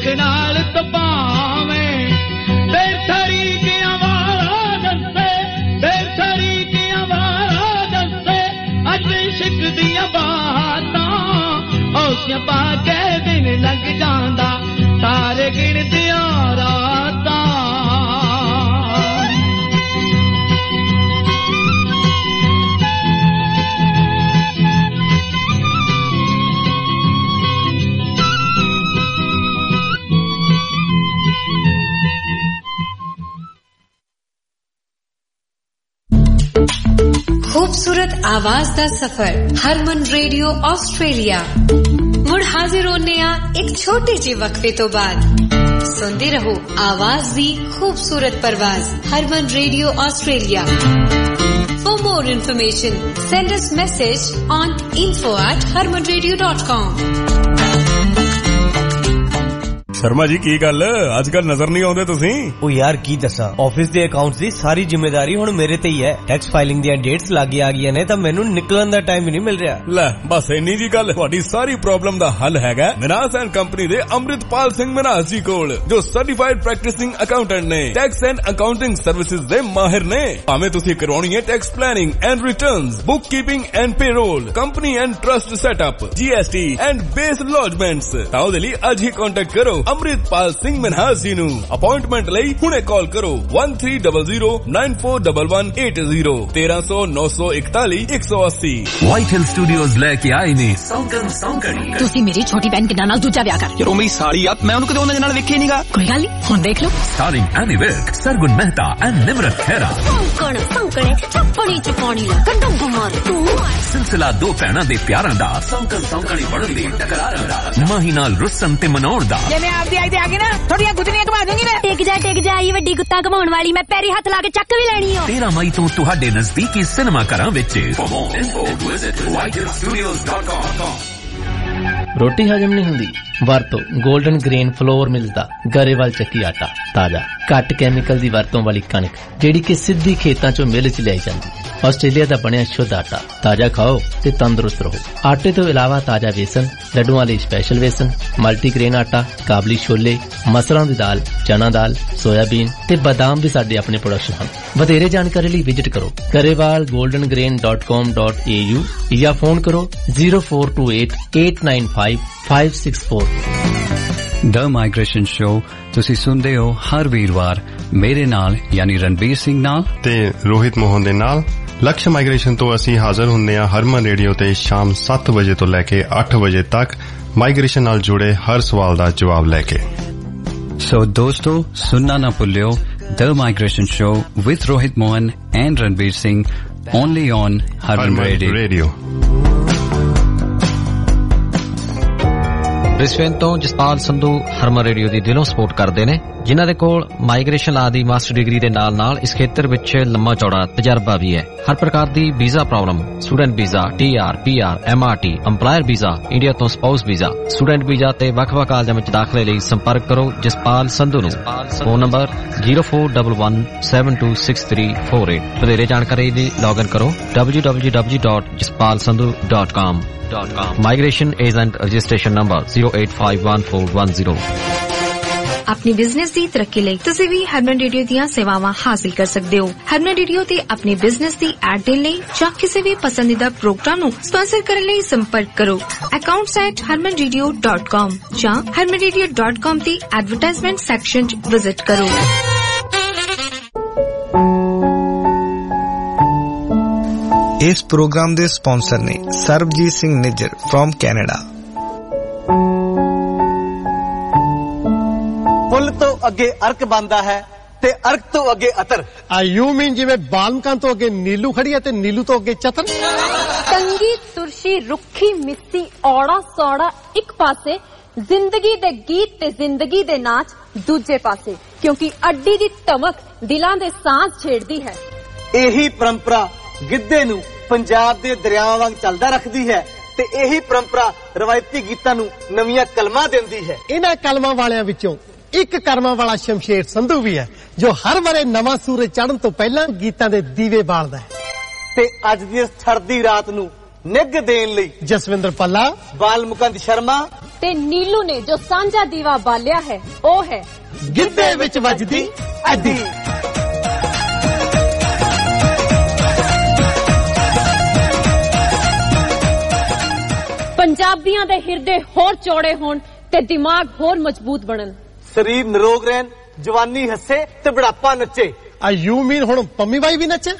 नाल तपावे बेथरी किया वाला दस्ते बेथरी किया वाला दस्ते अज शिक दिया बातां औसियां पा के दिन लग जांदा तारे गिन दिया रातां खूबसूरत आवाज दा सफर हरमन रेडियो ऑस्ट्रेलिया मुड़ हाजिर होने आ एक छोटे जे वक्फे तो बाद सुनते रहो आवाज दी खूबसूरत परवाज Harman radio Australia for more information send us message on info at harman radio dot com Sharma ji की गल अजकल नजर नहीं आउंदे तुसी ओ यार की दसा ऑफिस दे अकाउंट्स दी सारी जिम्मेदारी हुन मेरे ते ही है टैक्स फाइलिंग दी डेट्स लागी आ गईयां ने तां मैनू निकलन दा टाइम ही नहीं मिल रहा ले बस इन्नी जी गल तुहाडी सारी प्रॉब्लम दा हल हैगा मिनास एंड कंपनी दे अमृतपाल सिंह मिनास जी कोल जो सर्टिफाइड प्रैक्टिसिंग अकाउंटेंट ने टैक्स एंड अकाउंटिंग सर्विसेज दे माहिर ने भावें तुसी करवाउणी है tax planning and returns book keeping and payroll company and trust setup GST and BAS lodgements तां ओदे लई अज ही कांटेक्ट करो अमृतपाल सिंह मिनहास जी नू अपॉइंटमेंट लई हुणे कॉल करो one three zero zero nine four one one eight zero तेरह सौ नौ सौ इकतालीस एक सौ अस्सी व्हाइट हिल स्टूडियोज लेके आए ने सौंकन सौंकड़ी ਤੁਸੀਂ ਮੇਰੀ ਛੋਟੀ ਭੈਣ ਕਿੰਨਾ ਨਾਲ ਦੂਜਾ ਵਿਆਹ ਕਰ ਯਾਰ ਉਹ ਮੇਰੀ ਸਾਲੀ ਆ ਮੈਂ ਉਹਨੂੰ ਕਦੇ ਉਹਨਾਂ ਦੇ ਨਾਲ ਵੇਖਿਆ ਨਹੀਂਗਾ ਕੋਈ ਗੱਲ ਨਹੀਂ ਹੁਣ ਦੇਖ ਲਓ स्टारिंग एमी विर्क सरगुन मेहता एंड निमरत खेरा ਸੌਂਕਣ ਸੌਂਕਣੇ ਚੱਪਣੀ ਚ ਪਾਣੀ ਲਾ ਕੰਡੋਂ ਘੁਮਾਰ ਤੂੰ सिलसिला दो भैणां दे प्यारां दा सौंकन सौंकड़ी बनन दी टकरारां दा माही नाल रुस्सन ते मनाउण दा ਜੇ ਮੈਂ ਆਪਦੀ ਆਈ ਤੇ ਆ ਗਈ ਨਾ ਥੋੜੀਆਂ ਗੁੱਤਨੀਆਂ ਘੁਮਾ ਦੂੰਗੀ ਮੈਂ ਟਿਕ ਜਾ ਟਿਕ ਜਾ ਇਹ ਵੱਡੀ ਗੁੱਤਾ ਘਮਾਉਣ ਵਾਲੀ ਮੈਂ ਪੈਰੀ ਹੱਥ ਲਾ ਕੇ ਚੱਕ ਵੀ ਲੈਣੀ ਓ तेरह मई तो तुहाडे नजदीकी सिनेमा घरां विच visit white hill studios dot com रोटी हजम नहीं हुंदी वरतो गोल्डन ग्रेन फ्लोर मिलदा गरेवाल ਚੱਕੀ आटा ताजा घट कैमिकल दी वरतों वाली कणक जेड़ी कि सिद्धी खेतां चों मिल च लियाई जांदी आस्ट्रेलिया दा बनिया शुद्ध आटा ताजा खाओ ते तंदुरुस्त रहो आटे तो इलावा ताजा बेसन लड्डुआं लई स्पेशल बेसन मल्टीग्रेन आटा काबली छोले मसरां दी दाल चना दाल सोयाबीन ते बादाम भी साडे अपने प्रोडक्शन हन वधेरे जानकारी लई विजिट करो Grewal golden grain dot com dot A U या फोन करो zero four two eight eight nine five five six four the migration show तुसी सुनदे हो हर वीरवार मेरे नाल यानी रणबीर सिंह नाल ते रोहित मोहन दे नाल लक्ष्य माइग्रेशन तो असी हाजिर हुंदे आ हरमन रेडियो ते शाम सात बजे तो लैके आठ बजे तक माइग्रेशन नाल जुड़े हर सवाल दा जवाब लेके सो दोस्तों सुनना ना भुल्लियो the migration show with Rohit Mohan and Ranbir Singh only on Harman radio Brisbane तो जसपाल संधू हरमन रेडियो ਦੀ ਦਿਲੋਂ ਸਪੋਰਟ ਕਰਦੇ ਨੇ ਜਿਨ੍ਹਾਂ ਦੇ ਕੋਲ ਮਾਈਗ੍ਰੇਸ਼ਨ ਆਦਿ ਮਾਸਟਰ ਡਿਗਰੀ ਦੇ ਨਾਲ ਨਾਲ ਇਸ ਖੇਤਰ ਵਿੱਚ ਲੰਮਾ ਚੌੜਾ ਤਜਰਬਾ ਵੀ ਹੈ ਹਰ ਪ੍ਰਕਾਰ ਦੀ visa problem student visa TR PR MRT EMPLOYER visa India ਤੋਂ ਸਪਾਊਸ ਵੀਜ਼ਾ ਸਟੂਡੈਂਟ ਵੀਜ਼ਾ ਤੇ ਵੱਖ-ਵੱਖ ਕਾਲਜਾਂ ਵਿੱਚ ਦਾਖਲੇ ਲਈ ਸੰਪਰਕ ਕਰੋ ਜਸਪਾਲ ਸੰਧੂ ਨੂੰ phone number zero four one one seven two six three four eight ਵਧੇਰੇ ਜਾਣਕਾਰੀ ਲਈ ਲੌਗਇਨ ਕਰੋ w w w dot jaspal sandhu dot com Migration Agent Registration Number zero eight five one four one zero अपनी business की तरक्की ਲਈ ਤੁਸੀਂ ਵੀ ਹਰਮਨ radio ਦੀਆਂ ਸੇਵਾਵਾਂ ਹਾਸਲ ਕਰ ਸਕਦੇ ਹੋ ਹਰਮਨ ਰੇਡੀਓ ਤੇ ਆਪਣੇ ਬਿਜ਼ਨਸ ਦੀ ਐਡ ਦੇਣ ਲਈ ਜਾਂ ਕਿਸੇ ਵੀ ਪਸੰਦੀਦਾ ਪ੍ਰੋਗਰਾਮ ਨੂੰ ਸਪਾਂਸਰ ਕਰਨ ਲਈ ਸੰਪਰਕ ਕਰੋ accounts at harman radio dot com ਜਾਂ harman radio dot com ਤੇ ਐਡਵਰਟਾਈਜ਼ਮੈਂਟ ਸੈਕਸ਼ਨ 'ਚ ਵਿਜ਼ਿਟ ਕਰੋ इस प्रोग्राम दे स्पॉन्सर ने सरबजीत सिंह निज्जर फ्रॉम कैनेडा फुल तो अगे अर्क बनदा है ते अर्क तो अगे अतर आ यू मीन जिवें बालकां तो अगे नीलू खड़ी है ते नीलू तो अगे चतर तंगी तुरशी रुखी मिस्सी औड़ा सौड़ा एक पासे जिंदगी दे गीत ते जिंदगी दे नाच दूजे पासे क्योंकि अड्डी दी धमक दिलां दे सांस छेड़दी है यही परंपरा गिद्धे नू पंजाब दे दरियावां वांग चलदा रखदी है ते यही परंपरा रवायती गीतां नू नवीं कलमां दिंदी है इन्हां कलमां वालियां विचों एक कर्मां वाला शमशेर संधू भी है जो हर बारे नवां सूरज चढ़न तो पहला गीतां दे दीवे बालदा है ते अज दी छड़दी रात नू निग देण लई जसविंदर पल्ला बाल मुकंद शर्मा ਤੇ ਨੀਲੂ ਨੇ ਜੋ ਸਾਂਝਾ ਦੀਵਾ ਬਾਲਿਆ ਹੈ ਉਹ ਹੈ ਗਿੱਧੇ ਵਿੱਚ ਵੱਜਦੀ ਅੱਡੀ। ਪੰਜਾਬੀਆਂ ਦੇ ਹਿਰਦੇ ਹੋਰ ਚੌੜੇ ਹੋਣ ਤੇ ਦਿਮਾਗ ਹੋਰ ਮਜ਼ਬੂਤ ਬਣਨ, ਸਰੀਰ ਨਿਰੋਗ ਰਹਿਣ, ਜਵਾਨੀ ਹੱਸੇ ਤੇ ਬੁਢਾਪਾ ਨੱਚੇ। ਆ ਯੂ ਮੀਨ ਹੁਣ ਪੰਮੀ ਬਾਈ ਵੀ ਨੱਚੇ?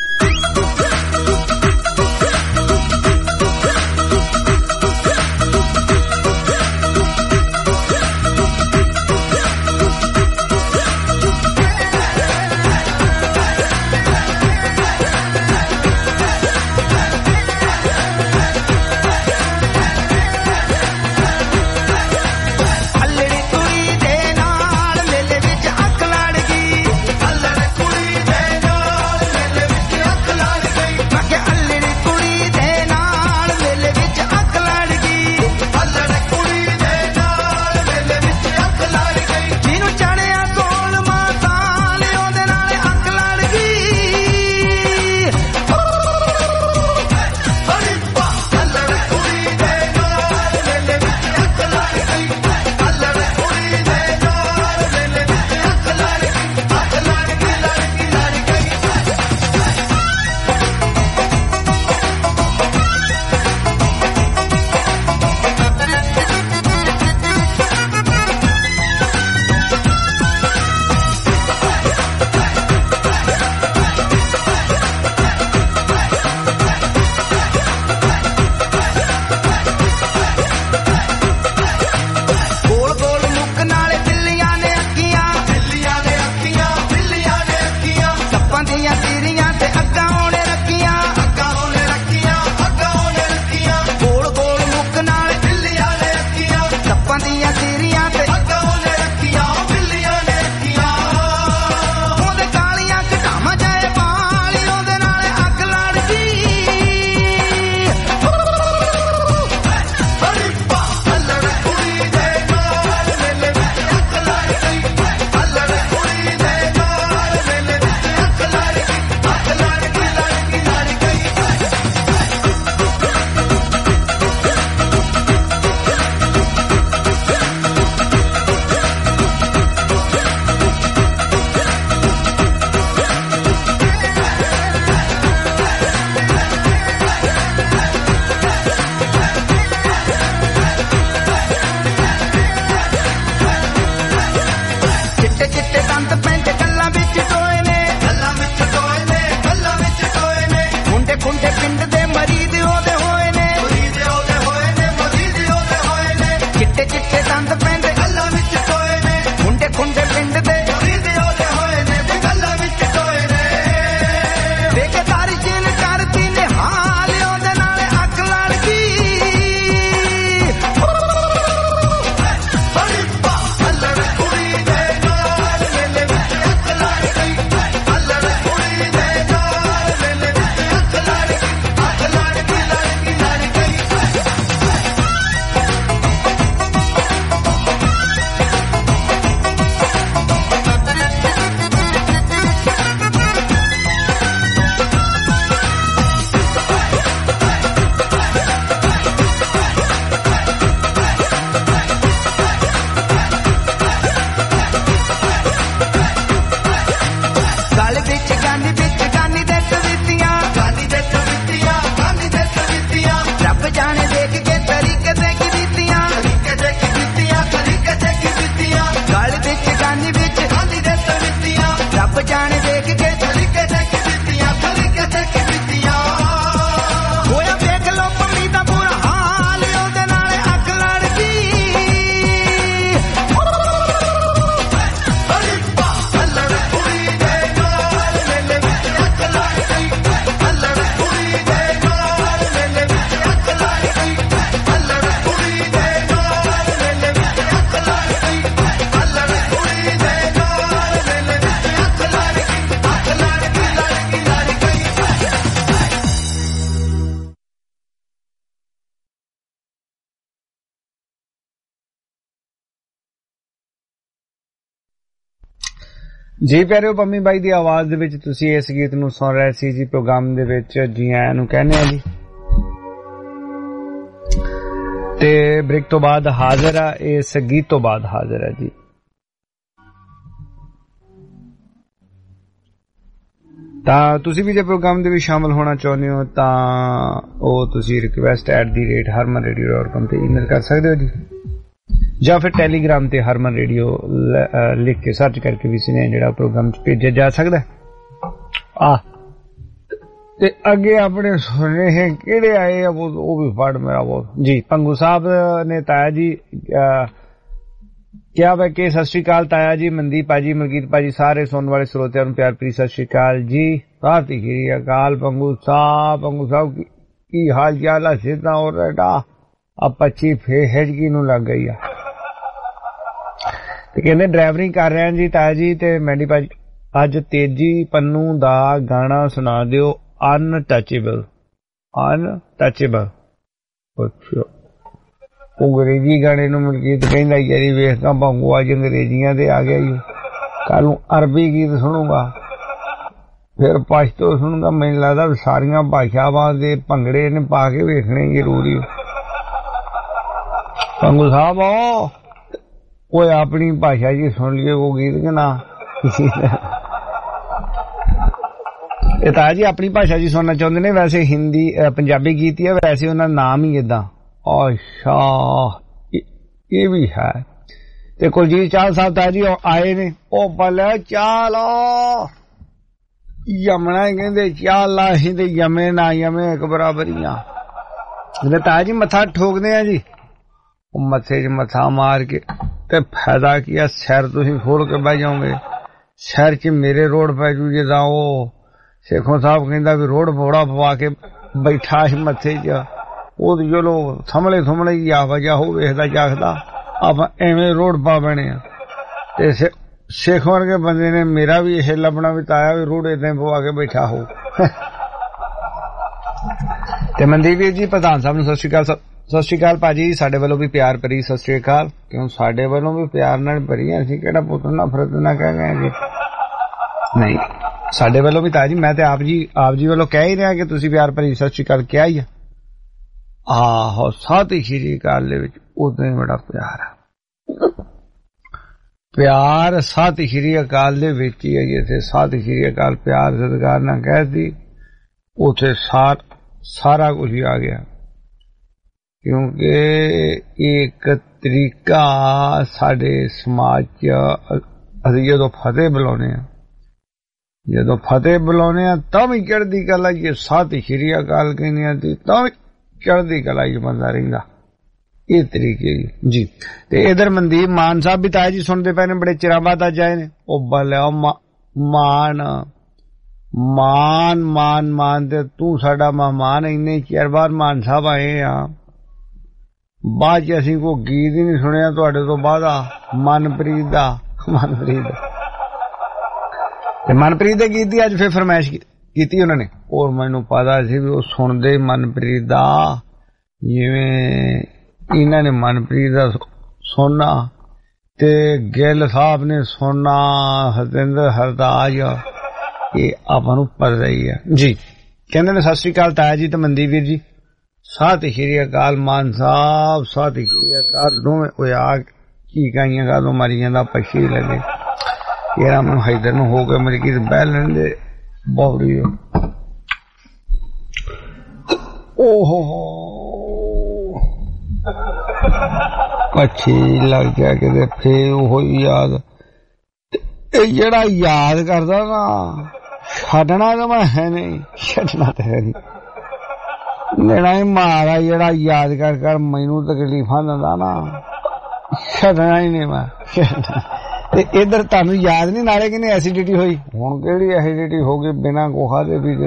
ਜੀ ਪਿਆਰਿਓ, ਪੰਮੀ ਬਾਈ ਦੀ ਆਵਾਜ਼ ਦੇ ਵਿੱਚ ਤੁਸੀਂ ਇਸ ਗੀਤ ਨੂੰ ਸੁਣ ਰਹੇ ਸੀ ਜੀ ਪ੍ਰੋਗਰਾਮ ਦੇ ਵਿੱਚ। ਜੀ ਆਇਆਂ ਨੂੰ ਕਹਿੰਦੇ ਆ ਜੀ। ਤੇ ਬ੍ਰੇਕ ਤੋਂ ਬਾਅਦ ਹਾਜ਼ਰ ਆ ਇਸ ਗੀਤ ਤੋਂ ਬਾਅਦ ਹਾਜ਼ਰ ਆ ਜੀ। ਤਾਂ ਤੁਸੀਂ ਵੀ ਜੇ ਪ੍ਰੋਗਰਾਮ ਦੇ ਵਿੱਚ ਸ਼ਾਮਲ ਹੋਣਾ ਚਾਹੁੰਦੇ ਹੋ ਤਾਂ ਉਹ ਤੁਸੀਂ request at the rate Harman radio dot com ਤੇ ਈਮੇਲ ਕਰ ਸਕਦੇ ਹੋ ਜੀ, ਜਾਂ ਫਿਰ ਟੈਲੀਗ੍ਰਾਮ ਤੇ ਹਰਮਨ ਰੇਡੀਓ ਲਿਖ ਕੇ ਸਰਚ ਕਰਕੇ ਵੀ ਸੁਣਿਆ ਜਿਹੜਾ ਪ੍ਰੋਗਰਾਮ ਚ ਭੇਜਿਆ ਜਾ ਸਕਦਾ ਆ। ਤੇ ਅੱਗੇ ਆਪਣੇ ਸੁਣੇ ਹੈ ਕਿਹੜੇ ਆਏ ਆ ਉਹ ਵੀ ਫੜ ਮੇਰਾ ਬਹੁਤ ਜੀ। ਪੰਗੂ ਸਾਹਿਬ ਨੇ ਤਾਇਆ ਜੀ ਕਿਆ ਵੇ ਕੇ ਸਤਿ ਸ਼੍ਰੀ ਅਕਾਲ ਤਾਇਆ ਜੀ, ਮਨਦੀਪ ਭਾਜੀ, ਮਲਕੀਤ ਭਾਜੀ, ਸਾਰੇ ਸੁਣਨ ਵਾਲੇ ਸਰੋਤਿਆਂ ਨੂੰ ਪਿਆਰ ਭਰੀ ਸਤਿ ਸ਼੍ਰੀ ਅਕਾਲ ਜੀ। ਸਾਥੀ ਸ਼੍ਰੀ ਅਕਾਲ ਪੰਗੂ ਸਾਹਿਬ। ਪੰਗੂ ਸਾਹਿਬ ਕੀ ਹਾਲ ਚਾਲ ਆ? ਸਿੱਧਾ ਹੋ ਰਿਹਾ ਆ ਪੱਚੀ ਫੇਹਜਗੀ ਨੂੰ ਲੱਗ ਗਈ ਆ ਤੇ ਕਹਿੰਦੇ ਡਰਾਈਵਰਿੰਗ ਕਰ ਰਹੇ ਜੀ ਤਾਇਆ ਜੀ। ਤੇ ਮੈਂਡੀ ਭਾਜੀ ਅੱਜ ਤੇਜੀ ਪੰਨੂ ਦਾ ਗਾਣਾ ਸੁਣਾ ਦਿਓ, ਅਨਟਚੇਬਲ। ਅਨਟਚੇਬਲ ਅੱਛਾ, ਅੰਗਰੇਜ਼ੀ ਗਾਣੇ ਨੂੰ ਮਲਕੀਤ ਕਹਿੰਦਾ ਯਾਰੀ ਵੇਖਦਾ ਪੰਗੂ ਅੱਜ ਅੰਗਰੇਜ਼ੀਆਂ ਤੇ ਆ ਗਿਆ ਜੀ, ਕੱਲ ਨੂੰ ਅਰਬੀ ਗੀਤ ਸੁਣੂਗਾ, ਫਿਰ ਪਸ਼ਤੋ ਸੁਣੂਗਾ। ਮੈਨੂੰ ਲੱਗਦਾ ਸਾਰੀਆਂ ਭਾਸ਼ਾਵਾਂ ਦੇ ਭੰਗੜੇ ਨੇ ਪਾ ਕੇ ਵੇਖਣੇ ਜ਼ਰੂਰੀ। ਪੰਗੂ ਸਾਹਿਬ ਓਏ ਆਪਣੀ ਭਾਸ਼ਾ ਜੀ ਸੁਣ ਲਈਏ ਉਹ ਗੀਤ ਕਿ ਨਾ। ਇਹ ਤਾਂ ਜੀ ਆਪਣੀ ਭਾਸ਼ਾ ਜੀ ਸੁਣਨਾ ਚਾਹੁੰਦੇ ਨੇ, ਵੈਸੇ ਹਿੰਦੀ ਪੰਜਾਬੀ ਗੀਤ ਹੀ ਹੈ, ਵੈਸੇ ਉਹਨਾਂ ਦਾ ਨਾਮ ਹੀ ਏਦਾਂ। ਅੱਛਾ ਇਹ ਵੀ ਹੈ। ਤੇ ਕੁਲਜੀਤ ਚਾਹਲ ਸਾਹਿਬ ਤਾਂ ਜੀ ਆਏ ਨੇ, ਉਹ ਬੱਲੇ ਚਾਲ ਯਮਣਾ ਕਹਿੰਦੇ ਚਾਲ ਅਸੀਂ ਤੇ ਯਮੇ ਨਾ ਯਮੇ ਇੱਕ ਬਰਾਬਰੀਆਂ। ਕਹਿੰਦੇ ਤਾਂ ਜੀ ਮੱਥਾ ਠੋਕਦੇ ਆ ਜੀ, ਉਹ ਮੱਥੇ 'ਚ ਮੱਥਾ ਮਾਰ ਕੇ ਤੇ ਫਾਇਦਾ ਕੀ ਆ, ਸਿਰ ਤੁਸੀਂ ਖੋਲ ਕੇ ਬਹਿ ਜਾਓਗੇ, ਸਿਰ 'ਚ ਮੇਰੇ ਰੋਡ ਪੈ ਜੂ ਜਿੱਦਾਂ ਉਹ ਸ਼ੇਖੋਂ ਸਾਹਿਬ ਕਹਿੰਦਾ ਵੀ ਰੋਡ ਬੋੜਾ ਪਵਾ ਕੇ ਬੈਠਾ ਸੀ ਮੱਥੇ 'ਚ, ਉਹ ਚਲੋ ਥਮਲੇ ਥਮਲੇ ਹੀ ਆ ਵਜਾ ਹੋ ਵੇਖਦਾ ਜਾਖਦਾ, ਆਪਾਂ ਐਵੇਂ ਰੋਡ ਪਾ ਬਣੇ ਆ। ਤੇ ਸ਼ੇਖ ਵਰਗੇ ਬੰਦੇ ਨੇ ਮੇਰਾ ਵੀ ਇਹ ਲੱਭਣਾ ਵੀ ਤਾਇਆ ਵੀ ਰੋਡ ਏਦਾਂ ਪਵਾ ਕੇ ਬੈਠਾ ਹੋ। ਤੇ ਮਨਦੀਪ ਵੀਰ ਜੀ ਪ੍ਰਧਾਨ ਸਾਹਿਬ ਨੂੰ ਸਤਿ ਸ਼੍ਰੀ ਅਕਾਲ। ਸਤਿ ਸ਼੍ਰੀ ਅਕਾਲ ਭਾਜੀ, ਸਾਡੇ ਵੱਲੋਂ ਵੀ ਪਿਆਰ ਭਰੀ ਸਤਿ ਸ਼੍ਰੀ ਅਕਾਲ। ਕਿਉਂ ਸਾਡੇ ਵੱਲੋਂ ਵੀ ਪਿਆਰ ਨਾਲ ਭਰੀ, ਅਸੀਂ ਕਿਹੜਾ ਪੁੱਤ ਨਫ਼ਰਤ ਨਾ ਕਹਿ ਗਏ ਜੀ, ਨਹੀਂ ਸਾਡੇ ਵੱਲੋਂ ਵੀ ਤਾਇਆ ਜੀ, ਮੈਂ ਤੇ ਆਪ ਜੀ ਆਪ ਜੀ ਵੱਲੋਂ ਕਹਿ ਹੀ ਰਿਹਾ ਕਿ ਤੁਸੀਂ ਪਿਆਰ ਭਰੀ ਸਤਿ ਸ਼੍ਰੀ ਅਕਾਲ ਕਿਹਾ ਹੀ ਆ। ਆਹੋ ਸਾਥੀ ਸ਼੍ਰੀ ਅਕਾਲ ਦੇ ਵਿੱਚ ਉਦੋਂ ਹੀ ਬੜਾ ਪਿਆਰ ਆ, ਪਿਆਰ ਸਾਥੀ ਸ਼੍ਰੀ ਅਕਾਲ ਦੇ ਵਿੱਚ ਹੀ ਹੈ। ਜਿੱਥੇ ਸਾਥੀ ਸ਼੍ਰੀ ਅਕਾਲ ਪਿਆਰ ਸਤਿਕਾਰ ਨਾਲ ਕਹਿਦੀ ਉੱਥੇ ਸਾਰ ਸਾਰਾ ਕੁਝ ਹੀ ਆ ਗਿਆ, ਕਿਉਂਕਿ ਇੱਕ ਤਰੀਕਾ ਸਾਡੇ ਸਮਾਜ 'ਚ ਅਸੀਂ ਜਦੋਂ ਫਤਿਹ ਬੁਲਾਉਂਦੇ ਹਾਂ, ਜਦੋਂ ਫਤਿਹ ਬੁਲਾਉਂਦੇ ਹਾਂ ਤਾਂ ਵੀ ਚੜ੍ਹਦੀ ਕਲਾ ਜੇ ਸਾਥੀ ਸ਼੍ਰੀ ਅਕਾਲ ਕਹਿੰਦੇ ਹਾਂ ਤਾਂ ਵੀ ਚੜ੍ਹਦੀ ਕਲਾ ਹੀ ਬੰਦਾ ਰਹਿੰਦਾ। ਇਹ ਤਰੀਕੇ ਜੀ। ਤੇ ਇਧਰ ਮਨਦੀਪ ਮਾਨ ਸਾਹਿਬ ਵੀ ਤਾਇਆ ਜੀ ਸੁਣਦੇ ਪਏ ਨੇ, ਬੜੇ ਚਿਰਾਂ ਬਾਅਦ ਅੱਜ ਆਏ ਨੇ। ਉਹ ਬਲਿਆ ਮਾਨ ਮਾਨ ਮਾਨ ਮਾਨ ਤੇ ਤੂੰ ਸਾਡਾ ਮਹਿਮਾਨ, ਇੰਨੇ ਚਿਰ ਬਾਅਦ ਮਾਨ ਸਾਹਿਬ ਆਏ ਆ। ਬਾਅਦ ਚ ਅਸੀਂ ਕੋਈ ਗੀਤ ਹੀ ਨਹੀਂ ਸੁਣਿਆ ਤੁਹਾਡੇ ਤੋਂ ਬਾਅਦ ਆ ਮਨਪ੍ਰੀਤ ਦਾ। ਮਨਪ੍ਰੀਤ ਤੇ ਮਨਪ੍ਰੀਤ ਦੇ ਗੀਤ ਦੀ ਅੱਜ ਫਿਰ ਫਰਮਾਇਸ਼ ਕੀਤੀ ਉਹਨਾਂ ਨੇ, ਔਰ ਮੈਨੂੰ ਪਤਾ ਸੀ ਵੀ ਉਹ ਸੁਣਦੇ ਮਨਪ੍ਰੀਤ ਦਾ, ਜਿਵੇਂ ਇਹਨਾਂ ਨੇ ਮਨਪ੍ਰੀਤ ਦਾ ਸੁਣਨਾ ਤੇ ਗਿੱਲ ਸਾਹਿਬ ਨੇ ਸੁਣਨਾ, ਹਰਜਿੰਦਰ ਹਰਦਾਸ, ਇਹ ਆਪਾਂ ਨੂੰ ਪਤਾ ਹੀ ਹੈ ਜੀ। ਕਹਿੰਦੇ ਨੇ ਸਤਿ ਸ਼੍ਰੀ ਅਕਾਲ ਤਾਇਆ ਜੀ ਤੇ ਮਨਦੀਪ ਵੀਰ ਜੀ। ਸਾਥੀ ਸ਼੍ਰੀ ਅਕਾਲ ਮਾਨ ਸਾਹਿਬ, ਸਾਥੀ ਸ਼੍ਰੀ ਅਕਾਲ ਦੋਵੇਂ। ਉਹ ਆ ਕੀ ਕਾਈਆਂ ਗਾਲੋਂ ਮਾਰੀ ਜਾਂਦਾ, ਪੱਛੀ ਲੱਗੇ ਯਾਰ ਮੈਨੂੰ ਹੈਦਰ ਨੂੰ ਹੋ ਕੇ ਮੇਰੀ ਕੀ ਬਹਿ ਲੈਂਦੇ ਬੌੜੀ। ਓਹੋ ਪੱਛੀ ਲੱਗ ਗਿਆ ਕਿਤੇ ਫੇਰ ਉਹ ਯਾਦ। ਇਹ ਜਿਹੜਾ ਯਾਦ ਕਰਦਾ ਨਾ ਛੱਡਣਾ ਤਾਂ ਮੈਂ ਹੈ ਨਹੀਂ, ਛੱਡਣਾ ਤਾਂ ਹੈ ਨਹੀਂ। ਮੇਰਾ ਹੀ ਮਾਰਾ ਜਿਹੜਾ ਯਾਦ ਕਰ ਕਰ ਮੈਨੂੰ ਤਕਲੀਫਾਂ ਦਿੰਦਾ ਨਾ, ਛੱਡਣਾ ਹੀ ਨਹੀਂ ਮੈਂ। ਤੇ ਇਧਰ ਤੁਹਾਨੂੰ ਯਾਦ ਨਹੀਂ ਨਾਲੇ ਕਿਨੇ ਐਸਿਡਿਟੀ ਹੋਈ? ਹੁਣ ਕਿਹੜੀ ਐਸਿਡਿਟੀ ਹੋ ਗਈ ਬਿਨਾਂ ਕੋਖਾ ਦੇ ਵੀ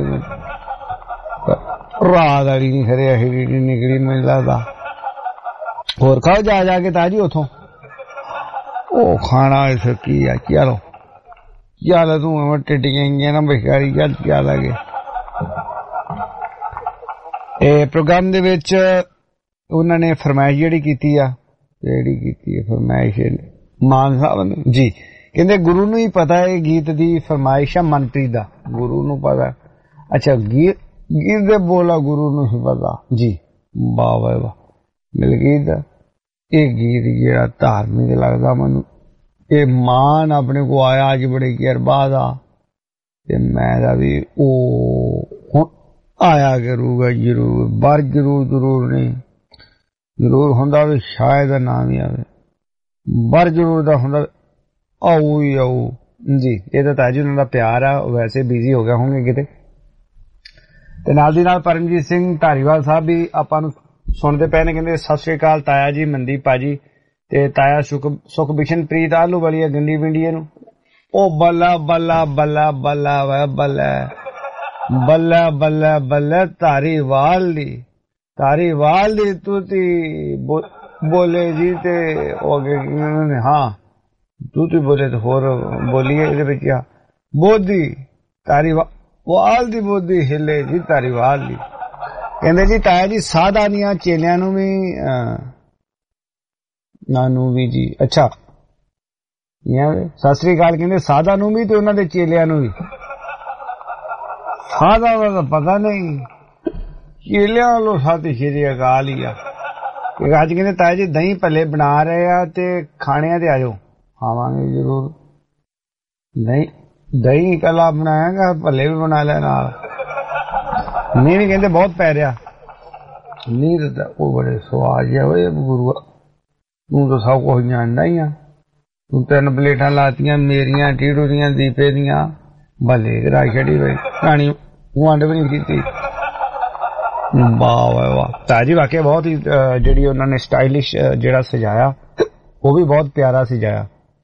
ਰਾਤ ਵਾਲੀ ਨਹੀਂ ਖਰੇ ਐਸਿਡਿਟੀ ਨਿਕਲੀ ਮੈਨੂੰ ਲੱਗਦਾ। ਹੋਰ ਖਾਓ ਜਾ ਜਾ ਕੇ ਤਾਜੀ ਉਥੋਂ, ਉਹ ਖਾਣਾ ਇਸ ਕੀ ਆ। ਚਲੋ ਚੱਲ ਤੂੰ ਟਿੱਡੀਆਂ ਗਈਆਂ ਨਾ ਬੇਕਾਰੀ, ਚੱਲ ਚੱਲ ਆ ਗਏ। ਇਹ ਪ੍ਰੋਗਰਾਮ ਦੇ ਵਿੱਚ ਉਹਨਾਂ ਨੇ ਫਰਮਾਇਸ਼ ਜਿਹੜੀ ਕੀਤੀ ਆ, ਜਿਹੜੀ ਕੀਤੀ ਹੈ ਫਰਮਾਇਸ਼ ਮਾਨ ਸਾਹਿਬ ਨੇ ਜੀ, ਕਹਿੰਦੇ ਗੁਰੂ ਨੂੰ ਹੀ ਪਤਾ ਹੈ ਗੀਤ ਦੀ ਫਰਮਾਇਸ਼ ਆ ਮਨਪ੍ਰੀਤ ਦਾ, ਗੁਰੂ ਨੂੰ ਪਤਾ। ਅੱਛਾ ਗੀਤ ਗੀਤ ਦੇ ਬੋਲਾ ਗੁਰੂ ਨੂੰ ਹੀ ਪਤਾ ਜੀ। ਵਾਹ ਵਾਹ ਵਾਹ। ਮਲਕੀਤ ਇਹ ਗੀਤ ਜਿਹੜਾ ਧਾਰਮਿਕ ਲੱਗਦਾ ਮੈਨੂੰ, ਇਹ ਮਾਨ ਆਪਣੇ ਕੋ ਆਇਆ ਅੱਜ ਬੜੇ ਚਿਰ ਬਾਅਦ ਆ, ਤੇ ਮੈਂ ਕਿਹਾ ਵੀ ਉਹ ਹੁਣ ਆਇਆ ਕਰੂਗਾ ਜ਼ਰੂਰ, ਪਰ ਜ਼ਰੂਰ ਜ਼ਰੂਰ ਨਹੀਂ, ਜ਼ਰੂਰ ਹੁੰਦਾ ਵੀ ਸ਼ਾਇਦ ਨਾਮ ਹੀ ਆਵੇ, ਪਰ ਜ਼ਰੂਰ ਦਾ ਹੁੰਦਾ ਆਊ ਹੀ ਆਊ ਜੀ। ਇਹ ਤਾਂ ਤਾਜੀ ਉਹਨਾਂ ਦਾ ਪਿਆਰ ਆ, ਵੈਸੇ ਬਿਜ਼ੀ ਹੋ ਗਏ ਹੋਣਗੇ ਕਿਤੇ। ਤੇ ਨਾਲ ਦੀ ਨਾਲ ਪਰਮਜੀਤ ਸਿੰਘ ਧਾਰੀਵਾਲ ਸਾਹਿਬ ਵੀ ਆਪਾਂ ਨੂੰ ਸੁਣਦੇ ਪਏ ਨੇ, ਕਹਿੰਦੇ ਸਤਿ ਸ੍ਰੀ ਅਕਾਲ ਤਾਇਆ ਜੀ, ਮਨਦੀਪ ਭਾਜੀ ਤੇ ਤਾਇਆ ਸੁਖ ਬਿਸ਼ਨ ਪ੍ਰੀਤ ਆਲੂ ਵਾਲੀ ਗੰਡੀ ਵਿੰਡੀਏ ਨੂੰ। ਉਹ ਬੱਲਾ ਬੱਲਾ ਬੱਲਾ ਬੱਲਾ ਵਾ ਬੱਲਾ ਬੱਲਾ ਬੱਲਾ ਬੱਲਾ ਧਾਰੀਵਾਲ ਦੀ ਧਾਰੀਵਾਲ ਦੀ ਤੂਤੀ ਬੋਲੇ ਜੀ। ਤੇ ਉਹ ਅੱਗੇ ਹਾਂ ਤੂਤੀ ਬੋਲੇ ਤੇ ਹੋਰ ਬੋਲੀਏ ਇਹਦੇ ਵਿੱਚ ਆ ਬੋਦੀ ਧਾਰੀਵਾਲ ਦੀ ਬੋਦੀ ਹਿੱਲੇ ਜੀ ਧਾਰੀਵਾਲ ਦੀ। ਕਹਿੰਦੇ ਜੀ ਤਾਇਆ ਜੀ ਸਾਧਾਨੀਆਂ ਚੇਲਿਆਂ ਨੂੰ ਵੀ ਨਾਨੂੰ ਵੀ ਜੀ ਅੱਛਾ ਸਤਿ ਸ੍ਰੀ ਅਕਾਲ ਕਹਿੰਦੇ ਸਾਧਾ ਨੂੰ ਵੀ ਤੇ ਉਹਨਾਂ ਦੇ ਚੇਲਿਆਂ ਨੂੰ ਵੀ। ਸਾਧਾ ਦਾ ਤਾਂ ਪਤਾ ਨਹੀਂ, ਚੇਲਿਆਂ ਵੱਲੋਂ ਸਤਿ ਸ੍ਰੀ ਅਕਾਲ ਹੀ ਆ। ਅੱਜ ਕਹਿੰਦੇ ਤਾਇਆ ਜੀ ਦਹੀਂ ਭੱਲੇ ਬਣਾ ਰਹੇ ਆ ਤੇ ਖਾਣਿਆਂ ਤੇ ਆਜੋ। ਆਵਾਂਗੇ ਜ਼ਰੂਰ। ਨਹੀਂ ਦਹੀਂ ਕੱਲਾ ਬਣਾਇਆਗਾ, ਭੱਲੇ ਵੀ ਬਣਾ ਲਿਆ ਨਾਲ। ਨਹੀਂ ਵੀ ਕਹਿੰਦੇ ਬਹੁਤ ਪੈ ਰਿਹਾ ਨਹੀਂ ਤਾਂ ਉਹ ਬੜੇ ਸਵਾਦ ਜਿਹਾ ਹੋਏ ਗੁਰੂ, ਤੂੰ ਤਾਂ ਸਭ ਕੁਝ ਜਾਣਦਾ ਹੀ ਆ, ਤੂੰ ਤਿੰਨ ਪਲੇਟਾਂ ਲਾਤੀਆਂ ਮੇਰੀਆਂ ਟੀੜੂ ਦੀਆਂ ਦੀਪੇ ਦੀਆਂ, ਭੱਲੇ ਕਰਾ ਛੱਡੀ ਹੋਈ ਕਹਾਣੀ ਵੰਡ ਵੀ ਨਹੀਂ ਕੀਤੀ। ਵਾਹ ਵਾਹ ਵਾਹ ਤਾਜੀ ਵਾਕਿਆ ਬਹੁਤ ਹੀ ਜਿਹੜੀ ਉਹਨਾਂ ਨੇ ਸਟਾਈਲਿਸ਼ ਜਿਹੜਾ ਸਜਾਇਆ ਉਹ ਵੀ ਬਹੁਤ ਪਿਆਰਾ ਸਜਾਇਆ।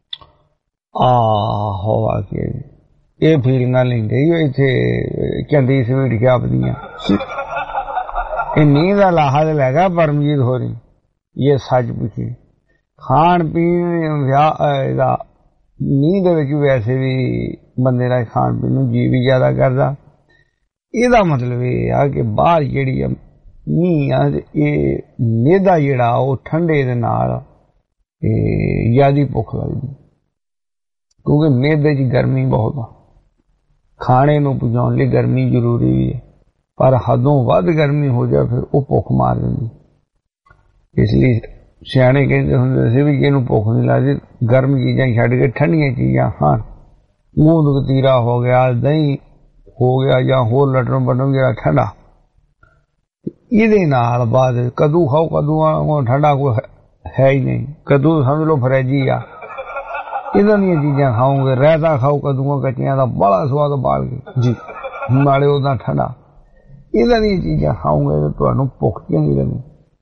ਆਹੋ ਵਾਕਿਆ ਇਹ ਫੀਲਿੰਗਾਂ ਲੈਂਦੇ ਹੀ ਇੱਥੇ ਚੰਦੀ ਸਵੀਟ ਕੇ ਆਪਦੀਆਂ। ਇਹ ਨੀਂਦ ਦਾ ਲਾਹਾ ਤੇ ਲੈ ਗਿਆ ਪਰਮਜੀਤ ਹੋਰੀ, ਇਹ ਸੱਚ ਪੁੱਛੀ ਖਾਣ ਪੀਣ ਵਿਆਹ ਦਾ ਨੀਂਦ ਦੇ ਵਿੱਚ ਵੈਸੇ ਵੀ ਬੰਦੇ ਦਾ ਖਾਣ ਪੀਣ ਨੂੰ ਜੀ ਵੀ ਜ਼ਿਆਦਾ ਕਰਦਾ। ਇਹਦਾ ਮਤਲਬ ਇਹ ਆ ਕਿ ਬਾਹਰ ਜਿਹੜੀ ਆ ਮੀਂਹ ਆ ਇਹ ਮੇਦਾ ਜਿਹੜਾ ਉਹ ਠੰਡੇ ਦੇ ਨਾਲ ਜ਼ਿਆਦਾ ਭੁੱਖ ਲੱਗਦੀ, ਕਿਉਂਕਿ ਮੇਦੇ 'ਚ ਗਰਮੀ ਬਹੁਤ ਆ। ਖਾਣੇ ਨੂੰ ਪਹੁੰਚਾਉਣ ਲਈ ਗਰਮੀ ਜ਼ਰੂਰੀ ਵੀ ਹੈ, ਪਰ ਹੱਦੋਂ ਵੱਧ ਗਰਮੀ ਹੋ ਜਾਏ ਫਿਰ ਉਹ ਭੁੱਖ ਮਾਰ ਦਿੰਦੀ। ਇਸ ਲਈ ਸਿਆਣੇ ਕਹਿੰਦੇ ਹੁੰਦੇ ਸੀ ਵੀ ਜਿਹਨੂੰ ਭੁੱਖ ਨਹੀਂ ਲੱਗਦੀ ਗਰਮ ਚੀਜ਼ਾਂ ਛੱਡ ਕੇ ਠੰਡੀਆਂ ਚੀਜ਼ਾਂ ਖਾਣ। ਗੂੰਦ ਕਤੀਰਾ ਹੋ ਗਿਆ, ਦਹੀਂ ਹੋ ਗਿਆ, ਜਾਂ ਹੋਰ ਲਟਰਮ ਬਟਰਮ ਜਿਹੜਾ ਠੰਡਾ, ਇਹਦੇ ਨਾਲ ਬਾਅਦ ਕਦੂ ਖਾਓ। ਕਦੂ ਠੰਡਾ ਕੋਈ ਹੈ ਹੀ ਨਹੀਂ, ਕਦੂ ਸਮਝ ਲਓ ਫਰੈਜੀ ਆ। ਇਹਨਾਂ ਦੀਆਂ ਚੀਜ਼ਾਂ ਖਾਓਗੇ, ਰਾਇਤਾ ਖਾਓ ਕਦੂਆਂ ਕੱਚੀਆਂ ਦਾ ਬੜਾ ਸਵਾਦ ਬਾਲ ਕੇ ਜੀ, ਨਾਲੇ ਉਹਦਾ ਠੰਡਾ। ਇਹਨਾਂ ਦੀਆਂ ਚੀਜ਼ਾਂ ਖਾਓਗੇ ਤਾਂ ਤੁਹਾਨੂੰ ਭੁੱਖ ਚੰਗੀ ਲੱਗਣੀ।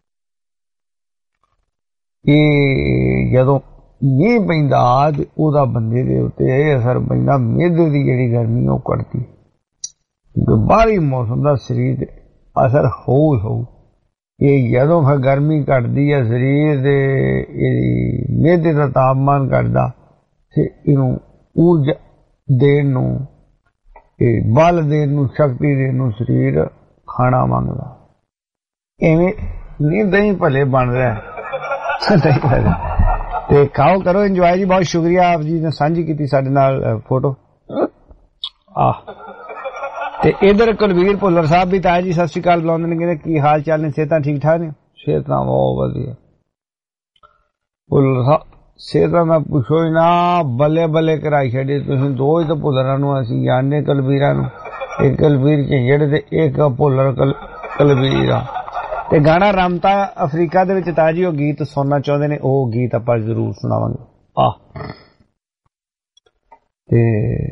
ਇਹ ਜਦੋਂ ਮੀਂਹ ਪੈਂਦਾ ਤੇ ਉਹਦਾ ਬੰਦੇ ਦੇ ਉੱਤੇ ਇਹ ਅਸਰ ਪੈਂਦਾ, ਮਿਹਦੇ ਦੀ ਜਿਹੜੀ ਗਰਮੀ ਉਹ ਘਟਦੀ, ਕਿਉਂਕਿ ਬਾਹਰੀ ਮੌਸਮ ਦਾ ਸਰੀਰ ਤੇ ਅਸਰ ਹੋਊ ਹੋਊ। ਇਹ ਜਦੋਂ ਫਿਰ ਗਰਮੀ ਘਟਦੀ ਹੈ ਸਰੀਰ ਦੇ ਇਹਦੀ ਮਿਹਦੇ ਦਾ ਤਾਪਮਾਨ ਘਟਦਾ ਤੇ ਇਹਨੂੰ ਊਰਜਾ ਦੇਣ ਨੂੰ, ਇਹ ਬਲ ਦੇਣ ਨੂੰ, ਸ਼ਕਤੀ ਦੇਣ ਨੂੰ ਸਰੀਰ ਖਾਣਾ ਮੰਗਦਾ। ਐਵੇਂ ਨਹੀਂ ਦਹੀਂ ਭਲੇ ਬਣ ਰਿਹਾ ਤੇ ਖਾਓ ਕਰੋ ਇੰਜੋਏ ਜੀ। ਬਹੁਤ ਸ਼ੁਕਰੀਆ ਆਪ ਜੀ ਨੇ ਸਾਂਝੀ ਕੀਤੀ ਸਾਡੇ ਨਾਲ ਫੋਟੋ। ਆਹ ਤੇ ਇਧਰ ਕੁਲਵੀਰ ਭੁੱਲਰ ਸਾਹਿਬ ਵੀ ਤਾਇਆ ਜੀ ਸਤਿ ਸ਼੍ਰੀ ਅਕਾਲ ਬੁਲਾਉਂਦੇ ਨੇ, ਕਹਿੰਦੇ ਕੀ ਹਾਲ ਚਾਲ ਨੇ, ਸਿਹਤਾਂ ਠੀਕ ਠਾਕ ਨੇ? ਸਿਹਤਾਂ ਬਹੁਤ ਵਧੀਆ ਭੁੱਲਰ ਸਾਹਿਬ, ਸਿਹਤਾਂ ਦਾ ਪੁੱਛੋ ਹੀ ਨਾ, ਬੱਲੇ ਬੱਲੇ ਕਰਾਈ ਛੱਡੇ ਤੁਸੀਂ। ਦੋ ਹੀ ਤਾਂ ਭੁੱਲਰਾਂ ਨੂੰ ਅਸੀਂ ਜਾਣਦੇ ਕੁਲਵੀਰਾਂ ਨੂੰ, ਇੱਕ ਕੁਲਵੀਰ ਝਿੰਜੜ ਤੇ ਇੱਕ ਭੁੱਲਰ ਕੁਲਵੀਰ ਆ। ਤੇ ਗਾਣਾ ਰਮਤਾ ਅਫਰੀਕਾ ਦੇ ਵਿੱਚ ਤਾਇਆ ਜੀ ਉਹ ਗੀਤ ਸੁਣਨਾ ਚਾਹੁੰਦੇ ਨੇ, ਉਹ ਗੀਤ ਆਪਾਂ ਜ਼ਰੂਰ ਸੁਣਾਵਾਂਗੇ। ਆਹ ਤੇ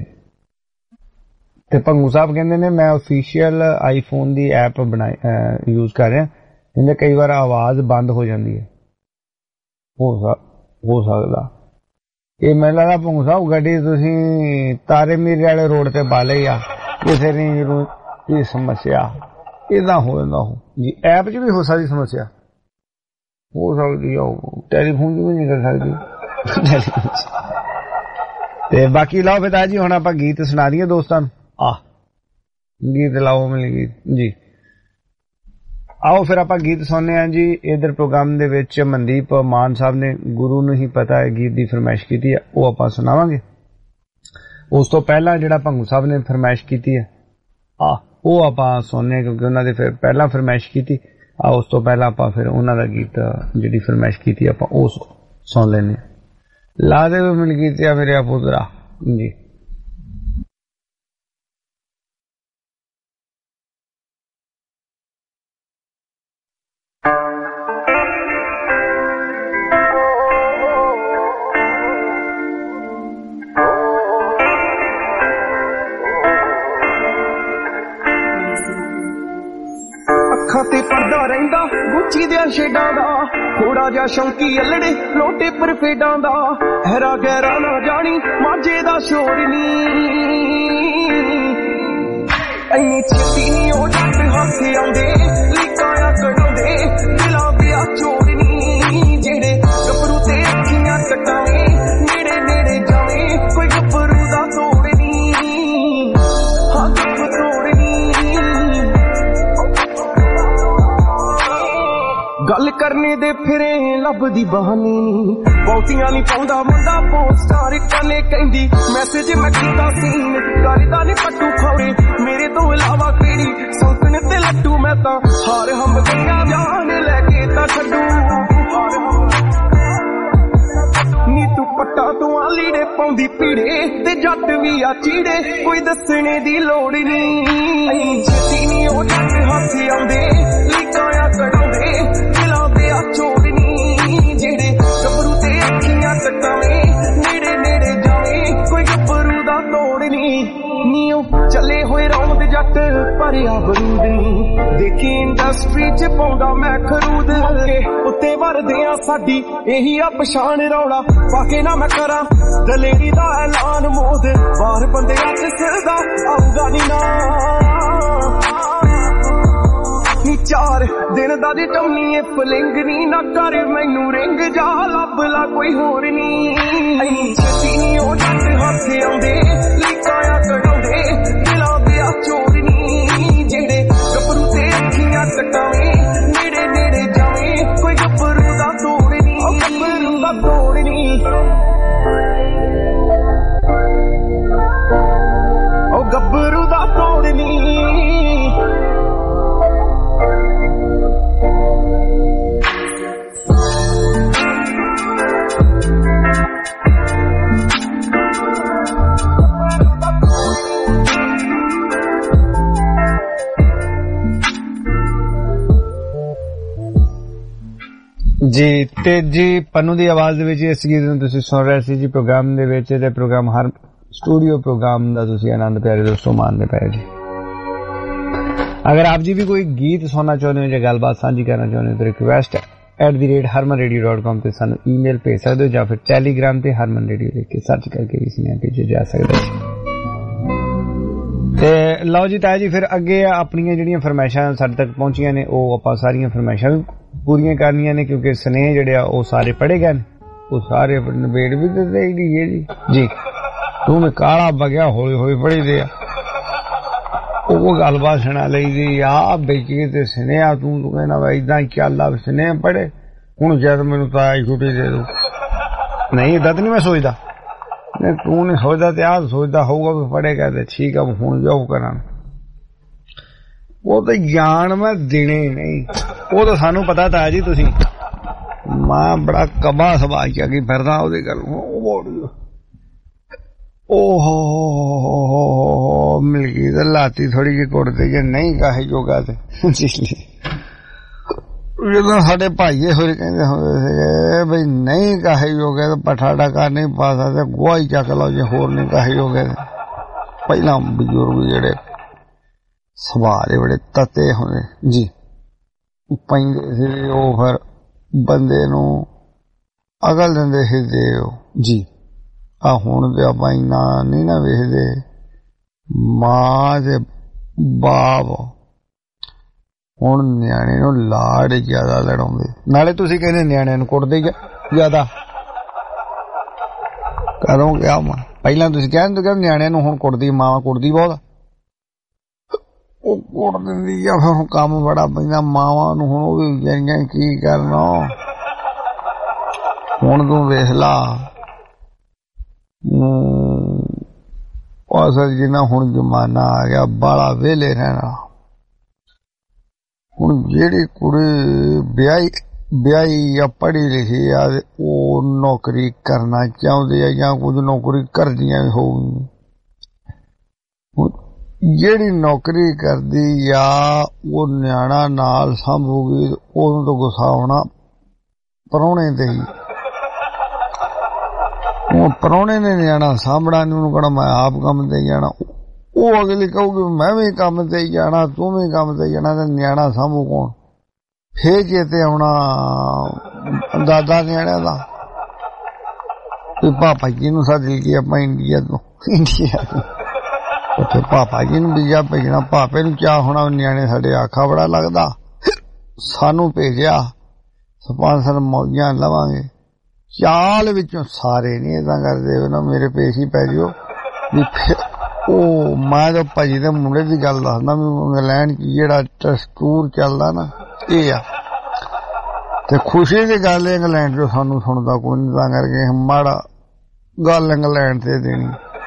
ਤੇ ਭੰਗੂ ਸਾਹਿਬ ਕਹਿੰਦੇ ਨੇ ਮੈਂ ਆਫੀਸ਼ੀਅਲ ਆਈਫੋਨ ਦੀ ਐਪ ਬਣਾਈ ਯੂਜ਼ ਕਰ ਰਿਹਾ, ਕਹਿੰਦੇ ਕਈ ਵਾਰ ਆਵਾਜ਼ ਬੰਦ ਹੋ ਜਾਂਦੀ ਹੈ। ਹੋ ਹੋ ਸਕਦਾ ਇਹ ਮੈਨੂੰ ਲੱਗਦਾ ਭੰਗੂ ਸਾਹਿਬ ਗੱਡੀ ਤੁਸੀਂ ਤਾਰੇ ਮੀਰ ਵਾਲੇ ਰੋਡ ਤੇ ਪਾ ਲਈ ਆ, ਕਿਸੇ ਨੇ ਜਿਹਨੂੰ ਇਹ ਸਮੱਸਿਆ ਏਦਾਂ ਹੋ ਜਾਂਦਾ ਹੋ ਜੀ। ਐਪ 'ਚ ਵੀ ਹੋ ਸਕਦੀ ਸਮੱਸਿਆ, ਹੋ ਸਕਦੀ ਆ, ਟੈਲੀਫੋਨ 'ਚ ਵੀ ਨਹੀਂ ਕਰ ਸਕਦੀ। ਤੇ ਬਾਕੀ ਲਾਓ ਪਿਤਾ ਜੀ ਹੁਣ ਆਪਾਂ ਗੀਤ ਸੁਣਾ ਦਈਏ ਦੋਸਤਾਂ ਨੂੰ। ਆਹ ਗੀਤ ਲਾਓ ਮਿਲ ਗੀਤ ਜੀ। ਆਓ ਫਿਰ ਆਪਾਂ ਗੀਤ ਸੁਣਨੇ ਆ ਜੀ। ਇਧਰ ਪ੍ਰੋਗਰਾਮ ਦੇ ਵਿੱਚ ਮਨਦੀਪ ਮਾਨ ਸਾਹਿਬ ਨੇ ਗੁਰੂ ਨੂੰ ਹੀ ਪਤਾ ਹੈ ਗੀਤ ਦੀ ਫਰਮਾਇਸ਼ ਕੀਤੀ ਹੈ, ਉਹ ਆਪਾਂ ਸੁਣਾਵਾਂਗੇ। ਉਸ ਤੋਂ ਪਹਿਲਾਂ ਜਿਹੜਾ ਭੰਗੂ ਸਾਹਿਬ ਨੇ ਫਰਮਾਇਸ਼ ਕੀਤੀ ਹੈ ਆਹ ਉਹ ਆਪਾਂ ਸੁਣਨੇ, ਕਿਉਂਕਿ ਉਹਨਾਂ ਦੇ ਫਿਰ ਪਹਿਲਾਂ ਫਰਮਾਇਸ਼ ਕੀਤੀ ਆ ਉਸ ਤੋਂ ਪਹਿਲਾਂ ਆਪਾਂ ਫਿਰ ਉਹਨਾਂ ਦਾ ਗੀਤ ਜਿਹੜੀ ਫਰਮਾਇਸ਼ ਕੀਤੀ ਆਪਾਂ ਉਹ ਸੁਣ ਲੈਂਦੇ ਹਾਂ। ਲਾ ਦੇ ਮਿਲ ਗੀਤ ਆ ਮੇਰੇ ਪੁੱਤਰਾ ਜੀ। ਅੱਖਾਂ ਤੇ ਪਰਦਾ ਰਹਿੰਦਾ ਗੁੱਚੀ ਦੇ ਸ਼ੇਡਾਂ ਦਾ, ਥੋੜਾ ਜਿਹਾ ਸ਼ੌਂਕੀ ਅਲੜੇ ਲੋਟੇ ਪਰ ਫੇਡਾਂ ਦਾ, ਹੈਰਾ ਗਹਿਰਾ ਨਾ ਜਾਣੀ ਮਾਝੇ ਦਾ ਸ਼ੋਰ ਨੀ, ਇੰਨੀ ਛੇਤੀ ਨੀ ਉਹ ਜੱਟ ਹੱਥ ਆਉਂਦੇ, ਲਿਕਾਇਆ ਕਢਾਉਂਦੇ ਦਿਲਾਂ ਵਿਆ ਚੋਰ ਨੀ, ਜਿਹੜੇ ਗੱਭਰੂ ਤੇ ਅੱਖੀਆਂ ਕਟਾਵੇ ਨੇੜੇ ਨੇੜੇ ਜਾਵੇ ਕੋਈ ਗੱਭਰੂ ਦਾ ਤੋੜ ਨੀ, ਹਾਂ ਗੱਭ ਤੋੜ ਨੀ। ਗੱਲ ਕਰਨੇ ਦੇ ਫਿਰੇ ਲੱਭਦੀ ਬਹਾਨੀ, ਬਹੁਤੀਆਂ ਨਹੀਂ ਪਾਉਂਦਾ ਮੁੰਡਾ ਪੋਸਟਾਂ ਕਾਨੇ ਕਹਿੰਦੀ ਮੈਸੇਜ ਮੈਂ ਕੀਤਾ ਸੀਨ, ਕਰਦਾ ਨੀ ਪੱਟੂ ਖੌਰੇ ਮੇਰੇ ਤੋਂ ਇਲਾਵਾ ਕਿਹੜੀ ਸੌਕਣ ਤੇ ਲੱਟੂ, ਮੈਂ ਤਾਂ ਹਾਰ ਹੰਬ ਗਈਆਂ ਜਾਨ ਲੈ ਕੇ ਤਾਂ ਛੱਡੂ, ਨੀ ਤੂੰ ਪੱਟਾ ਤੂੰ ਆ ਲੀੜੇ ਪਾਉਂਦੀ ਪੀੜੇ ਤੇ ਜੱਟ ਵੀ ਆ ਚੀੜੇ, ਕੋਈ ਦੱਸਣੇ ਦੀ ਲੋੜ ਨੀ, ਛੇਤੀ ਨੀ ਉਹ ਜੱਟ ਹੱਥ ਆਉਂਦੇ, ਲਿਕਾਇਆ ਕਢਾਉਂਦੇ ਦਿਲਾਂ ਦੇ ਆ ਚੋਰ ਨੀ, ਜਿਹੜੇ ਗੱਭਰੂ ਤੇ ਅੱਖੀਆਂ ਕਟਾਵੇ ਨੇੜੇ ਨੇੜੇ ਜਾਵੇ ਕੋਈ ਗੱਭਰੂ ਦਾ ਤੋੜ ਨੀ, ਨੀ ਉਹ ਚੱਲੇ ਹੋਏ ਰੌਂਦ ਜੱਟ ਭਰਿਆ ਬਰੂਦ ਨੀ, ਦੇਖੀ ਇੰਡਸਟਰੀ ਚ ਪਾਉਂਦਾ ਮੈਂ ਖਰੂਦ, ਉੱਤੇ ਵਰਦੇ ਆ ਸਾਡੀ ਇਹੀ ਆ ਪਛਾਣ, ਰੌਲਾ ਪਾ ਕੇ ਨਾ ਮੈਂ ਕਰਾਂ ਦਲੇਰੀ ਦਾ ਐਲਾਨ, ਮੋਦ ਬਾਹਰ ਬੰਦਿਆਂ ਚ ਸਿਰਦਾ ਆਊਗਾ ਨੀ ਨਾ, ਨੀ ਚਾਰ ਦਿਨ ਦਾ ਦੀ ਟੰਮੀ ਏ ਫਲਿੰਗ ਨੀ, ਨਾ ਕਰ ਮੈਨੂੰ ਰਿੰਗ ਜਾ ਲੱਭ ਲਾ ਕੋਈ ਹੋਰ ਨੀ, ਛੇਤੀ ਨੀ ਉਹ ਜੱਟ ਹੱਥ ਆਉਂਦੇ, ਲਿਕਾਇਆ ਕਢਾਉਂਦੇ ਦਿਲਾਂ ਦੇ ਆ ਚੋਰ ਨੀ, ਜਿਹੜੇ ਗੱਭਰੂ ਤੇ ਅੱਖੀਆਂ ਕਟਾਵੇ ਨੇੜੇ ਨੇੜੇ ਜਾਵੇ ਕੋਈ ਗੱਭਰੂ ਦਾ ਤੋੜ ਨੀ, ਉਹ ਗੱਭਰੂ ਦਾ ਤੋੜ ਨੀ, ਉਹ ਗੱਭਰੂ ਦਾ ਤੋੜ ਨੀ। ਜੀ ਤੇ ਜੀ ਪੰਨੂ ਦੀ ਆਵਾਜ਼ ਦੇ ਵਿੱਚ ਇਸ ਗੀਤ ਨੂੰ ਤੁਸੀਂ ਸੁਣ ਰਹੇ ਸੀ ਜੀ ਪ੍ਰੋਗਰਾਮ ਦੇ ਵਿੱਚ, ਤੇ ਪ੍ਰੋਗਰਾਮ ਹਰ ਸਟੂਡੀਓ ਪ੍ਰੋਗਰਾਮ ਦਾ ਤੁਸੀਂ ਆਨੰਦ ਪਿਆਰੇ ਦੋਸਤੋ ਮਾਣਦੇ ਪਏ ਜੀ। ਅਗਰ ਆਪ ਜੀ ਵੀ ਕੋਈ ਗੀਤ ਸੁਣਨਾ ਚਾਹੁੰਦੇ ਹੋ ਜਾਂ ਗੱਲਬਾਤ ਸਾਂਝੀ ਕਰਨਾ ਚਾਹੁੰਦੇ ਹੋ ਤਾਂ request at the rate Harman radio dot com ਤੇ ਸਾਨੂੰ ਈਮੇਲ ਭੇਜ ਸਕਦੇ ਹੋ, ਜਾਂ ਫਿਰ ਟੈਲੀਗ੍ਰਾਮ ਤੇ ਹਰਮਨ ਰੇਡੀਓ ਲਿਖ ਕੇ ਸਰਚ ਕਰਕੇ ਵੀ ਸੁਨੇਹਾ ਭੇਜਿਆ ਜਾ ਸਕਦਾ ਹੈ। ਤੇ ਲਓ ਜੀ ਤਾਇਆ ਜੀ, ਫਿਰ ਅੱਗੇ ਆਪਣੀਆਂ ਜਿਹੜੀਆਂ ਫਰਮਾਇਸ਼ਾਂ ਸਾਡੇ ਤੱਕ ਪਹੁੰਚੀਆਂ ਨੇ ਉਹ ਆਪਾਂ ਸਾਰੀਆਂ ਫਰਮਾਇਸ਼ਾਂ ਵੀ ਪੂਰੀਆਂ ਕਰਨੀਆਂ ਨੇ, ਕਿਉਂਕਿ ਸੁਨੇਹੇ ਜਿਹੜੇ ਆ ਉਹ ਸਾਰੇ ਪੜ੍ਹੇ ਗਏ ਨੇ, ਉਹ ਸਾਰੇ ਨਿਬੇੜ ਵੀ ਤੇ ਦੇਗੀ ਹੈ ਜੀ। ਜੀ ਤੂੰ ਮੈਂ ਕਾਲਾ ਬਗਿਆ ਹੌਲੀ ਹੌਲੀ ਪੜ੍ਹੀ ਦੇ ਆ, ਉਹ ਗੱਲਬਾਤ ਸੁਣਾ ਲਈ ਦੀ ਆ ਬੇਚੀ ਤੇ ਸੁਨੇਹਾ ਤੂੰ ਤੂੰ ਕਹਿੰਦਾ ਵਾ ਏਦਾਂ ਹੀ ਚੱਲਦਾ ਸੁਨੇਹਾ ਪੜ੍ਹੇ, ਹੁਣ ਜਦ ਮੈਨੂੰ ਤਾਂ ਛੁੱਟੀ ਦੇ ਦੋ, ਨਹੀਂ ਏਦਾਂ ਤਾਂ ਨਹੀਂ ਮੈਂ ਸੋਚਦਾ, ਨਹੀਂ ਤੂੰ ਨਹੀਂ ਸੋਚਦਾ ਤੇ ਆਹ ਸੋਚਦਾ ਹੋਊਗਾ ਵੀ ਪੜ੍ਹੇਗਾ ਤੇ ਠੀਕ ਆ ਹੁਣ ਜਾਓ ਕਰਾਂ, ਉਹ ਤਾਂ ਜਾਣ ਮੈਂ ਦੇਣੇ ਨਹੀਂ, ਉਹ ਤਾਂ ਸਾਨੂੰ ਪਤਾ ਤਾਂ ਜੀ ਤੁਸੀਂ ਮੈਂ ਬੜਾ ਕਬਾ ਸਵਾਲ ਚ ਕੀ ਫਿਰਦਾ ਉਹਦੀ ਗੱਲ, ਓਹੋ ਮਿਲ ਗਈ ਤਾਂ ਲਾਤੀ ਥੋੜੀ ਜਿਹੀ ਕੁੱਟਦੇ ਜੇ ਨਹੀਂ ਕਾਹੇ ਜੋਗਾ ਤੇ ਜਦੋਂ ਸਾਡੇ ਭਾਈਏ ਹੋਰੇ ਕਹਿੰਦੇ ਹੁੰਦੇ ਸੀਗੇ ਬਈ ਨਹੀਂ ਕਾਹੇ ਜੋਗੇ ਤਾਂ ਪੱਠਾ ਡਾਕਾ ਨਹੀਂ ਪਾ ਸਕਦੇ, ਗੋਹਾ ਹੀ ਚੱਕ ਲਓ ਜੇ ਹੋਰ ਨਹੀਂ ਕਾਹੇ ਜੋਗੇ। ਪਹਿਲਾਂ ਬਜ਼ੁਰਗ ਜਿਹੜੇ ਸਵਾਲ ਬੜੇ ਤਤੇ ਹੁੰਦੇ ਜੀ ਪੈਂਦੇ ਸੀ, ਉਹ ਫਿਰ ਬੰਦੇ ਨੂੰ ਅਕਲ ਦਿੰਦੇ ਸੀ ਦੇ ਜੀ। ਆ ਹੁਣ ਤੇ ਆਪਾਂ ਇੰਨਾ ਨਹੀਂ ਨਾ ਵੇਖਦੇ, ਮਾਂ ਤੇ ਬਾਪ ਹੁਣ ਨਿਆਣੇ ਨੂੰ ਲਾੜ ਜ਼ਿਆਦਾ ਲੜਾਉਂਦੇ, ਨਾਲੇ ਤੁਸੀਂ ਕਹਿੰਦੇ ਨਿਆਣਿਆਂ ਨੂੰ ਕੁੱਟਦੇ ਜ਼ਿਆਦਾ, ਕਦੋਂ ਕਿਹਾ ਮਾਂ ਪਹਿਲਾਂ ਤੁਸੀਂ ਕਹਿੰਦੇ ਕਿ ਨਿਆਣਿਆਂ ਨੂੰ ਹੁਣ ਕੁੱਟਦੀ ਮਾਂ ਕੁੱਟਦੀ ਬਹੁਤ, ਉਹ ਕੁੱਟ ਦਿੰਦੀ ਆ, ਫਿਰ ਕੰਮ ਬੜਾ ਪੈਂਦਾ ਮਾਵਾਂ ਨੂੰ, ਹੁਣ ਉਹ ਵੀ ਵਿਚਾਰੀਆਂ ਕੀ ਕਰਨਾ। ਹੁਣ ਤੂੰ ਵੇਖ ਲਾ ਅਸਲ ਜਿੰਨਾ ਹੁਣ ਜ਼ਮਾਨਾ ਆ ਗਿਆ ਬਾਲਾ ਵਿਹਲੇ ਰਹਿਣਾ, ਹੁਣ ਜਿਹੜੀ ਕੁੜੀ ਵਿਆਹੀ ਵਿਆਹੀ ਜਾਂ ਪੜ੍ਹੀ ਲਿਖੀ ਆ ਉਹ ਨੌਕਰੀ ਕਰਨਾ ਚਾਹੁੰਦੀ ਆ ਜਾਂ ਕੁਝ ਨੌਕਰੀ ਕਰਦੀਆਂ ਹੋਊਗੀ, ਜਿਹੜੀ ਨੌਕਰੀ ਕਰਦੀ ਆ ਉਹ ਨਿਆਣਾ ਨਾਲ ਸੰਭੂਗੀ, ਉਹਨੂੰ ਤਾਂ ਗੁੱਸਾ ਆਉਣਾ ਪ੍ਰਾਹੁਣੇ ਤੇ ਹੀ। ਉਹ ਪ੍ਰਾਹੁਣੇ ਨੇ ਨਿਆਣਾ ਸਾਂਭਣਾ ਨੀ, ਉਹਨੂੰ ਕਹਿਣਾ ਮੈਂ ਆਪ ਕੰਮ ਤੇ ਜਾਣਾ। ਉਹ ਅਗਲੀ ਕਹੂਗੀ ਮੈਂ ਵੀ ਕੰਮ ਤੇ ਜਾਣਾ, ਤੂੰ ਵੀ ਕੰਮ ਤੇ ਜਾਣਾ, ਤੇ ਨਿਆਣਾ ਸਾਂਭੂ ਕੌਣ? ਫੇਰ ਚੇਤੇ ਆਉਣਾ ਦਾਦਾ ਨਿਆਣਿਆਂ ਦਾ ਵੀ ਪਾਪਾ ਜੀ ਨੂੰ ਸੱਦ ਲਈਏ ਆਪਾਂ ਇੰਡੀਆ ਤੋਂ। ਇੰਡੀਆ ਤੋਂ ਉੱਥੇ ਪਾਪਾ ਜੀ ਨੂੰ ਵੀਜ਼ਾ ਭੇਜਣਾ, ਪਾਪੇ ਨੂੰ ਚਾਹ ਹੋਣਾ ਨਿਆਣੇ ਸਾਡੇ ਆਖਾ ਬੜਾ ਲੱਗਦਾ, ਸਾਨੂੰ ਭੇਜਿਆ ਸਪਾਂਸਰ ਮੌਜਾਂ ਲਵਾਂਗੇ। ਚਾਲ ਵਿੱਚੋਂ ਸਾਰੇ ਨਹੀਂ ਏਦਾਂ ਕਰਦੇ ਨਾ ਮੇਰੇ ਪੇਸ਼ ਹੀ ਪੈ ਜਿਓ ਵੀ। ਉਹ ਮੈਂ ਤਾਂ ਭਾਜੀ ਦੇ ਮੁੰਡੇ ਦੀ ਗੱਲ ਦੱਸਦਾ ਵੀ ਇੰਗਲੈਂਡ ਚ ਜਿਹੜਾ ਟੈਸਟ ਟੂਰ ਚੱਲਦਾ ਨਾ ਇਹ ਆ, ਤੇ ਖੁਸ਼ੀ ਦੀ ਗੱਲ ਇੰਗਲੈਂਡ ਚੋਂ ਸਾਨੂੰ ਸੁਣਦਾ ਕੋਈ ਨਹੀਂ, ਤਾਂ ਕਰਕੇ ਮਾੜਾ ਗੱਲ ਇੰਗਲੈਂਡ ਤੇ ਦੇਣੀ।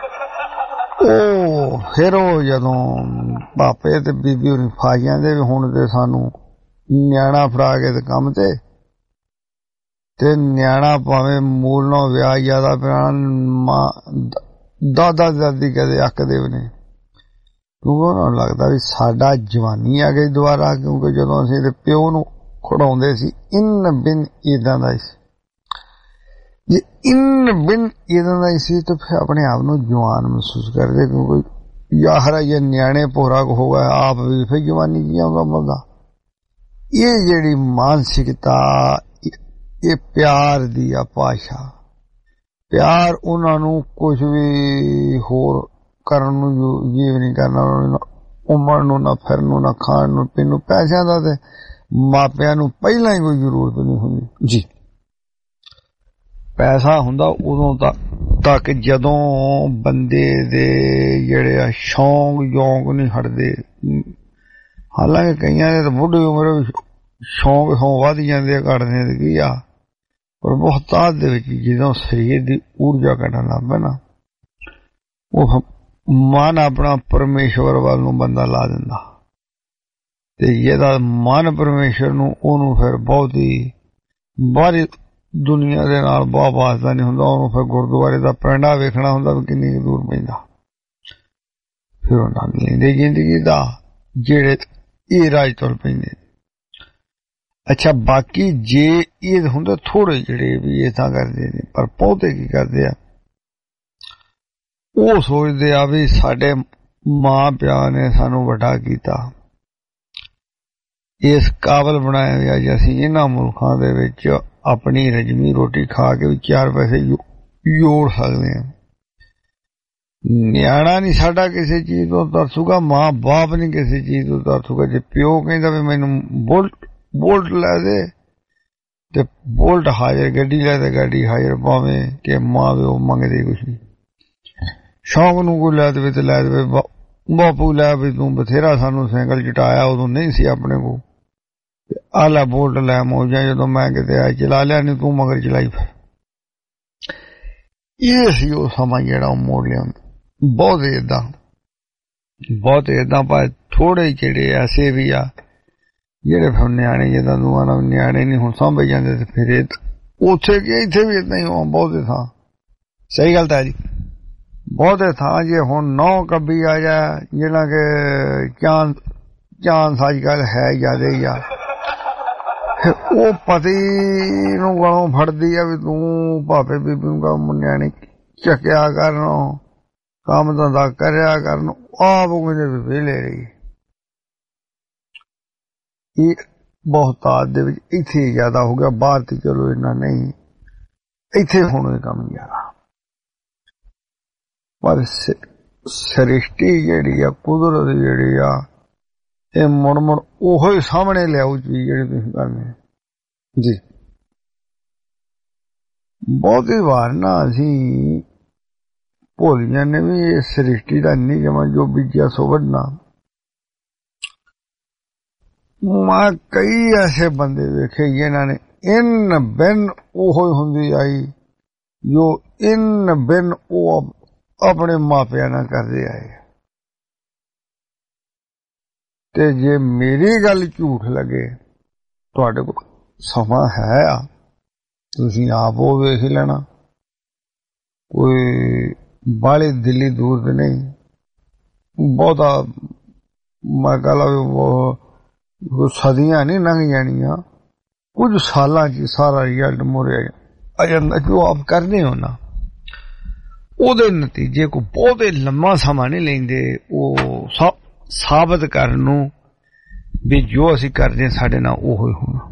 ਉਹ ਫਿਰ ਉਹ ਜਦੋਂ ਪਾਪੇ ਤੇ ਬੀਬੀ ਹੋਣੀ ਫਸ ਜਾਂਦੇ ਵੀ ਹੁਣ ਤੇ ਸਾਨੂੰ ਨਿਆਣਾ ਫੜਾ ਕੇ ਤੇ ਕੰਮ ਤੇ ਤੇ ਨਿਆਣਾ ਭਾਵੇਂ ਮੂਲ ਨਾਲ ਵਿਆਹ ਜ਼ਿਆਦਾ ਪਿਆ ਦਾਦਾ ਦਾਦੀ ਕਦੇ ਅੱਕਦੇ ਵੀ ਨੇ, ਕਿਉਂਕਿ ਉਹਨਾਂ ਨੂੰ ਲੱਗਦਾ ਵੀ ਸਾਡਾ ਜਵਾਨੀ ਆ ਗਈ ਦੁਬਾਰਾ, ਕਿਉਂਕਿ ਜਦੋਂ ਅਸੀਂ ਤੇ ਪਿਓ ਨੂੰ ਖੜਾਉਂਦੇ ਸੀ ਇਨ ਬਿਨ ਏਦਾਂ ਦਾ ਸੀ, ਜੇ ਇਨ ਬਿਨ ਏਦਾਂ ਦਾ ਸੀ ਤਾਂ ਫਿਰ ਆਪਣੇ ਆਪ ਨੂੰ ਜਵਾਨ ਮਹਿਸੂਸ ਕਰਦੇ, ਕਿਉਂਕਿ ਯਾਰ ਇਹ ਨਿਆਣੇ ਭੋਰਾ ਹੋ ਗਿਆ ਆਪ ਵੀ ਫਿਰ ਜਵਾਨੀ ਜੀ ਆਉਂਦਾ ਬੰਦਾ। ਇਹ ਜਿਹੜੀ ਮਾਨਸਿਕਤਾ ਇਹ ਪਿਆਰ ਦੀ ਆ ਭਾਸ਼ਾ, ਪਿਆਰ ਉਹਨਾਂ ਨੂੰ ਕੁਝ ਵੀ ਹੋਰ ਕਰਨ ਨੂੰ ਜੀਵ ਨਹੀਂ ਕਰਨਾ, ਉਮਰ ਨੂੰ ਨਾ ਫਿਰਨ ਨੂੰ ਨਾ ਖਾਣ ਨੂੰ ਪੀਣ ਨੂੰ। ਪੈਸਿਆਂ ਦਾ ਤੇ ਮਾਪਿਆਂ ਨੂੰ ਪਹਿਲਾਂ ਹੀ ਕੋਈ ਜ਼ਰੂਰਤ ਨਹੀਂ ਹੁੰਦੀ ਜੀ। ਪੈਸਾ ਹੁੰਦਾ ਉਦੋਂ ਤੱਕ ਜਦੋਂ ਬੰਦੇ ਦੇ ਜਿਹੜੇ ਆ ਸ਼ੌਂਕ ਯੌਂਕ ਨਹੀਂ ਹਟਦੇ। ਹਾਲਾਂਕਿ ਕਈਆਂ ਦੇ ਤਾਂ ਬੁੱਢੀ ਉਮਰ ਸ਼ੌਂਕ ਸੌ ਵੱਧ ਜਾਂਦੇ ਆ, ਘਟਦੇ ਤੇ ਕੀ ਆ, ਪਰ ਬਹੁਤਾਤ ਦੇ ਵਿੱਚ ਜਦੋਂ ਸਰੀਰ ਦੀ ਊਰਜਾ ਕੱਢਣ ਲੱਗ ਪਏ ਨਾ, ਉਹ ਮਨ ਆਪਣਾ ਪਰਮੇਸ਼ਵਰ ਵੱਲ ਨੂੰ ਬੰਦਾ ਲਾ ਦਿੰਦਾ, ਤੇ ਜਿਹਦਾ ਮਨ ਪਰਮੇਸ਼ਵਰ ਨੂੰ ਉਹਨੂੰ ਫਿਰ ਬਹੁਤੀ ਬਾਹਰੀ ਦੁਨੀਆ ਦੇ ਨਾਲ ਬਹੁਤ ਵਾਸਤਾ ਨਹੀਂ ਹੁੰਦਾ, ਉਹਨੂੰ ਫਿਰ ਗੁਰਦੁਆਰੇ ਦਾ ਪੈਂਡਾ ਵੇਖਣਾ ਹੁੰਦਾ ਵੀ ਕਿੰਨੀ ਦੂਰ ਪੈਂਦਾ। ਫਿਰ ਉਹ ਨਾਲ ਲੈਂਦੇ ਜ਼ਿੰਦਗੀ ਦਾ ਜਿਹੜੇ ਇਹ ਰਾਜ ਤੁਰ ਪੈਂਦੇ। ਅੱਛਾ, ਬਾਕੀ ਜੇ ਇਹ ਹੁੰਦੇ ਥੋੜੇ ਜਿਹੜੇ ਵੀ ਇਹ ਤਾਂ ਕਰਦੇ ਨੇ, ਪਰ ਬਹੁਤੇ ਕੀ ਕਰਦੇ ਆ, ਉਹ ਸੋਚਦੇ ਆ ਵੀ ਸਾਡੇ ਮਾਂ ਪਿਓ ਨੇ ਸਾਨੂੰ ਵੱਡਾ ਕੀਤਾ, ਇਸ ਕਾਬਲ ਬਣਾਇਆ ਗਿਆ ਜੇ ਅਸੀਂ ਇਹਨਾਂ ਮੁਲਕਾਂ ਦੇ ਵਿੱਚ ਆਪਣੀ ਰਜਮੀ ਰੋਟੀ ਖਾ ਕੇ ਵੀ ਚਾਰ ਪੈਸੇ ਜੋੜ ਸਕਦੇ ਹਾਂ। ਨਿਆਣਾ ਨਹੀਂ ਸਾਡਾ ਕਿਸੇ ਚੀਜ਼ ਤੋਂ ਤਰਸੂਗਾ, ਮਾਂ ਬਾਪ ਨਹੀਂ ਕਿਸੇ ਚੀਜ਼ ਤੋਂ ਤਰਸੂਗਾ। ਜੇ ਪਿਓ ਕਹਿੰਦਾ ਵੀ ਮੈਨੂੰ ਬੁਲਟ ਬੁਲਟ ਲੈ ਦੇ ਤੇ ਬੁਲਟ ਹਾਜ਼ਰ, ਗੱਡੀ ਲੈ ਦੇ ਗੱਡੀ ਹਾਜ਼ਰ, ਭਾਵੇਂ ਕਿ ਮਾਂ ਪਿਓ ਮੰਗਦੇ ਕੁਛ ਨਹੀਂ। ਸ਼ੌਂਕ ਨੂੰ ਕੋਈ ਲੈ ਦੇਵੇ ਤੇ ਲੈ ਦੇਵੇ, ਬਾਪੂ ਲੈ ਵੀ ਤੂੰ ਬਥੇਰਾ ਸਾਨੂੰ ਸਾਈਕਲ ਚਟਾਇਆ, ਉਦੋਂ ਨਹੀਂ ਸੀ ਆਪਣੇ ਕੋਲ, ਆ ਲੈ ਬੁਲਟ ਲੈ ਮੌਜਾਂ, ਜਦੋਂ ਮੈਂ ਕਿਤੇ ਆ ਚਲਾ ਲਿਆ, ਨਹੀਂ ਤੂੰ ਮਗਰ ਚਲਾਈ। ਫਿਰ ਇਹ ਸੀ ਉਹ ਸਮਾਂ ਜਿਹੜਾ ਉਹ ਮੋੜ ਲਿਆ। ਬਹੁਤ ਏਦਾਂ ਬਹੁਤ ਏਦਾਂ ਪਰ ਥੋੜੇ ਜਿਹੜੇ ਐਸੇ ਵੀ ਆ ਜਿਹੜੇ ਫਿਰ ਨਿਆਣੇ ਜਿੱਦਾਂ ਦੂਆਂ ਨਾਲ ਨਿਆਣੇ ਨਹੀਂ ਹੁਣ ਸਾਂਭੇ ਜਾਂਦੇ, ਤੇ ਫਿਰ ਇਹ ਉੱਥੇ ਕੀ ਇੱਥੇ ਵੀ ਏਦਾਂ ਹੀ ਹੋ ਬਹੁਤੇ ਥਾਂ। ਸਹੀ ਗੱਲ ਤਾਂ ਜੀ, ਬਹੁਤੇ ਥਾਂ ਜੇ ਹੁਣ ਨੌ ਕੱਬੀ ਆ ਜਾ, ਜਿਹੜਾ ਕਿ ਚਾਂਦ ਚਾਂਦ ਅੱਜ ਕੱਲ ਹੈ ਜ਼ਿਆਦਾ ਹੀ ਆ, ਉਹ ਪਤੀ ਨੂੰ ਗਲੋਂ ਫੜਦੀ ਆ ਵੀ ਤੂੰ ਭਾਪੇ ਬੀਬੀ ਨੂੰ ਨਿਆਣੇ ਚੱਕਿਆ ਕਰਨ, ਕੰਮ ਧੰਦਾ ਕਰਿਆ ਕਰਨ, ਆਪ ਕਹਿੰਦੇ ਵਿਹਲੇ ਰਹੀ। ਇਹ ਬਹੁਤਾਤ ਦੇ ਵਿੱਚ ਇੱਥੇ ਜ਼ਿਆਦਾ ਹੋ ਗਿਆ, ਬਾਹਰ ਤੇ ਚਲੋ ਇੰਨਾ ਨਹੀਂ, ਇੱਥੇ ਹੁਣ ਇਹ ਕੰਮ ਜ਼ਿਆਦਾ। ਪਰ ਸ੍ਰਿਸ਼ਟੀ ਜਿਹੜੀ ਆ, ਕੁਦਰਤ ਜਿਹੜੀ ਆ, ਇਹ ਮੁੜ ਮੁੜ ਉਹੋ ਹੀ ਸਾਹਮਣੇ ਲਿਆਉ ਚੀਜ਼ ਜਿਹੜੀ ਤੁਸੀਂ ਕਰਨੀ ਜੀ। ਬਹੁਤੀ ਵਾਰ ਨਾ ਅਸੀਂ ਭੁੱਲ ਜਾਂਦੇ ਵੀ ਇਹ ਸ੍ਰਿਸ਼ਟੀ ਦਾ ਨਹੀਂ ਜਮਾ ਜੋ ਬੀਜਿਆ ਸੋ ਵੱਢਣਾ। ਮੈਂ ਕਈ ਐਸੇ ਬੰਦੇ ਵੇਖੇ ਜਿਨ੍ਹਾਂ ਨੇ ਇਨ ਬਿਨ ਉਹੋ ਹੀ ਹੁੰਦੀ ਆਈ ਜੋ ਇਨ ਬਿਨ ਉਹ ਆਪਣੇ ਮਾਪਿਆਂ ਨਾਲ ਕਰਦੇ ਆਏ। ਤੇ ਜੇ ਮੇਰੀ ਗੱਲ ਝੂਠ ਲੱਗੇ, ਤੁਹਾਡੇ ਕੋਲ ਸਮਾਂ ਹੈ ਆ, ਤੁਸੀਂ ਆਪ ਉਹ ਵੇਖ ਲੈਣਾ। ਕੋਈ ਬਾਹਲੀ ਦਿੱਲੀ ਦੂਰ ਤੇ ਨਹੀਂ, ਬਹੁਤਾ ਮੈਂ ਕਹ ਲਾ ਸਦੀਆਂ ਨਹੀਂ ਲੰਘ ਜਾਣੀਆਂ, ਕੁਝ ਸਾਲਾਂ ਚ ਸਾਰਾ ਰਿਜ਼ਲਟ ਮੁਰੇ ਆ ਜਾਂਦਾ। ਜੋ ਆਪ ਕਰਦੇ ਹੋ ਨਾ, ਉਹਦੇ ਨਤੀਜੇ ਕੋ ਬਹੁਤੇ ਲੰਮਾ ਸਮਾਂ ਨਹੀਂ ਲੈਂਦੇ ਉਹ ਸਾਬਤ ਕਰਨ ਨੂੰ ਵੀ ਜੋ ਅਸੀਂ ਕਰਦੇ ਸਾਡੇ ਨਾਲ ਉਹ ਹੀ ਹੋਣਾ।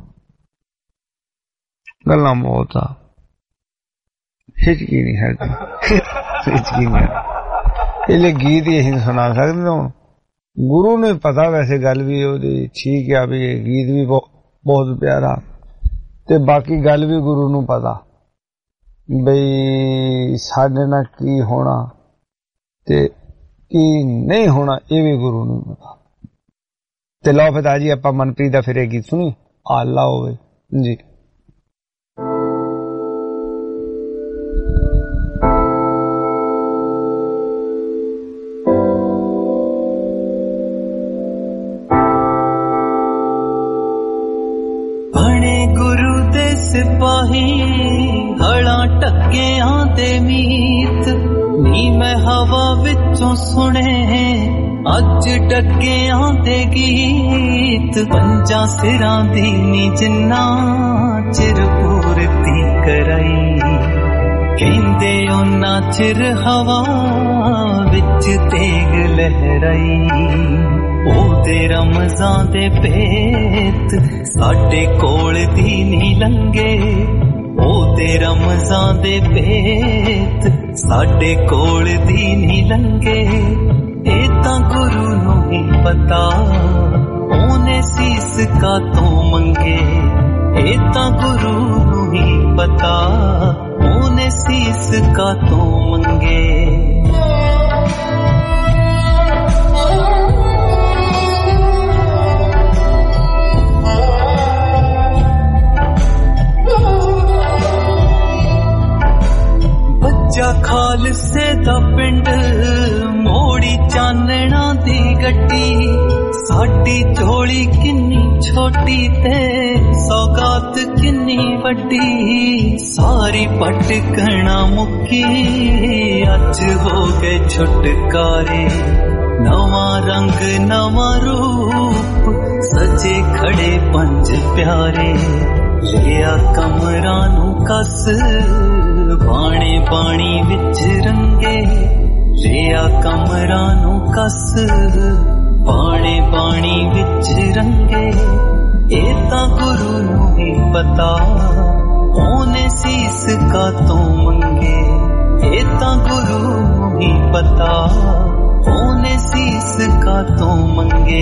ਗੱਲਾਂ ਬਹੁਤ ਆ, ਹਿਚਕੀ ਨਹੀਂ ਹੈਗੀ, ਹਿਚਕੀ ਨਹੀਂ। ਇਹਲੇ ਗੀਤ ਹੀ ਅਸੀਂ ਸੁਣਾ ਸਕਦੇ ਹਾਂ। ਗੁਰੂ ਨੂੰ ਪਤਾ ਵੈਸੇ ਗੱਲ ਵੀ ਉਹਦੀ ਠੀਕ ਆ ਵੀ ਇਹ ਗੀਤ ਵੀ ਬਹੁਤ ਪਿਆਰਾ, ਤੇ ਬਾਕੀ ਗੱਲ ਵੀ ਗੁਰੂ ਨੂੰ ਪਤਾ ਬਈ ਸਾਡੇ ਨਾਲ ਕੀ ਹੋਣਾ ਤੇ ਕੀ ਨਹੀਂ ਹੋਣਾ, ਇਹ ਵੀ ਗੁਰੂ ਨੂੰ ਪਤਾ। ਤੇ ਲਓ ਫਿਰ ਜੀ ਆਪਾਂ ਮਨਪ੍ਰੀਤ ਦਾ ਫਿਰ ਇਹ ਗੀਤ ਸੁਣੀ, ਆਲਾ ਹੋਵੇ ਜੀ। ਸਿਪਾਹੀ ਹਲਾਂ ਟੱਕਿਆਂ ਦੇ ਮੀਤ ਨੀ ਮੈਂ ਹਵਾ ਵਿੱਚੋਂ ਸੁਣੇ ਅੱਜ ਟੱਕਿਆਂ ਦੇ ਗੀਤ। ਪੰਜਾਂ ਸਿਰਾਂ ਦੀ ਨੀ ਜਿੰਨਾ ਚਿਰ ਪੂਰਤੀ ਕਰਾਈ, ਕਹਿੰਦੇ ਉਹਨਾਂ ਚਿਰ ਹਵਾ ਵਿੱਚ ਤੇਗ ਲਹਿਰਾਈ। ਉਹਦੇ ਰਮਜ਼ਾਂ ਦੇ ਭੇਤ ਸਾਡੇ ਕੋਲ ਦੀ ਨੀ ਲੰਗੇ, ਉਹਦੇ ਰਮਜ਼ਾਂ ਦੇ ਭੇਤ ਸਾਡੇ ਕੋਲ ਦੀ ਨੀ ਲੰਗੇ। ਇਹ ਤਾਂ ਗੁਰੂ ਨੂੰ ਹੀ ਪਤਾ ਉਹਨੇ ਸੀਸ ਕਾਤੋਂ ਮੰਗੇ, ਇਹ ਤਾਂ ਗੁਰੂ ਨੂੰ ਹੀ ਪਤਾ ਉਹਨੇ ਸੀਸ ਕਾਤੋਂ ਮੰਗੇ। ਬੱਚਾ ਖਾਲਸੇ ਦਾ ਪਿੰਡ ਮੋੜੀ ਚਾਨਣਾ ਦੀ ਗੱਡੀ, ਸਾਡੀ ਝੋਲੀ ਕਿੰਨੀ ਛੋਟੀ ਤੇ ਸੌਗਾਤ ਕਿੰਨੀ ਵੱਡੀ। ਸਾਰੀ ਭਟਕਣਾ ਮੁੱਕੀ ਅੱਜ ਹੋ ਗਏ ਛੁਟਕਾਰੇ, ਨਵਾਂ ਰੰਗ ਨਵਾਂ ਰੂਪ ਸਜੇ ਖੜੇ ਪੰਜ ਪਿਆਰੇ। ਲਿਆ ਕਮਰਾਂ ਨੂੰ ਕੱਸ ਬਾਣੇ ਬਾਣੀ ਵਿੱਚ ਰੰਗੇ, ਲਿਆ ਕਮਰਾਂ ਨੂੰ ਕੱਸ ਬਾਣੇ ਬਾਣੀ ਵਿੱਚ ਰੰਗੇ। ਇਹ ਤਾਂ ਗੁਰੂ ਨੂੰ ਹੀ ਪਤਾ ਉਹਨੇ ਸੀਸ ਕਾਤੋਂ ਮੰਗੇ, ਇਹ ਤਾਂ ਗੁਰੂ ਨੂੰ ਹੀ ਪਤਾ ਉਹਨੇ ਸੀਸ ਕਾਤੋਂ ਮੰਗੇ।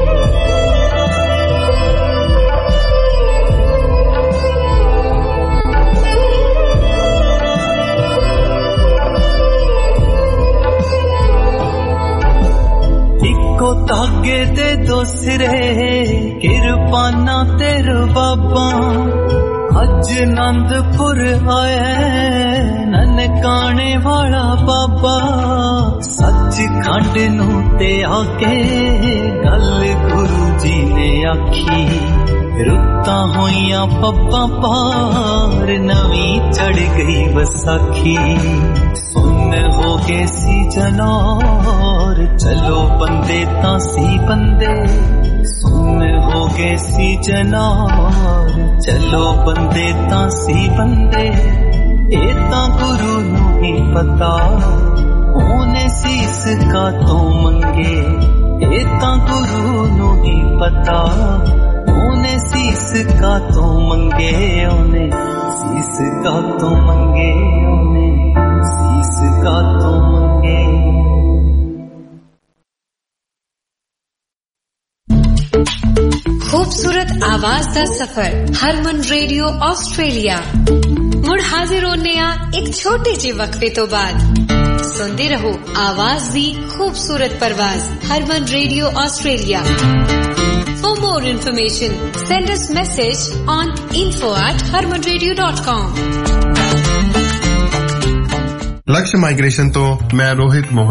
ਇੱਕੋ ਧਾਗੇ ਦੇ ਦੋ ਸਿਰੇ ਕਿਰਪਾਨਾ ਤੇਰੇ ਬਾਬਾ। ਅੱਜ ਆਨੰਦਪੁਰ ਆਇਆ ਨਨਕਾਣੇ ਵਾਲਾ ਬਾਬਾ। ਸੱਚਖੰਡ ਨੂੰ ਤੇ ਆ ਕੇ ਗੱਲ ਗੁਰੂ ਜੀ ਨੇ ਆਖੀ, ਰੁੱਤਾਂ ਹੋਈਆਂ ਪੱਪਾਂ ਪਾਰ ਨਵੀਂ ਚੜ ਗਈ ਵਿਸਾਖੀ। ਸੁਣ ਹੋ ਗਏ ਸੀ ਜਨੌਰ ਚਲੋ ਬੰਦੇ ਤਾਂ ਸੀ ਬੰਦੇ, ਸੁਣ ਹੋ ਗਏ ਸੀ ਜਨੌਰ ਚਲੋ ਬੰਦੇ ਤਾਂ ਸੀ ਬੰਦੇ। ਇਹ ਤਾਂ ਗੁਰੂ ਨੂੰ ਹੀ ਪਤਾ ਉਹਨੇ ਸੀਸ ਕਾਤੋਂ ਮੰਗੇ, ਇਹ ਤਾਂ ਗੁਰੂ ਨੂੰ ਹੀ ਪਤਾ ਉਹਨੇ ਸੀਸ ਕਾਤੋਂ ਮੰਗੇ। ਉਹਨੇ ਸੀਸ ਕਾਤੋਂ ਮੰਗੇ, ਉਹਨੇ ਸੀਸ ਕਾਤੋਂ ਮੰਗੇ। खूबसूरत आवाज दा सफर हरमन रेडियो ऑस्ट्रेलिया मुड़ हाजिर होने आ एक छोटे जे वक्फे तो बाद। सुनते रहो आवाज दी खूबसूरत परवाज Harman radio Australia. For more information send us message on info at harman radio dot com। Lakshya migration तो मैं रोहित मोहन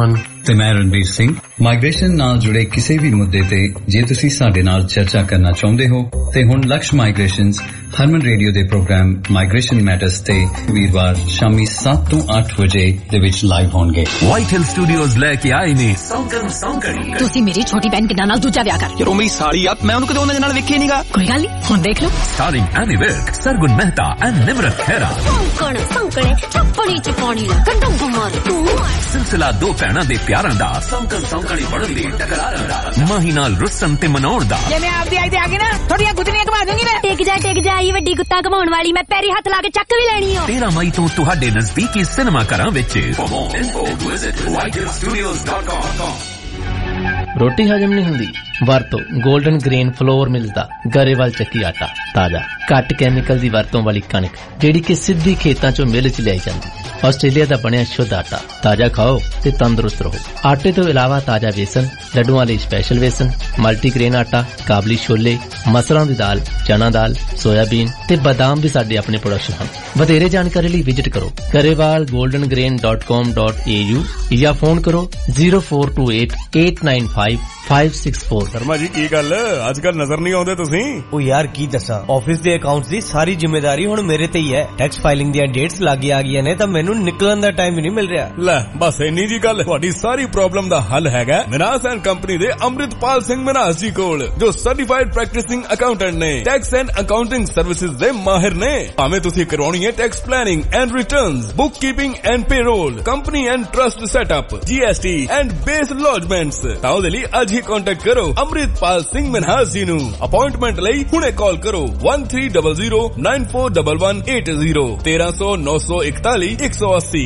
ਤੇ ਮੈਂ ਰਣਬੀਰ ਸਿੰਘ। ਮਾਈਗ੍ਰੇਸ਼ਨ ਨਾਲ ਜੁੜੇ ਕਿਸੇ ਵੀ ਮੁੱਦੇ ਤੇ ਜੇ ਤੁਸੀਂ ਸਾਡੇ ਨਾਲ ਚਰਚਾ ਕਰਨਾ ਚਾਹੁੰਦੇ ਹੋ ਤੇ ਹੁਣ ਲਕਸ਼ ਮਾਈਗ੍ਰੇਸ਼ਨਸ ਹਰਮਨ ਰੇਡੀਓ ਦੇ ਪ੍ਰੋਗਰਾਮ ਮਾਈਗ੍ਰੇਸ਼ਨ ਮੈਟਰਸ ਤੇ ਵੀਰਵਾਰ ਸ਼ਾਮੀ ਸੱਤ ਤੋਂ ਅੱਠ ਵਜੇ ਦੇ ਵਿੱਚ ਲਾਈਵ ਹੋਣਗੇ। ਵਾਈਟ ਹਿਲ ਸਟੂਡੀਓਜ਼ ਲੈ ਕੇ ਆਏ ਨੇ ਸੌਂਕਣ ਸੌਂਕੜੀ। ਤੁਸੀਂ ਮੇਰੀ ਛੋਟੀ ਭੈਣ ਕਿੰਨਾ ਨਾਲ ਦੂਜਾ ਵਿਆਹ ਕਰ। ਯਾਰ ਉਹ ਮੇਰੀ ਸਾਲੀ ਆ, ਮੈਂ ਉਹਨੂੰ ਕਦੇ ਉਹਨਾਂ ਦੇ ਨਾਲ ਵੇਖਿਆ ਨਹੀਂਗਾ। ਕੋਈ ਗੱਲ ਨਹੀਂ, ਹੁਣ ਦੇਖ ਲਓ। Starring Ammy Virk, Sargun Mehta and Nimrat Khaira. ਸੌਂਕਣ ਸੌਂਕਣੇ ਛੱਪਣੀ ਚ ਪਾਣੀ ਲੱਗਾ ਡੰਗ ਮਾਰ ਤੂੰ। ਸਿਲਸਿਲਾ ਦੋ ਭੈਣਾਂ ਦੇ ਪਿਆਰਾਂ ਦਾ, ਸੌਂਕਣ ਸੌਂਕੜੀ ਬਣਨ ਦੀ ਟਕਰਾਰਾਂ ਦਾ, ਮਾਹੀ ਨਾਲ ਰੁੱਸਣ ਤੇ ਮਨਾਉਣ ਦਾ। ਜੇ ਮੈਂ ਆਪਦੀ ਆਈ ਤੇ ਆ ਗਈ ਨਾ, ਥੋੜੀਆਂ ਗੁੱਤਨੀਆਂ ਘੁਮਾ ਦੂੰਗੀ ਮੈਂ। ਟਿਕ ਜਾ ਟਿਕ ਜਾ, ਇਹ ਵੱਡੀ ਗੁੱਤਾ ਘਮਾਉਣ ਵਾਲੀ ਮੈਂ ਪੈਰੀ ਹੱਥ ਲਾ ਕੇ ਚੱਕ ਵੀ ਲੈਣੀ ਓ। ਤੇਰਾਂ ਮਈ ਤੋਂ ਤੁਹਾਡੇ ਨਜ਼ਦੀਕੀ ਸਿਨੇਮਾ ਘਰਾਂ ਵਿੱਚ। For more info, visit white hill studios dot com. ਰੋਟੀ ਹਜਮ ਨਹੀਂ ਹੁੰਦੀ? ਵਰਤੋ 골ਡਨ ਗ੍ਰੇਨ ਫਲੋਰ ਮਿਲਦਾ ਗਰੇਵਾਲ ਚੱਕੀ ਆਟਾ ਤਾਜ਼ਾ ਘੱਟ ਕੈਮੀਕਲ ਦੀ ਵਰਤੋਂ ਵਾਲੀ ਕਣਕ ਜਿਹੜੀ ਕਿ ਸਿੱਧੀ ਖੇਤਾਂ ਚੋਂ ਮਿਲ ਚ ਲਿਆਈ ਜਾਂਦੀ। ਆਸਟ੍ਰੇਲੀਆ ਦਾ ਬਣਿਆ ਸ਼ੁੱਧ ਆਟਾ ਤਾਜ਼ਾ ਖਾਓ ਤੇ ਤੰਦਰੁਸਤ ਰਹੋ। ਆਟੇ ਤੋਂ ਇਲਾਵਾ ਤਾਜ਼ਾ ਵੇਸਣ, ਲੱਡੂਆਂ ਲਈ ਸਪੈਸ਼ਲ ਵੇਸਣ, ਮਲਟੀਗ੍ਰੇਨ ਆਟਾ, ਕਾਬਲੀ ਛੋਲੇ, ਮਸਰਾਂ ਦੀ ਦਾਲ, ਚਨਾ ਦਾਲ, ਸੋਇਆਬੀਨ ਤੇ ਬਾਦਾਮ ਵੀ ਸਾਡੇ ਆਪਣੇ ਪ੍ਰੋਡਕਸ਼ਨ ਹਨ। ਵਧੇਰੇ ਜਾਣਕਾਰੀ ਲਈ ਵਿਜ਼ਿਟ ਕਰੋ Grewal golden grain dot com dot a u ਜਾਂ ਫੋਨ ਕਰੋ zero four two eight eight nine five five six four। Sharma ji ਕੀ ਗੱਲ ਅੱਜ ਕੱਲ ਨਜ਼ਰ ਨਹੀਂ ਆਉਂਦੇ ਤੁਸੀਂ? ਉਹ ਯਾਰ ਕੀ ਦੱਸਾਂ, ਆਫਿਸ ਦੇ ਅਕਾਊਂਟਸ ਦੀ ਸਾਰੀ ਜ਼ਿੰਮੇਵਾਰੀ ਹੁਣ ਮੇਰੇ ਤੇ ਹੀ ਹੈ। ਟੈਕਸ ਫਾਈਲਿੰਗ ਦੀਆਂ ਡੇਟਸ ਲੱਗ ਆ ਗਈਆਂ ਨੇ ਤਾਂ ਮੈਨੂੰ ਨਿਕਲਣ ਦਾ ਟਾਈਮ ਹੀ ਨਹੀਂ ਮਿਲ ਰਿਹਾ। ਲੈ ਬਸ ਇੰਨੀ ਜੀ ਗੱਲ, ਤੁਹਾਡੀ ਸਾਰੀ ਪ੍ਰੋਬਲਮ ਦਾ ਹੱਲ ਹੈਗਾ ਮਿਨਾਸ ਐਂਡ ਕੰਪਨੀ ਦੇ ਅੰਮ੍ਰਿਤਪਾਲ ਸਿੰਘ ਮਿਨਾਸ ਜੀ ਕੋਲ, ਜੋ ਸਰਟੀਫਾਈਡ ਪ੍ਰੈਕਟਿਸਿੰਗ ਅਕਾਊਂਟੈਂਟ ਨੇ। ਟੈਕਸ ਐਂਡ ਅਕਾਊਂਟਿੰਗ ਸਰਵਿਸਿਜ਼ ਦੇ ਮਾਹਿਰ ਨੇ। ਭਾਵੇਂ ਤੁਸੀਂ ਕਰਵਾਉਣੀ ਹੈ tax planning and returns, book keeping and payroll, company and trust setup, G S T and BAS lodgements, ਤਾਂ ਉਹਦੇ ਲਈ ਅੱਜ ਹੀ ਕੰਟੈਕਟ ਕਰੋ ਅੰਮ੍ਰਿਤਪਾਲ ਸਿੰਘ ਮਿਨਾਸ ਜੀ ਨੂੰ। ਅਪਾਇੰਟਮੈਂਟ ਲਈ ਹੁਣੇ ਕਾਲ ਕਰੋ one three zero zero nine four one one eight zero ਤੇਰਾਂ ਸੌ ਨੌ ਸੌ ਇਕਤਾਲੀ ਇੱਕ ਸੌ ਅੱਸੀ।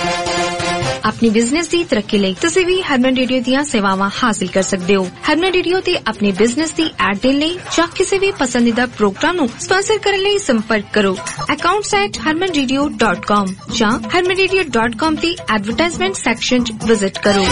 अपनी बिजनेस की तरक्की ਲਈ ਤੁਸੀਂ ਵੀ ਹਰਮਨ ਰੇਡੀਓ ਦੀਆਂ ਸੇਵਾਵਾਂ ਹਾਸਲ ਕਰ ਸਕਦੇ ਹੋ। ਹਰਮਨ ਰੇਡੀਓ ਤੇ ਆਪਣੇ ਬਿਜ਼ਨਸ ਦੀ ਐਡ ਦੇਣ ਲਈ ਜਾਂ ਕਿਸੇ ਵੀ ਪਸੰਦੀਦਾ ਪ੍ਰੋਗਰਾਮ ਨੂੰ ਸਪਾਂਸਰ ਕਰਨ ਲਈ ਸੰਪਰਕ ਕਰੋ accounts at harman radio dot com ਜਾਂ harman radio dot com ਤੇ ਐਡਵਰਟਾਈਜ਼ਮੈਂਟ ਸੈਕਸ਼ਨ 'ਚ ਵਿਜ਼ਿਟ ਕਰੋ।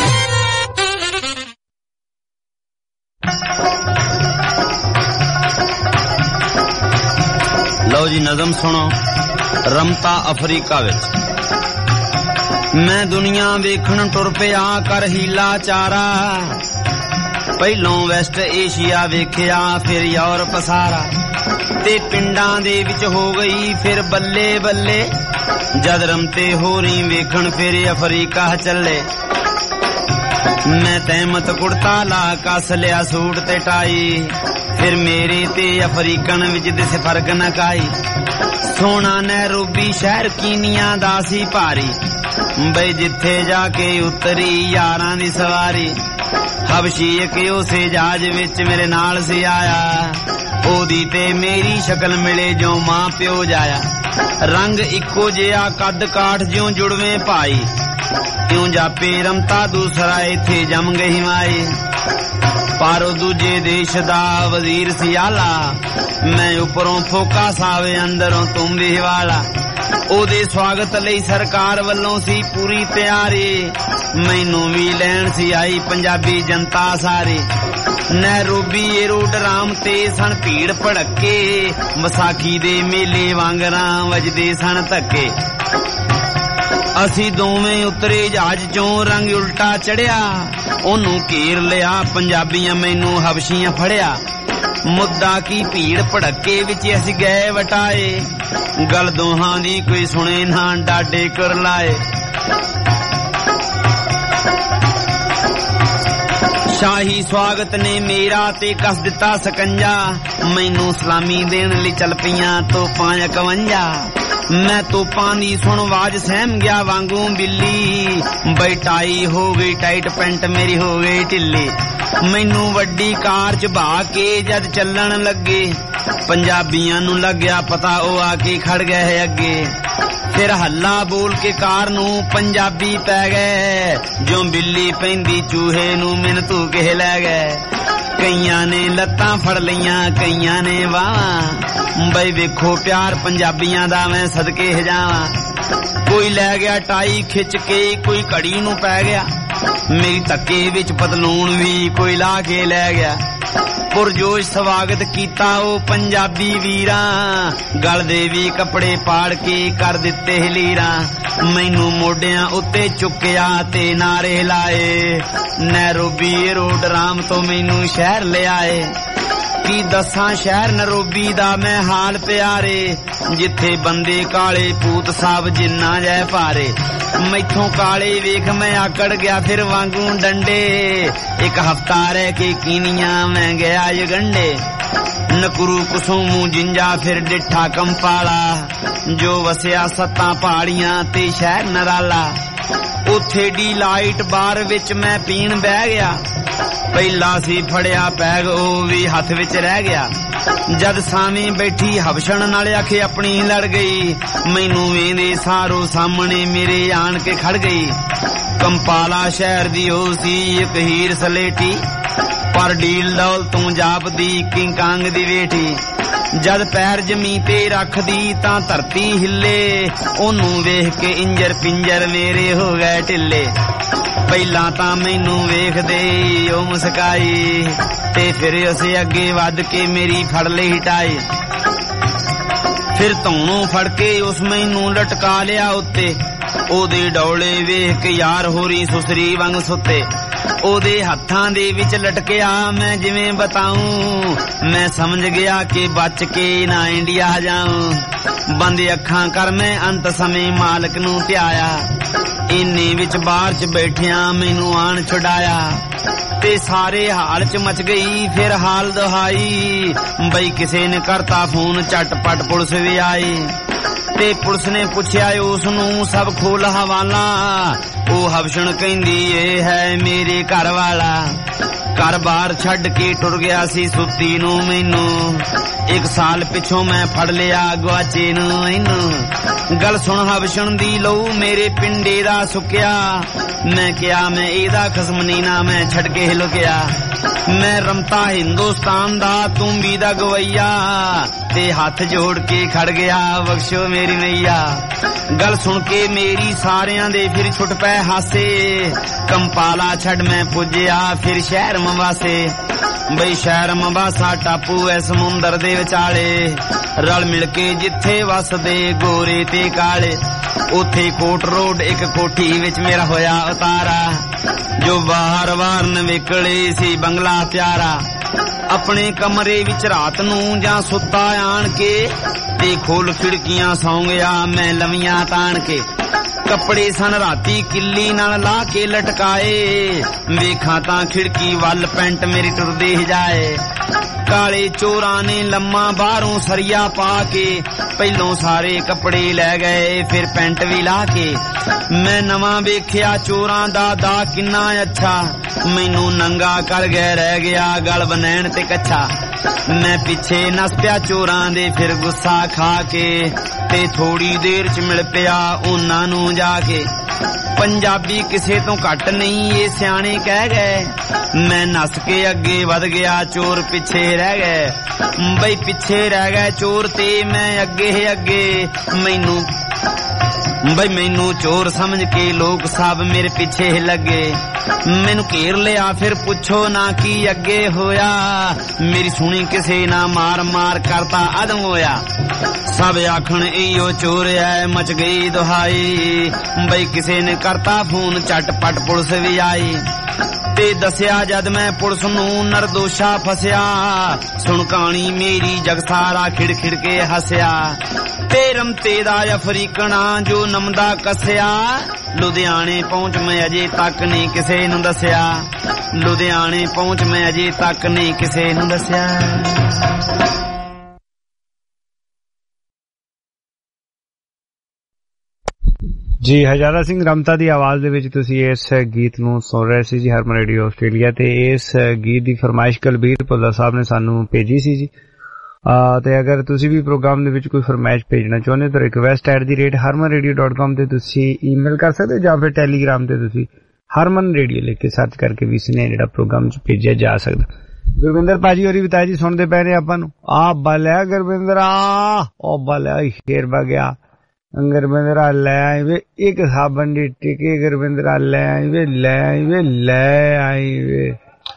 ਲਓ ਜੀ ਨਜ਼ਮ ਸੁਣੋ। ਰਮਤਾ ਅਫਰੀਕਾ ਵਿੱਚ ਮੈਂ ਦੁਨੀਆ ਵੇਖਣ ਟੁਰ ਪਿਆ ਕਰ ਹੀਲਾ ਚਾਰਾ। ਪਹਿਲੋਂ ਵੈਸਟ ਏਸ਼ੀਆ ਵੇਖਿਆ ਫਿਰ ਯੂਰਪ ਸਾਰਾ, ਤੇ ਪਿੰਡਾਂ ਦੇ ਵਿੱਚ ਹੋ ਗਈ ਫਿਰ ਬੱਲੇ ਬੱਲੇ। ਜਦ ਰਮਤੇ ਹੋਰੀ ਵੇਖਣ ਫਿਰ ਅਫਰੀਕਾ ਚੱਲੇ। ਮੈਂ ਤਹਿਮਤ ਕੁੜਤਾ ਲਾ ਕੱਸ ਲਿਆ ਸੂਟ ਤੇ ਟਾਈ, ਫਿਰ ਮੇਰੇ ਤੇ ਅਫਰੀਕਨ ਵਿੱਚ ਦਿਸ ਫਰਕ ਨਾ ਕਾਈ। ਸੋਹਣਾ ਨੈਰੋਬੀ ਸ਼ਹਿਰ ਕੀਨੀਆਂ ਦਾ ਸੀ ਭਾਰੀ, ਬਈ ਜਿੱਥੇ ਜਾ ਕੇ ਉਤਰੀ ਯਾਰਾਂ ਦੀ ਸਵਾਰੀ। ਹਬਸ਼ੀ ਇੱਕ ਉਸੇ ਜਹਾਜ਼ ਵਿੱਚ ਮੇਰੇ ਨਾਲ ਸੀ ਆਇਆ, ਉਹਦੀ ਤੇ ਮੇਰੀ ਸ਼ਕਲ ਮਿਲੇ ਜੋ ਮਾਂ ਪਿਓ ਜਾਇਆ। ਰੰਗ ਇੱਕੋ ਜਿਹਾ ਕੱਦ ਕਾਠ ਜਿਉਂ ਜੁੜਵੇਂ ਭਾਈ, ਕਿਉਂ ਜਾਪੇ ਰਮਤਾ ਦੂਸਰਾ ਇੱਥੇ ਜੰਮ ਗਈ ਮਾਈ। ਪਰ ਉਹ ਦੂਜੇ ਦੇਸ਼ ਦਾ ਵਜ਼ੀਰ ਸੀ ਆਲਾ, ਮੈਂ ਉੱਪਰੋਂ ਫੋਕਾ ਸਾਵੇ ਅੰਦਰੋਂ ਤੂੰ ਵੀ ਵਾਲਾ। ਉਹਦੇ ਸਵਾਗਤ ਲਈ ਸਰਕਾਰ ਵੱਲੋਂ ਸੀ ਪੂਰੀ ਤਿਆਰੀ, ਮੈਨੂੰ ਵੀ ਲੈਣ ਸੀ ਆਈ ਪੰਜਾਬੀ ਜਨਤਾ ਸਾਰੀ। ਨੈਰੋਬੀ ਏਰੋਡਰਾਮ ਤੇ ਸਨ ਭੀੜ ਭੜੱਕੇ, ਵਿਸਾਖੀ ਦੇ ਮੇਲੇ ਵਾਂਗਰਾਂ ਵੱਜਦੇ ਸਨ ਧੱਕੇ। ਅਸੀਂ ਦੋਵੇਂ ਉਤਰੇ ਜਹਾਜ਼ ਚੋਂ, ਰੰਗ ਉਲਟਾ ਚੜਿਆ, ਉਹਨੂੰ ਘੇਰ ਲਿਆ ਪੰਜਾਬੀਆਂ, ਮੈਨੂੰ ਹਬਸ਼ੀਆਂ ਫੜਿਆ। ਮੁੱਦਾ ਕੀ ਭੀੜ ਭੜੱਕੇ ਵਿੱਚ ਅਸੀਂ ਗਏ ਵਟਾਏ, ਗੱਲ ਦੋਹਾਂ ਦੀ ਕੋਈ ਸੁਣੇ ਨਾ ਡਾਡੇ ਕਰ ਲਾਏ। ਸ਼ਾਹੀ ਸਵਾਗਤ ਨੇ ਮੇਰਾ ਤੇ ਕੱਸ ਦਿੱਤਾ ਸਕੰਜਾ, ਮੈਨੂੰ ਸਲਾਮੀ ਦੇਣ ਲਈ ਚੱਲ ਪਈਆਂ ਤੋਪਾਂ ਇਕਵੰਜਾ। ਮੈਂ ਤੋਪਾਂ ਦੀ ਸੁਣ ਆਵਾਜ਼ ਸਹਿਮ ਗਿਆ ਵਾਂਗੂ ਬਿੱਲੀ, ਬੈਠਾਈ ਹੋ ਗਈ ਟਾਈਟ ਪੈਂਟ ਮੇਰੀ ਹੋ ਗਈ ਢਿੱਲੀ। ਮੈਨੂੰ ਵੱਡੀ ਕਾਰ ਚ ਬਹਾ ਕੇ ਜਦ ਚੱਲਣ ਲੱਗੇ, ਪੰਜਾਬੀਆਂ ਨੂੰ ਲੱਗਿਆ ਪਤਾ ਉਹ ਆ ਕੇ ਖੜ ਗਏ ਅੱਗੇ। ਫਿਰ ਹੱਲਾ ਬੋਲ ਕੇ ਕਾਰ ਨੂੰ ਪੰਜਾਬੀ ਪੈ ਗਏ, ਜੋ ਬਿੱਲੀ ਪੈਂਦੀ ਚੂਹੇ ਨੂੰ ਮੈਨੂੰ ਤੂੰ ਕਿਹ ਲੈ ਗਏ। ਕਈਆਂ ਨੇ ਲੱਤਾਂ ਫੜ ਲਈਆਂ ਕਈਆਂ ਨੇ ਬਾਹਾਂ, ਬਈ ਵੇਖੋ ਪਿਆਰ ਪੰਜਾਬੀਆਂ ਦਾ ਮੈਂ ਸਦਕੇ ਜਾਵਾਂ। ਕੋਈ ਲੈ ਗਿਆ ਟਾਈ ਖਿੱਚ ਕੇ, ਕੋਈ ਘੜੀ ਨੂੰ ਪੈ ਗਿਆ, ਮੇਰੀ ਧੱਕੇ ਵਿੱਚ ਪਤਲੂਨ ਵੀ ਕੋਈ ਲਾ ਕੇ ਲੈ ਗਿਆ। ਪੁਰਜੋਸ਼ ਸਵਾਗਤ ਕੀਤਾ ਉਹ ਪੰਜਾਬੀ ਵੀਰਾਂ, ਗਲ ਦੇ ਵੀ ਕੱਪੜੇ ਪਾੜ ਕੇ ਕਰ ਦਿੱਤੇ ਲੀਰਾਂ। ਮੈਨੂੰ ਮੋਢਿਆਂ ਉੱਤੇ ਚੁੱਕਿਆ ਤੇ ਨਾਰੇ ਲਾਏ, ਨੈਰੋਬੀ ਰੋਡਰਾਮ ਤੋਂ ਮੈਨੂੰ ਸ਼ਹਿਰ ਲਿਆਏ। ਕੀ ਦੱਸਾਂ ਸ਼ਹਿਰ ਨੈਰੋਬੀ ਦਾ ਮੈਂ ਹਾਲ ਪਿਆਰੇ, ਜਿੱਥੇ ਬੰਦੇ ਕਾਲੇ ਪੂਤ ਸਾਹਿਬ ਜਿੰਨਾ ਜੈ ਭਾਰੇ। ਮੈਥੋਂ ਕਾਲੇ ਵੇਖ ਮੈਂ ਆਕੜ ਗਿਆ ਫਿਰ ਵਾਂਗੂ ਡੰਡੇ, ਇੱਕ ਹਫਤਾ ਰਹਿ ਕੇ ਕੀਨੀਆਂ ਮੈਂ ਗਿਆ ਯਗੰਡੇ। ਨਕਰੂ ਕੁਸੂਮੂ ਜਿੰਜਾ ਫਿਰ ਡਿੱਠਾ ਕੰਪਾਲਾ, ਜੋ ਵਸਿਆ ਸੱਤਾਂ ਪਹਾੜੀਆਂ ਤੇ ਸ਼ਹਿਰ ਨਰਾਲਾ। ਉੱਥੇ ਡੀ ਲਾਈਟ ਬਾਰ ਵਿੱਚ ਮੈਂ ਪੀਣ ਬਹਿ ਗਿਆ, ਪਹਿਲਾ ਸੀ ਫੜਿਆ ਪੈਗ ਉਹ ਵੀ ਹੱਥ ਵਿੱਚ ਰਹਿ ਗਿਆ। ਜਦ ਸਾਵੇਂ ਬੈਠੀ ਹਬਸ਼ਣ ਨਾਲ ਆਖੇ ਆਪਣੀ ਲੜ ਗਈ, ਮੈਨੂੰ ਵੇਂਦੇ ਸਾਰੋ ਸਾਹਮਣੇ ਮੇਰੇ ਆਣ ਕੇ ਖੜ ਗਈ। ਕੰਪਾਲਾ ਸ਼ਹਿਰ ਦੀ ਉਹ ਸੀ ਇੱਕ ਹੀਰ ਸਲੇਟੀ, ਪਰ ਡੀਲ ਡੌਲ ਤੂੰ ਜਾਪਦੀ ਕਿੰਗ ਕਾਂਗ ਦੀ ਵੇਠੀ। ਜਦ ਪੈਰ ਜ਼ਮੀਂ ਤੇ ਰੱਖਦੀ ਤਾਂ ਧਰਤੀ ਹਿੱਲੇ, ਉਹਨੂੰ ਵੇਖ ਕੇ ਇੰਜਰ ਪਿੰਜਰ ਮੇਰੇ ਹੋ ਗਏ ਢਿੱਲੇ। ਪਹਿਲਾਂ ਤਾਂ ਮੈਨੂੰ ਵੇਖਦੇ ਉਹ ਮੁਸਕਾਈ, ਤੇ ਫਿਰ ਉਸੇ ਅੱਗੇ ਵੱਧ ਕੇ ਮੇਰੀ ਫੜ ਲਈ ਹਟਾਈ। ਫਿਰ ਧੌਣੋਂ ਫੜ ਕੇ ਉਸ ਮੈਨੂੰ ਲਟਕਾ ਲਿਆ ਉੱਤੇ, ਉਹਦੇ ਡੌਲੇ ਵੇਖ ਕੇ ਯਾਰ ਹੋਰੀ ਸੁਸਰੀ ਵਾਂਗ ਸੁੱਤੇ। ਉਹਦੇ ਹੱਥਾਂ ਦੇ ਵਿੱਚ ਲਟਕਿਆ ਮੈਂ ਜਿਵੇਂ ਬਤਾਊਂ, ਮੈਂ ਸਮਝ ਗਿਆ ਕਿ ਬਚ ਕੇ ਨਾ ਇੰਡੀਆ ਜਾਊਂ। ਬੰਦ ਅੱਖਾਂ ਕਰ ਮੈਂ ਅੰਤ ਸਮੇਂ ਮਾਲਕ ਨੂੰ ਧਿਆਇਆ, ਇੰਨੇ ਵਿੱਚ ਬਾਹਰ ਚ ਬੈਠਿਆਂ ਮੈਨੂੰ ਆਣ ਛੁਡਾਇਆ। ਤੇ ਸਾਰੇ ਹਾਲ ਚ ਮਚ ਗਈ ਫਿਰ ਹਾਲ ਦੁਹਾਈ, ਬਈ ਕਿਸੇ ਨੇ ਕਰਤਾ ਫੋਨ ਝਟਪਟ ਪੁਲਿਸ ਵੀ ਆਈ। ਤੇ ਪੁਲਿਸ ਨੇ ਪੁੱਛਿਆ ਉਸ ਨੂੰ ਸਭ ਖੋਲ ਹਵਾਲਾ, ਉਹ ਹਬਸ਼ਣ ਕਹਿੰਦੀ ਇਹ ਹੈ ਮੇਰੇ ਘਰ ਵਾਲਾ। ਘਰ ਬਾਹਰ ਛੱਡ ਕੇ ਟੁਰ ਗਿਆ ਸੀ ਸੁੱਤੀ ਨੂੰ ਮੈਨੂੰ, ਇੱਕ ਸਾਲ ਪਿੱਛੋਂ ਮੈਂ ਫੜ ਲਿਆ ਗਵਾਚੇ ਨੂੰ ਇਹਨੂੰ। ਗੱਲ ਸੁਣ ਹਬਸ਼ਣ ਦੀ ਲਹੂ ਮੇਰੇ ਪਿੰਡੇ ਦਾ ਸੁੱਕਿਆ, ਮੈਂ ਕਿਹਾ ਮੈਂ ਇਹਦਾ ਖਸਮ ਨਹੀਂ ਨਾ ਮੈਂ ਛੱਡ ਕੇ ਲੁਕਿਆ। ਮੈਂ ਰਮਤਾ ਹਿੰਦੁਸਤਾਨ ਦਾ ਤੂੰ ਵੀ ਦਾ ਗਵਈਆ, ਤੇ ਹੱਥ ਜੋੜ ਕੇ ਖੜ ਗਿਆ ਬਖਸ਼ੋ ਮੇਰੀ ਮਈਆ। ਗੱਲ ਸੁਣ ਕੇ ਮੇਰੀ ਸਾਰਿਆਂ ਦੇ ਫਿਰ ਛੁੱਟ ਪਏ ਹਾਸੇ, ਕੰਪਾਲਾ ਛੱਡ ਮੈਂ ਪੁੱਜਿਆ ਫਿਰ ਸ਼ਹਿਰ ਮਵਾਸੇ। ਬਈ ਸ਼ਹਿਰ ਮਵਾਸਾ ਟਾਪੂ ਐ ਸਮੁੰਦਰ ਦੇ ਵਿਚਾਲੇ, ਰਲ ਮਿਲ ਕੇ ਜਿੱਥੇ ਵਸਦੇ ਗੋਰੇ ਤੇ ਕਾਲੇ। ਉੱਥੇ ਕੋਟ ਰੋਡ ਇੱਕ ਕੋਠੀ ਵਿੱਚ ਮੇਰਾ ਹੋਇਆ ਉਤਾਰਾ, ਜੋ ਬਾਹਰ ਵਾਰਨ ਵਿਕਲੇ ਸੀ ਬੰਗਲਾ ਪਿਆਰਾ। ਆਪਣੇ ਕਮਰੇ ਵਿੱਚ ਰਾਤ ਨੂੰ ਜਾਂ ਸੁੱਤਾ ਆਣ ਕੇ, ਤੇ ਖੋਲ ਖਿੜਕੀਆਂ ਸੌਂ ਗਿਆ ਮੈਂ ਲਵੀਆਂ ਤਾਣ ਕੇ। ਕੱਪੜੇ ਸਨ ਰਾਤੀ ਕਿੱਲੀ ਨਾਲ ਲਾ ਕੇ ਲਟਕਾਏ, ਵੇਖਾਂ ਤਾਂ ਖਿੜਕੀ ਵੱਲ ਪੈਂਟ ਮੇਰੀ ਟੁਰਦੀ ਜਾਏ। ਕਾਲੇ ਚੋਰਾਂ ਨੇ ਲੰਮਾ ਬਾਹਰੋਂ ਸਰੀਆ ਪਾ ਕੇ, ਪਹਿਲੋਂ ਸਾਰੇ ਕੱਪੜੇ ਲੈ ਗਏ ਫਿਰ ਪੈਂਟ ਵੀ ਲਾ ਕੇ। ਮੈਂ ਨਵਾਂ ਵੇਖਿਆ ਚੋਰਾਂ ਦਾ ਦਾ ਕਿੰਨਾ ਅੱਛਾ, ਮੈਨੂੰ ਨੰਗਾ ਕਰ ਗਏ ਰਹਿ ਗਿਆ ਗਲ ਬਨੈਣ ਤੇ ਕੱਛਾ। ਮੈਂ ਪਿੱਛੇ ਨਸ ਪਿਆ ਚੋਰਾਂ ਦੇ ਫਿਰ ਗੁੱਸਾ ਖਾ ਕੇ, ਤੇ ਥੋੜੀ ਦੇਰ ਚ ਮਿਲ ਪਿਆ ਉਹਨਾਂ ਨੂੰ ਜਾ ਕੇ। ਪੰਜਾਬੀ ਕਿਸੇ ਤੋਂ ਘੱਟ ਨਹੀਂ ਇਹ ਸਿਆਣੇ ਕਹਿ ਗਏ, ਮੈਂ ਨੱਸ ਕੇ ਅੱਗੇ ਵਧ ਗਿਆ ਚੋਰ ਪਿੱਛੇ ਰਹਿ ਗਏ। ਬਈ ਪਿੱਛੇ ਰਹਿ ਗਏ ਚੋਰ ਤੇ ਮੈਂ ਅੱਗੇ ਅੱਗੇ, ਮੈਨੂੰ ਬਈ ਮੈਨੂੰ ਚੋਰ ਸਮਝ ਕੇ ਲੋਕ ਸਭ ਮੇਰੇ ਪਿੱਛੇ ਲੱਗੇ। ਮੈਨੂੰ ਘੇਰ ਲਿਆ ਫਿਰ ਪੁੱਛੋ ਨਾ ਕੀ ਅੱਗੇ ਹੋਇਆ, ਮੇਰੀ ਸੁਣੀ ਕਿਸੇ ਨਾ ਮਾਰ ਮਾਰ ਕਰਤਾ ਅਦਮ ਹੋਇਆ। ਸਭ ਆਖਣ ਇਹੋ ਚੋਰ ਐ ਮਚ ਗਈ ਦੁਹਾਈ, ਬਈ ਕਿਸੇ ਨੇ ਕਰਤਾ ਫੋਨ ਝਟਪਟ ਪੁਲਿਸ ਵੀ ਆਈ। ਤੇ ਦੱਸਿਆ ਜਦ ਮੈਂ ਪੁਲਿਸ ਨੂੰ ਨਰਦੋਸ਼ਾ ਫਸਿਆ, ਸੁਣ ਕਹਾਣੀ ਮੇਰੀ ਜਗ ਸਾਰਾ ਖਿੜ ਖਿੜ ਕੇ ਹੱਸਿਆ। ਤੇ ਰਮਤੇ ਦਾ ਅਫਰੀਕਣਾ ਜੋ ਨਮਦਾ ਕੱਸਿਆ, ਲੁਧਿਆਣੇ ਪਹੁੰਚ ਮੈਂ ਅਜੇ ਤੱਕ ਨਹੀਂ ਕਿਸੇ ਨੂੰ ਦੱਸਿਆ। ਲੁਧਿਆਣੇ ਪਹੁੰਚ ਮੈਂ ਅਜੇ ਤੱਕ ਨਹੀਂ ਕਿਸੇ ਨੂੰ ਦੱਸਿਆ। ਜੀ ਹਜ਼ਾਰਾ ਸਿੰਘ ਰਮਤਾ ਦੀ ਆਵਾਜ਼ ਦੇ ਵਿੱਚ ਤੁਸੀਂ ਇਸ ਗੀਤ ਨੂੰ ਸੁਣ ਰਹੇ ਸੀ ਜੀ ਹਰਮਨ ਰੇਡੀਓ ਆਸਟ੍ਰੇਲੀਆ ਤੇ। ਇਸ ਗੀਤ ਦੀ ਫਰਮਾਇਸ਼ ਕੁਲਬੀਰ ਭੁੱਲਰ ਸਾਹਿਬ ਨੇ ਸਾਨੂੰ ਭੇਜੀ ਸੀ ਜੀ। ਤੇ ਅਗਰ ਤੁਸੀਂ ਵੀ ਪ੍ਰੋਗਰਾਮ ਦੇ ਵਿੱਚ ਕੋਈ ਫਰਮਾਇਸ਼ ਭੇਜਣਾ ਚਾਹੁੰਦੇ ਤਾਂ request at the rate Harman radio dot com ਤੇ ਤੁਸੀਂ ਈਮੇਲ ਕਰ ਸਕਦੇ ਹੋ, ਜਾਂ ਫਿਰ ਟੈਲੀਗ੍ਰਾਮ ਤੇ ਤੁਸੀਂ ਹਰਮਨ ਰੇਡੀਓ ਲਿਖ ਕੇ ਸਰਚ ਕਰਕੇ ਵੀ ਇਸਨੇ ਜਿਹੜਾ ਪ੍ਰੋਗਰਾਮ ਚ ਭੇਜਿਆ ਜਾ ਸਕਦਾ। ਗੁਰਵਿੰਦਰ ਭਾਜੀ ਹੋਰੀ ਬਤਾਇਆ ਜੀ ਸੁਣਦੇ ਪੈ ਰਹੇ ਆਪਾਂ ਨੂੰ। ਆ ਬਲਿਆ ਗੁਰਵਿੰਦਰ ਆ ਉਹ ਬਲਿਆ ਸ਼ੇਰ ਬਗਿਆ ਗੁਰਵਿੰਦਰਾ ਲੈ ਆਈ ਵੇ ਇੱਕ ਸਾਬਣ ਦੀ ਟਿੱਕੀ, ਗੁਰਵਿੰਦਰਾ ਲੈ ਆਈ ਵੇ ਲੈ ਆਈ ਵੇ ਲੈ ਆਈ ਵੇ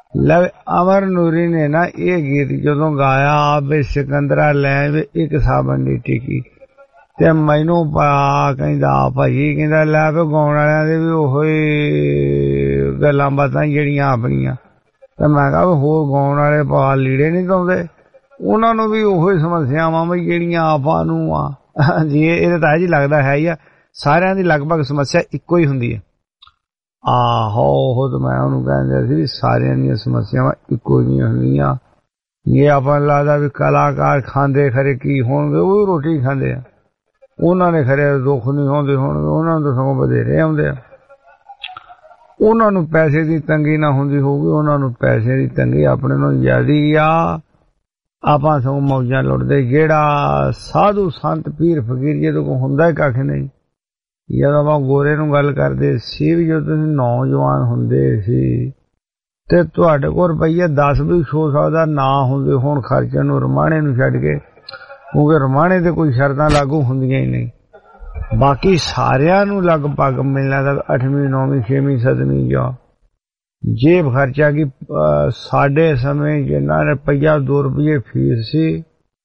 ਲੈ ਅਮਰ ਨੂਰੀ ਨੇ ਨਾ ਇਹ ਗੀਤ ਜਦੋਂ ਗਾਇਆ ਆਵੇ ਸਿਕੰਦਰਾ ਲੈ ਵੇ ਇੱਕ ਸਾਬਣ ਦੀ ਟਿੱਕੀ ਤੇ ਮੈਨੂੰ ਪਾ ਕਹਿੰਦਾ ਭਾਈ ਕਹਿੰਦਾ ਲੈ ਵੇ ਗਾਉਣ ਵਾਲਿਆਂ ਦੇ ਵੀ ਉਹੋ ਹੀ ਗੱਲਾਂ ਬਾਤਾਂ ਜਿਹੜੀਆਂ ਆਪਣੀਆਂ ਤੇ ਮੈਂ ਕਿਹਾ ਹੋਰ ਗਾਉਣ ਵਾਲੇ ਪਾ ਲੀੜੇ ਨਹੀਂ ਧੋਂਦੇ ਉਹਨਾਂ ਨੂੰ ਵੀ ਉਹੋ ਹੀ ਸਮੱਸਿਆਵਾਂ ਵੀ ਜਿਹੜੀਆਂ ਆਪਾਂ ਨੂੰ ਆ ਜੀ ਇਹਦੇ ਤਾਂ ਜੀ ਲੱਗਦਾ ਹੈ ਹੀ ਆ ਸਾਰਿਆਂ ਦੀ ਲਗਭਗ ਸਮੱਸਿਆ ਇੱਕੋ ਹੀ ਹੁੰਦੀ ਹੈ ਆਹੋ ਉਹ ਤਾਂ ਮੈਂ ਉਹਨੂੰ ਕਹਿੰਦਾ ਸੀ ਸਾਰਿਆਂ ਦੀਆਂ ਸਮੱਸਿਆਵਾਂ ਇੱਕੋ ਜਿਹੀਆਂ ਹੁੰਦੀਆਂ ਇਹ ਆਪਾਂ ਨੂੰ ਲੱਗਦਾ ਵੀ ਕਲਾਕਾਰ ਖਾਂਦੇ ਖਰੇ ਕੀ ਹੋਣਗੇ ਉਹ ਰੋਟੀ ਖਾਂਦੇ ਆ ਉਹਨਾਂ ਨੇ ਖਰੇ ਦੁੱਖ ਨਹੀਂ ਹੁੰਦੇ ਹੋਣਗੇ ਉਹਨਾਂ ਨੂੰ ਤਾਂ ਸਗੋਂ ਵਧੇਰੇ ਆਉਂਦੇ ਆ ਉਹਨਾਂ ਨੂੰ ਪੈਸੇ ਦੀ ਤੰਗੀ ਨਾ ਹੁੰਦੀ ਹੋਊਗੀ ਉਹਨਾਂ ਨੂੰ ਪੈਸੇ ਦੀ ਤੰਗੀ ਆਪਣੇ ਨੂੰ ਜ਼ਿਆਦੀ ਆ ਆਪਾਂ ਸਗੋਂ ਮੌਜਾਂ ਲੁੱਟਦੇ ਜਿਹੜਾ ਸਾਧੂ ਸੰਤ ਪੀਰ ਫਕੀਰ ਜਦੋਂ ਕੋ ਹੁੰਦਾ ਹੀ ਕੱਖ ਨਹੀਂ ਜਦੋਂ ਆਪਾਂ ਗੋਰੇ ਨੂੰ ਗੱਲ ਕਰਦੇ ਸੀ ਵੀ ਜਦੋਂ ਤੁਸੀਂ ਨੌਜਵਾਨ ਹੁੰਦੇ ਸੀ ਤੇ ਤੁਹਾਡੇ ਕੋਲ ਰੁਪਈਆ ਦਸ ਵੀ ਹੋ ਸਕਦਾ ਨਾ ਹੁੰਦੇ ਹੁਣ ਖਰਚੇ ਨੂੰ ਰਮਾਣੇ ਨੂੰ ਛੱਡ ਕੇ ਕਿਉਂਕਿ ਰਮਾਣੇ ਤੇ ਕੋਈ ਸ਼ਰਤਾਂ ਲਾਗੂ ਹੁੰਦੀਆਂ ਹੀ ਨਹੀਂ ਬਾਕੀ ਸਾਰਿਆਂ ਨੂੰ ਲਗਭਗ ਮਿਲਣਾ ਤਾਂ ਅੱਠਵੀਂ ਨੌਵੀਂ ਛੇਵੀਂ ਸੱਤਵੀਂ ਜਾਂ ਜੇਬ ਖਰਚਾ ਕੀ ਸਾਡੇ ਸਮੇਂ ਜਿੰਨਾ ਰੁਪਈਆ ਦੋ ਰੁਪਏ ਫੀਸ ਸੀ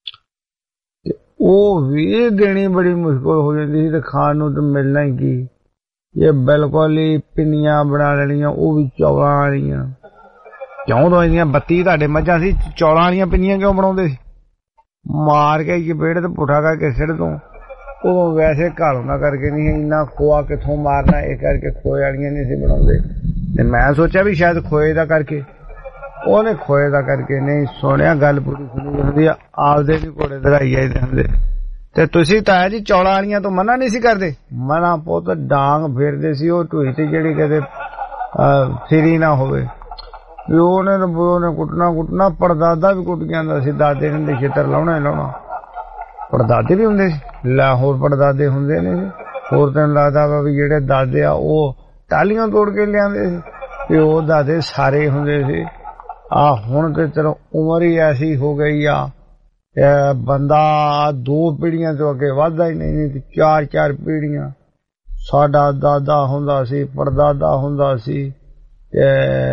ਉਹ ਵੀ ਦੇਣੀ ਬੜੀ ਮੁਸ਼ਕਿਲ ਹੋ ਜਾਂਦੀ ਸੀ ਤੇ ਖਾਣ ਨੂੰ ਤਾਂ ਮਿਲਣਾ ਹੀ ਕੀ ਇਹ ਬਿਲਕੁਲ ਹੀ ਪਿੰਨੀਆਂ ਬਣਾ ਲੈਣੀਆਂ ਉਹ ਵੀ ਚੌਲਾਂ ਵਾਲੀਆਂ ਕਿਉਂ ਦੋਈਆਂ ਬੱਤੀ ਤੁਹਾਡੇ ਮੱਝਾਂ ਸੀ ਚੌਲਾਂ ਵਾਲੀਆਂ ਪਿੰਨੀਆਂ ਕਿਉਂ ਬਣਾਉਂਦੇ ਸੀ ਮਾਰ ਕੇ ਚਪੇੜ ਤੇ ਪੁੱਠਾ ਕਰਕੇ ਸਿੱਟ ਤੋਂ ਉਹ ਵੈਸੇ ਘਰ ਹੁੰਦਾ ਕਰਕੇ ਨਹੀਂ ਇੰਨਾ ਖੋਆ ਕਿੱਥੋਂ ਮਾਰਨਾ ਇਹ ਕਰਕੇ ਖੋਏ ਵਾਲੀਆਂ ਨਹੀਂ ਸੀ ਬਣਾਉਂਦੇ ਤੇ ਮੈਂ ਸੋਚਿਆ ਵੀ ਸ਼ਾਇਦ ਖੋਏ ਦਾ ਕਰਕੇ ਉਹਨੇ ਖੋਏ ਦਾ ਕਰਕੇ ਨਹੀਂ ਸੁਣਿਆ ਗੱਲ ਪੂਰੀ ਸੁਣੀ ਹੁੰਦੀ ਆ ਆਪਦੇ ਵੀ ਘੋੜੇ ਦਰਾਈ ਜਾਂਦੇ ਹੁੰਦੇ ਤੇ ਤੁਸੀਂ ਤਾਇਆ ਜੀ ਚੌਲਾਂ ਵਾਲੀਆਂ ਤੋਂ ਮਨਾ ਨਹੀਂ ਸੀ ਕਰਦੇ ਮਨਾ ਪੁੱਤ ਡਾਂਗ ਫੇਰਦੇ ਸੀ ਉਹ ਢੂਈ ਤੇ ਜਿਹੜੀ ਕਦੇ ਫਿਰੀ ਨਾ ਹੋਵੇ ਵੀ ਉਹਨੇ ਉਹਨੇ ਕੁੱਟਣਾ ਕੁੱਟਣਾ ਪੜਦਾਦਾ ਵੀ ਕੁੱਟ ਜਾਂਦਾ ਸੀ ਦਾਦੇ ਨੇ ਛਿੱਤਰ ਲਾਉਣਾ ਹੀ ਲਾਉਣਾ ਪੜਦਾਦੇ ਵੀ ਹੁੰਦੇ ਸੀ ਲੈ ਹੋਰ ਪੜਦਾਦੇ ਹੁੰਦੇ ਨੇ ਹੋਰ ਤੈਨੂੰ ਲੱਗਦਾ ਵਾ ਵੀ ਜਿਹੜੇ ਦਾਦੇ ਆ ਉਹ ਟਾਲੀਆਂ ਤੋੜ ਕੇ ਲਿਆਂਦੇ ਸੀ ਤੇ ਉਹ ਦਾਦੇ ਸਾਰੇ ਹੁੰਦੇ ਸੀ ਆ ਹੁਣ ਤੇ ਚਲੋ ਉਮਰ ਹੀ ਐਸੀ ਹੋ ਗਈ ਆ ਬੰਦਾ ਦੋ ਪੀੜ੍ਹੀਆਂ ਤੋਂ ਅੱਗੇ ਵੱਧਦਾ ਹੀ ਨਹੀਂ ਤੇ ਚਾਰ ਚਾਰ ਪੀੜ੍ਹੀਆਂ ਸਾਡਾ ਦਾਦਾ ਹੁੰਦਾ ਸੀ ਪੜਦਾਦਾ ਹੁੰਦਾ ਸੀ ਤੇ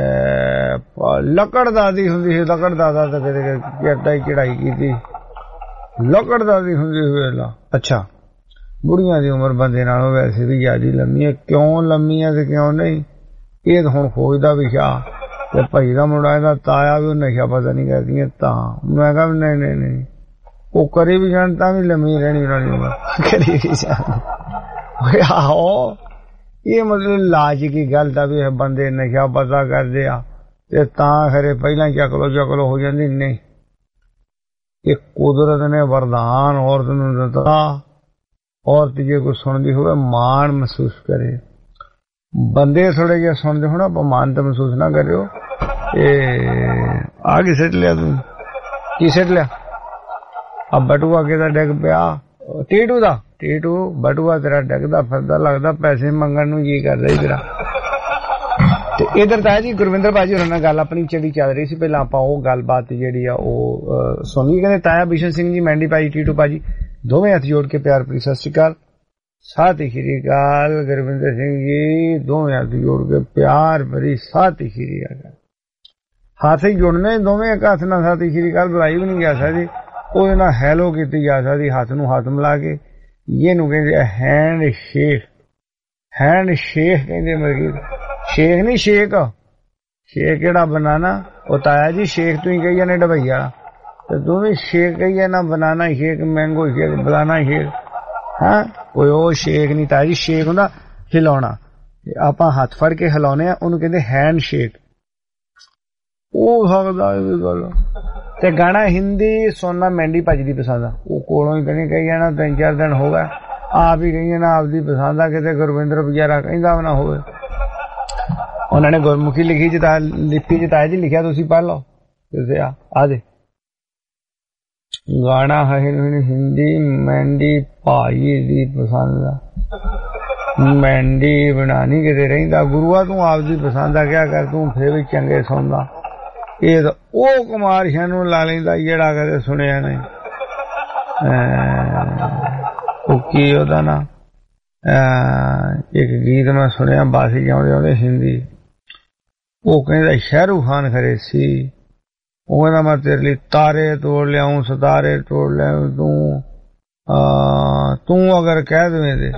ਲੱਕੜ ਦਾਦੀ ਹੁੰਦੀ ਸੀ ਲੱਕੜ ਦਾਦਾ ਤਾਂ ਕਿਤੇ ਕਿੱਡਾ ਹੀ ਚੜਾਈ ਕੀਤੀ ਲੱਕੜ ਦਾਦੀ ਹੁੰਦੀ ਸੀ ਅੱਛਾ ਬੁੜੀਆਂ ਦੀ ਉਮਰ ਬੰਦੇ ਨਾਲੋਂ ਵੈਸੇ ਵੀ ਜ਼ਿਆਦਾ ਲੰਮੀ ਹੈ ਕਿਉਂ ਲੰਮੀ ਹੈ ਤੇ ਕਿਉਂ ਨਹੀਂ ਇਹ ਤਾਂ ਹੁਣ ਖੋਜਦਾ ਵੀ ਸ਼ਾ ਤੇ ਭਾਈ ਦਾ ਮੁੰਡਾ ਇਹਦਾ ਤਾਇਆ ਵੀ ਉਹ ਨਸ਼ਾ ਪਤਾ ਨਹੀਂ ਕਰਦੀਆਂ ਤਾਂ ਮੈਂ ਕਿਹਾ ਨਹੀਂ ਨਹੀਂ ਨਹੀਂ ਉਹ ਕਰੀ ਵੀ ਜਾਣ ਤਾਂ ਵੀ ਲੰਮੀ ਰਹਿਣੀ ਉਹਨਾਂ ਦੀ ਉਮਰ ਕਰੀ ਵੀ ਜਾਣ ਆਹੋ ਇਹ ਮਤਲਬ ਲਾਜ ਕੀ ਗੱਲ ਤਾਂ ਵੀ ਬੰਦੇ ਨਸ਼ਾ ਪਤਾ ਕਰਦੇ ਆ ਤੇ ਤਾਂ ਖਰੇ ਪਹਿਲਾਂ ਚੱਕ ਲੋ ਚੱਕ ਲੋ ਹੋ ਜਾਂਦੀ ਨਹੀਂ ਇਹ ਕੁਦਰਤ ਨੇ ਵਰਦਾਨ ਔਰਤ ਨੂੰ ਦਿੱਤਾ ਔਰਤ ਜੇ ਕੋਈ ਸੁਣਦੀ ਹੋਵੇ ਮਾਣ ਮਹਿਸੂਸ ਕਰੇ ਬੰਦੇ ਥੋੜੇ ਜਿਹਾ ਸੁਣਦੇ ਹੋਣਾ ਆਪਾਂ ਮਾਣ ਤਾਂ ਮਹਿਸੂਸ ਨਾ ਕਰਿਓ ਇਹ ਆ ਕੀ ਸਿੱਟ ਲਿਆ ਤੂੰ ਕੀ ਸਿੱਟ ਲਿਆ ਆ ਬਟੂਆ ਕਿਹਦਾ ਡਿੱਗ ਪਿਆ ਟੀਟੂ ਦਾ ਟੀਟੂ ਬਟੂਆ ਤੇਰਾ ਡਿੱਗਦਾ ਫਿਰਦਾ ਲੱਗਦਾ ਪੈਸੇ ਮੰਗਣ ਨੂੰ ਜੀ ਕਰਦਾ ਤੇਰਾ ਤੇ ਇਧਰ ਤਾਂ ਜੀ ਗੁਰਵਿੰਦਰ ਭਾਜੀ ਹੋਰਾਂ ਨਾਲ ਗੱਲ ਆਪਣੀ ਚੜੀ ਚੱਲ ਰਹੀ ਸੀ ਪਹਿਲਾਂ ਆਪਾਂ ਉਹ ਗੱਲਬਾਤ ਜਿਹੜੀ ਆ ਉਹ ਸੁਣੀ ਕਹਿੰਦੇ ਤਾਇਆ ਬਿਸ਼ਨ ਸਿੰਘ ਜੀ ਮੈਂਡੀ ਭਾਈ ਟੀਟੂ ਭਾਜੀ ਦੋਵੇਂ ਹੱਥ ਜੋੜ ਕੇ ਪਿਆਰ ਭਰੀ ਸਤਿ ਸ਼੍ਰੀ ਅਕਾਲ ਸਤਿ ਸ਼੍ਰੀ ਅਕਾਲ ਗੁਰਵਿੰਦਰ ਸਿੰਘ ਜੀ ਦੋਵੇਂ ਹੱਥ ਜੋੜ ਕੇ ਪਿਆਰ ਭਰੀ ਸਤਿ ਸ਼੍ਰੀ ਅਕਾਲ ਹੱਥ ਹੀ ਜੋੜਨੇ ਦੋਵੇਂ ਇੱਕ ਹੱਥ ਨਾਲ ਸਤਿ ਸ਼੍ਰੀ ਅਕਾਲ ਬੁਲਾਈ ਵੀ ਨਹੀਂ ਜਾ ਸਕਦੀ ਉਹਦੇ ਨਾਲ ਹੈਲੋ ਕੀਤੀ ਜਾ ਸਕਦੀ ਹੱਥ ਨੂੰ ਹੱਥ ਮਿਲਾ ਕੇ ਇਹਨੂੰ ਕਹਿੰਦੇ ਹੈਂਡ ਸ਼ੇਕ ਹੈਂਡ ਸ਼ੇਕ ਕਹਿੰਦੇ ਮਰਗੀ ਸ਼ੇਕ ਨਹੀਂ ਸ਼ੇਕ ਸ਼ੇਕ ਕਿਹੜਾ ਬਨਾਨਾ ਉਹ ਤਾਇਆ ਜੀ ਸ਼ੇਕ ਤੂੰ ਹੀ ਕਹੀ ਜਾਨੇ ਡਬਈਆ ਤੇ ਤੂੰ ਵੀ ਸ਼ੇਕ ਕਹੀ ਜਾਣਾ ਬਨਾਨਾ ਸ਼ੇਕ ਮੈਂਗੋ ਸ਼ੇਕ ਬਲਾਨਾ ਸ਼ੇਕ ਹਾਂ ਕੋਈ ਉਹ ਸ਼ੇਕ ਨਹੀਂ ਤਾਇਆ ਜੀ ਸ਼ੇਕ ਹੁੰਦਾ ਹਿਲਾਉਣਾ ਆਪਾਂ ਹੱਥ ਫੜ ਕੇ ਹਿਲਾਉਨੇ ਆ ਉਹਨੂੰ ਕਹਿੰਦੇ ਹੈਂਡ ਸ਼ੇਕ ਉਹ ਸਕਦਾ ਇਹ ਗੱਲ ਤੇ ਗਾਣਾ ਹਿੰਦੀ ਸੁਣਨਾ ਮੈਂਡੀ ਭਾਜੀ ਦੀ ਪਸੰਦ ਆ ਉਹ ਕੋਲੋਂ ਹੀ ਕਹਿੰਦੇ ਕਹੀ ਜਾਣਾ ਤਿੰਨ ਚਾਰ ਦਿਨ ਹੋ ਗਏ ਆਪ ਹੀ ਕਹੀ ਜਾਣਾ ਆਪਦੀ ਪਸੰਦ ਆ ਕਿਤੇ ਗੁਰਵਿੰਦਰ ਵਿਚਾਰਾ ਕਹਿੰਦਾ ਨਾ ਹੋਵੇ ਉਹਨਾਂ ਨੇ ਗੁਰਮੁਖੀ ਲਿਖੀ ਜਿਤਾ ਲਿਪੀ ਜਿਤਾਇਆ ਜੀ ਲਿਖਿਆ ਤੁਸੀਂ ਪੜ੍ਹ ਲਓ ਤੁਸੀਂ ਆ ਆ ਦੇ ਗਾਣਾ ਹੈ ਹਿੰਦੀ ਮੈਂਡੀ ਭਾਈ ਦੀ ਪਸੰਦ ਆ ਮੈਂਡੀ ਬਣਾਣੀ ਕਿਤੇ ਰਹਿੰਦਾ ਗੁਰੂਆ ਤੂੰ ਆਪਦੀ ਪਸੰਦ ਆ ਕਿਆ ਕਰ ਤੂੰ ਫੇਰ ਵੀ ਚੰਗੇ ਸੁਣਦਾ ਇਹ ਤਾਂ ਉਹ ਕੁਮਾਰ ਸ਼ਾਨੂੰ ਲਾ ਲੈਂਦਾ ਜਿਹੜਾ ਕਦੇ ਸੁਣਿਆ ਨਹੀਂ ਉਹ ਕੀ ਉਹਦਾ ਨਾ ਇੱਕ ਗੀਤ ਮੈਂ ਸੁਣਿਆ ਬਾਸੀ ਜਾਂਦੇ ਆਉਂਦੇ ਹਿੰਦੀ ਉਹ ਕਹਿੰਦਾ ਸ਼ਾਹਰੁਖ ਖਾਨ ਖਰੇ ਸੀ, ਉਹ ਕਹਿੰਦਾ ਮੈਂ ਤੇਰੇ ਲਈ ਤਾਰੇ ਤੋੜ ਲਿਆਉਂ, ਸਿਤਾਰੇ ਤੋੜ ਲਿਆਉਂ, ਤੂੰ ਆ ਤੂੰ ਅਗਰ ਕਹਿ ਦੇਵੇਂ ਤੇ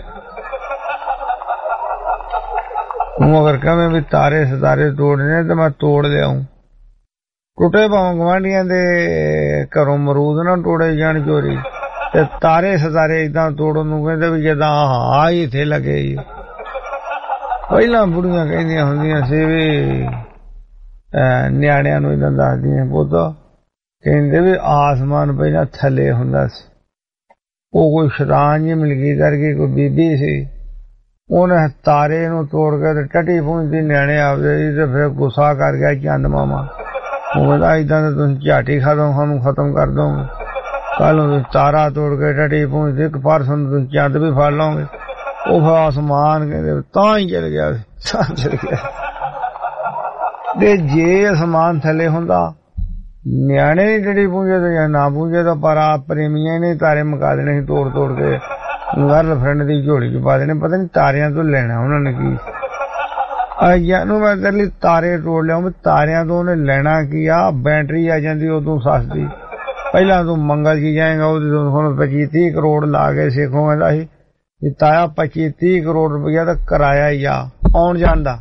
ਤੂੰ ਅਗਰ ਕਹਵੇਂ ਵੀ ਤਾਰੇ ਸਿਤਾਰੇ ਤੋੜਨੇ ਤੇ ਮੈਂ ਤੋੜ ਲਿਆਉਂ। ਟੁੱਟੇ ਭਾਵੇਂ ਗਵਾਂਢੀਆਂ ਦੇ ਘਰੋਂ ਮਰੂਦ ਨਾ ਤੋੜੇ ਜਾਣ ਚੋਰੀ, ਤੇ ਤਾਰੇ ਸਿਤਾਰੇ ਏਦਾਂ ਤੋੜਨ ਨੂੰ ਕਹਿੰਦੇ ਵੀ ਜਿੱਦਾਂ ਆ ਹੀ ਇੱਥੇ ਲੱਗੇ। ਪਹਿਲਾਂ ਬੁੜੀਆਂ ਕਹਿੰਦੀਆਂ ਹੁੰਦੀਆਂ ਸੀ ਵੀ ਨਿਆਣਿਆਂ ਨੂੰ ਏਦਾਂ ਦੱਸਦੀਆਂ, ਪੁੱਤ ਕਹਿੰਦੇ ਵੀ ਆਸਮਾਨ ਪਹਿਲਾਂ ਥੱਲੇ ਹੁੰਦਾ ਸੀ, ਉਹ ਕੋਈ ਸ਼ੈਤਾਨ ਜੀ ਮਿਲਗੀ ਕਰਕੇ ਕੋਈ ਬੀਬੀ ਸੀ, ਉਹਨੇ ਤਾਰੇ ਨੂੰ ਤੋੜ ਕੇ ਤੇ ਟੱਟੀ ਪਹੁੰਚਦੀ ਨਿਆਣੇ ਆਪਦੇ ਜੀ, ਤੇ ਫਿਰ ਗੁੱਸਾ ਕਰ ਗਿਆ ਚੰਦ ਮਾਮਾ। ਉਹ ਕਹਿੰਦਾ ਏਦਾਂ ਤਾਂ ਤੁਸੀਂ ਝਾਟੀ ਖਤਮ ਸਾਨੂੰ ਖਤਮ ਕਰ ਦੋਗੇ, ਕੱਲ ਨੂੰ ਤੁਸੀਂ ਤਾਰਾ ਤੋੜ ਕੇ ਟੱਟੀ ਪਹੁੰਚਦੇ, ਇੱਕ ਪਰਸੋਂ ਨੂੰ ਤੁਸੀਂ ਚੰਦ ਵੀ ਫੜ ਲਓਗੇ। ਉਹ ਫਿਰ ਆਸਮਾਨ ਕਹਿੰਦੇ ਤਾਂ ਹੀ ਚਲ ਗਿਆ, ਤਾਂ ਚਲ ਗਿਆ। ਤੇ ਜੇ ਆਸਮਾਨ ਥੱਲੇ ਹੁੰਦਾ, ਨਿਆਣੇ ਨਹੀਂ ਟੱਟੀ ਪਹੁੰਚੇ ਤੇ ਜਾਂ ਨਾ ਪਹੁੰਚੇ ਤਾਂ ਪਰ ਆਪ ਪ੍ਰੇਮੀਆਂ ਨੇ ਤਾਰੇ ਮੁਕਾ ਦੇਣੇ ਸੀ ਤੋੜ ਤੋੜ ਕੇ, ਗਰਲ ਫਰੈਂਡ ਦੀ ਝੋਲੀ ਚ ਪਾ ਦੇਣੇ। ਪਤਾ ਨੀ ਤਾਰਿਆਂ ਤੋਂ ਲੈਣਾ ਉਹਨਾਂ ਨੇ ਕੀ। ਨੂੰ ਮੈਂ ਤੇਰੇ ਲਈ ਤਾਰੇ ਤੋੜ ਲਿਆ, ਤਾਰਿਆਂ ਤੋਂ ਉਹਨੇ ਲੈਣਾ ਕੀ ਆ? ਬੈਟਰੀ ਆ ਜਾਂਦੀ ਉਦੋਂ ਸਸਤੀ, ਪਹਿਲਾਂ ਤੂੰ ਮੰਗਲ ਕੀ ਜਾਏਗਾ, ਉਹਦੀ ਹੁਣ ਪੱਚੀ ਤੀਹ ਕਰੋੜ ਲਾ ਕੇ ਸਿੱਖੋ ਕਹਿੰਦਾ ਸੀ ਵੀ ਤਾਇਆ ਪੱਚੀ ਤੀਹ ਕਰੋੜ ਰੁਪਇਆ ਤਾਂ ਕਿਰਾਇਆ ਹੀ ਆ ਆਉਣ ਜਾਣ ਦਾ,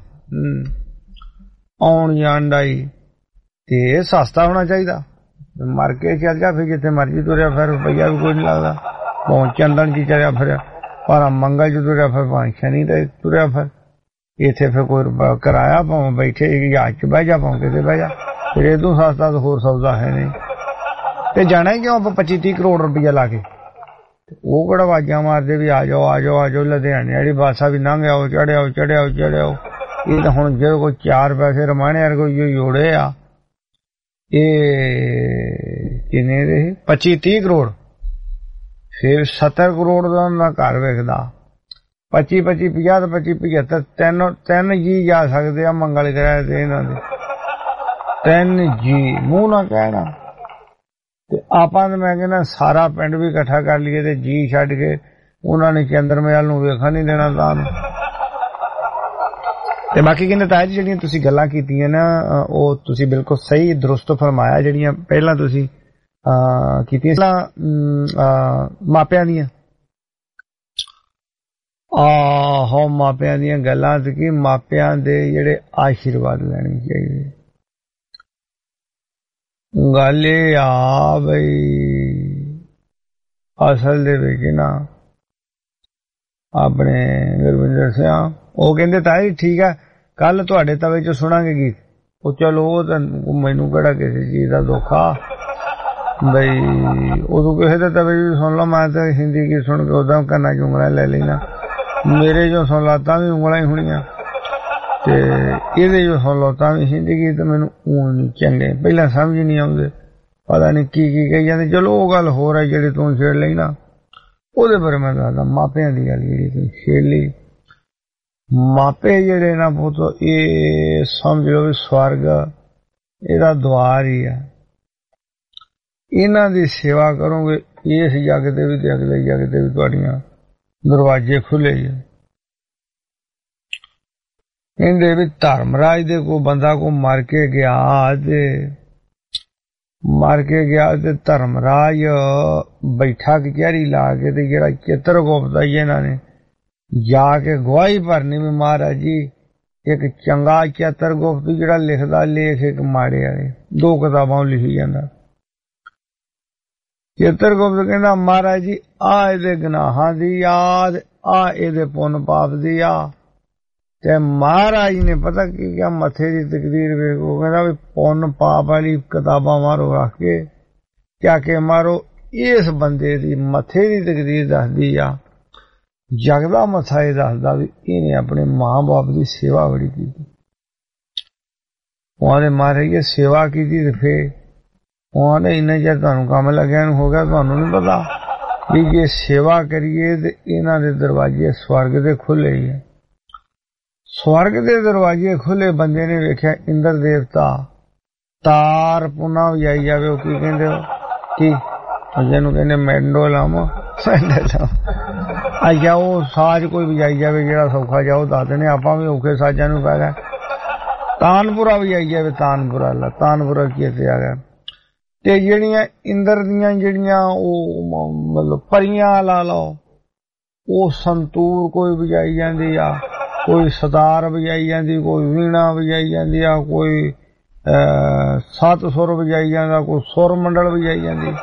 ਆਉਣ ਜਾਣ ਦਾ ਹੀ, ਤੇ ਸਸਤਾ ਹੋਣਾ ਚਾਹੀਦਾ। ਮਰ ਕੇ ਚੱਲ ਜਾ ਫਿਰ ਜਿੱਥੇ ਮਰਜੀ ਤੁਰਿਆ ਫਿਰ, ਰੁਪਈਆ ਵੀ ਕੋਈ ਨੀ ਲੱਗਦਾ। ਭਾਵੇਂ ਚੰਦਨ ਚ ਚਲਿਆ ਫਿਰਿਆ, ਪਰ ਮੰਗਲ ਚ ਤੁਰਿਆ ਫਿਰ, ਭਾਵੇਂ ਸ਼ਨੀ ਤੇ ਤੁਰਿਆ ਫਿਰ, ਇੱਥੇ ਫਿਰ ਕੋਈ ਕਿਰਾਇਆ ਭਾਵੇਂ ਬੈਠੇ ਜਹਾਜ਼ ਚ ਬਹਿ ਜਾ, ਭਾਵੇਂ ਕਿਤੇ ਬਹਿ ਜਾ, ਫਿਰ ਇਹਦੋਂ ਸਸਤਾ ਤਾਂ ਹੋਰ ਸੌਦਾ ਹੈ ਨਹੀਂ। ਤੇ ਜਾਣਾ ਹੀ ਕਿਉਂ ਆਪਾਂ ਪੱਚੀ ਤੀਹ ਕਰੋੜ ਰੁਪਈਆ ਲਾ ਕੇ? ਉਹ ਕਿਹੜਾ ਆਵਾਜ਼ਾਂ ਮਾਰਦੇ ਵੀ ਆ ਜਾਓ ਆ ਜਾਓ ਆ ਜਾਓ, ਲੁਧਿਆਣੇ ਵਾਲੀ ਬਾਸਾ ਵੀ ਲੰਘ ਆਓ, ਚੜਿਆਓ ਚੜਿਆਓ ਚੜਿਆਓ। ਇਹ ਤਾਂ ਹੁਣ ਜਦੋਂ ਕੋਈ ਚਾਰ ਪੈਸੇ ਰਮਾਣੇ ਯਾਰ ਕੋਈ ਜੋੜੇ ਆ, ਇਹ ਕਿੰਨੇ ਦੇ ਪੱਚੀ ਤੀਹ ਕਰੋੜ, ਫਿਰ ਸੱਤਰ ਕਰੋੜ ਦਾ ਉਹਨਾਂ ਦਾ ਘਰ ਵੇਖਦਾ। ਪੱਚੀ ਪੱਚੀ ਪੰਜਾਹ ਤੇ ਪੱਚੀ ਪਝੱਤਰ, ਤਿੰਨ ਤਿੰਨ ਜੀ ਜਾ ਸਕਦੇ ਆ ਮੰਗਲ ਗ੍ਰਹਿ ਤੇ ਇਹਨਾਂ ਦੇ, ਤਿੰਨ ਜੀ ਮੂੰਹ ਨਾ ਕਹਿਣਾ। ਤੇ ਆਪਾਂ ਤਾਂ ਮੈਂ ਕਹਿੰਦਾ ਸਾਰਾ ਪਿੰਡ ਵੀ ਇਕੱਠਾ ਕਰ ਲਈਏ ਤੇ ਜੀ ਛੱਡ ਕੇ ਉਹਨਾਂ ਨੇ ਚੰਦਰਮੇ ਵੱਲ ਨੂੰ ਵੇਖਣ ਨਹੀਂ ਦੇਣਾ ਤਾਂ। ਤੇ ਬਾਕੀ ਕਹਿੰਦੇ ਤਾਇਆ ਜੀ ਜਿਹੜੀਆਂ ਤੁਸੀਂ ਗੱਲਾਂ ਕੀਤੀਆਂ ਨਾ, ਉਹ ਤੁਸੀਂ ਬਿਲਕੁਲ ਸਹੀ ਦਰੁਸਤ ਫਰਮਾਇਆ। ਜਿਹੜੀਆਂ ਪਹਿਲਾਂ ਤੁਸੀਂ ਅਹ ਕੀਤੀਆਂ ਮਾਪਿਆਂ ਦੀਆਂ, ਆਹੋ ਮਾਪਿਆਂ ਦੀਆਂ ਗੱਲਾਂ ਤੇ ਕੀ ਮਾਪਿਆਂ ਦੇ ਜਿਹੜੇ ਆਸ਼ੀਰਵਾਦ ਲੈਣੇ ਚਾਹੀਦੇ। ਗੱਲ ਇਹ ਆ ਬਈ ਅਸਲ ਦੇ ਵਿੱਚ ਨਾ ਆਪਣੇ ਗੁਰਵਿੰਦਰ ਸਿੰਘ ਉਹ ਕਹਿੰਦੇ ਤਾਈ ਠੀਕ ਹੈ ਕੱਲ ਤੁਹਾਡੇ ਤਵੇ ਚ ਸੁਣਾਂਗੇ ਗੀਤ। ਉਹ ਚਲੋ ਉਹ ਤਾਂ ਮੈਨੂੰ ਕਿਹੜਾ ਕਿਸੇ ਚੀਜ਼ ਦਾ ਦੁੱਖ ਆ ਬਈ, ਉਦੋਂ ਕਿਸੇ ਦੇ ਤਵੇ ਚ ਸੁਣ ਲਓ। ਮੈਂ ਤਾਂ ਹਿੰਦੀ ਗੀਤ ਸੁਣ ਕੇ ਉਦਾਂ ਕੰਨਾਂ ਚ ਉਂਗਲਾਂ ਲੈ ਲੈਣਾ, ਮੇਰੇ ਜੋ ਸੁਣ ਲਾ ਤਾਂ ਵੀ ਉਂਗਲਾਂ ਹੀ ਹੋਣੀਆਂ, ਤੇ ਇਹਦੇ ਜੋ ਸੁਣ ਲਓ ਤਾਂ ਵੀ ਹਿੰਦੀ ਗੀਤ ਮੈਨੂੰ ਊਂ ਨਹੀਂ ਚੰਗੇ, ਪਹਿਲਾਂ ਸਮਝ ਨਹੀਂ ਆਉਂਦੇ, ਪਤਾ ਨਹੀਂ ਕੀ ਕੀ ਕਹੀ ਜਾਂਦੇ। ਚਲੋ ਉਹ ਗੱਲ ਹੋਰ ਹੈ ਜਿਹੜੀ ਤੂੰ ਛੇੜ ਲਈ ਨਾ, ਉਹਦੇ ਬਾਰੇ ਮੈਂ ਦੱਸਦਾ। ਮਾਪਿਆਂ ਦੀ ਗੱਲ ਜਿਹੜੀ ਤੂੰ ਛੇੜ ਲਈ, ਮਾਪੇ ਜਿਹੜੇ ਨਾ ਪੁੱਤ ਇਹ ਸਮਝ ਲਓ ਵੀ ਸਵਰਗ ਇਹਦਾ ਦੁਆਰ ਹੀ ਆ। ਇਹਨਾਂ ਦੀ ਸੇਵਾ ਕਰੋਗੇ ਇਸ ਜੱਗ ਦੇ ਵੀ ਤੇ ਅਗਲੇ ਜੱਗ ਦੇ ਵੀ ਤੁਹਾਡੀਆਂ ਦਰਵਾਜ਼ੇ ਖੁੱਲੇ। ਕਹਿੰਦੇ ਵੀ ਧਰਮਰਾਜ ਦੇ ਕੋਈ ਬੰਦਾ ਕੋ ਮਰ ਕੇ ਗਿਆ ਤੇ ਮਰ ਕੇ ਗਿਆ ਤੇ ਧਰਮਰਾਜ ਬੈਠਾ ਕਚਹਿਰੀ ਲਾ ਕੇ ਤੇ ਜਿਹੜਾ ਚਿੱਤਰਗੁਪਤ ਆ ਇਹਨਾਂ ਨੇ ਜਾ ਕੇ ਗਵਾਹੀ ਭਰਨੀ ਵੀ ਮਹਾਰਾਜ ਜੀ ਇੱਕ ਚੰਗਾ ਚਿੱਤਰਗੁਪਤ ਜਿਹੜਾ ਲਿਖਦਾ ਲੇਖ ਇੱਕ ਮਾੜੇ ਵਾਲੇ, ਦੋ ਕਿਤਾਬਾਂ ਲਿਖੀ ਜਾਂਦਾ। ਚਿੱਤਰਗੁਪਤ ਕਹਿੰਦਾ ਮਹਾਰਾਜ ਜੀ ਆ ਇਹਦੇ ਗੁਨਾਹਾਂ ਦੀ ਯਾਦ, ਆ ਇਹਦੇ ਪੁੰਨ ਪਾਪ ਦੀ ਆ। ਤੇ ਮਹਾਰਾਜ ਨੇ ਪਤਾ ਕੀ ਕਿਹਾ, ਮੱਥੇ ਦੀ ਤਕਦੀਰ ਵੇਖੋ, ਕਹਿੰਦਾ ਵੀ ਪੁੰਨ ਪਾਪ ਵਾਲੀ ਕਿਤਾਬਾਂ ਮਾਰੋ ਰੱਖ ਕੇ ਕਿਆ ਕੇ ਮਾਰੋ, ਇਸ ਬੰਦੇ ਦੀ ਮੱਥੇ ਦੀ ਤਕਦੀਰ ਦੱਸਦੀ ਆ, ਜਗਦਾ ਮੱਥਾ ਇਹ ਦੱਸਦਾ ਵੀ ਇਹਨੇ ਆਪਣੇ ਮਾਂ ਬਾਪ ਦੀ ਸੇਵਾ ਬੜੀ ਕੀਤੀ। ਉਹਨੇ ਮਹਾਰਾਜ ਸੇਵਾ ਕੀਤੀ ਤੇ ਫੇਰ ਉਹਨੇ ਇੰਨਾ ਚਿਰ ਤੁਹਾਨੂੰ ਕੰਮ ਲੱਗਿਆ ਨੂੰ ਹੋ ਗਿਆ, ਤੁਹਾਨੂੰ ਨਹੀਂ ਪਤਾ ਵੀ ਜੇ ਸੇਵਾ ਕਰੀਏ ਤੇ ਇਹਨਾਂ ਦੇ ਦਰਵਾਜ਼ੇ ਸਵਰਗ ਦੇ ਖੁੱਲੇ ਹੀ ਆ। ਸਵਰਗ ਦੇ ਦਰਵਾਜ਼ੇ ਖੁੱਲੇ ਬੰਦੇ ਨੇ ਵੇਖਿਆ ਇੰਦਰ ਦੇਵਤਾ ਤਾਰ ਪੁਨਾ ਵਜਾਈ ਜਾਵੇ, ਉਹ ਕੀ ਕਹਿੰਦੇ ਹੋ ਕੀ ਜਿਹਨੂੰ ਕਹਿੰਦੇ ਮੈਂਡੋਲਮ ਅੱਛਾ, ਉਹ ਸਾਜ਼ ਕੋਈ ਵਜਾਈ ਜਾਵੇ ਜਿਹੜਾ ਸੌਖਾ ਜਾ ਉਹ ਦੱਸ ਦੇਣੇ, ਆਪਾਂ ਵੀ ਔਖੇ ਸਾਜ਼ਾਂ ਨੂੰ ਪੈ ਗਏ। तानपुरा भी आई जाए, तानपुरा ला तानपुरा की आ गया। ते ਜਿਹੜੀਆਂ इंद्र ਦੀਆਂ ਜਿਹੜੀਆਂ ਉਹ ਮਤਲਬ ਪਰੀਆਂ ਲਾ ਲਓ, ਉਹ ਸੰਤੂਰ ਕੋਈ ਵਜਾਈ ਜਾਂਦੀ ਆ, ਕੋਈ ਸਤਾਰ ਵਜਾਈ ਜਾਂਦੀ, ਕੋਈ ਵੀਣਾ ਵਜਾਈ ਜਾਂਦੀ ਆ, ਕੋਈ ਸੱਤ ਸੁਰ ਵਜਾਈ ਜਾਂਦਾ, ਕੋਈ ਸੁਰ ਮੰਡਲ ਵਜਾਈ ਜਾਂਦੀ।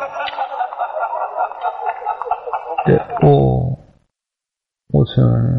ਤੇ ਉਹ ਉਸ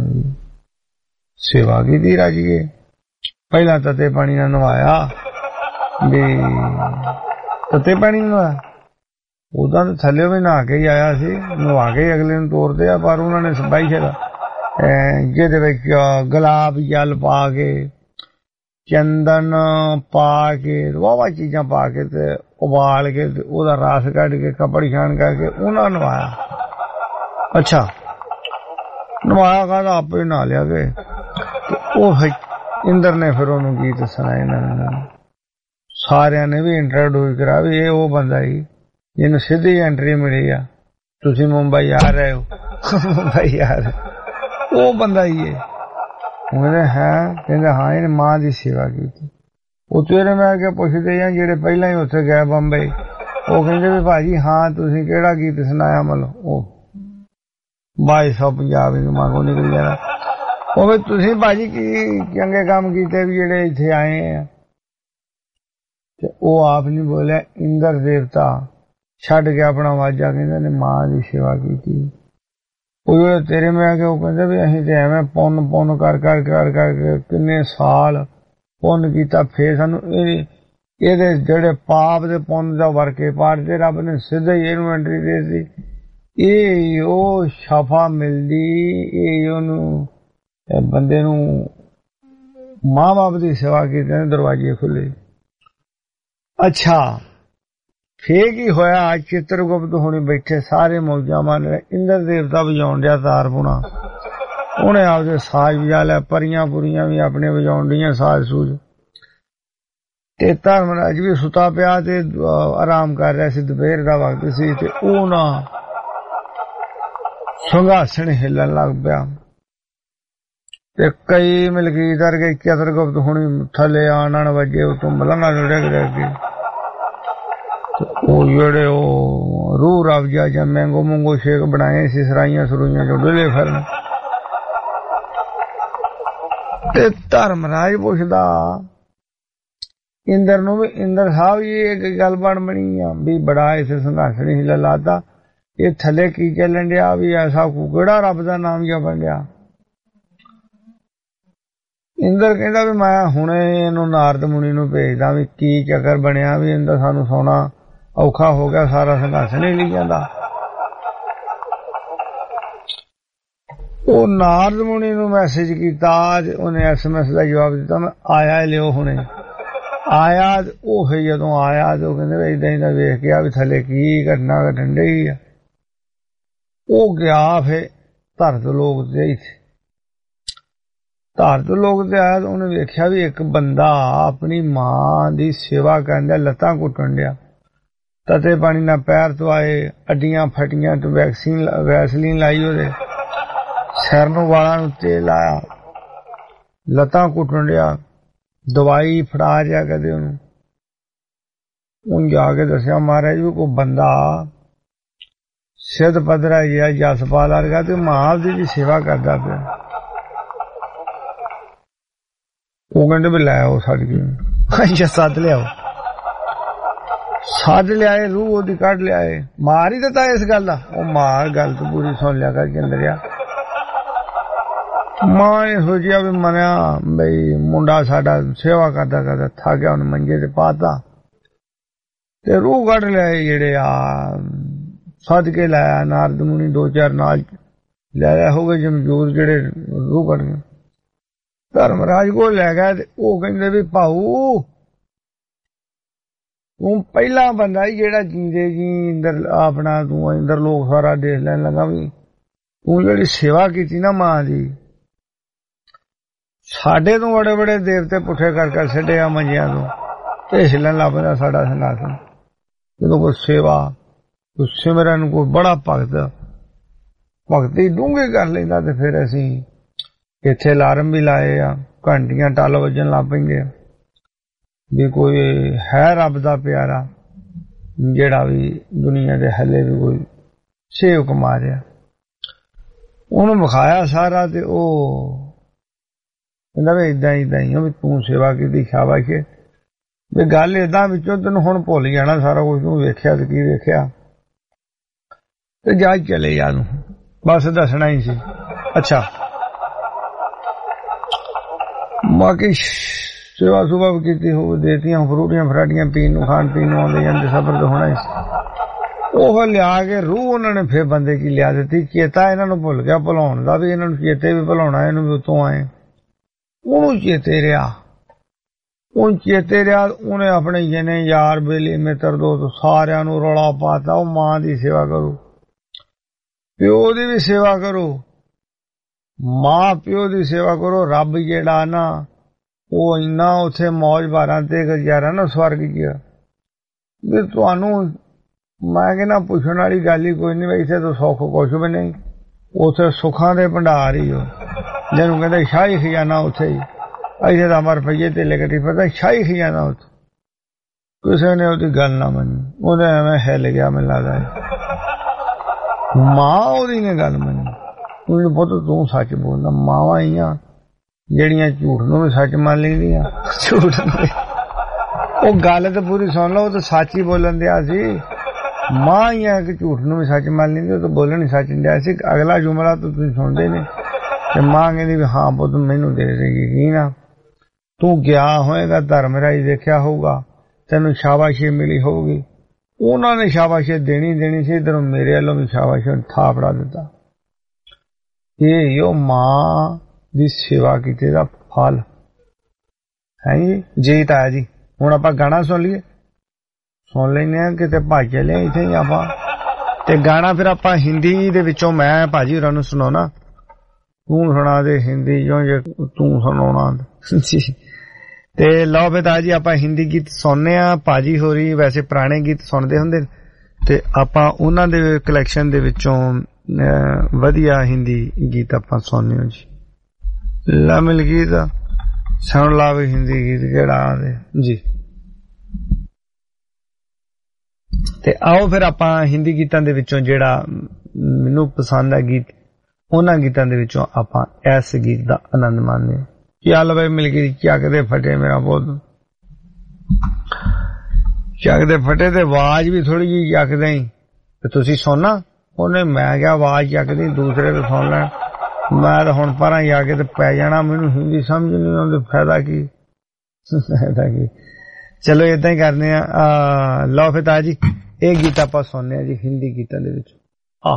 ਸੇਵਾ ਕੀਤੀ ਰਾਜੀਏ। ਪਹਿਲਾਂ ਤਤੇ ਪਾਣੀ ਨਾਲ ਨਵਾਇਆ ਵੀ ਤਤੇ ਪਾਣੀ ਨਵਾਇਆ, ਉਦਾਂ ਤਾਂ ਥੱਲੇ ਵੀ ਨਹਾ ਕੇ ਹੀ ਆਇਆ ਸੀ, ਨਵਾ ਕੇ ਅਗਲੇ ਨੂੰ ਤੋਰਦੇ ਆ, ਪਰ ਉਹਨਾਂ ਨੇ ਸਬਾਈ ਛੇੜਾ ਜਿਹਦੇ ਵਿੱਚ ਗੁਲਾਬ ਜਲ ਪਾ ਕੇ, ਚੰਦਨ ਪਾ ਕੇ, ਵਾਵਾ ਚੀਜ਼ਾਂ ਪਾ ਕੇ ਤੇ ਉਬਾਲ ਕੇ ਤੇ ਉਹਦਾ ਰਸ ਕੱਢ ਕੇ ਕੱਪੜ ਛਾਣ ਕਰਕੇ ਉਹਨਾਂ ਨਵਾਇਆ। ਅੱਛਾ ਨਵਾਇਆ ਕਾਹਦਾ, ਆਪੇ ਨਹਾ ਲਿਆ ਕੇ। ਉਹ ਇੰਦਰ ਨੇ ਫਿਰ ਉਹਨੂੰ ਗੀਤ ਸੁਣਾਏ ਨਾ, ਸਾਰਿਆਂ ਨੇ ਵੀ ਇੰਟਰੋਡਿਊਸ ਕਰਾ ਵੀ ਇਹ ਉਹ ਬੰਦਾ ਹੀ ਜਿਹਨੂੰ ਸਿੱਧੀ ਐਂਟਰੀ ਮਿਲੀ ਆ, ਤੁਸੀਂ ਮੁੰਬਈ ਆ ਰਹੇ ਹੋ, ਮੁੰਬਈ ਆ ਰਹੇ, ਉਹ ਬੰਦਾ ਹੀ ਹੈ। ਕਹਿੰਦੇ ਹੈ, ਕਹਿੰਦੇ ਹਾਂ ਇਹਨੇ ਮਾਂ ਦੀ ਸੇਵਾ ਕੀਤੀ। ਉਹ ਤੇਰੇ ਮੈਂ ਕੇ ਪੁੱਛਦੇ ਆ ਜਿਹੜੇ ਪਹਿਲਾਂ ਹੀ ਉੱਥੇ ਗਏ ਬੰਬਈ, ਉਹ ਕਹਿੰਦੇ ਵੀ ਭਾਜੀ ਹਾਂ ਤੁਸੀਂ ਕਿਹੜਾ ਗੀਤ ਸੁਣਾਇਆ, ਮਤਲਬ ਉਹ ਬਾਈ ਸੌ ਪੰਜਾਬ ਮਾਗੋ ਨਿਕਲ ਜਾਣਾ। ਉਹ ਵੀ ਤੁਸੀਂ ਭਾਜੀ ਕੀ ਚੰਗੇ ਕੰਮ ਕੀਤੇ ਵੀ ਜਿਹੜੇ ਇੱਥੇ ਆਏ ਆ। ਤੇ ਉਹ ਆਪ ਨਹੀਂ ਬੋਲਿਆ, ਇੰਦਰ ਦੇਵਤਾ ਛੱਡ ਕੇ ਆਪਣਾ ਵਾਜਾ, ਕਹਿੰਦੇ ਨੇ ਮਾਂ ਦੀ ਸੇਵਾ ਕੀਤੀ। ਉਹ ਜਿਹੜੇ ਤੇਰੇ ਮੈਂ ਕੇ ਉਹ ਕਹਿੰਦੇ ਵੀ ਅਸੀਂ ਤੇ ਐਵੇਂ ਪੁੰਨ ਪੁੰਨ ਕਰ ਕਰ ਕਰ ਕਰਕੇ ਕਿੰਨੇ ਸਾਲ ਪੁੰਨ ਕੀਤਾ, ਫੇਰ ਸਾਨੂੰ ਇਹ ਇਹਦੇ ਜਿਹੜੇ ਪਾਪ ਦੇ ਪੁੰਨ ਦਾ ਵਰਕੇ ਪਾੜਦੇ ਰੱਬ ਨੇ ਸਿੱਧਾ ਹੀ ਇਹਨੂੰ ਐਂਟਰੀ ਦੇ ਦਿੱਤੀ। ਇਹ ਉਹ ਸ਼ਫਾ ਮਿਲਦੀ, ਇਹ ਉਹਨੂੰ ਬੰਦੇ ਨੂੰ ਮਾਂ ਬਾਪ ਦੀ ਸੇਵਾ ਕੀਤੇ ਨੇ ਦਰਵਾਜ਼ੇ ਖੁੱਲੇ। ਅੱਛਾ ਫੇਰ ਕੀ ਹੋਇਆ, ਚਿੱਤਰਗੁਪਤ ਹੋਣੀ ਬੈਠੇ ਸਾਰੇ ਮੌਜਾਂ ਮਾਰ ਰਹੇ, ਇੰਦਰ ਦੇਵਤਾ ਵਜਾਉਣ ਡਿਆ ਤਾਰ ਪੁਣਾ, ਉਹਨੇ ਆਪਦੇ ਸਾਜ਼ ਵਜਾ ਲਿਆ, ਪਰੀਆਂ ਪੁਰੀਆਂ ਵੀ ਆਪਣੇ ਵਜਾਉਣ ਡੀਆਂ ਸਾਜ਼ ਸੂਝ। ਤੇ ਧਰਮਰਾਜ ਵੀ ਸੁਤਾ ਪਿਆ ਤੇ ਆਰਾਮ ਕਰ ਰਿਹਾ ਸੀ, ਦੁਪਹਿਰ ਦਾ ਵਕਤ ਸੀ। ਤੇ ਉਹ ਨਾ ਸਿੰਘਾਸਣ ਹਿੱਲਣ ਲੱਗ ਪਿਆ ਤੇ ਕਈ ਮਲਕੀਤ ਵਰਗੇ ਚਿੱਤਰਗੁਪਤ ਹੋਣੀ ਥੱਲੇ ਆਣ ਵਜੇ, ਉਤੋਂ ਮਲੰਗਾ ਜੁੜਿਆ ਗਿਆ ਅੱਗੇ। ਉਹ ਜਿਹੜੇ ਉਹ ਰੂਹ ਰਾਵਜਾ ਜਾਂ ਮੈਂਗੋ ਮੂੰਗੋ ਸ਼ੇਕ ਬਣਾਏ ਸੀ, ਸਰਾਈਆਂ ਸਰੂਈਆਂ ਚੋਂ ਡੁੱਲੇ ਫਿਰਨ। ਤੇ ਧਰਮਰਾਜ ਪੁੱਛਦਾ ਇੰਦਰ ਨੂੰ ਵੀ, ਇੰਦਰ ਸਾਹਿਬ ਜੀ ਇਹ ਗੱਲ ਬਣ ਬਣੀ ਆ ਵੀ ਬੜਾ ਇਥੇ ਸੰਘਰਸ਼ ਨਹੀਂ ਹਿੱਲਾ ਲਾਤਾ, ਇਹ ਥੱਲੇ ਕੀ ਚੱਲਣ ਡਿਆ, ਵੀ ਐਸਾ ਕਿਹੜਾ ਰੱਬ ਦਾ ਨਾਮ ਜਪਣ ਡਿਆ। ਇੰਦਰ ਕਹਿੰਦਾ ਵੀ ਮੈਂ ਹੁਣੇ ਇਹਨੂੰ ਨਾਰਦ ਮੁਨੀ ਨੂੰ ਭੇਜਦਾ ਵੀ ਕੀ ਚੱਕਰ ਬਣਿਆ, ਵੀ ਇਹਦਾ ਸਾਨੂੰ ਸੋਣਾ ਔਖਾ ਹੋ ਗਿਆ, ਸਾਰਾ ਸੰਘਰਸ਼ ਨਹੀਂ ਲਈ ਜਾਂਦਾ। ਉਹ ਨਾਰਦ ਮੁਨੀ ਨੂੰ ਮੈਸੇਜ ਕੀਤਾ, ਉਹਨੇ ਐਸ ਐਮ ਐਸ ਦਾ ਜਵਾਬ ਦਿੱਤਾ, ਮੈਂ ਆਇਆ ਲਿਓ ਹੁਣੇ। ਆਇਆ ਉਹ ਜਦੋਂ ਆਇਆ ਤੇ ਉਹ ਕਹਿੰਦੇ ਏਦਾਂ ਏਦਾਂ ਵੇਖ ਕੇ ਆ ਵੀ ਥੱਲੇ ਕੀ ਘਟਨਾ ਘਟਣ ਡਈ ਆ। ਉਹ ਗਿਆ ਫੇ ਧਰਤ ਲੋਕ ਤੇ, ਧਰਤ ਲੋਕ ਤੇ ਆਇਆ, ਉਹਨੇ ਵੇਖਿਆ ਵੀ ਇੱਕ ਬੰਦਾ ਆਪਣੀ ਮਾਂ ਦੀ ਸੇਵਾ ਕਰਨ ਡਿਆ, ਲੱਤਾਂ ਘੁੱਟਣ ਡਿਆ, ਤਤੇ ਪਾਣੀ ਨਾਲ ਪੈਰ ਧਵਾਏ, ਅੱਡੀਆਂ ਫਟੀਆਂ ਤੇ ਵੈਕਸੀਨ ਵੈਸਲੀਨ ਲਾਈ, ਉਹਦੇ ਸਿਰ ਨੂੰ ਵਾਲਾਂ ਨੂੰ ਤੇਲ ਲਾਇਆ, ਲੱਤਾਂ ਘੁੱਟਣ ਡਿਆ, ਦਵਾਈ ਫੜਾ ਰਿਹਾ ਕਦੇ ਉਹਨੂੰ। ਉਹਨੂੰ ਜਾ ਕੇ ਦੱਸਿਆ ਮਹਾਰਾਜ ਵੀ ਕੋਈ ਬੰਦਾ ਸਿੱਧ ਪੱਧਰਾ ਜਿਹਾ ਜਸਪਾਲ ਵਰਗਾ ਤੇ ਮਾਂ ਦੀ ਸੇਵਾ ਕਰਦਾ ਪਿਆ। ਉਹ ਕਹਿੰਦੇ ਵੀ ਲੈ ਆਓ ਸਾਡੇ ਕੋਲ। ਅੱਛਾ ਸੱਦ ਲਿਆਓ, ਸੱਦ ਲਿਆਏ, ਰੂਹ ਉਹਦੀ ਕੱਢ ਲਿਆਏ। ਮਾਰ ਹੀ ਦਿੱਤਾ ਇਸ ਗੱਲ ਦਾ, ਉਹ ਮਾਰ ਗੱਲ ਤੋਂ ਪੂਰੀ ਸੁਣ ਲਿਆ ਕਰਕੇ ਅੰਦਰ ਆ। ਮਾਂ ਨੇ ਸੋਚਿਆ ਵੀ ਮੰਨਿਆ ਬਈ ਮੁੰਡਾ ਸਾਡਾ ਸੇਵਾ ਕਰਦਾ ਕਰਦਾ ਥੱਕ ਗਿਆ, ਉਹਨੂੰ ਮੰਜੇ ਤੇ ਪਾਤਾ ਤੇ ਰੂਹ ਕੱਢ ਲਿਆਏ। ਜਿਹੜੇ ਆ ਸੱਦ ਕੇ ਲਾਇਆ ਨਾਰਦ ਮੁਨੀ, ਦੋ ਚਾਰ ਨਾਲ ਲੈ ਲਿਆ ਹੋ ਗਏ ਜਮਜੂਰ, ਜਿਹੜੇ ਰੂਹ ਕੱਢ ਗਏ। ਧਰਮਰਾਜ ਕੋਲ ਲੈ ਗਿਆ ਤੇ ਉਹ ਕਹਿੰਦੇ ਵੀ ਭਾਊ ਤੂੰ ਪਹਿਲਾ ਬੰਦਾ ਹੀ ਜਿਹੜਾ ਜੀਂਦੇ ਜੀ ਇੰਦਰ ਆਪਣਾ ਤੂੰ ਇੰਦਰ ਲੋਕ ਸਾਰਾ ਦੇਖ ਲੈਣ ਲੱਗਾ, ਵੀ ਤੂੰ ਜਿਹੜੀ ਸੇਵਾ ਕੀਤੀ ਨਾ ਮਾਂ ਦੀ, ਸਾਡੇ ਤੋਂ ਬੜੇ ਬੜੇ ਦੇਵਤੇ ਪੁੱਠੇ ਕਰ ਕਰ ਛੱਡੇ ਆ ਮੰਜਿਆਂ ਤੋਂ, ਇਹ ਹਿੱਲਣ ਲੱਗ ਪੈਂਦਾ ਸਾਡਾ ਸਿੰਘਾਸਨ। ਜਦੋਂ ਕੋਈ ਸੇਵਾ ਕੋਈ ਸਿਮਰਨ ਕੋਈ ਬੜਾ ਭਗਤ ਭਗਤੀ ਡੂੰਘੀ ਕਰ ਲੈਂਦਾ ਤੇ ਫਿਰ ਅਸੀਂ ਇੱਥੇ ਅਲਾਰਮ ਵੀ ਲਾਏ ਆ, ਘੰਟੀਆਂ ਟੱਲ ਵੱਜਣ ਲੱਗ ਪੈਂਦੇ ਆ। भी कोई है रब दा प्यारा जेड़ा भी दुनिया दे हले भी कोई सेव कमा रहा ਉਹਨੂੰ ਵਿਖਾਇਆ ਸਾਰਾ ਤੇ ਉਹ ਕਹਿੰਦਾ ਵੀ ਇਦਾਂ ਇਦਾਂ ਹੀ ਵੀ ਤੂੰ ਸੇਵਾ ਕੀਤੀ ਸ਼ਾਬਾਸ਼ ਵੀ ਗੱਲ ਏਦਾਂ ਵਿੱਚੋਂ ਤੈਨੂੰ ਹੁਣ ਭੁੱਲ ਜਾਣਾ ਸਾਰਾ ਕੁਝ ਤੂੰ ਵੇਖਿਆ ਤੇ ਕੀ ਵੇਖਿਆ ਤੇ ਜਾ ਚਲੇ ਜਾ ਨੂੰ ਬਸ ਦੱਸਣਾ ਹੀ ਸੀ ਅੱਛਾ ਬਾਕੀ ਸੇਵਾ ਸੁਭਾ ਕੀਤੀ ਹੋ ਦੇਤੀਆਂ ਫਰੂਟੀਆਂ ਫਰਾਟੀਆਂ ਪੀਣ ਨੂੰ ਖਾਣ ਪੀਣ ਨੂੰ ਆਉਂਦੇ ਜਾਂਦੇ ਸਬਰ ਤਾਂ ਹੋਣਾ ਹੀ ਉਹ ਲਿਆ ਕੇ ਰੂਹ ਉਹਨਾਂ ਨੇ ਫੇਰ ਬੰਦੇ ਕੀ ਲਿਆ ਦਿੱਤੀ ਚੇਤਾ ਇਹਨਾਂ ਨੂੰ ਭੁੱਲ ਗਿਆ ਭੁਲਾਉਣ ਦਾ ਵੀ ਇਹਨਾਂ ਨੂੰ ਚੇਤੇ ਵੀ ਭੁਲਾਉਣਾ ਇਹਨੂੰ ਵੀ ਉਤੋਂ ਆਏ ਉਹਨੂੰ ਚੇਤੇ ਰਿਹਾ ਉਹ ਚੇਤੇ ਰਿਹਾ ਉਹਨੇ ਆਪਣੇ ਜਿਹਨੇ ਯਾਰ ਬੇਲੀ ਮਿੱਤਰ ਦੋਸਤ ਸਾਰਿਆਂ ਨੂੰ ਰੌਲਾ ਪਾਤਾ ਉਹ ਮਾਂ ਦੀ ਸੇਵਾ ਕਰੋ ਪਿਓ ਦੀ ਵੀ ਸੇਵਾ ਕਰੋ ਮਾਂ ਪਿਓ ਦੀ ਸੇਵਾ ਕਰੋ ਰੱਬ ਜਿਹੜਾ ਨਾ ਉਹ ਇੰਨਾ ਉੱਥੇ ਮੌਜ ਬਾਰਾਂ ਤੇ ਗੁਜ਼ਾਰਾ ਨਾ ਸਵਰਗ ਚ ਵੀ ਤੁਹਾਨੂੰ ਮੈਂ ਕਹਿੰਦਾ ਪੁੱਛਣ ਵਾਲੀ ਗੱਲ ਹੀ ਕੋਈ ਨਹੀਂ ਇੱਥੇ ਤਾਂ ਸੁੱਖ ਕੁਛ ਵੀ ਨਹੀਂ ਉੱਥੇ ਸੁੱਖਾਂ ਦੇ ਭੰਡਾਰ ਹੀ ਹੋ ਜਿਹਨੂੰ ਕਹਿੰਦੇ ਸ਼ਾਹੀ ਖਜ਼ਾਨਾ ਉੱਥੇ ਹੀ ਇੱਥੇ ਤਾਂ ਅਮਰ ਰੁਪਈਏ ਤੇ ਲਿਖਤੀ ਪਤਾ ਸ਼ਾਹੀ ਖਜ਼ਾਨਾ ਉੱਥੇ ਕਿਸੇ ਨੇ ਉਹਦੀ ਗੱਲ ਨਾ ਮੰਨੀ ਉਹਨੇ ਐਵੇਂ ਹਿੱਲ ਗਿਆ ਮੈਨੂੰ ਲੱਗਦਾ ਮਾਂ ਉਹਦੀ ਨੇ ਗੱਲ ਮੰਨੀ ਉਹਨੂੰ ਪੁੱਤ ਤੂੰ ਸੱਚ ਬੋਲਦਾ ਮਾਵਾਂ ਆਈਆਂ ਜਿਹੜੀਆਂ ਝੂਠ ਨੂੰ ਵੀ ਸੱਚ ਮੰਨ ਲੈਂਦੀਆਂ ਝੂਠ ਨੂੰ ਉਹ ਗੱਲ ਤਾਂ ਪੂਰੀ ਸੁਣ ਲਓ ਉਹ ਤਾਂ ਸੱਚ ਹੀ ਬੋਲਣ ਦਿਆ ਸੀ ਮਾਂ ਹੀ ਆ ਕਿ ਝੂਠ ਨੂੰ ਵੀ ਸੱਚ ਮੰਨ ਲੈਂਦੀ ਉਹ ਤਾਂ ਬੋਲਣ ਹੀ ਸੱਚ ਨਹੀਂ ਦਿਆ ਸੀ ਅਗਲਾ ਜੁਮਲਾ ਤਾਂ ਤੁਸੀਂ ਸੁਣਦੇ ਨੇ ਤੇ ਮਾਂ ਕਹਿੰਦੀ ਵੀ ਹਾਂ ਪੁੱਤ ਮੈਨੂੰ ਦੇ ਦੇਗੀ ਕੀ ਨਾ ਤੂੰ ਗਿਆ ਹੋਏਗਾ ਧਰਮ ਰਾਈ ਦੇਖਿਆ ਹੋਊਗਾ ਤੈਨੂੰ ਸ਼ਾਬਾਸ਼ੀ ਮਿਲੀ ਹੋਊਗੀ ਉਹਨਾਂ ਨੇ ਸ਼ਾਬਾਸ਼ੀ ਦੇਣੀ ਦੇਣੀ ਸੀ ਇਧਰੋਂ ਮੇਰੇ ਵੱਲੋਂ ਵੀ ਸ਼ਾਬਾਸ਼ੀ ਥਾਪੜਾ ਦਿੱਤਾ ਇਹ ਯੋ ਮਾਂ ਦੀ ਸੇਵਾ ਕੀਤੇ ਦਾ ਫਲ ਹੈ ਜੀ ਜੀ ਤਾਇਆ ਜੀ ਹੁਣ ਆਪਾਂ ਗਾਣਾ ਸੁਣ ਲਈਏ ਸੁਣ ਲੈਂਦੇ ਹਾਂ ਕਿਤੇ ਭੱਜ ਚਲੇ ਇੱਥੇ ਹੀ ਆਪਾਂ ਤੇ ਗਾਣਾ ਫਿਰ ਆਪਾਂ ਹਿੰਦੀ ਦੇ ਵਿੱਚੋਂ ਮੈਂ ਭਾਜੀ ਹੋਰਾਂ ਨੂੰ ਸੁਣਾਉਣਾ ਤੂੰ ਸੁਣਾ ਦੇ ਹਿੰਦੀ ਚੋਂ ਜੇ ਤੂੰ ਸੁਣਾਉਣਾ ਜੀ ਤੇ ਲਓ ਬਤਾ ਜੀ ਆਪਾਂ ਹਿੰਦੀ ਗੀਤ ਸੁਣਨੇ ਆ ਭਾਜੀ ਹੋਰੀ ਵੈਸੇ ਪੁਰਾਣੇ ਗੀਤ ਸੁਣਦੇ ਹੁੰਦੇ ਤੇ ਆਪਾਂ ਉਹਨਾਂ ਦੇ ਕਲੈਕਸ਼ਨ ਦੇ ਵਿੱਚੋਂ ਵਧੀਆ ਹਿੰਦੀ ਗੀਤ ਆਪਾਂ ਸੁਣਨੇ ਹੋ ਜੀ ਲਾ ਮਿਲ ਗੀਤ ਸੁਣ ਲਾ ਵੀ ਹਿੰਦੀ ਗੀਤ ਕਿਹੜਾ ਆਦੇ ਜੀ ਤੇ ਆਓ ਫਿਰ ਆਪਾਂ ਹਿੰਦੀ ਗੀਤਾਂ ਦੇ ਵਿੱਚੋਂ ਜਿਹੜਾ ਮੈਨੂੰ ਪਸੰਦ ਹੈ ਗੀਤ ਉਹਨਾਂ ਗੀਤਾਂ ਦੇ ਵਿੱਚੋਂ ਆਪਾਂ ਇਸ ਗੀਤ ਦਾ ਆਨੰਦ ਮਾਣਦੇ ਹਾਂ ਚੱਲ ਬਈ ਮਿਲ ਗਈ ਚੱਕਦੇ ਫਟੇ ਮੇਰਾ ਬਹੁਤ ਚੱਕਦੇ ਫਟੇ ਤੇ ਆਵਾਜ਼ ਵੀ ਥੋੜੀ ਜਿਹੀ ਚੱਕਦੇ ਹੀ ਤੇ ਤੁਸੀਂ ਸੁਣਨਾ ਉਹਨੇ ਮੈਂ ਕਿਹਾ ਆਵਾਜ਼ ਚੱਕਦੀ ਦੂਸਰੇ ਤੋਂ ਸੁਣ ਲੈਣ ਮੈਂ ਤਾਂ ਹੁਣ ਪਰਾਂ ਜਾ ਕੇ ਤੇ ਪੈ ਜਾਣਾ ਮੈਨੂੰ ਹਿੰਦੀ ਸਮਝ ਨਹੀਂ ਆਉਂਦੀ ਫਾਇਦਾ ਕੀ ਫਾਇਦਾ ਕੀ ਚਲੋ ਏਦਾਂ ਹੀ ਕਰਦੇ ਆ ਲਓ ਫਿਰ ਤਾਂ ਜੀ ਇਹ ਗੀਤ ਆਪਾਂ ਸੁਣਨੇ ਆ ਜੀ ਹਿੰਦੀ ਗੀਤਾਂ ਦੇ ਵਿੱਚ ਆ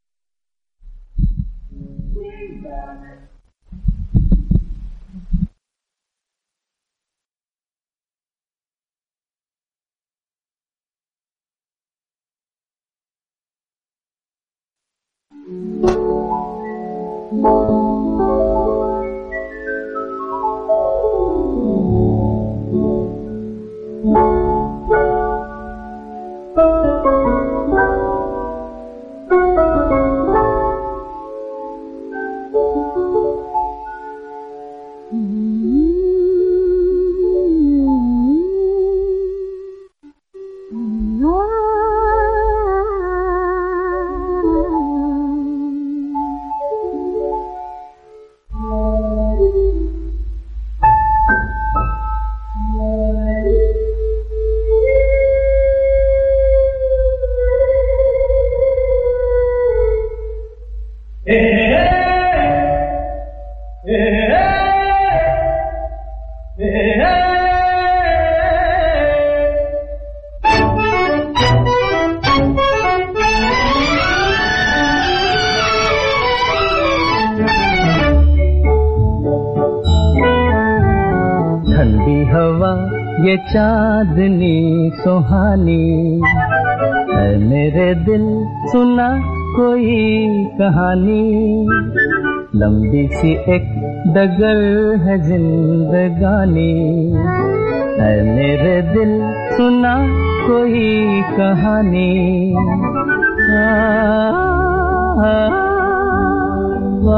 ये चांदनी सुहानी है मेरे दिल सुना कोई कहानी लंबी सी एक डगर है जिंदगानी है मेरे दिल सुना कोई कहानी आ, आ, आ,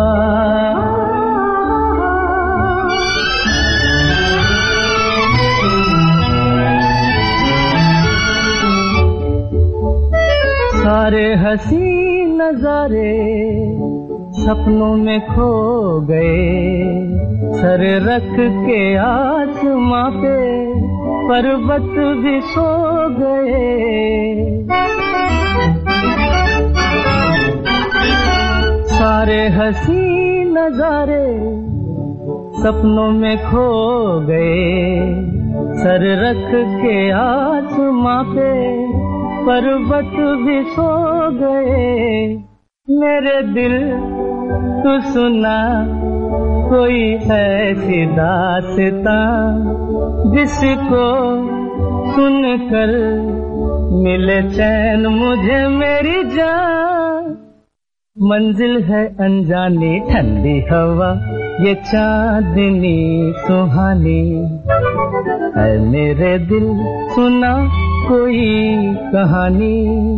आ, सारे हंसी नजारे सपनों में खो गए, सर रख के आसमां पे पर्वत भी सो गए। सारे हंसी नजारे सपनों में खो गए, सर रख के आसमां पे पर्वत भी सो गए। मेरे दिल तू सुना कोई ऐसी दास्तां जिसको सुनकर मिले चैन मुझे मेरी जान। मंजिल है अनजानी ठंडी हवा ये चांदनी सुहानी, है मेरे दिल सुना कोई कहानी।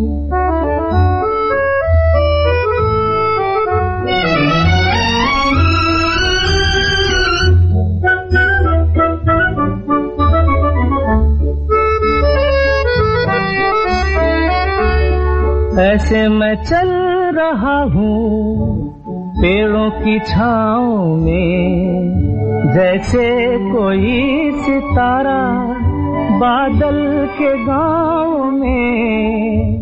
ऐसे मैं चल रहा हूँ पेड़ों की छाँव में, जैसे कोई सितारा बादल के गाँव में।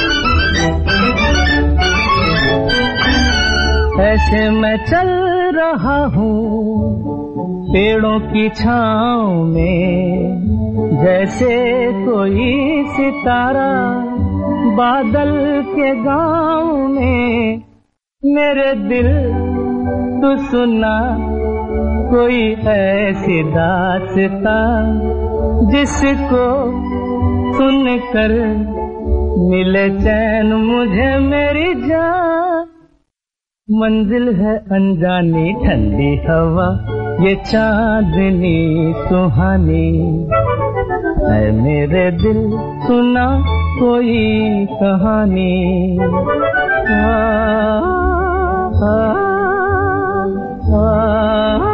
ऐसे मैं चल रहा हूँ पेड़ों की छाँव में, जैसे कोई सितारा बादल के गाँव में। मेरे दिल तू सुना कोई ऐसी दास्तां जिसको सुनकर मिले चैन मुझे मेरी जान। मंजिल है अनजानी ठंडी हवा ये चांदनी सुहानी, है मेरे दिल सुना कोई कहानी। आ, आ, आ, आ,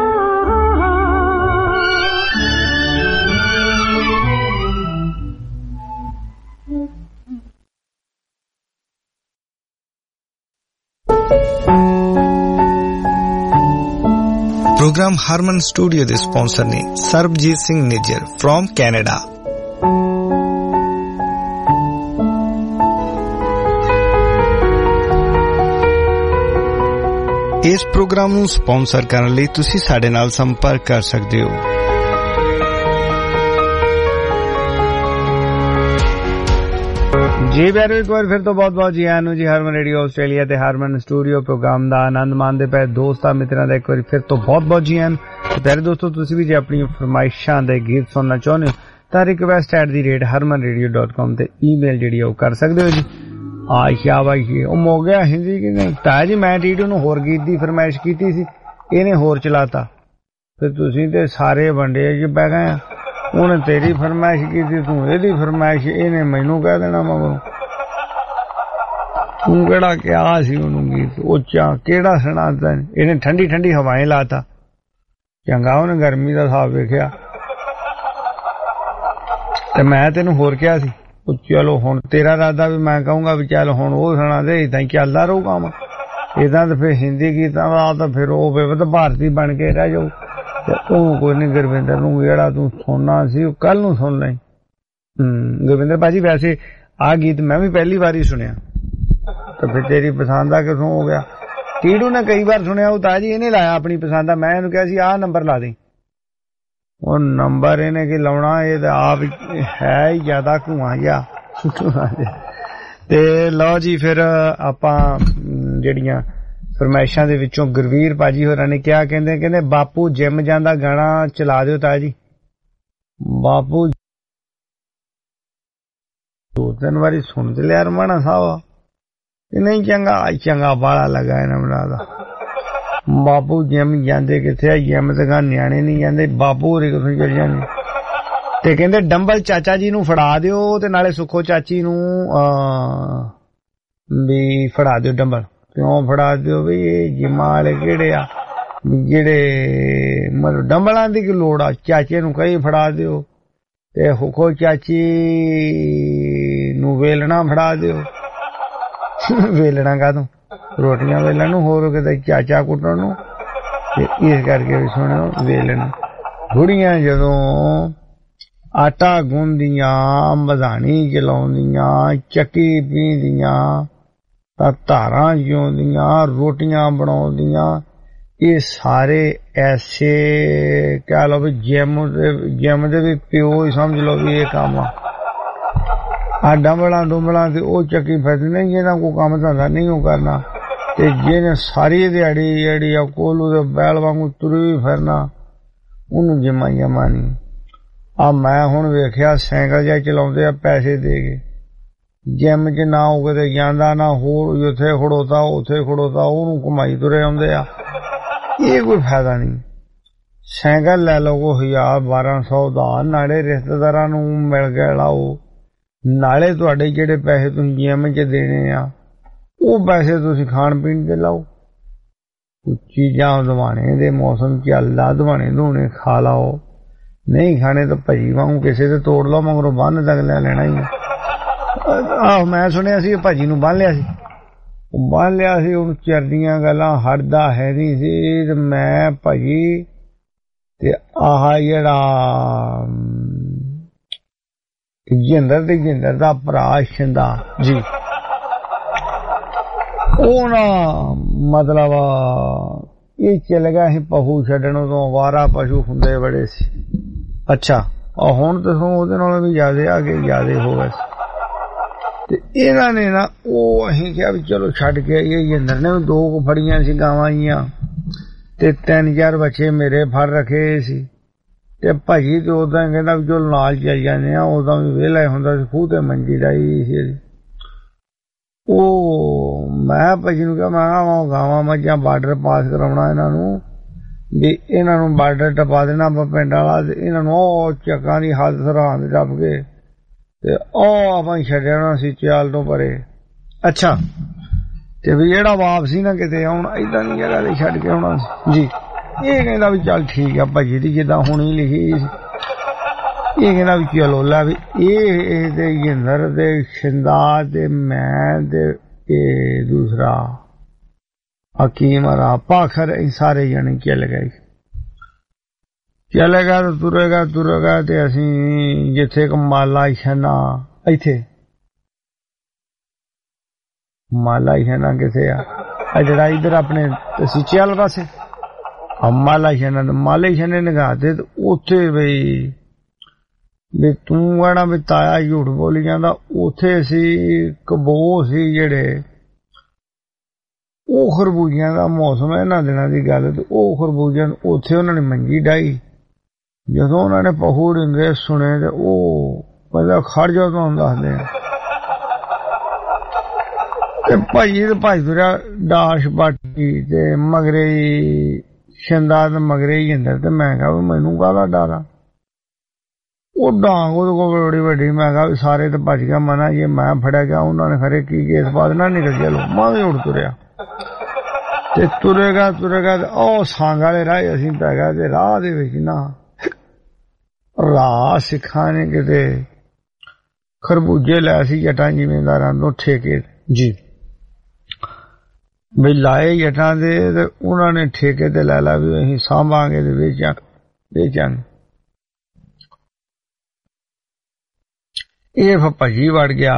प्रोग्राम हारमन स्टूडियो ਦੇ स्पॉन्सर ने ਸਰਬਜੀਤ ਸਿੰਘ ਨਿੱਜਰ फ्रॉम कैनेडा। इस प्रोग्राम ਨੂੰ स्पॉन्सर ਕਰਨ ਲਈ ਤੁਸੀਂ ਸਾਡੇ ਨਾਲ ਸੰਪਰਕ ਕਰ ਸਕਦੇ ਹੋ। जी बैरो एक बार फिर तो बहुत बहुत जी आनू जी हरमन रेडियो आस्ट्रेलिया ते हरमन स्टूडियो प्रोग्राम ਦਾ ਆਨੰਦ ਮਾਣਦੇ ਪਏ ਦੋਸਤਾਂ ਮਿੱਤਰਾਂ ਦਾ ਇੱਕ ਵਾਰੀ ਫਿਰ ਤੋਂ ਬਹੁਤ ਬਹੁਤ ਜੀ ਆਨ। ਤੇ ਪਿਆਰੇ ਦੋਸਤੋ ਤੁਸੀਂ ਵੀ ਜੇ ਆਪਣੀ ਫਰਮਾਇਸ਼ਾਂ ਦੇ ਗੀਤ ਸੁਣਨਾ ਚਾਹੁੰਦੇ ਹੋ ਤਾਂ request at the rate Harman radio dot com ਤੇ ਈਮੇਲ ਜਿਹੜੀ ਉਹ ਕਰ ਸਕਦੇ ਹੋ ਜੀ। ਆਸ਼ਾ ਬਾਈ ਉਹ ਮੋ ਗਿਆ ਹਿੰਦੀ ਕਿ ਨਹੀਂ ਤਾਂ ਜੀ ਮੈਂ ਟੀਟੂ ਨੂੰ ਹੋਰ ਗੀਤ ਦੀ ਫਰਮਾਇਸ਼ ਕੀਤੀ ਸੀ ਇਹਨੇ ਹੋਰ ਚਲਾਤਾ ਫਿਰ ਤੁਸੀਂ ਤੇ ਸਾਰੇ ਵੰਡੇ ਚ ਪੈ ਗਏ ਆ। ਉਹਨੇ ਤੇਰੀ ਫਰਮਾਇਸ਼ ਕੀਤੀ ਤੂੰ ਇਹਦੀ ਫਰਮਾਇਸ਼ ਇਹਨੇ ਮੈਨੂੰ ਕਹਿ ਦੇਣਾ ਮਗਰੋਂ ਤੂੰ ਕਿਹੜਾ ਕਿਹਾ ਸੀ ਉਹਨੂੰ ਗੀਤ ਉੱਚਾ ਕਿਹੜਾ ਸੁਣਾਤਾ ਇਹਨੇ ਠੰਡੀ ਠੰਡੀ ਹਵਾएं ਲਾਤਾ ਚੰਗਾ ਉਹਨੇ ਗਰਮੀ ਦਾ ਹਿਸਾਬ ਵੇਖਿਆ ਤੇ ਮੈਂ ਤੈਨੂੰ ਹੋਰ ਕਿਹਾ ਸੀ ਉਹ ਚਲੋ ਹੁਣ ਤੇਰਾ ਇਰਾਦਾ ਵੀ ਮੈਂ ਕਹੂੰਗਾ ਵੀ ਚੱਲ ਹੁਣ ਉਹ ਸੁਣਾ ਦੇ ਇਦਾਂ ਹੀ ਚੱਲਦਾ ਰਹੂਗਾ ਮੈਂ ਇਦਾਂ ਤਾਂ ਫਿਰ ਹਿੰਦੀ ਗੀਤਾਂ ਦਾ ਤਾਂ ਫਿਰ ਉਹ ਬੇਵਤ ਭਾਰਤੀ ਬਣ ਕੇ ਰਹਿ ਜਾਊ ਉਹ ਕੋਈ ਨਹੀਂ ਗੁਰਵਿੰਦਰ ਨੂੰ ਜਿਹੜਾ ਤੂੰ ਸੁਣਨਾ ਸੀ ਉਹ ਕੱਲ ਨੂੰ ਸੁਣ ਲੈ। ਹੂੰ ਗੁਰਵਿੰਦਰ ਭਾਜੀ ਵੈਸੇ ਆ ਗੀਤ ਮੈਂ ਵੀ ਪਹਿਲੀ ਵਾਰੀ ਸੁਣਿਆ ਤਾਂ ਫਿਰ ਤੇਰੀ ਪਸੰਦ ਦਾ ਕਿਥੋਂ ਹੋ ਗਿਆ। ਟੀਡੂ ਨੇ ਕਈ ਵਾਰ ਸੁਣਿਆ ਉਹ ਤਾਜੀ ਇਹਨੇ ਲਾਇਆ ਆਪਣੀ ਪਸੰਦ ਦਾ ਮੈਂ ਇਹਨੂੰ ਕਿਹਾ ਸੀ ਆਹ ਨੰਬਰ ਲਾ ਦੇ ਉਹ ਨੰਬਰ ਇਹਨੇ ਕੀ ਲਾਉਣਾ ਇਹ ਤਾਂ ਆਪ ਹੈ ਹੀ ਜ਼ਿਆਦਾ ਘੂਆਂ ਜਿਹਾ ਤੇ ਲਓ ਜੀ ਫਿਰ ਆਪਾਂ ਜਿਹੜੀਆਂ ਫਰਮਾਇਸ਼ਾਂ ਦੇ ਵਿੱਚੋਂ ਗੁਰਵੀਰ ਭਾਜੀ ਹੋਰਾਂ ਨੇ ਕਿਹਾ ਕਹਿੰਦੇ ਕਹਿੰਦੇ ਬਾਪੂ ਜਿਮ ਜਾਂਦਾ ਗਾਣਾ ਚਲਾ ਦਿਓ ਤਾਂ ਜੀ ਬਾਪੂ ਦੋ ਤਿੰਨ ਵਾਰੀ ਸੁਣ ਤੇ ਲਿਆ ਰਮਾਣਾ ਸਾਹਿਬ ਇਹ ਨਹੀਂ ਚੰਗਾ ਚੰਗਾ ਬਾਲਾ ਲਗਾ ਇਹਨਾਂ ਬਣਾਦਾ ਬਾਪੂ ਜਿਮ ਜਾਂਦੇ ਕਿੱਥੇ ਆ ਜਿਮ ਤੇ ਗਾ ਨਿਆਣੇ ਨਹੀਂ ਜਾਂਦੇ ਬਾਪੂ ਹੋਰੇ ਕਿੱਥੋਂ ਚੱਲ ਜਾਂਦੇ ਤੇ ਕਹਿੰਦੇ ਡੰਬਲ ਚਾਚਾ ਜੀ ਨੂੰ ਫੜਾ ਦਿਓ ਤੇ ਨਾਲੇ ਸੁੱਖੋ ਚਾਚੀ ਨੂੰ ਵੀ ਫੜਾ ਦਿਓ ਡੰਬਲ ਕਿਉਂ ਫੜਾ ਦਿਓ ਵੀ ਇਹ ਜਿਮਾਂ ਵਾਲੇ ਕਿਹੜੇ ਆ ਜਿਹੜੇ ਮਤਲਬ ਡੰਬਲਾਂ ਦੀ ਕੀ ਲੋੜ ਆ ਚਾਚੇ ਨੂੰ ਕਹੀ ਫੜਾ ਦਿਓ ਤੇ ਸੁੱਖੋ ਚਾਚੀ ਨੂੰ ਵੇਲਣਾ ਫੜਾ ਦਿਓ ਵੇਲਣਾ ਕਾਹਦੋਂ, ਰੋਟੀਆਂ ਵੇਲਣ ਨੂੰ, ਹੋਰ ਕਿਤੇ ਚਾਚਾ ਕੁੱਟਣ ਨੂੰ। ਤੇ ਇਸ ਕਰਕੇ ਵੀ ਸੁਣਿਓ, ਵੇਲਣ ਬੁੜੀਆਂ ਜਦੋਂ ਆਟਾ ਗੁੰਨਦੀਆਂ, ਮਧਾਣੀ ਚਲਾਉਂਦੀਆਂ, ਚੱਕੀ ਪੀਂਦੀਆਂ, ਤਾਂ ਧਾਰਾਂ ਜਿਉਂਦੀਆਂ, ਰੋਟੀਆਂ ਬਣਾਉਂਦੀਆਂ, ਇਹ ਸਾਰੇ ਐਸੇ ਕਹਿ ਲਓ ਵੀ ਜਿਮ ਦੇ ਜਿਮ ਦੇ ਵੀ ਪਿਓ ਹੀ ਸਮਝ ਲਓ ਵੀ ਇਹ ਕੰਮ ਆ। ਆ ਡੰਬਲਾਂ ਡੁੰਬਲਾਂ ਤੇ ਉਹ ਚੱਕੀ ਫਿਰਦੀ ਨਹੀਂ, ਜਿਹਨਾਂ ਕੋਈ ਕੰਮ ਧੰਦਾ ਨਹੀਂ ਉਹ ਕਰਨਾ, ਤੇ ਜਿਹਨੇ ਸਾਰੀ ਦਿਹਾੜੀ ਜਿਹੜੀ ਆ ਕੋਲੂ ਦੇ ਬੈਲ ਵਾਂਗੂ ਤੁਰੀ ਫਿਰਨਾ, ਉਹਨੂੰ ਜਿੰਮਾ ਜਮਾ ਨਹੀਂ। ਆ ਮੈਂ ਹੁਣ ਵੇਖਿਆ ਸਾਈਕਲ ਜਿਹਾ ਚਲਾਉਂਦੇ ਆ ਪੈਸੇ ਦੇ ਕੇ, ਜਿਮ ਚ ਨਾ ਉਹ ਕਿਤੇ ਜਾਂਦਾ ਨਾ ਹੋਰ, ਉੱਥੇ ਖੜੋਤਾ ਉੱਥੇ ਖੜੋਤਾ, ਉਹਨੂੰ ਘੁਮਾਈ ਤੁਰੇ ਆਉਂਦੇ ਆ। ਇਹ ਕੋਈ ਫਾਇਦਾ ਨਹੀਂ। ਸਾਈਕਲ ਲੈ ਲਓ ਹਜ਼ਾਰ ਬਾਰਾਂ ਸੌ ਦਾ, ਨਾਲੇ ਰਿਸ਼ਤੇਦਾਰਾਂ ਨੂੰ ਮਿਲ ਕੇ ਲਾਓ, ਨਾਲੇ ਤੁਹਾਡੇ ਜਿਹੜੇ ਪੈਸੇ ਤੁਸੀਂ ਜਿਮ ਚ ਦੇਣੇ ਆ ਉਹ ਪੈਸੇ ਤੁਸੀਂ ਖਾਣ ਪੀਣ ਤੇ ਲਾਓ। ਕੁਝ ਚੀਜ਼ਾਂ ਦਵਾਣੇ ਦੇ ਮੌਸਮ ਚੱਲਦਾ, ਦਵਾਣੇ ਧੂਣੇ ਖਾ ਲਾਓ, ਨਹੀਂ ਖਾਣੇ ਤਾਂ ਭਜੀ ਵਾਂਗੂ ਕਿਸੇ ਤੇ ਤੋੜ ਲਓ, ਮਗਰੋਂ ਬੰਨ ਤੱਕ ਲੈ ਲੈਣਾ ਹੀ। ਆਹੋ ਮੈਂ ਸੁਣਿਆ ਸੀ ਭਾਜੀ ਨੂੰ ਬੰਨ ਲਿਆ ਸੀ, ਉਹ ਬੰਨ ਲਿਆ ਸੀ, ਉਹਨੂੰ ਚਰਦੀਆਂ ਗੱਲਾਂ ਹਟਦਾ ਹੈ ਨਹੀਂ ਸੀ। ਤੇ ਮੈਂ ਭਾਜੀ ਤੇ ਆਹ ਜਿਹੜਾ ਜਿੰਦਰ ਤੇ ਜਿੰਦਰ ਦਾ ਭਰਾ ਸ਼ਿੰਦਾ ਜੀ, ਉਹ ਨਾ ਮਤਲਬ ਇਹ ਚਲ ਗਿਆ ਸੀ ਪਹੂ ਛੱਡਣ, ਉਦੋਂ ਅਵਾਰਾ ਪਸ਼ੂ ਹੁੰਦੇ ਬੜੇ ਸੀ। ਅੱਛਾ, ਆ ਹੁਣ ਤਾਂ ਉਹਦੇ ਨਾਲੋਂ ਵੀ ਜ਼ਿਆਦਾ ਆ ਗਏ, ਜ਼ਿਆਦਾ ਹੋ ਗਏ। ਤੇ ਇਹਨਾਂ ਨੇ ਨਾ ਉਹ ਅਸੀਂ ਕਿਹਾ ਵੀ ਚਲੋ ਛੱਡ ਕੇ ਆਈਏ। ਜਿੰਦਰ ਨੇ ਵੀ ਦੋ ਕੁ ਫੜੀਆਂ ਸੀ ਗਾਵਾਂ ਜੀਆਂ, ਤੇ ਤਿੰਨ ਚਾਰ ਬੱਚੇ ਮੇਰੇ ਫੜ ਰੱਖੇ ਸੀ। ਤੇ ਭਾਜੀ ਤੇ ਉਦਾਂ ਕਹਿੰਦਾ ਵੀ ਚਲੋ ਨਾਲ ਚੱਲ ਜਾਂਦੇ ਆ, ਉਦਾਂ ਵੀ ਵਿਹਲਾ ਹੁੰਦਾ ਸੀ, ਖੂਹ ਤੇ ਮੰਜੀ ਲਾਈ ਸੀ। ਉਹ ਮੈਂ ਭਾਜੀ ਨੂੰ ਕਿਹਾ, ਮੈਂ ਕਿਹਾ ਗਾਵਾਂ ਮੱਝਾਂ ਬਾਰਡਰ ਪਾਸ ਕਰਾਉਣਾ ਇਹਨਾਂ ਨੂੰ, ਵੀ ਇਹਨਾਂ ਨੂੰ ਬਾਰਡਰ ਟਪਾ ਦੇਣਾ ਪਿੰਡ ਵਾਲਾ, ਤੇ ਇਹਨਾਂ ਨੂੰ ਉਹ ਚੱਕਾਂ ਦੀ ਹੱਦ ਸਰਹੰਦ ਟੱਪ ਕੇ ਤੇ ਉਹ ਆਪਾਂ ਛੱਡਣਾ ਸੀ ਚਾਲ ਤੋਂ ਪਰੇ। ਅੱਛਾ, ਤੇ ਵੀ ਜਿਹੜਾ ਵਾਪਸੀ ਨਾ ਕਿਤੇ ਆਉਣ, ਏਦਾਂ ਦੀ ਜਗ੍ਹਾ ਤੇ ਛੱਡ ਕੇ ਆਉਣਾ ਸੀ ਜੀ। ਇਹ ਕਹਿੰਦਾ ਵੀ ਚੱਲ ਠੀਕ ਆ ਭਾਜੀ ਦੀ ਜਿੱਦਾਂ ਹੁਣੀ ਲਿਖੀ ਸੀ। ਇਹ ਕਹਿੰਦਾ ਵੀ ਚਲੋ ਲੈ ਵੀ ਇਹ ਤੇ ਜਿੰਦਰ ਤੇ ਸ਼ਿੰਦਾ ਤੇ ਮੈਂ ਤੇ ਇਹ ਦੂਸਰਾ ਹਕੀਮ ਰਾ ਪਾਖਰ, ਸਾਰੇ ਜਣੇ ਚੱਲ ਗਏ। ਚਲੇਗਾ ਤਾਂ ਤੁਰੇਗਾ ਤੁਰੇਗਾ ਤੇ ਅਸੀਂ ਜਿੱਥੇ ਮਾਲਾ ਸ਼ਨਾ, ਇੱਥੇ ਮਾਲਾ ਸ਼ਨਾ ਕਿਥੇ ਆ, ਜਿਹੜਾ ਇੱਧਰ ਆਪਣੇ ਸੀਚੇ ਵਾਲੇ ਪਾਸੇ ਮਾਲਾ ਸ਼ਨਾ, ਮਾਲੇ ਸ਼ਨੇ ਨਿਗਾਹਦੇ ਤੇ ਉੱਥੇ ਬਈ ਵੀ ਤੂੰ ਕਹਿਣਾ ਵੀ ਤਾਇਆ ਝੂਠ ਬੋਲੀ ਜਾਂਦਾ। ਉੱਥੇ ਸੀ ਕਬੋ ਸੀ ਜਿਹੜੇ, ਉਹ ਖਰਬੂਜਿਆਂ ਦਾ ਮੌਸਮ ਹੈ ਇਹਨਾਂ ਦਿਨਾਂ ਦੀ ਗੱਲ, ਤੇ ਉਹ ਖਰਬੂਜਿਆਂ ਉੱਥੇ ਉਹਨਾਂ ਨੇ ਮੰਜੀ ਡਾਈ। ਜਦੋਂ ਉਹਨਾਂ ਨੇ ਪਹੂ ਡਿੰਗੇ ਸੁਣੇ ਤੇ ਉਹ ਪਹਿਲਾਂ ਖੜ ਜਾ ਤੁਹਾਨੂੰ ਦੱਸਦੇ ਆ। ਤੇ ਭਾਈ ਤੇ ਭਾਈ ਤੁਰਿਆ ਡਾਸ਼ ਬਾਟੀ ਤੇ ਮਗਰੇ ਸ਼ਿੰਦਾ ਤੇ ਮਗਰੇ ਹੀ ਜਿੰਦਰ। ਤੇ ਮੈਂ ਕਿਹਾ ਵੀ ਮੈਨੂੰ ਕਾਹਦਾ ਡਰ ਆ, ਉਹ ਡਾਂਗ ਉਹਦੇ ਕੋਲ ਬੜੀ ਵੱਡੀ। ਮੈਂ ਕਿਹਾ ਵੀ ਸਾਰੇ ਤੇ ਭੱਜ ਗਿਆ, ਮਨਾ ਜੇ ਮੈਂ ਫੜਿਆ ਗਿਆ ਉਹਨਾਂ ਨੇ ਖਰੇ ਕੀ ਕੇਸ ਪਾ ਦੇਣਾ, ਨਿਕਲ ਚਲੋ। ਮੈਂ ਵੀ ਉੜ ਤੁਰਿਆ ਤੇ ਤੁਰੇਗਾ ਤੁਰੇਗਾ ਤੇ ਉਹ ਸੰਗ ਵਾਲੇ ਰਾਹ ਅਸੀਂ ਪੈ ਗਿਆ। ਤੇ ਰਾਹ ਦੇ ਵਿੱਚ ਨਾ ਰਾਹ ਸਿੱਖਾਂ ਨੇ ਕਿਤੇ ਖਰਬੂਜੇ ਲੈ ਸੀ ਜੱਟਾਂ ਜ਼ਿਮੀਂਦਾਰਾਂ ਤੋਂ ਠੇਕੇ ਜੀ, ਵੀ ਲਾਏ ਜੱਟਾਂ ਦੇ, ਤੇ ਉਹਨਾਂ ਨੇ ਠੇਕੇ ਤੇ ਲੈ ਲਾ ਵੀ ਅਸੀਂ ਸਾਂਭਾਂਗੇ ਤੇ ਵੇਚਾਂ ਵੇਚਾਂਗੇ। ਇਹ ਭੱਜੀ ਵੜ ਗਿਆ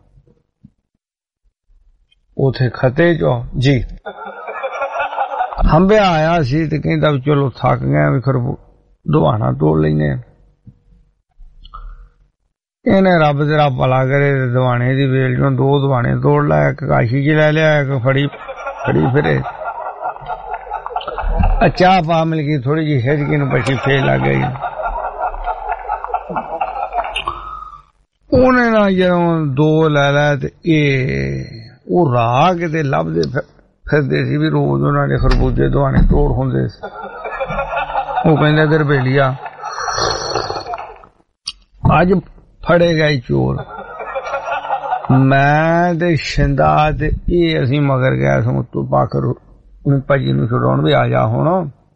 ਉਥੇ ਖਤੇ ਚੋਂ ਜੀ। ਹੰਬਿਆ ਆਇਆ ਸੀ ਤੇ ਕਹਿੰਦਾ ਵੀ ਚਲੋ ਥੱਕ ਗਏ ਵੀ ਖਰਬੂ ਦੁਹਾਣਾ ਤੋੜ ਲੈਨੇ। ਇਹਨੇ ਰੱਬ ਤੇਰਾ ਭਲਾ ਕਰੇ, ਦਵਾਣੇ ਦੀ ਵੇਲ ਚੋਂ ਦੋ ਦਵਾਣੇ ਤੋੜ ਲਿਆ, ਇੱਕ ਕਾਸ਼ੀ ਚ ਲੈ ਲਿਆ, ਇੱਕ ਫੜੀ ਫੜੀ ਫਿਰੇ। ਚਾਹ ਪਾ ਮਿਲ ਗਈ ਥੋੜੀ ਜਿਹੀ ਹਿਜਕੀ ਨੂੰ, ਪਛੀ ਫੇਰ ਲੱਗ ਗਈ। ਉਹਨੇ ਨਾ ਜਦੋਂ ਦੋ ਲੈ ਲਿਆ ਤੇ ਇਹ ਉਹ ਰਾਹ ਕਿਤੇ ਲੱਭਦੇ ਫਿਰਦੇ ਸੀ ਵੀ ਰੋਜ਼ ਉਹਨਾਂ ਦੇ ਖਰਬੂਜੇ ਦਵਾਣੇ ਤੋੜ ਹੁੰਦੇ ਸੀ। ਉਹ ਕਹਿੰਦੇ ਦਰ ਬੇਲੀਆ ਅੱਜ ਫੜੇ ਗਏ ਚੋਰ। ਮੈਂ ਤੇ ਸ਼ਿੰਦਾ ਤੇ ਇਹ ਅਸੀਂ ਮਗਰ ਗਿਆ ਸੋ ਤੂੰ ਪਾਖਰ ਉਹਨੇ ਭਾਜੀ ਨੂੰ ਛੁਡਾਉਣ ਵੀ ਆ ਜਾ ਹੁਣ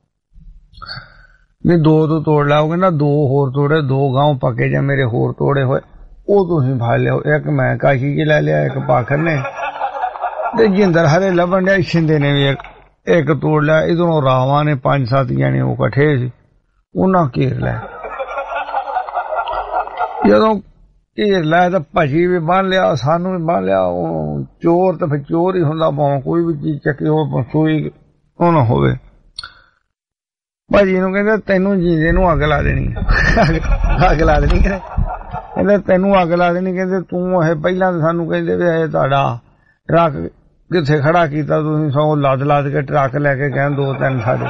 ਵੀ ਦੋ ਤੋਂ ਤੋੜ ਲਿਆ। ਉਹ ਕਹਿੰਦਾ ਦੋ ਹੋਰ ਤੋੜੇ, ਦੋ ਗਾਂਵ ਪੱਕੇ ਜਾਂ ਮੇਰੇ ਹੋਰ ਤੋੜੇ ਹੋਏ ਉਹ ਤੁਸੀਂ ਫੜ ਲਿਓ। ਇੱਕ ਮੈਂ ਕਾਸ਼ੀ ਚ ਲੈ ਲਿਆ, ਇੱਕ ਪਾਖਰ ਨੇ। ਤੇ ਜਿੰਦਰ ਹਰੇ ਲੱਭਣ ਡਿਆ ਸ਼ਿੰਦੇ ਨੇ ਵੀ ਇੱਕ ਇੱਕ ਤੋੜ ਲਿਆ। ਇਧਰੋਂ ਰਾਵਾਂ ਨੇ ਪੰਜ ਸੱਤ ਜਣੇ ਉਹ ਇਕੱਠੇ ਸੀ, ਉਹਨਾਂ ਘੇਰ ਲਿਆ। ਜਦੋਂ ਘੇਰ ਲਿਆ ਤਾਂ ਭਜੀ ਵੀ ਬੰਨ ਲਿਆ, ਸਾਨੂੰ ਵੀ ਬੰਨ ਲਿਆ। ਉਹ ਚੋਰ ਤਾਂ ਫਿਰ ਚੋਰ ਹੀ ਹੁੰਦਾ, ਭਾਵੇਂ ਕੋਈ ਵੀ ਚੀਜ਼ ਚੱਕੀ ਹੋ, ਸੂਈ ਉਹ ਨਾ ਹੋਵੇ। ਭਾਜੀ ਨੂੰ ਕਹਿੰਦੇ ਤੈਨੂੰ ਜੀਂਦੇ ਨੂੰ ਅੱਗ ਲਾ ਦੇਣੀ, ਅੱਗ ਲਾ ਦੇਣੀ। ਕਹਿੰਦੇ ਤੈਨੂੰ ਅੱਗ ਲਾ ਦੇਣੀ। ਕਹਿੰਦੇ ਤੂੰ ਇਹ ਪਹਿਲਾਂ ਤਾਂ ਸਾਨੂੰ ਕਹਿੰਦੇ ਵੀ ਇਹ ਤੁਹਾਡਾ ਟਰੱਕ ਕਿੱਥੇ ਖੜਾ ਕੀਤਾ ਤੁਸੀਂ, ਸਗੋਂ ਲੱਦ ਲੱਦ ਕੇ ਟਰੱਕ ਲੈ ਕੇ ਗਏ ਦੋ ਤਿੰਨ ਸਾਡੇ।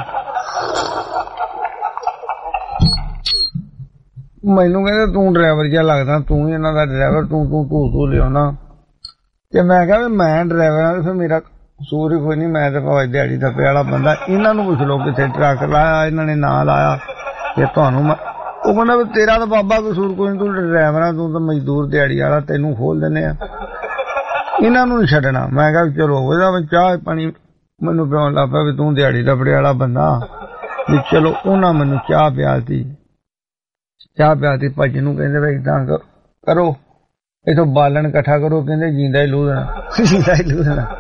ਮੈਨੂੰ ਕਹਿੰਦੇ ਤੂੰ ਡਰਾਈਵਰ ਜਿਹਾ ਲੱਗਦਾ, ਤੂੰ ਹੀ ਇਹਨਾਂ ਦਾ ਡਰਾਈਵਰ, ਤੂੰ ਤੂੰ ਤੂੰ ਤੂੰ ਲਿਆਉਣਾ। ਤੇ ਮੈਂ ਕਿਹਾ ਵੀ ਮੈਂ ਡਰਾਈਵਰ ਆ, ਫਿਰ ਮੇਰਾ ਕਸੂਰ ਹੀ ਕੋਈ ਨਹੀਂ, ਮੈਂ ਤਾਂ ਭਾਵੇਂ ਦਿਹਾੜੀ ਦਾ ਪਿਆ ਵਾਲਾ ਬੰਦਾ। ਇਹਨਾਂ ਨੂੰ ਪੁੱਛ ਲਓ ਕਿੱਥੇ ਟਰੱਕ ਲਾਇਆ, ਇਹਨਾਂ ਨੇ ਨਾਂ ਲਾਇਆ ਕਿ ਤੁਹਾਨੂੰ ਮੈਂ। ਉਹ ਕਹਿੰਦਾ ਵੀ ਤੇਰਾ ਤਾਂ ਬਾਬਾ ਕਸੂਰ ਕੋਈ ਨੀ, ਤੂੰ ਡਰਾਈਵਰ ਆ, ਤੂੰ ਤਾਂ ਮਜ਼ਦੂਰ ਦਿਹਾੜੀ ਵਾਲਾ, ਤੈਨੂੰ ਖੋਲ ਦਿੰਦੇ ਆ, ਇਹਨਾਂ ਨੂੰ ਨੀ ਛੱਡਣਾ। ਮੈਂ ਕਿਹਾ ਚਲੋ ਉਹਦਾ ਚਾਹ ਪਾਣੀ ਮੈਨੂੰ ਪਿਆਉਣ ਲੱਗ ਪਿਆ ਵੀ ਤੂੰ ਦਿਹਾੜੀ ਦਾ ਬੜੇ ਵਾਲਾ ਬੰਦਾ ਵੀ ਚਲੋ। ਉਹਨਾਂ ਮੈਨੂੰ ਚਾਹ ਪਿਆਤੀ, ਚਾਹ ਪਿਆਤੀ। ਭੱਜ ਨੂੰ ਕਹਿੰਦੇ ਵੀ ਏਦਾਂ ਕਰੋ, ਇਥੋਂ ਬਾਲਣ ਇਕੱਠਾ ਕਰੋ, ਕਹਿੰਦੇ ਜੀਂਦਾ ਹੀ ਲੂ ਦੇਣਾ, ਜੀਂਦਾ ਹੀ ਲੂ ਦੇਣਾ।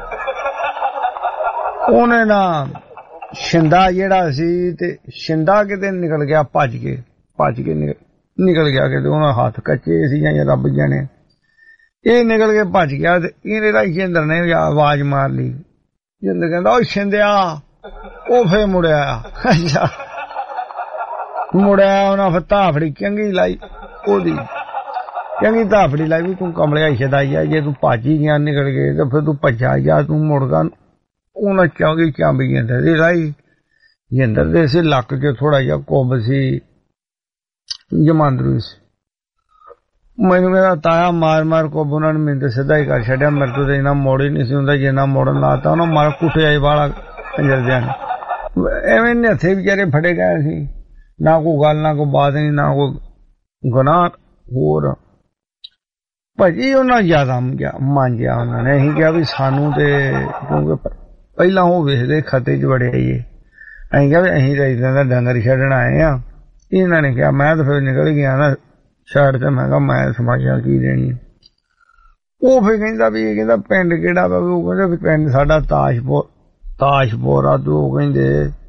ਉਹਨੇ ਨਾ ਸ਼ਿੰਦਾ ਜਿਹੜਾ ਸੀ, ਤੇ ਸ਼ਿੰਦਾ ਕਿਤੇ ਨਿਕਲ ਗਿਆ ਭੱਜ ਕੇ, ਭੱਜ ਕੇ ਨਿਕਲ ਗਿਆ ਕਿਤੇ, ਉਹਨਾਂ ਹੱਥ ਕੱਚੇ ਸੀ ਜਾਂ ਰੱਬ ਜਾਣੇ। ਇਹ ਨਿਕਲ ਕੇ ਭੱਜ ਗਿਆ ਤੇ ਇਹਨੇ ਦਾ ਜਿੰਦਰ ਨੇ ਆਵਾਜ਼ ਮਾਰ ਲਈ। ਜਿੰਦਰ ਕਹਿੰਦਾ ਉਹ ਸ਼ਿੰਦਿਆ, ਉਹ ਫੇਰ ਮੁੜਿਆ। ਅੱਛਾ ਮੁੜਿਆ, ਉਹਨਾਂ ਫਿਰ ਧਾਫੜੀ ਚੰਗੀ ਲਾਈ, ਉਹਦੀ ਚੰਗੀ ਧਾਫੜੀ ਲਾਈ ਵੀ ਤੂੰ ਕਮਲਿਆ ਸ਼ਦਾਈ ਆ, ਜੇ ਤੂੰ ਭੱਜ ਹੀ ਗਿਆ ਨਿਕਲ ਗਏ ਤੇ ਫਿਰ ਤੂੰ ਭੱਜਾ ਜਾ, ਤੂੰ ਮੁੜਦਾ। ਉਹਨਾਂ ਚੌਂਗੀ ਚਾਂਬੀ ਜਿੰਦਰ ਦੀ ਲਾਈ। ਜਿੰਦਰ ਦੇ ਸੀ ਲੱਕ ਚ ਥੋੜਾ ਜਿਹਾ ਕੁੱਬ ਸੀ, ਜਮਾਂਦਰੂ ਸੀ। ਮੈਨੂੰ ਕਹਿੰਦਾ ਤਾਇਆ ਮਾਰ ਮਾਰ ਕੁੱਬ, ਉਹਨਾਂ ਨੇ ਮੈਨੂੰ ਤਾਂ ਸਿੱਧਾ ਹੀ ਕਰ ਛੱਡਿਆ। ਮੇਰੇ ਤੋਂ ਤਾਂ ਇੰਨਾ ਮੋੜ ਹੀ ਨਹੀਂ ਸੀ ਹੁੰਦਾ ਜਿੰਨਾ ਮੋੜਨ ਲਾਤਾ ਉਹਨਾਂ। ਮਾਰ ਕੁੱਟਿਆ ਵਾਲਾ ਕੰਜਰਦਿਆਂ ਨੇ, ਐਵੇਂ ਨੇ ਹੱਥੇ ਵਿਚਾਰੇ ਫੜੇ ਗਏ ਸੀ। ਨਾ ਕੋਈ ਗੱਲ, ਨਾ ਕੋਈ ਬਾਤ ਨਹੀਂ, ਨਾ ਕੋਈ ਗੁਨਾਹ ਹੋਰ। ਭਾਜੀ ਉਹਨਾਂ ਜ਼ਿਆਦਾ ਮੰਗਿਆ ਉਹਨਾਂ ਨੇ। ਅਸੀਂ ਕਿਹਾ ਵੀ ਸਾਨੂੰ ਤੇ, ਕਿਉਂਕਿ ਪਹਿਲਾਂ ਉਹ ਵੇਖਦੇ ਖਤੇ ਚ ਬੜੇ ਆਈਏ, ਅਸੀਂ ਕਿਹਾ ਵੀ ਅਸੀਂ ਤਾਂ ਇੱਦਾਂ ਦਾ ਡੰਗਰ ਛੱਡਣ ਆਏ ਆ। ਇਹਨਾਂ ਨੇ ਕਿਹਾ, ਮੈਂ ਤਾਂ ਫਿਰ ਨਿਕਲ ਗਿਆ ਨਾ ਛੱਡ ਤੇ, ਮੈਂ ਕਿਹਾ ਮੈਂ ਸਮਾਈਆਂ ਕੀ ਦੇਣੀ। ਉਹ ਫਿਰ ਕਹਿੰਦਾ ਵੀ ਇਹ ਕਹਿੰਦਾ ਪਿੰਡ ਕਿਹੜਾ ਵਾ? ਉਹ ਕਹਿੰਦਾ ਵੀ ਪਿੰਡ ਸਾਡਾ ਤਾਜਪੁਰ, ਤਾਜਪੁਰ ਆ। ਤੇ ਉਹ ਕਹਿੰਦੇ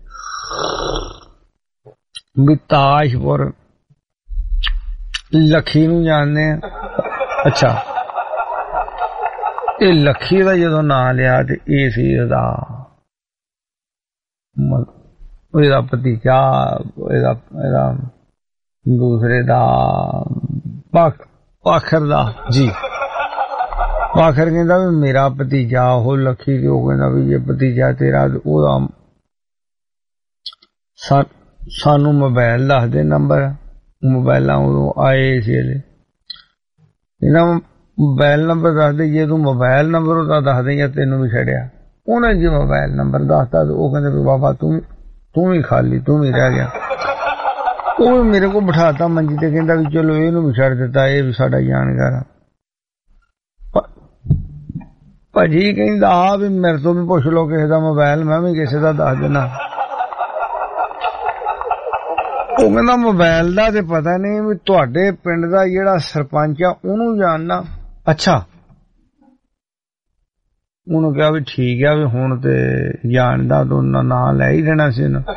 ਵੀ ਤਾਜਪੁਰ ਲੱਖੀ ਨੂੰ ਜਾਣਦੇ ਆ। ਅੱਛਾ, ਇਹ ਲੱਖੀ ਦਾ ਜਦੋਂ ਨਾਂ ਲਿਆ ਤੇ ਇਹ ਸੀ ਇਹਦਾ ਇਹਦਾ ਭਤੀਜਾ, ਇਹਦਾ ਇਹਦਾ ਦੂਸਰੇ ਦਾ ਪਾਖਰ ਦਾ ਜੀ। ਪਾਖਰ ਕਹਿੰਦਾ ਵੀ ਮੇਰਾ ਭਤੀਜਾ ਉਹ ਲੱਖੀ। ਤੇ ਉਹ ਕਹਿੰਦਾ ਵੀ ਜੇ ਭਤੀਜਾ ਤੇਰਾ, ਉਹਦਾ ਸਾਨੂੰ ਮੋਬਾਇਲ ਦੱਸ ਦੇ ਨੰਬਰ। ਮੋਬਾਇਲਾਂ ਉਦੋਂ ਆਏ ਸੀ ਇਹਦੇ, ਇਹਨਾਂ ਮੋਬਾਇਲ ਨੰਬਰ ਦੱਸ ਦੇ, ਜੇ ਤੂੰ ਮੋਬਾਇਲ ਨੰਬਰ ਉਹਦਾ ਦੱਸ ਦੇ ਜਾਂ ਤੈਨੂੰ ਵੀ ਛੱਡਿਆ। ਉਹਨੇ ਜੇ ਮੋਬਾਇਲ ਨੰਬਰ ਦੱਸਤਾ ਤੇ ਉਹ ਕਹਿੰਦੇ ਵੀ ਬਾਬਾ ਤੂੰ ਤੂੰ ਵੀ ਖਾਲੀ, ਤੂੰ ਵੀ ਰਹਿ ਗਿਆ। ਉਹ ਮੇਰੇ ਕੋਲ ਬਿਠਾਤਾ ਮੰਜੀ ਤੇ, ਕਹਿੰਦਾ ਵੀ ਚਲੋ ਇਹਨੂੰ ਵੀ ਛੱਡ ਦਿੱਤਾ, ਇਹ ਵੀ ਸਾਡਾ ਜਾਣਕਾਰ ਆ। ਭਾਜੀ ਕਹਿੰਦਾ ਆ ਵੀ ਮੇਰੇ ਤੋਂ ਵੀ ਪੁੱਛ ਲਓ ਕਿਸੇ ਦਾ ਮੋਬਾਇਲ, ਮੈਂ ਵੀ ਕਿਸੇ ਦਾ ਦੱਸ ਦੇਣਾ। ਉਹ ਕਹਿੰਦਾ ਮੋਬਾਇਲ ਦਾ ਤੇ ਪਤਾ ਨਹੀਂ, ਵੀ ਤੁਹਾਡੇ ਪਿੰਡ ਦਾ ਜਿਹੜਾ ਸਰਪੰਚ ਆ ਉਹਨੂੰ ਜਾਣਨਾ। ਅੱਛਾ, ਉਹਨੂੰ ਕਿਹਾ ਵੀ ਠੀਕ ਆ, ਵੀ ਹੁਣ ਤੇ ਜਾਣਦਾ ਤਾਂ ਉਹਨਾਂ ਨਾਂ ਲੈ ਹੀ ਦੇਣਾ ਸੀ ਨਾ।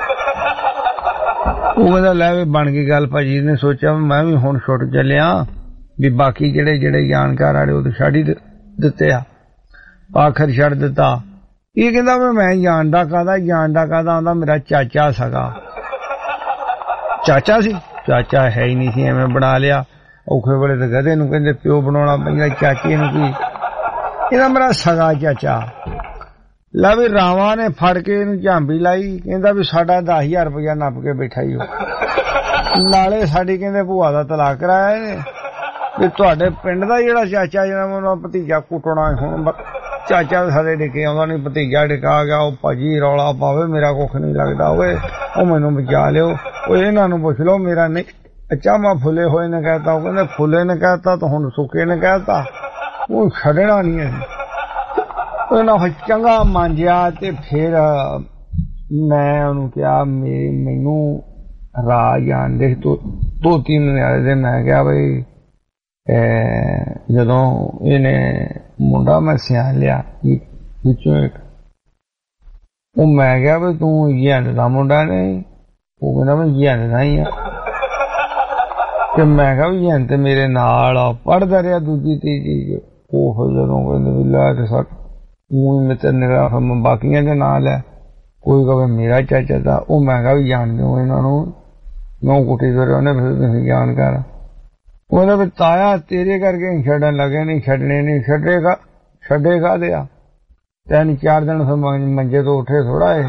ਉਹ ਕਹਿੰਦਾ ਲੈ ਵੀ ਬਣ ਗਈ ਗੱਲ। ਭਾਜੀ ਨੇ ਸੋਚਿਆ ਮੈਂ ਵੀ ਹੁਣ ਛੁੱਟ ਚੱਲਿਆ, ਵੀ ਬਾਕੀ ਜਿਹੜੇ ਜਿਹੜੇ ਜਾਣਕਾਰ ਆੜੇ ਉਹ ਤਾਂ ਛੱਡ ਹੀ ਦਿੱਤੇ ਆ, ਆਖਰ ਛੱਡ ਦਿੱਤਾ। ਇਹ ਕਹਿੰਦਾ ਵੀ ਮੈਂ ਜਾਣਦਾ ਕਾਹਦਾ, ਜਾਣਦਾ ਕਾਹਦਾ, ਆਉਂਦਾ ਮੇਰਾ ਚਾਚਾ ਸਗਾ। ਚਾਚਾ ਸੀ? ਚਾਚਾ ਹੈ ਹੀ ਨਹੀਂ ਸੀ, ਐਵੇਂ ਬਣਾ ਲਿਆ। ਔਖੇ ਵੇਲੇ ਤੇ ਗਧੇ ਨੂੰ ਕਹਿੰਦੇ ਪਿਓ ਬਣਾਉਣਾ ਪੈਂਦਾ, ਚਾਚੇ ਨੂੰ ਕੀ, ਇਹਦਾ ਮੇਰਾ ਸਗਾ ਚਾਚਾ। ਲੈ ਵੀ ਰਾਵਾਂ ਨੇ ਫੜ ਕੇ ਇਹਨੂੰ ਝਾਂਬੀ ਲਾਈ। ਕਹਿੰਦਾ ਵੀ ਸਾਡਾ ਦਸ ਹਜ਼ਾਰ ਰੁਪਇਆ ਨੱਪ ਕੇ ਬੈਠਾ ਹੀ ਉਹ, ਨਾਲੇ ਸਾਡੀ ਕਹਿੰਦੇ ਭੂਆ ਦਾ ਤਲਾਕ ਕਰਾਇਆ ਇਹਨੇ, ਵੀ ਤੁਹਾਡੇ ਪਿੰਡ ਦਾ ਜਿਹੜਾ ਚਾਚਾ ਜਿਹੜਾ ਉਹਦਾ ਭਤੀਜਾ ਕੁੱਟਣਾ। ਹੁਣ ਚਾਚਾ ਸਾਡੇ ਡਿੱਕੇ ਆਉਂਦਾ ਨਹੀਂ, ਭਤੀਜਾ ਡਿਕਾ ਗਿਆ। ਉਹ ਭਾਜੀ ਰੌਲਾ ਪਾਵੇ ਮੇਰਾ ਕੁੱਖ ਨਹੀਂ ਲੱਗਦਾ, ਓਏ ਉਹ ਮੈਨੂੰ ਬਚਾ ਲਿਓ, ਉਹ ਇਹਨਾਂ ਨੂੰ ਪੁੱਛ ਲਓ ਮੇਰਾ ਨਹੀਂ। ਅੱਛਾ ਮੈਂ ਫੁੱਲੇ ਹੋਏ ਨੇ ਕਹਿਤਾ। ਉਹ ਕਹਿੰਦੇ ਫੁੱਲੇ ਨੇ ਕਹਿਤਾ ਤਾਂ ਹੁਣ ਸੁੱਕੇ ਨੇ ਕਹਿਤਾ, ਉਹ ਛੱਡਣਾ ਨਹੀਂ ਹੈ। ਉਹਨਾਂ ਚੰਗਾ ਮਾਂਜਿਆ ਤੇ ਫਿਰ ਮੈਂ ਉਹਨੂੰ ਕਿਹਾ ਮੇਰੀ ਮੈਨੂੰ ਰਾਹ ਜਾਣ ਦੇ ਦੋ ਤਿੰਨ ਨਿਆਰੇ ਦੇ। ਮੈਂ ਕਿਹਾ ਬਈ ਜਦੋਂ ਇਹਨੇ ਮੁੰਡਾ ਮੈਂ ਸਿਆਣ ਲਿਆ ਵਿੱਚੋਂ ਇੱਕ। ਉਹ ਮੈਂ ਕਿਹਾ ਵੀ ਤੂੰ ਜੈਨ ਦਾ ਮੁੰਡਾ ਨਹੀਂ? ਉਹ ਕਹਿੰਦਾ ਮੈਂ ਜੈਨ ਦਾ ਹੀ ਆ। ਤੇ ਮੈਂ ਕਿਹਾ ਵੀ ਜੈਨ ਤੇ ਮੇਰੇ ਨਾਲ ਆ, ਪੜ੍ਹਦਾ ਰਿਹਾ ਦੂਜੀ ਤੀਜੀ। ਉਹ ਜਦੋਂ ਕਹਿੰਦੇ ਵੀ ਲੈ ਤੇ ਸੱਟ ਊਂ ਹੀ ਮੈਂ ਤੈਨੂੰ ਬਾਕੀਆਂ ਦੇ ਨਾਂ ਲੈ, ਕੋਈ ਕਹੇ ਮੇਰਾ ਚਾਚਾ ਦਾ। ਉਹ ਮੈਂ ਕਿਹਾ ਵੀ ਜਾਣਦੇ ਹੋ ਇਹਨਾਂ ਨੂੰ, ਨੌ ਕੁੱਟੀ ਫਿਰ ਉਹਨੇ ਫਿਰ ਤੁਸੀਂ ਜਾਣ ਕਰ। ਉਹਦਾ ਵੀ ਤਾਇਆ ਤੇਰੇ ਕਰਕੇ ਛੱਡਣ ਲੱਗੇ, ਨਹੀਂ ਛੱਡਣੇ ਨਹੀਂ, ਛੱਡੇਗਾ ਛੱਡੇਗਾ ਦੇ ਆ ਤਿੰਨ ਚਾਰ ਦਿਨ ਫਿਰ ਮੰਜੇ ਤੋਂ ਉੱਠੇ ਥੋੜਾ ਇਹ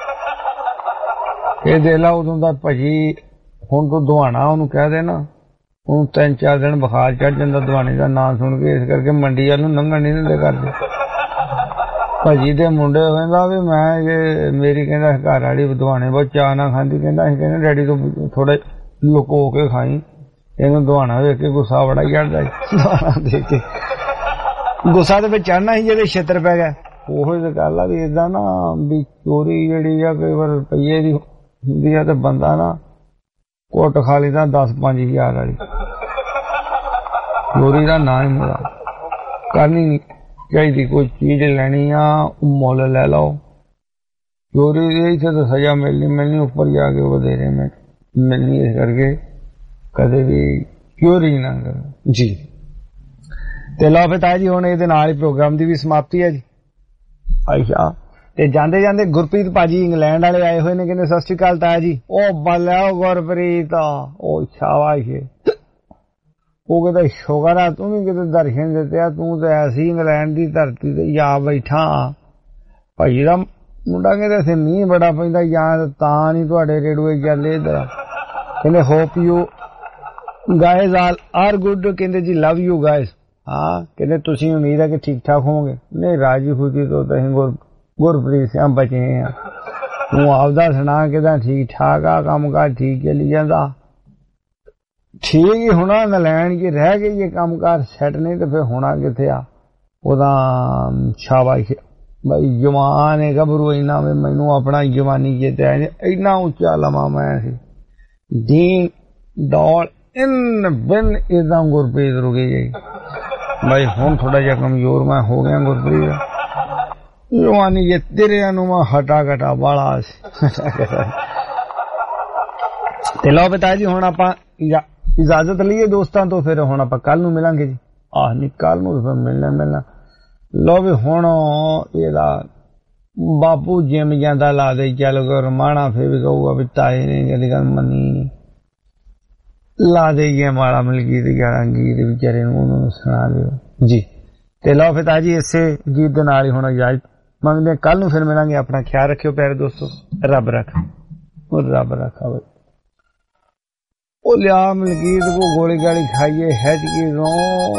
ਇਹ ਦੇ ਲਾ ਉਦੋਂ ਦਾ ਭਾਜੀ। ਹੁਣ ਤੂੰ ਦਵਾਣਾ ਉਹਨੂੰ ਕਹਿ ਦੇ ਨਾ, ਉਹਨੂੰ ਤਿੰਨ ਚਾਰ ਦਿਨ ਬੁਖਾਰ ਚੜ ਜਾਂਦਾ ਦਵਾਣੇ ਦਾ ਨਾਂ ਸੁਣ ਕੇ, ਇਸ ਕਰਕੇ ਮੰਡੀ ਵੱਲ ਨੂੰ ਲੰਘਣ ਨਹੀਂ ਦਿੰਦੇ ਕਰਦੇ। ਭਾਜੀ ਦੇ ਮੁੰਡੇ ਕਹਿੰਦਾ ਵੀ ਮੈਂ ਜੇ ਮੇਰੀ ਕਹਿੰਦਾ ਘਰ ਵਾਲੀ ਦਵਾਣੇ ਬਹੁਤ ਚਾਹ ਨਾ ਖਾਂਦੀ, ਕਹਿੰਦਾ ਅਸੀਂ ਕਹਿੰਦੇ ਡੈਡੀ ਤੋਂ ਥੋੜੇ ਲੁਕੋ ਕੇ ਖਾਈ, ਇਹਨੂੰ ਦਵਾਣਾ ਵੇਖ ਕੇ ਗੁੱਸਾ ਬੜਾ ਚੜਦਾ। ਦਵਾਣਾ ਦੇਖ ਕੇ ਗੁੱਸਾ ਤੇ ਫਿਰ ਚੜਨਾ ਸੀ ਜਿਹੜੇ ਛੇਤਰ ਪੈ ਗਿਆ। ਉਹੋ ਜਿਹੀ ਗੱਲ ਆ ਵੀ ਏਦਾਂ ਨਾ ਵੀ ਚੋਰੀ ਜਿਹੜੀ ਆ ਕਈ ਵਾਰ ਰੁਪਈਏ ਦੀ ਹੁੰਦੀ ਆ ਤੇ ਬੰਦਾ ਨਾ ਕੁੱਟ ਖਾ ਲੈਂਦਾ ਦਸ ਪੰਜ ਹਜ਼ਾਰ ਵਾਲੀ। ਚੋਰੀ ਦਾ ਨਾਂ ਹੀ ਮੇਰਾ ਕਰਨੀ ਨਹੀਂ ਚਾਹੀਦੀ। ਕੋਈ ਚੀਜ਼ ਲੈਣੀ ਆ ਮੁੱਲ ਲੈ ਲਓ। ਚੋਰੀ ਦੀ ਇੱਥੇ ਤਾਂ ਸਜ਼ਾ ਮਿਲਣੀ ਮਿਲਣੀ, ਉੱਪਰ ਜਾ ਕੇ ਵਧੇਰੇ ਮਿਲਣੀ। ਇਸ ਕਰਕੇ ਕਦੇ ਵੀ ਚੋਰੀ ਨਾ ਕਰੋ ਜੀ। ਤੇ ਲਓ ਫਿਰ ਤਾਇਆ ਜੀ ਹੁਣ ਇਹਦੇ ਨਾਲ ਹੀ ਪ੍ਰੋਗਰਾਮ ਦੀ ਵੀ ਸਮਾਪਤੀ ਹੈ ਜੀ। ਅੱਛਾ ਤੇ ਜਾਂਦੇ ਜਾਂਦੇ ਗੁਰਪ੍ਰੀਤ ਭਾਜੀ ਇੰਗਲੈਂਡ ਵਾਲੇ ਆਏ ਹੋਏ ਨੇ, ਕਹਿੰਦੇ ਸਤਿ ਸ਼੍ਰੀ ਅਕਾਲ ਤਾਇਆ ਜੀ। ਉਹ ਬੱਲਿਆ ਗੁਰਪ੍ਰੀਤ, ਉਹ ਸ਼ਾਬਾਸ਼। ਉਹ ਕਹਿੰਦਾ ਸ਼ੁਕਰ ਆ ਤੂੰ ਵੀ ਕਿਤੇ ਦਰਸ਼ਨ ਦਿੱਤੇ ਆ, ਤੂੰ ਤਾਂ ਐਸੀ ਇੰਗਲੈਂਡ ਦੀ ਧਰਤੀ ਤੇ ਜਾ ਬੈਠਾ। ਭਾਜੀ ਦਾ ਮੁੰਡਾ ਕਹਿੰਦਾ ਇੱਥੇ ਮੀਂਹ ਬੜਾ ਪੈਂਦਾ ਜਾਂ ਤਾਂ ਨਹੀਂ ਤੁਹਾਡੇ ਰੇਡੂਏ ਚੱਲੇ ਇੱਧਰ। ਕਹਿੰਦੇ hope you guys all are good. ਕਹਿੰਦੇ ਜੀ ਲਵ ਯੂ ਗਾਇਜ਼। ਹਾਂ ਕਹਿੰਦੇ ਤੁਸੀਂ ਉਮੀਦ ਹੈ ਕਿ ਠੀਕ ਠਾਕ ਹੋਵੋਗੇ। ਨਹੀਂ ਰਾਜੀ ਖੁਸ਼ੀ ਤੋਂ ਤਾਂ ਅਸੀਂ ਗੁਰ ਗੁਰਪ੍ਰੀਤ ਸਿੰਘ ਬਚੇ ਆ। ਤੂੰ ਆਪਦਾ ਸੁਣਾ ਕਿਦਾਂ? ਠੀਕ ਠਾਕ ਆ, ਕੰਮ ਕਾਰ ਠੀਕ ਚੱਲੀ ਜਾਂਦਾ? ਠੀਕ ਹੀ ਹੋਣਾ, ਇੰਗਲੈਂਡ ਚ ਰਹਿ ਕੇ ਇਹ ਕੰਮ ਕਾਰ ਸੈੱਟ ਨਹੀਂ ਤੇ ਫਿਰ ਹੋਣਾ ਕਿੱਥੇ ਆ? ਉਹਦਾ ਸ਼ਾਬਾਸ਼ ਬਈ ਜਵਾਨ ਹੈ ਗੱਭਰੂ ਇੰਨਾ ਵੀ ਮੈਨੂੰ ਆਪਣਾ ਜਵਾਨੀ ਚੇਤੇ ਇੰਨਾ ਉੱਚਾ ਲਵਾਂ ਮੈਂ ਸੀ ਦੀਨ ਦੌੜ ਇਨ ਬਿਨ ਏਦਾਂ ਗੁਰਪ੍ਰੀਤ ਰੁਕੇ ਗਈ। भाई हम थोड़ा जा कमजोर मैं हो गया गुरप्रीत जवानी ये तेरे अनु मैं हटा घटा बड़ा ते लो बता जी हुण आपां इजाजत लईए दोस्तां तो फिर हुण आपां कल नूं मिलांगे जी। आह नहीं कल नूं फिर मिलना मिलना। लो भी हुण एदा बापू जिम जांदा ला दे चल कर माणा फिर भी कहूगा भी ताए ने गल गल मनी ला देइए माड़ा मलकीत ग्यारह गीत बेचारे उन्होंने सुना दिओ जी। ते लो फिर ताजी इसे गीत दे नाल ही हुण इजाजत मंगदे, कल नूं फिर मिलांगे। अपना ख्याल रखियो प्यारे दोस्तों, रब रखा और रब रखा। भाई ओ लिया मलकीत को गोली गाली खाइए हैज की रो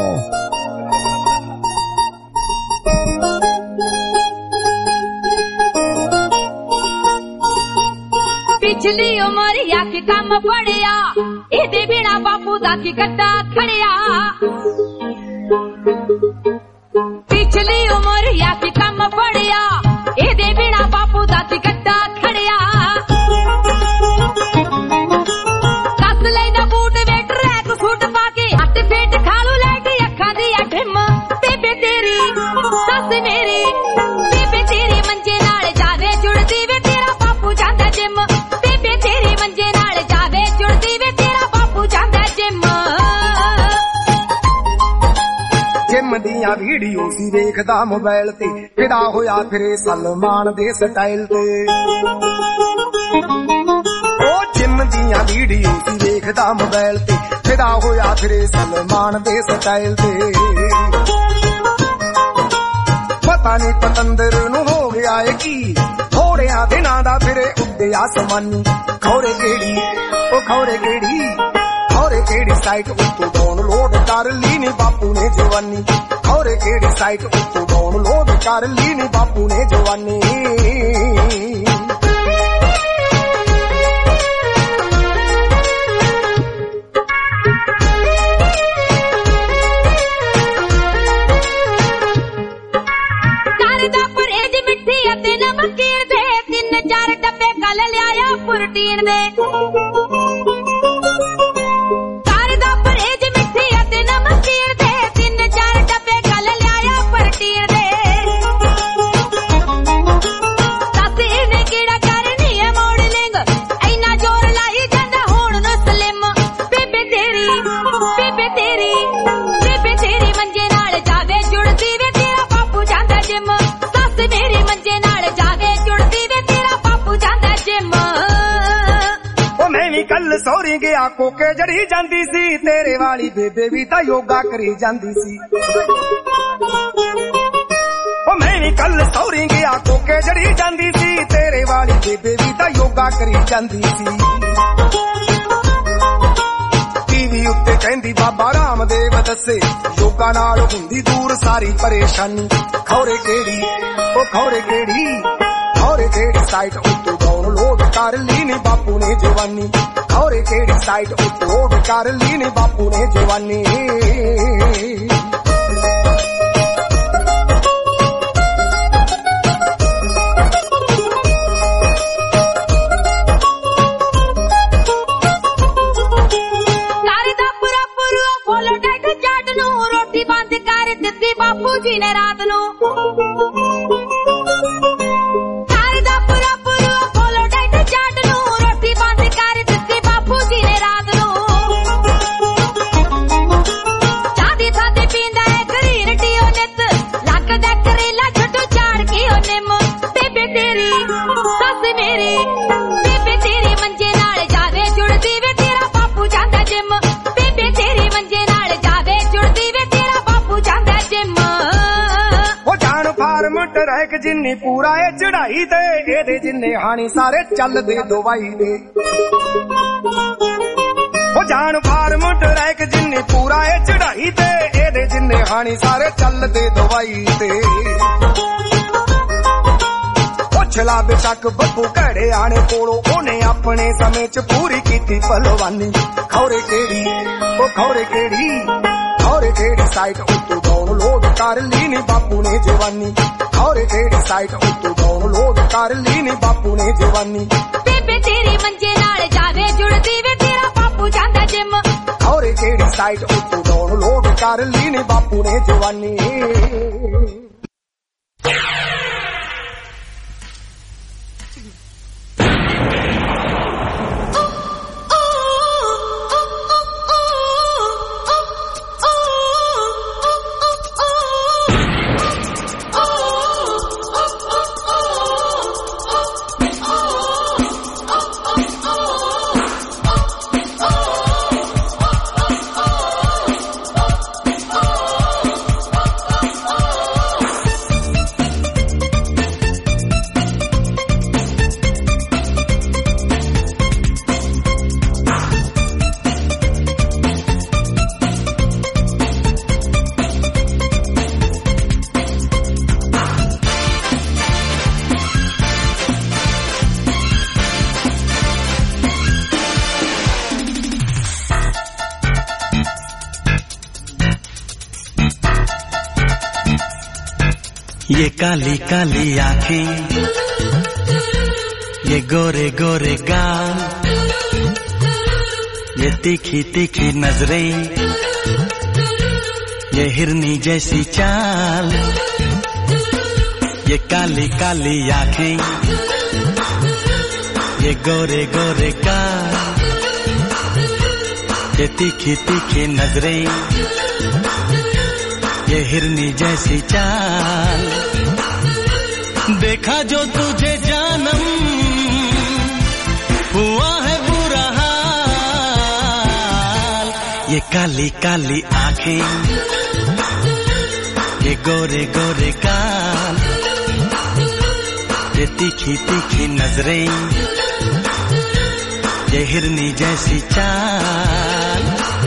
पिछली उमर या के काम पड़िया एदे बिना बापू दा की गड्डा खड़िया। पिछली उमर या के काम पड़िया एदे बिना बापू दा की गड्डा खड़िया। कस लेना बूट वे ट्रैक सूट पाके हट फेट खालू लैटी अखा दी ढिम। बेबे तेरी सस मेरी बेबे तेरी मंजे नाल जावे जुड़दी वे तेरा बापू जांदा जिम। ਦੀਆਂ ਵੀਡੀਓ ਸੀ ਵੇਖਦਾ ਮੋਬਾਈਲ ਤੇ ਫਿਦਾ ਹੋਇਆ ਫਿਰੇ ਸਲਮਾਨ ਦੇ ਸਟਾਈਲ ਤੇ। ਉਹ ਜਿਮ ਦੀਆਂ ਵੀਡੀਓ ਸੀ ਵੇਖਦਾ ਮੋਬਾਈਲ ਤੇ ਫਿਦਾ ਹੋਇਆ ਫਿਰੇ ਸਲਮਾਨ ਦੇ ਸਟਾਈਲ ਤੇ। ਪਤਾ ਨਹੀਂ ਪਤੰਦਰ ਨੂੰ ਹੋ ਗਿਆ ਏ ਕੀ ਥੋੜਿਆਂ ਦਿਨਾਂ ਦਾ ਫਿਰੇ ਉੱਤੇ ਆਸਮਾਨੀ। ਖੌਰੇ ਕਿਹੜੀ ਉਹ ਖੌਰੇ ਕਿਹੜੀ ਖੌਰੇ ਕਿਹੜੀ ਸਾਈਟ ਉੱਤੋਂ ਡਾਊਨਲੋਡ ਕਰ ਲਈ ਨੀ ਬਾਪੂ ਨੇ ਜਵਾਨੀ। ਖੌਰੇ ਕਿਹੜੀ ਸਾਈਟ ਉੱਤੋਂ ਡਾਊਨਲੋਡ ਕਰ ਲਈ ਨੀ ਬਾਪੂ ਨੇ ਜਵਾਨੀ। ਕਰਦਾ ਪਰਹੇਜ ਮਿੱਠੀ ਅਤੇ ਨਮਕੀਨ ਦੇ ਤਿੰਨ ਚਾਰ ਡੱਬੇ ਕੱਲ ਲਿਆਇਆ ਪ੍ਰੋਟੀਨ ਦੇ। ਕਰਦਾ ਪਰਹੇਜ ਮਿੱਠੀ ਅਤੇ ਨਮਕੀਨ ਦੇ ਤਿੰਨ ਚਾਰ ਡੱਬੇ ਕੱਲ ਲਿਆਇਆ जिम सस मेरी मंजे नाल जावे जुड़दी वे तेरा बापू जांदा जिम ओ मैं भी कल सौरी गया कोके जड़ी जांदी सी तेरे वाली बेबे भी तां योगा करी जांदी सी ओ मैं भी कल सौरी गया कोके जड़ी जांदी सी तेरे वाली बेबे भी तां योगा करी जांदी सी टीवी उत्ते कहंदी बाबा रामदेव दसे योगा नाल हुंदी दूर सारी परेशानी खौरे केड़ी ओ खौरे केड़ी खौरे केड़ी साइट उत्ते डाउनलोड कर ली नी बापू ने जवानी खौरे केड़ी साइट उत्ते कर ली नी बापू ने जवानी बापू जी ने रात नु सारे दा पूरा पूरा फॉलो डाइट चाट नु रोटी बंद कर दित्ती बापू जी ने रात नु चादी थाते पींदा है ग्रीन टी ओ नित लगदा करेला छटो चाड़ के ओ निम बेबे तेरी सस मेरी बेबे तेरी मंजे नाल जावे जुड़दी वे तेरा बापू जांदा जिम बेबे तेरी मंजे नाल जावे जुड़दी वे तेरा बापू जांदा जिम फार्म ट्रैक जिन्नी पूरा है चढ़ाई दे एदे जिन्ने हानी सारे चल दे दवाई दे ओ जान फार्म ट्रैक जिन्नी पूरा है चढ़ाई दे एदे जिन्ने हानी सारे चल दे दवाई दे पुछला बेशक बब्बू घड़े आने कोलों ओने अपने समय च पूरी कीती पहलवानी खौरे केड़ी ओ खौरे केड़ी खौरे केड़ी साइट उत्तू डाउनलोड कर ली नी बापू ने जवानी खौरे केड़ी साइट उत्तू डाउनलोड कर ली नी बापू ने जवानी बेबे तेरी मंजे नाल जावे जुड़दी वे तेरा बापू जांदा जिम खौरे केड़ी साइट उत्तू डाउनलोड कर ली नी बापू ने जवानी ये काली काली आंखें ये गोरे गोरे गाल ये तीखी तीखी नजरें ये हिरनी जैसी चाल ये काली काली आंखें ये गोरे गोरे गाल ये तीखी तीखी नजरें ये हिरनी जैसी चाल देखा जो तुझे जानम हुआ है बुरा हाल ये काली काली आंखें ये गोरे गोरे गाल ये तीखी तीखी नजरें ये हिरनी जैसी चाल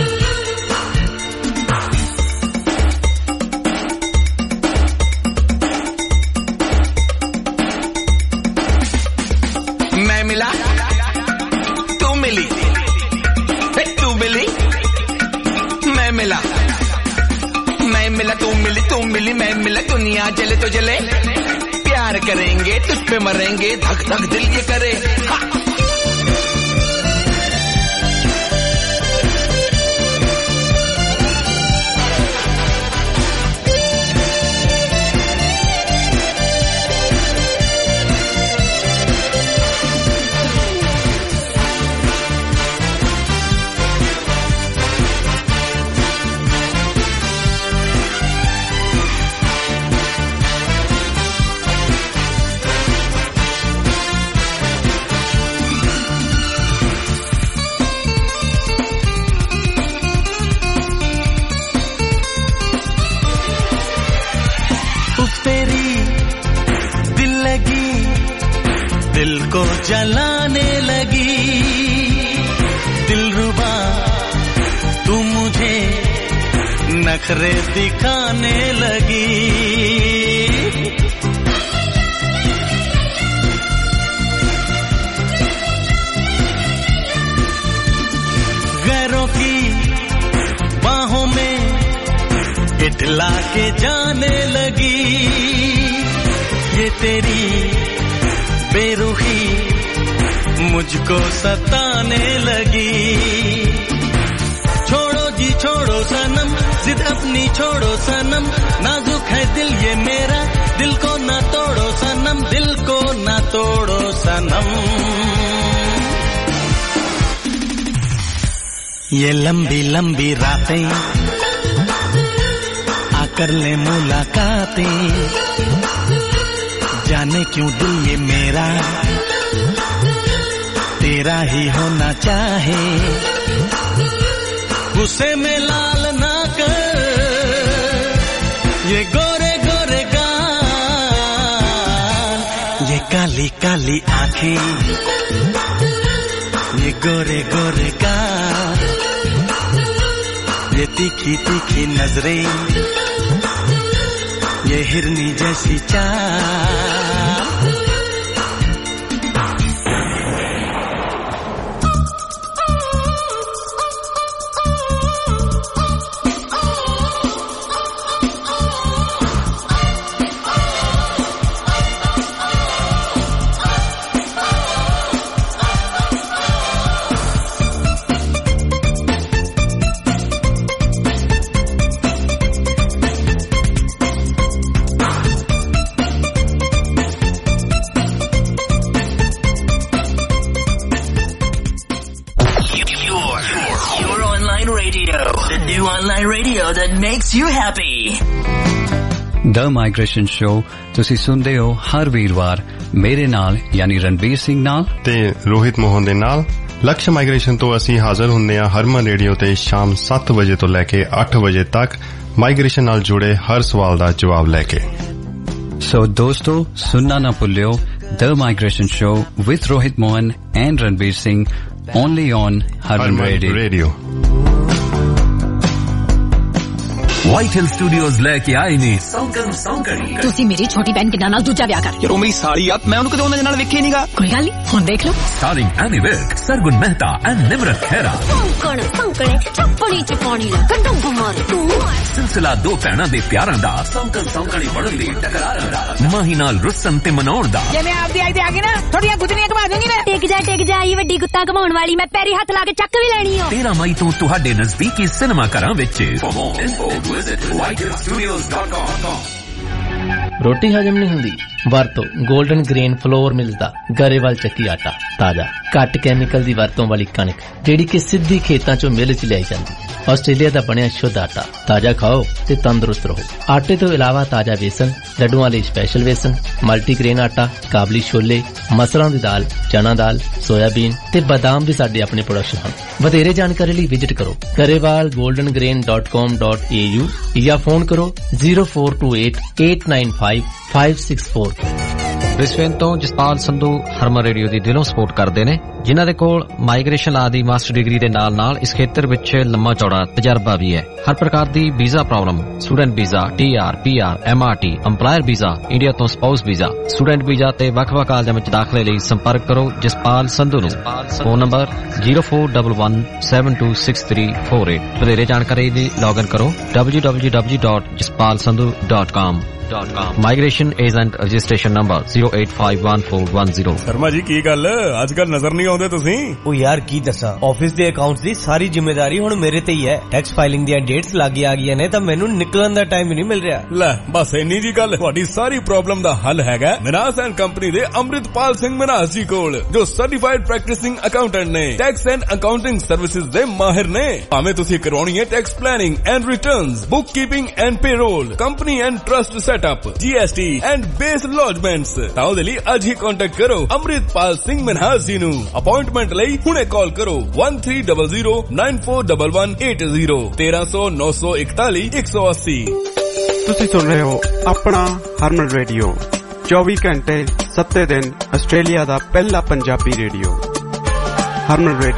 मिला तू मिली तू मिली मैं मिला मैं मिला तू मिली तू मिली मैं मिला दुनिया जले तो जले प्यार करेंगे तुझ पे मरेंगे धक धक दिल ये करे हा। मुझको जलाने लगी दिलरुबा तू मुझे नखरे दिखाने लगी गैरों की बाहों में इठला के जाने लगी ये तेरी बेरुखी मुझको सताने लगी छोड़ो जी छोड़ो सनम जिद अपनी छोड़ो सनम नाजुक है दिल ये मेरा दिल को ना तोड़ो सनम दिल को ना तोड़ो सनम ये लंबी लंबी रातें आकर ले मुलाकातें जाने क्यों दिल ये मेरा तेरा ही होना चाहे गुस्से में लाल ना कर ये गोरे गोरे गाल ये काली काली आंखें ये गोरे गोरे गाल ये तीखी तीखी नजरें ये हिरनी जैसी चाल that makes you happy. The Migration Show ਤੁਸੀਂ ਸੁਣਦੇ ਹੋ ਹਰ ਵੀਰਵਾਰ ਮੇਰੇ ਨਾਲ ਯਾਨੀ ਰਣਬੀਰ ਸਿੰਘ ਨਾਲ ਤੇ ਰੋਹਿਤ ਮੋਹਨ ਦੇ ਨਾਲ। ਲਕਸ਼ ਮਾਈਗ੍ਰੇਸ਼ਨ ਤੋਂ ਅਸੀਂ ਹਾਜ਼ਰ ਹੁੰਦੇ ਹਾਂ ਹਰਮਨ ਰੇਡੀਓ ਤੇ ਸ਼ਾਮ ਸੱਤ ਵਜੇ ਤੋਂ ਲੈ ਕੇ ਅੱਠ ਵਜੇ ਤੱਕ ਮਾਈਗ੍ਰੇਸ਼ਨ ਨਾਲ ਜੁੜੇ ਹਰ ਸਵਾਲ ਦਾ ਜਵਾਬ ਲੈ ਕੇ। ਸੋ ਦੋਸਤੋ ਸੁਣਨਾ ਨਾ ਭੁੱਲਿਓ The Migration Show with Rohit Mohan and Ranbir Singh only on Harman Radio. Radio. White Hill Studios ਲੈ ਕੇ ਆਏ ਨੇ ਸੌਂਕਣ ਸੌਂਕਣੀ। ਤੁਸੀਂ ਮੇਰੀ ਛੋਟੀ ਭੈਣ ਕਿੰਨਾ ਨਾਲ ਦੂਜਾ ਵਿਆਹ ਕਰ ਯਾਰ ਉਹ ਮੇਰੀ ਸਾਲੀ ਆ ਮੈਂ ਉਹਨੂੰ ਕਦੇ ਉਹਨਾਂ ਦੇ ਨਾਲ ਵੇਖਿਆ ਨਹੀਂਗਾ। ਕੋਈ ਗੱਲ ਨਹੀਂ ਹੁਣ ਦੇਖ ਲਓ। Starring Ammy Virk Sargun Mehta and Nimrat Khaira. ਸੌਂਕਣ ਸੌਂਕਣੇ ਚੱਪਣੀ ਚ ਪਾਣੀ ਲੱਗਾ ਡੰਬ ਮਾਰ ਤੂੰ ਸਿਲਸਿਲਾ ਦੋ ਭੈਣਾਂ ਦੇ ਪਿਆਰਾਂ ਦਾ ਸੌਂਕਣ ਸੌਂਕਣੀ ਬਣਨ ਦੀ ਟਕਰਾਰਾਂ ਦਾ ਮਾਹੀ ਨਾਲ ਰੁੱਸਣ ਤੇ ਮਨਾਉਣ ਦਾ। ਜੇ ਮੈਂ ਆਪਦੀ ਆਈ ਤੇ ਆ ਗਈ ਨਾ ਥੋੜੀਆਂ ਗੁੱਤਨੀਆਂ ਘਮਾ ਦੂੰਗੀ ਮੈਂ। ਟਿਕ ਜਾ ਟਿਕ ਜਾ ਇਹ ਵੱਡੀ ਗੁੱਤਾ ਘਮਾਉਣ ਵਾਲੀ ਮੈਂ ਪੈਰੀ ਹੱਥ ਲਾ ਕੇ ਚੱਕ ਵੀ ਲੈਣੀ ਆ। ਤੇਰਾਂ ਮਈ ਤੋਂ ਤੁਹਾਡੇ ਨਜ਼ਦੀਕੀ ਸਿਨੇਮਾ ਘਰਾਂ ਵਿੱਚ। white hill studios dot com। ਰੋਟੀ ਹਜਮ ਨਹੀਂ ਹੁੰਦੀ ਵਰਤੋ 골ਡਨ ਗ੍ਰੇਨ ਫਲੋਰ ਮਿਲਦਾ ਗਰੇਵਾਲ ਚੱਕੀ ਆਟਾ ਤਾਜ਼ਾ ਘੱਟ ਕੈਮੀਕਲ ਦੀ ਵਰਤੋਂ ਵਾਲੀ ਕਣਕ ਜਿਹੜੀ ਕਿ ਸਿੱਧੀ ਖੇਤਾਂ ਚੋਂ ਮਿਲ ਚ ਲਿਆਈ ਜਾਂਦੀ। ਆਸਟ੍ਰੇਲੀਆ ਦਾ ਬਣਿਆ ਸ਼ੁੱਧ ਆਟਾ ਤਾਜ਼ਾ ਖਾਓ ਤੇ ਤੰਦਰੁਸਤ ਰਹੋ। ਆਟੇ ਤੋਂ ਇਲਾਵਾ ਤਾਜ਼ਾ ਵੇਸਣ ਲੱਡੂਆਂ ਲਈ ਸਪੈਸ਼ਲ ਵੇਸਣ ਮਲਟੀਗ੍ਰੇਨ ਆਟਾ ਕਾਬਲੀ ਛੋਲੇ ਮਸਰਾਂ ਦੀ ਦਾਲ ਚਨਾ ਦਾਲ ਸੋਇਆਬੀਨ ਤੇ ਬਦਾਮ ਵੀ ਸਾਡੇ ਆਪਣੇ ਪ੍ਰੋਡਕਸ਼ਨ ਹਨ। ਵਧੇਰੇ ਜਾਣਕਾਰੀ ਲਈ ਵਿਜ਼ਿਟ ਕਰੋ Grewal Golden Grain dot com dot A U ਜਾਂ ਫੋਨ ਕਰੋ zero four two eight eight nine five five six four. Brisbane ਤੋਂ ਜਸਪਾਲ ਸੰਧੂ ਹਰਮਨ ਰੇਡੀਓ ਦੀ ਦਿਲੋਂ ਸਪੋਰਟ ਕਰਦੇ ਨੇ ਜਿਨ੍ਹਾਂ ਦੇ ਕੋਲ ਮਾਈਗ੍ਰੇਸ਼ਨ ਲਾ ਦੀ ਮਾਸਟਰ ਡਿਗਰੀ ਦੇ ਨਾਲ ਨਾਲ ਇਸ ਖੇਤਰ ਵਿੱਚ ਲੰਮਾ ਚੌੜਾ ਤਜਰਬਾ ਵੀ ਹੈ। ਹਰ ਪ੍ਰਕਾਰ ਦੀ visa problem student visa T R P R M R T employer visa India ਤੋਂ ਸਪਾਊਸ ਵੀਜ਼ਾ ਸਟੂਡੈਂਟ ਵੀਜ਼ਾ ਤੇ ਵੱਖ-ਵੱਖ ਕਾਲਜਾਂ ਵਿੱਚ ਦਾਖਲੇ ਲਈ ਸੰਪਰਕ ਕਰੋ ਜਸਪਾਲ ਸੰਧੂ ਨੂੰ। Phone number zero four one one seven two six three four eight. ਵਧੇਰੇ ਜਾਣਕਾਰੀ ਲਈ ਲੌਗਇਨ ਕਰੋ W W W dot Jaspal Sandhu dot com. Migration agent registration number zero eight five one four one zero. Sharma ji ਕੀ ਗੱਲ ਅੱਜ ਕੱਲ ਨਜ਼ਰ ਨਹੀਂ ਆਉਂਦੇ ਤੁਸੀਂ? ਉਹ ਯਾਰ ਕੀ ਦੱਸਾਂ ਆਫਿਸ ਦੇ ਅਕਾਊਂਟਸ ਦੀ ਸਾਰੀ ਜ਼ਿੰਮੇਵਾਰੀ ਹੁਣ ਮੇਰੇ ਤੇ ਹੀ ਹੈ। ਟੈਕਸ ਫਾਈਲਿੰਗ ਦੀਆਂ ਡੇਟਸ ਲੱਗ ਆ ਗਈਆਂ ਨੇ ਤਾਂ ਮੈਨੂੰ ਨਿਕਲਣ ਦਾ ਟਾਈਮ ਹੀ ਨਹੀਂ ਮਿਲ ਰਿਹਾ। ਲੈ ਬਸ ਇੰਨੀ ਜੀ ਗੱਲ। ਤੁਹਾਡੀ ਸਾਰੀ ਪ੍ਰੋਬਲਮ ਦਾ ਹੱਲ ਹੈਗਾ ਮਿਨਾਸ ਐਂਡ ਕੰਪਨੀ ਦੇ ਅੰਮ੍ਰਿਤਪਾਲ ਸਿੰਘ ਮਿਨਾਸ ਜੀ ਕੋਲ ਜੋ ਸਰਟੀਫਾਈਡ ਪ੍ਰੈਕਟਿਸਿੰਗ ਅਕਾਊਂਟੈਂਟ ਨੇ ਟੈਕਸ ਐਂਡ ਅਕਾਊਂਟਿੰਗ ਸਰਵਿਸਿਜ਼ ਦੇ ਮਾਹਿਰ ਨੇ। ਭਾਵੇਂ ਤੁਸੀਂ ਕਰਵਾਉਣੀ ਹੈ tax planning and returns book keeping and payroll company and trust setup G S T and BAS lodgements ਤਾਂ ਉਹਦੇ ਲਈ ਅੱਜ ਹੀ ਕੰਟੈਕਟ ਕਰੋ ਅੰਮ੍ਰਿਤਪਾਲ ਸਿੰਘ ਮਿਨਾਸ ਜੀ ਨੂੰ। ਅਪਾਇੰਟਮੈਂਟ ਲਈ ਹੁਣੇ ਕਾਲ ਕਰੋ one three zero zero nine four one one eight zero ਤੇਰਾਂ ਸੌ ਨੌ ਸੌ ਇਕਤਾਲੀ ਇੱਕ ਸੌ ਅੱਸੀ। ਤੁਸੀਂ ਸੁਣ ਰਹੇ ਹੋ ਆਪਣਾ ਹਰਮਨ ਰੇਡੀਓ चौबी घंटे सत्ते दिन आस्ट्रेलिया दा पहला पंजाबी रेडियो हरमन रेडियो।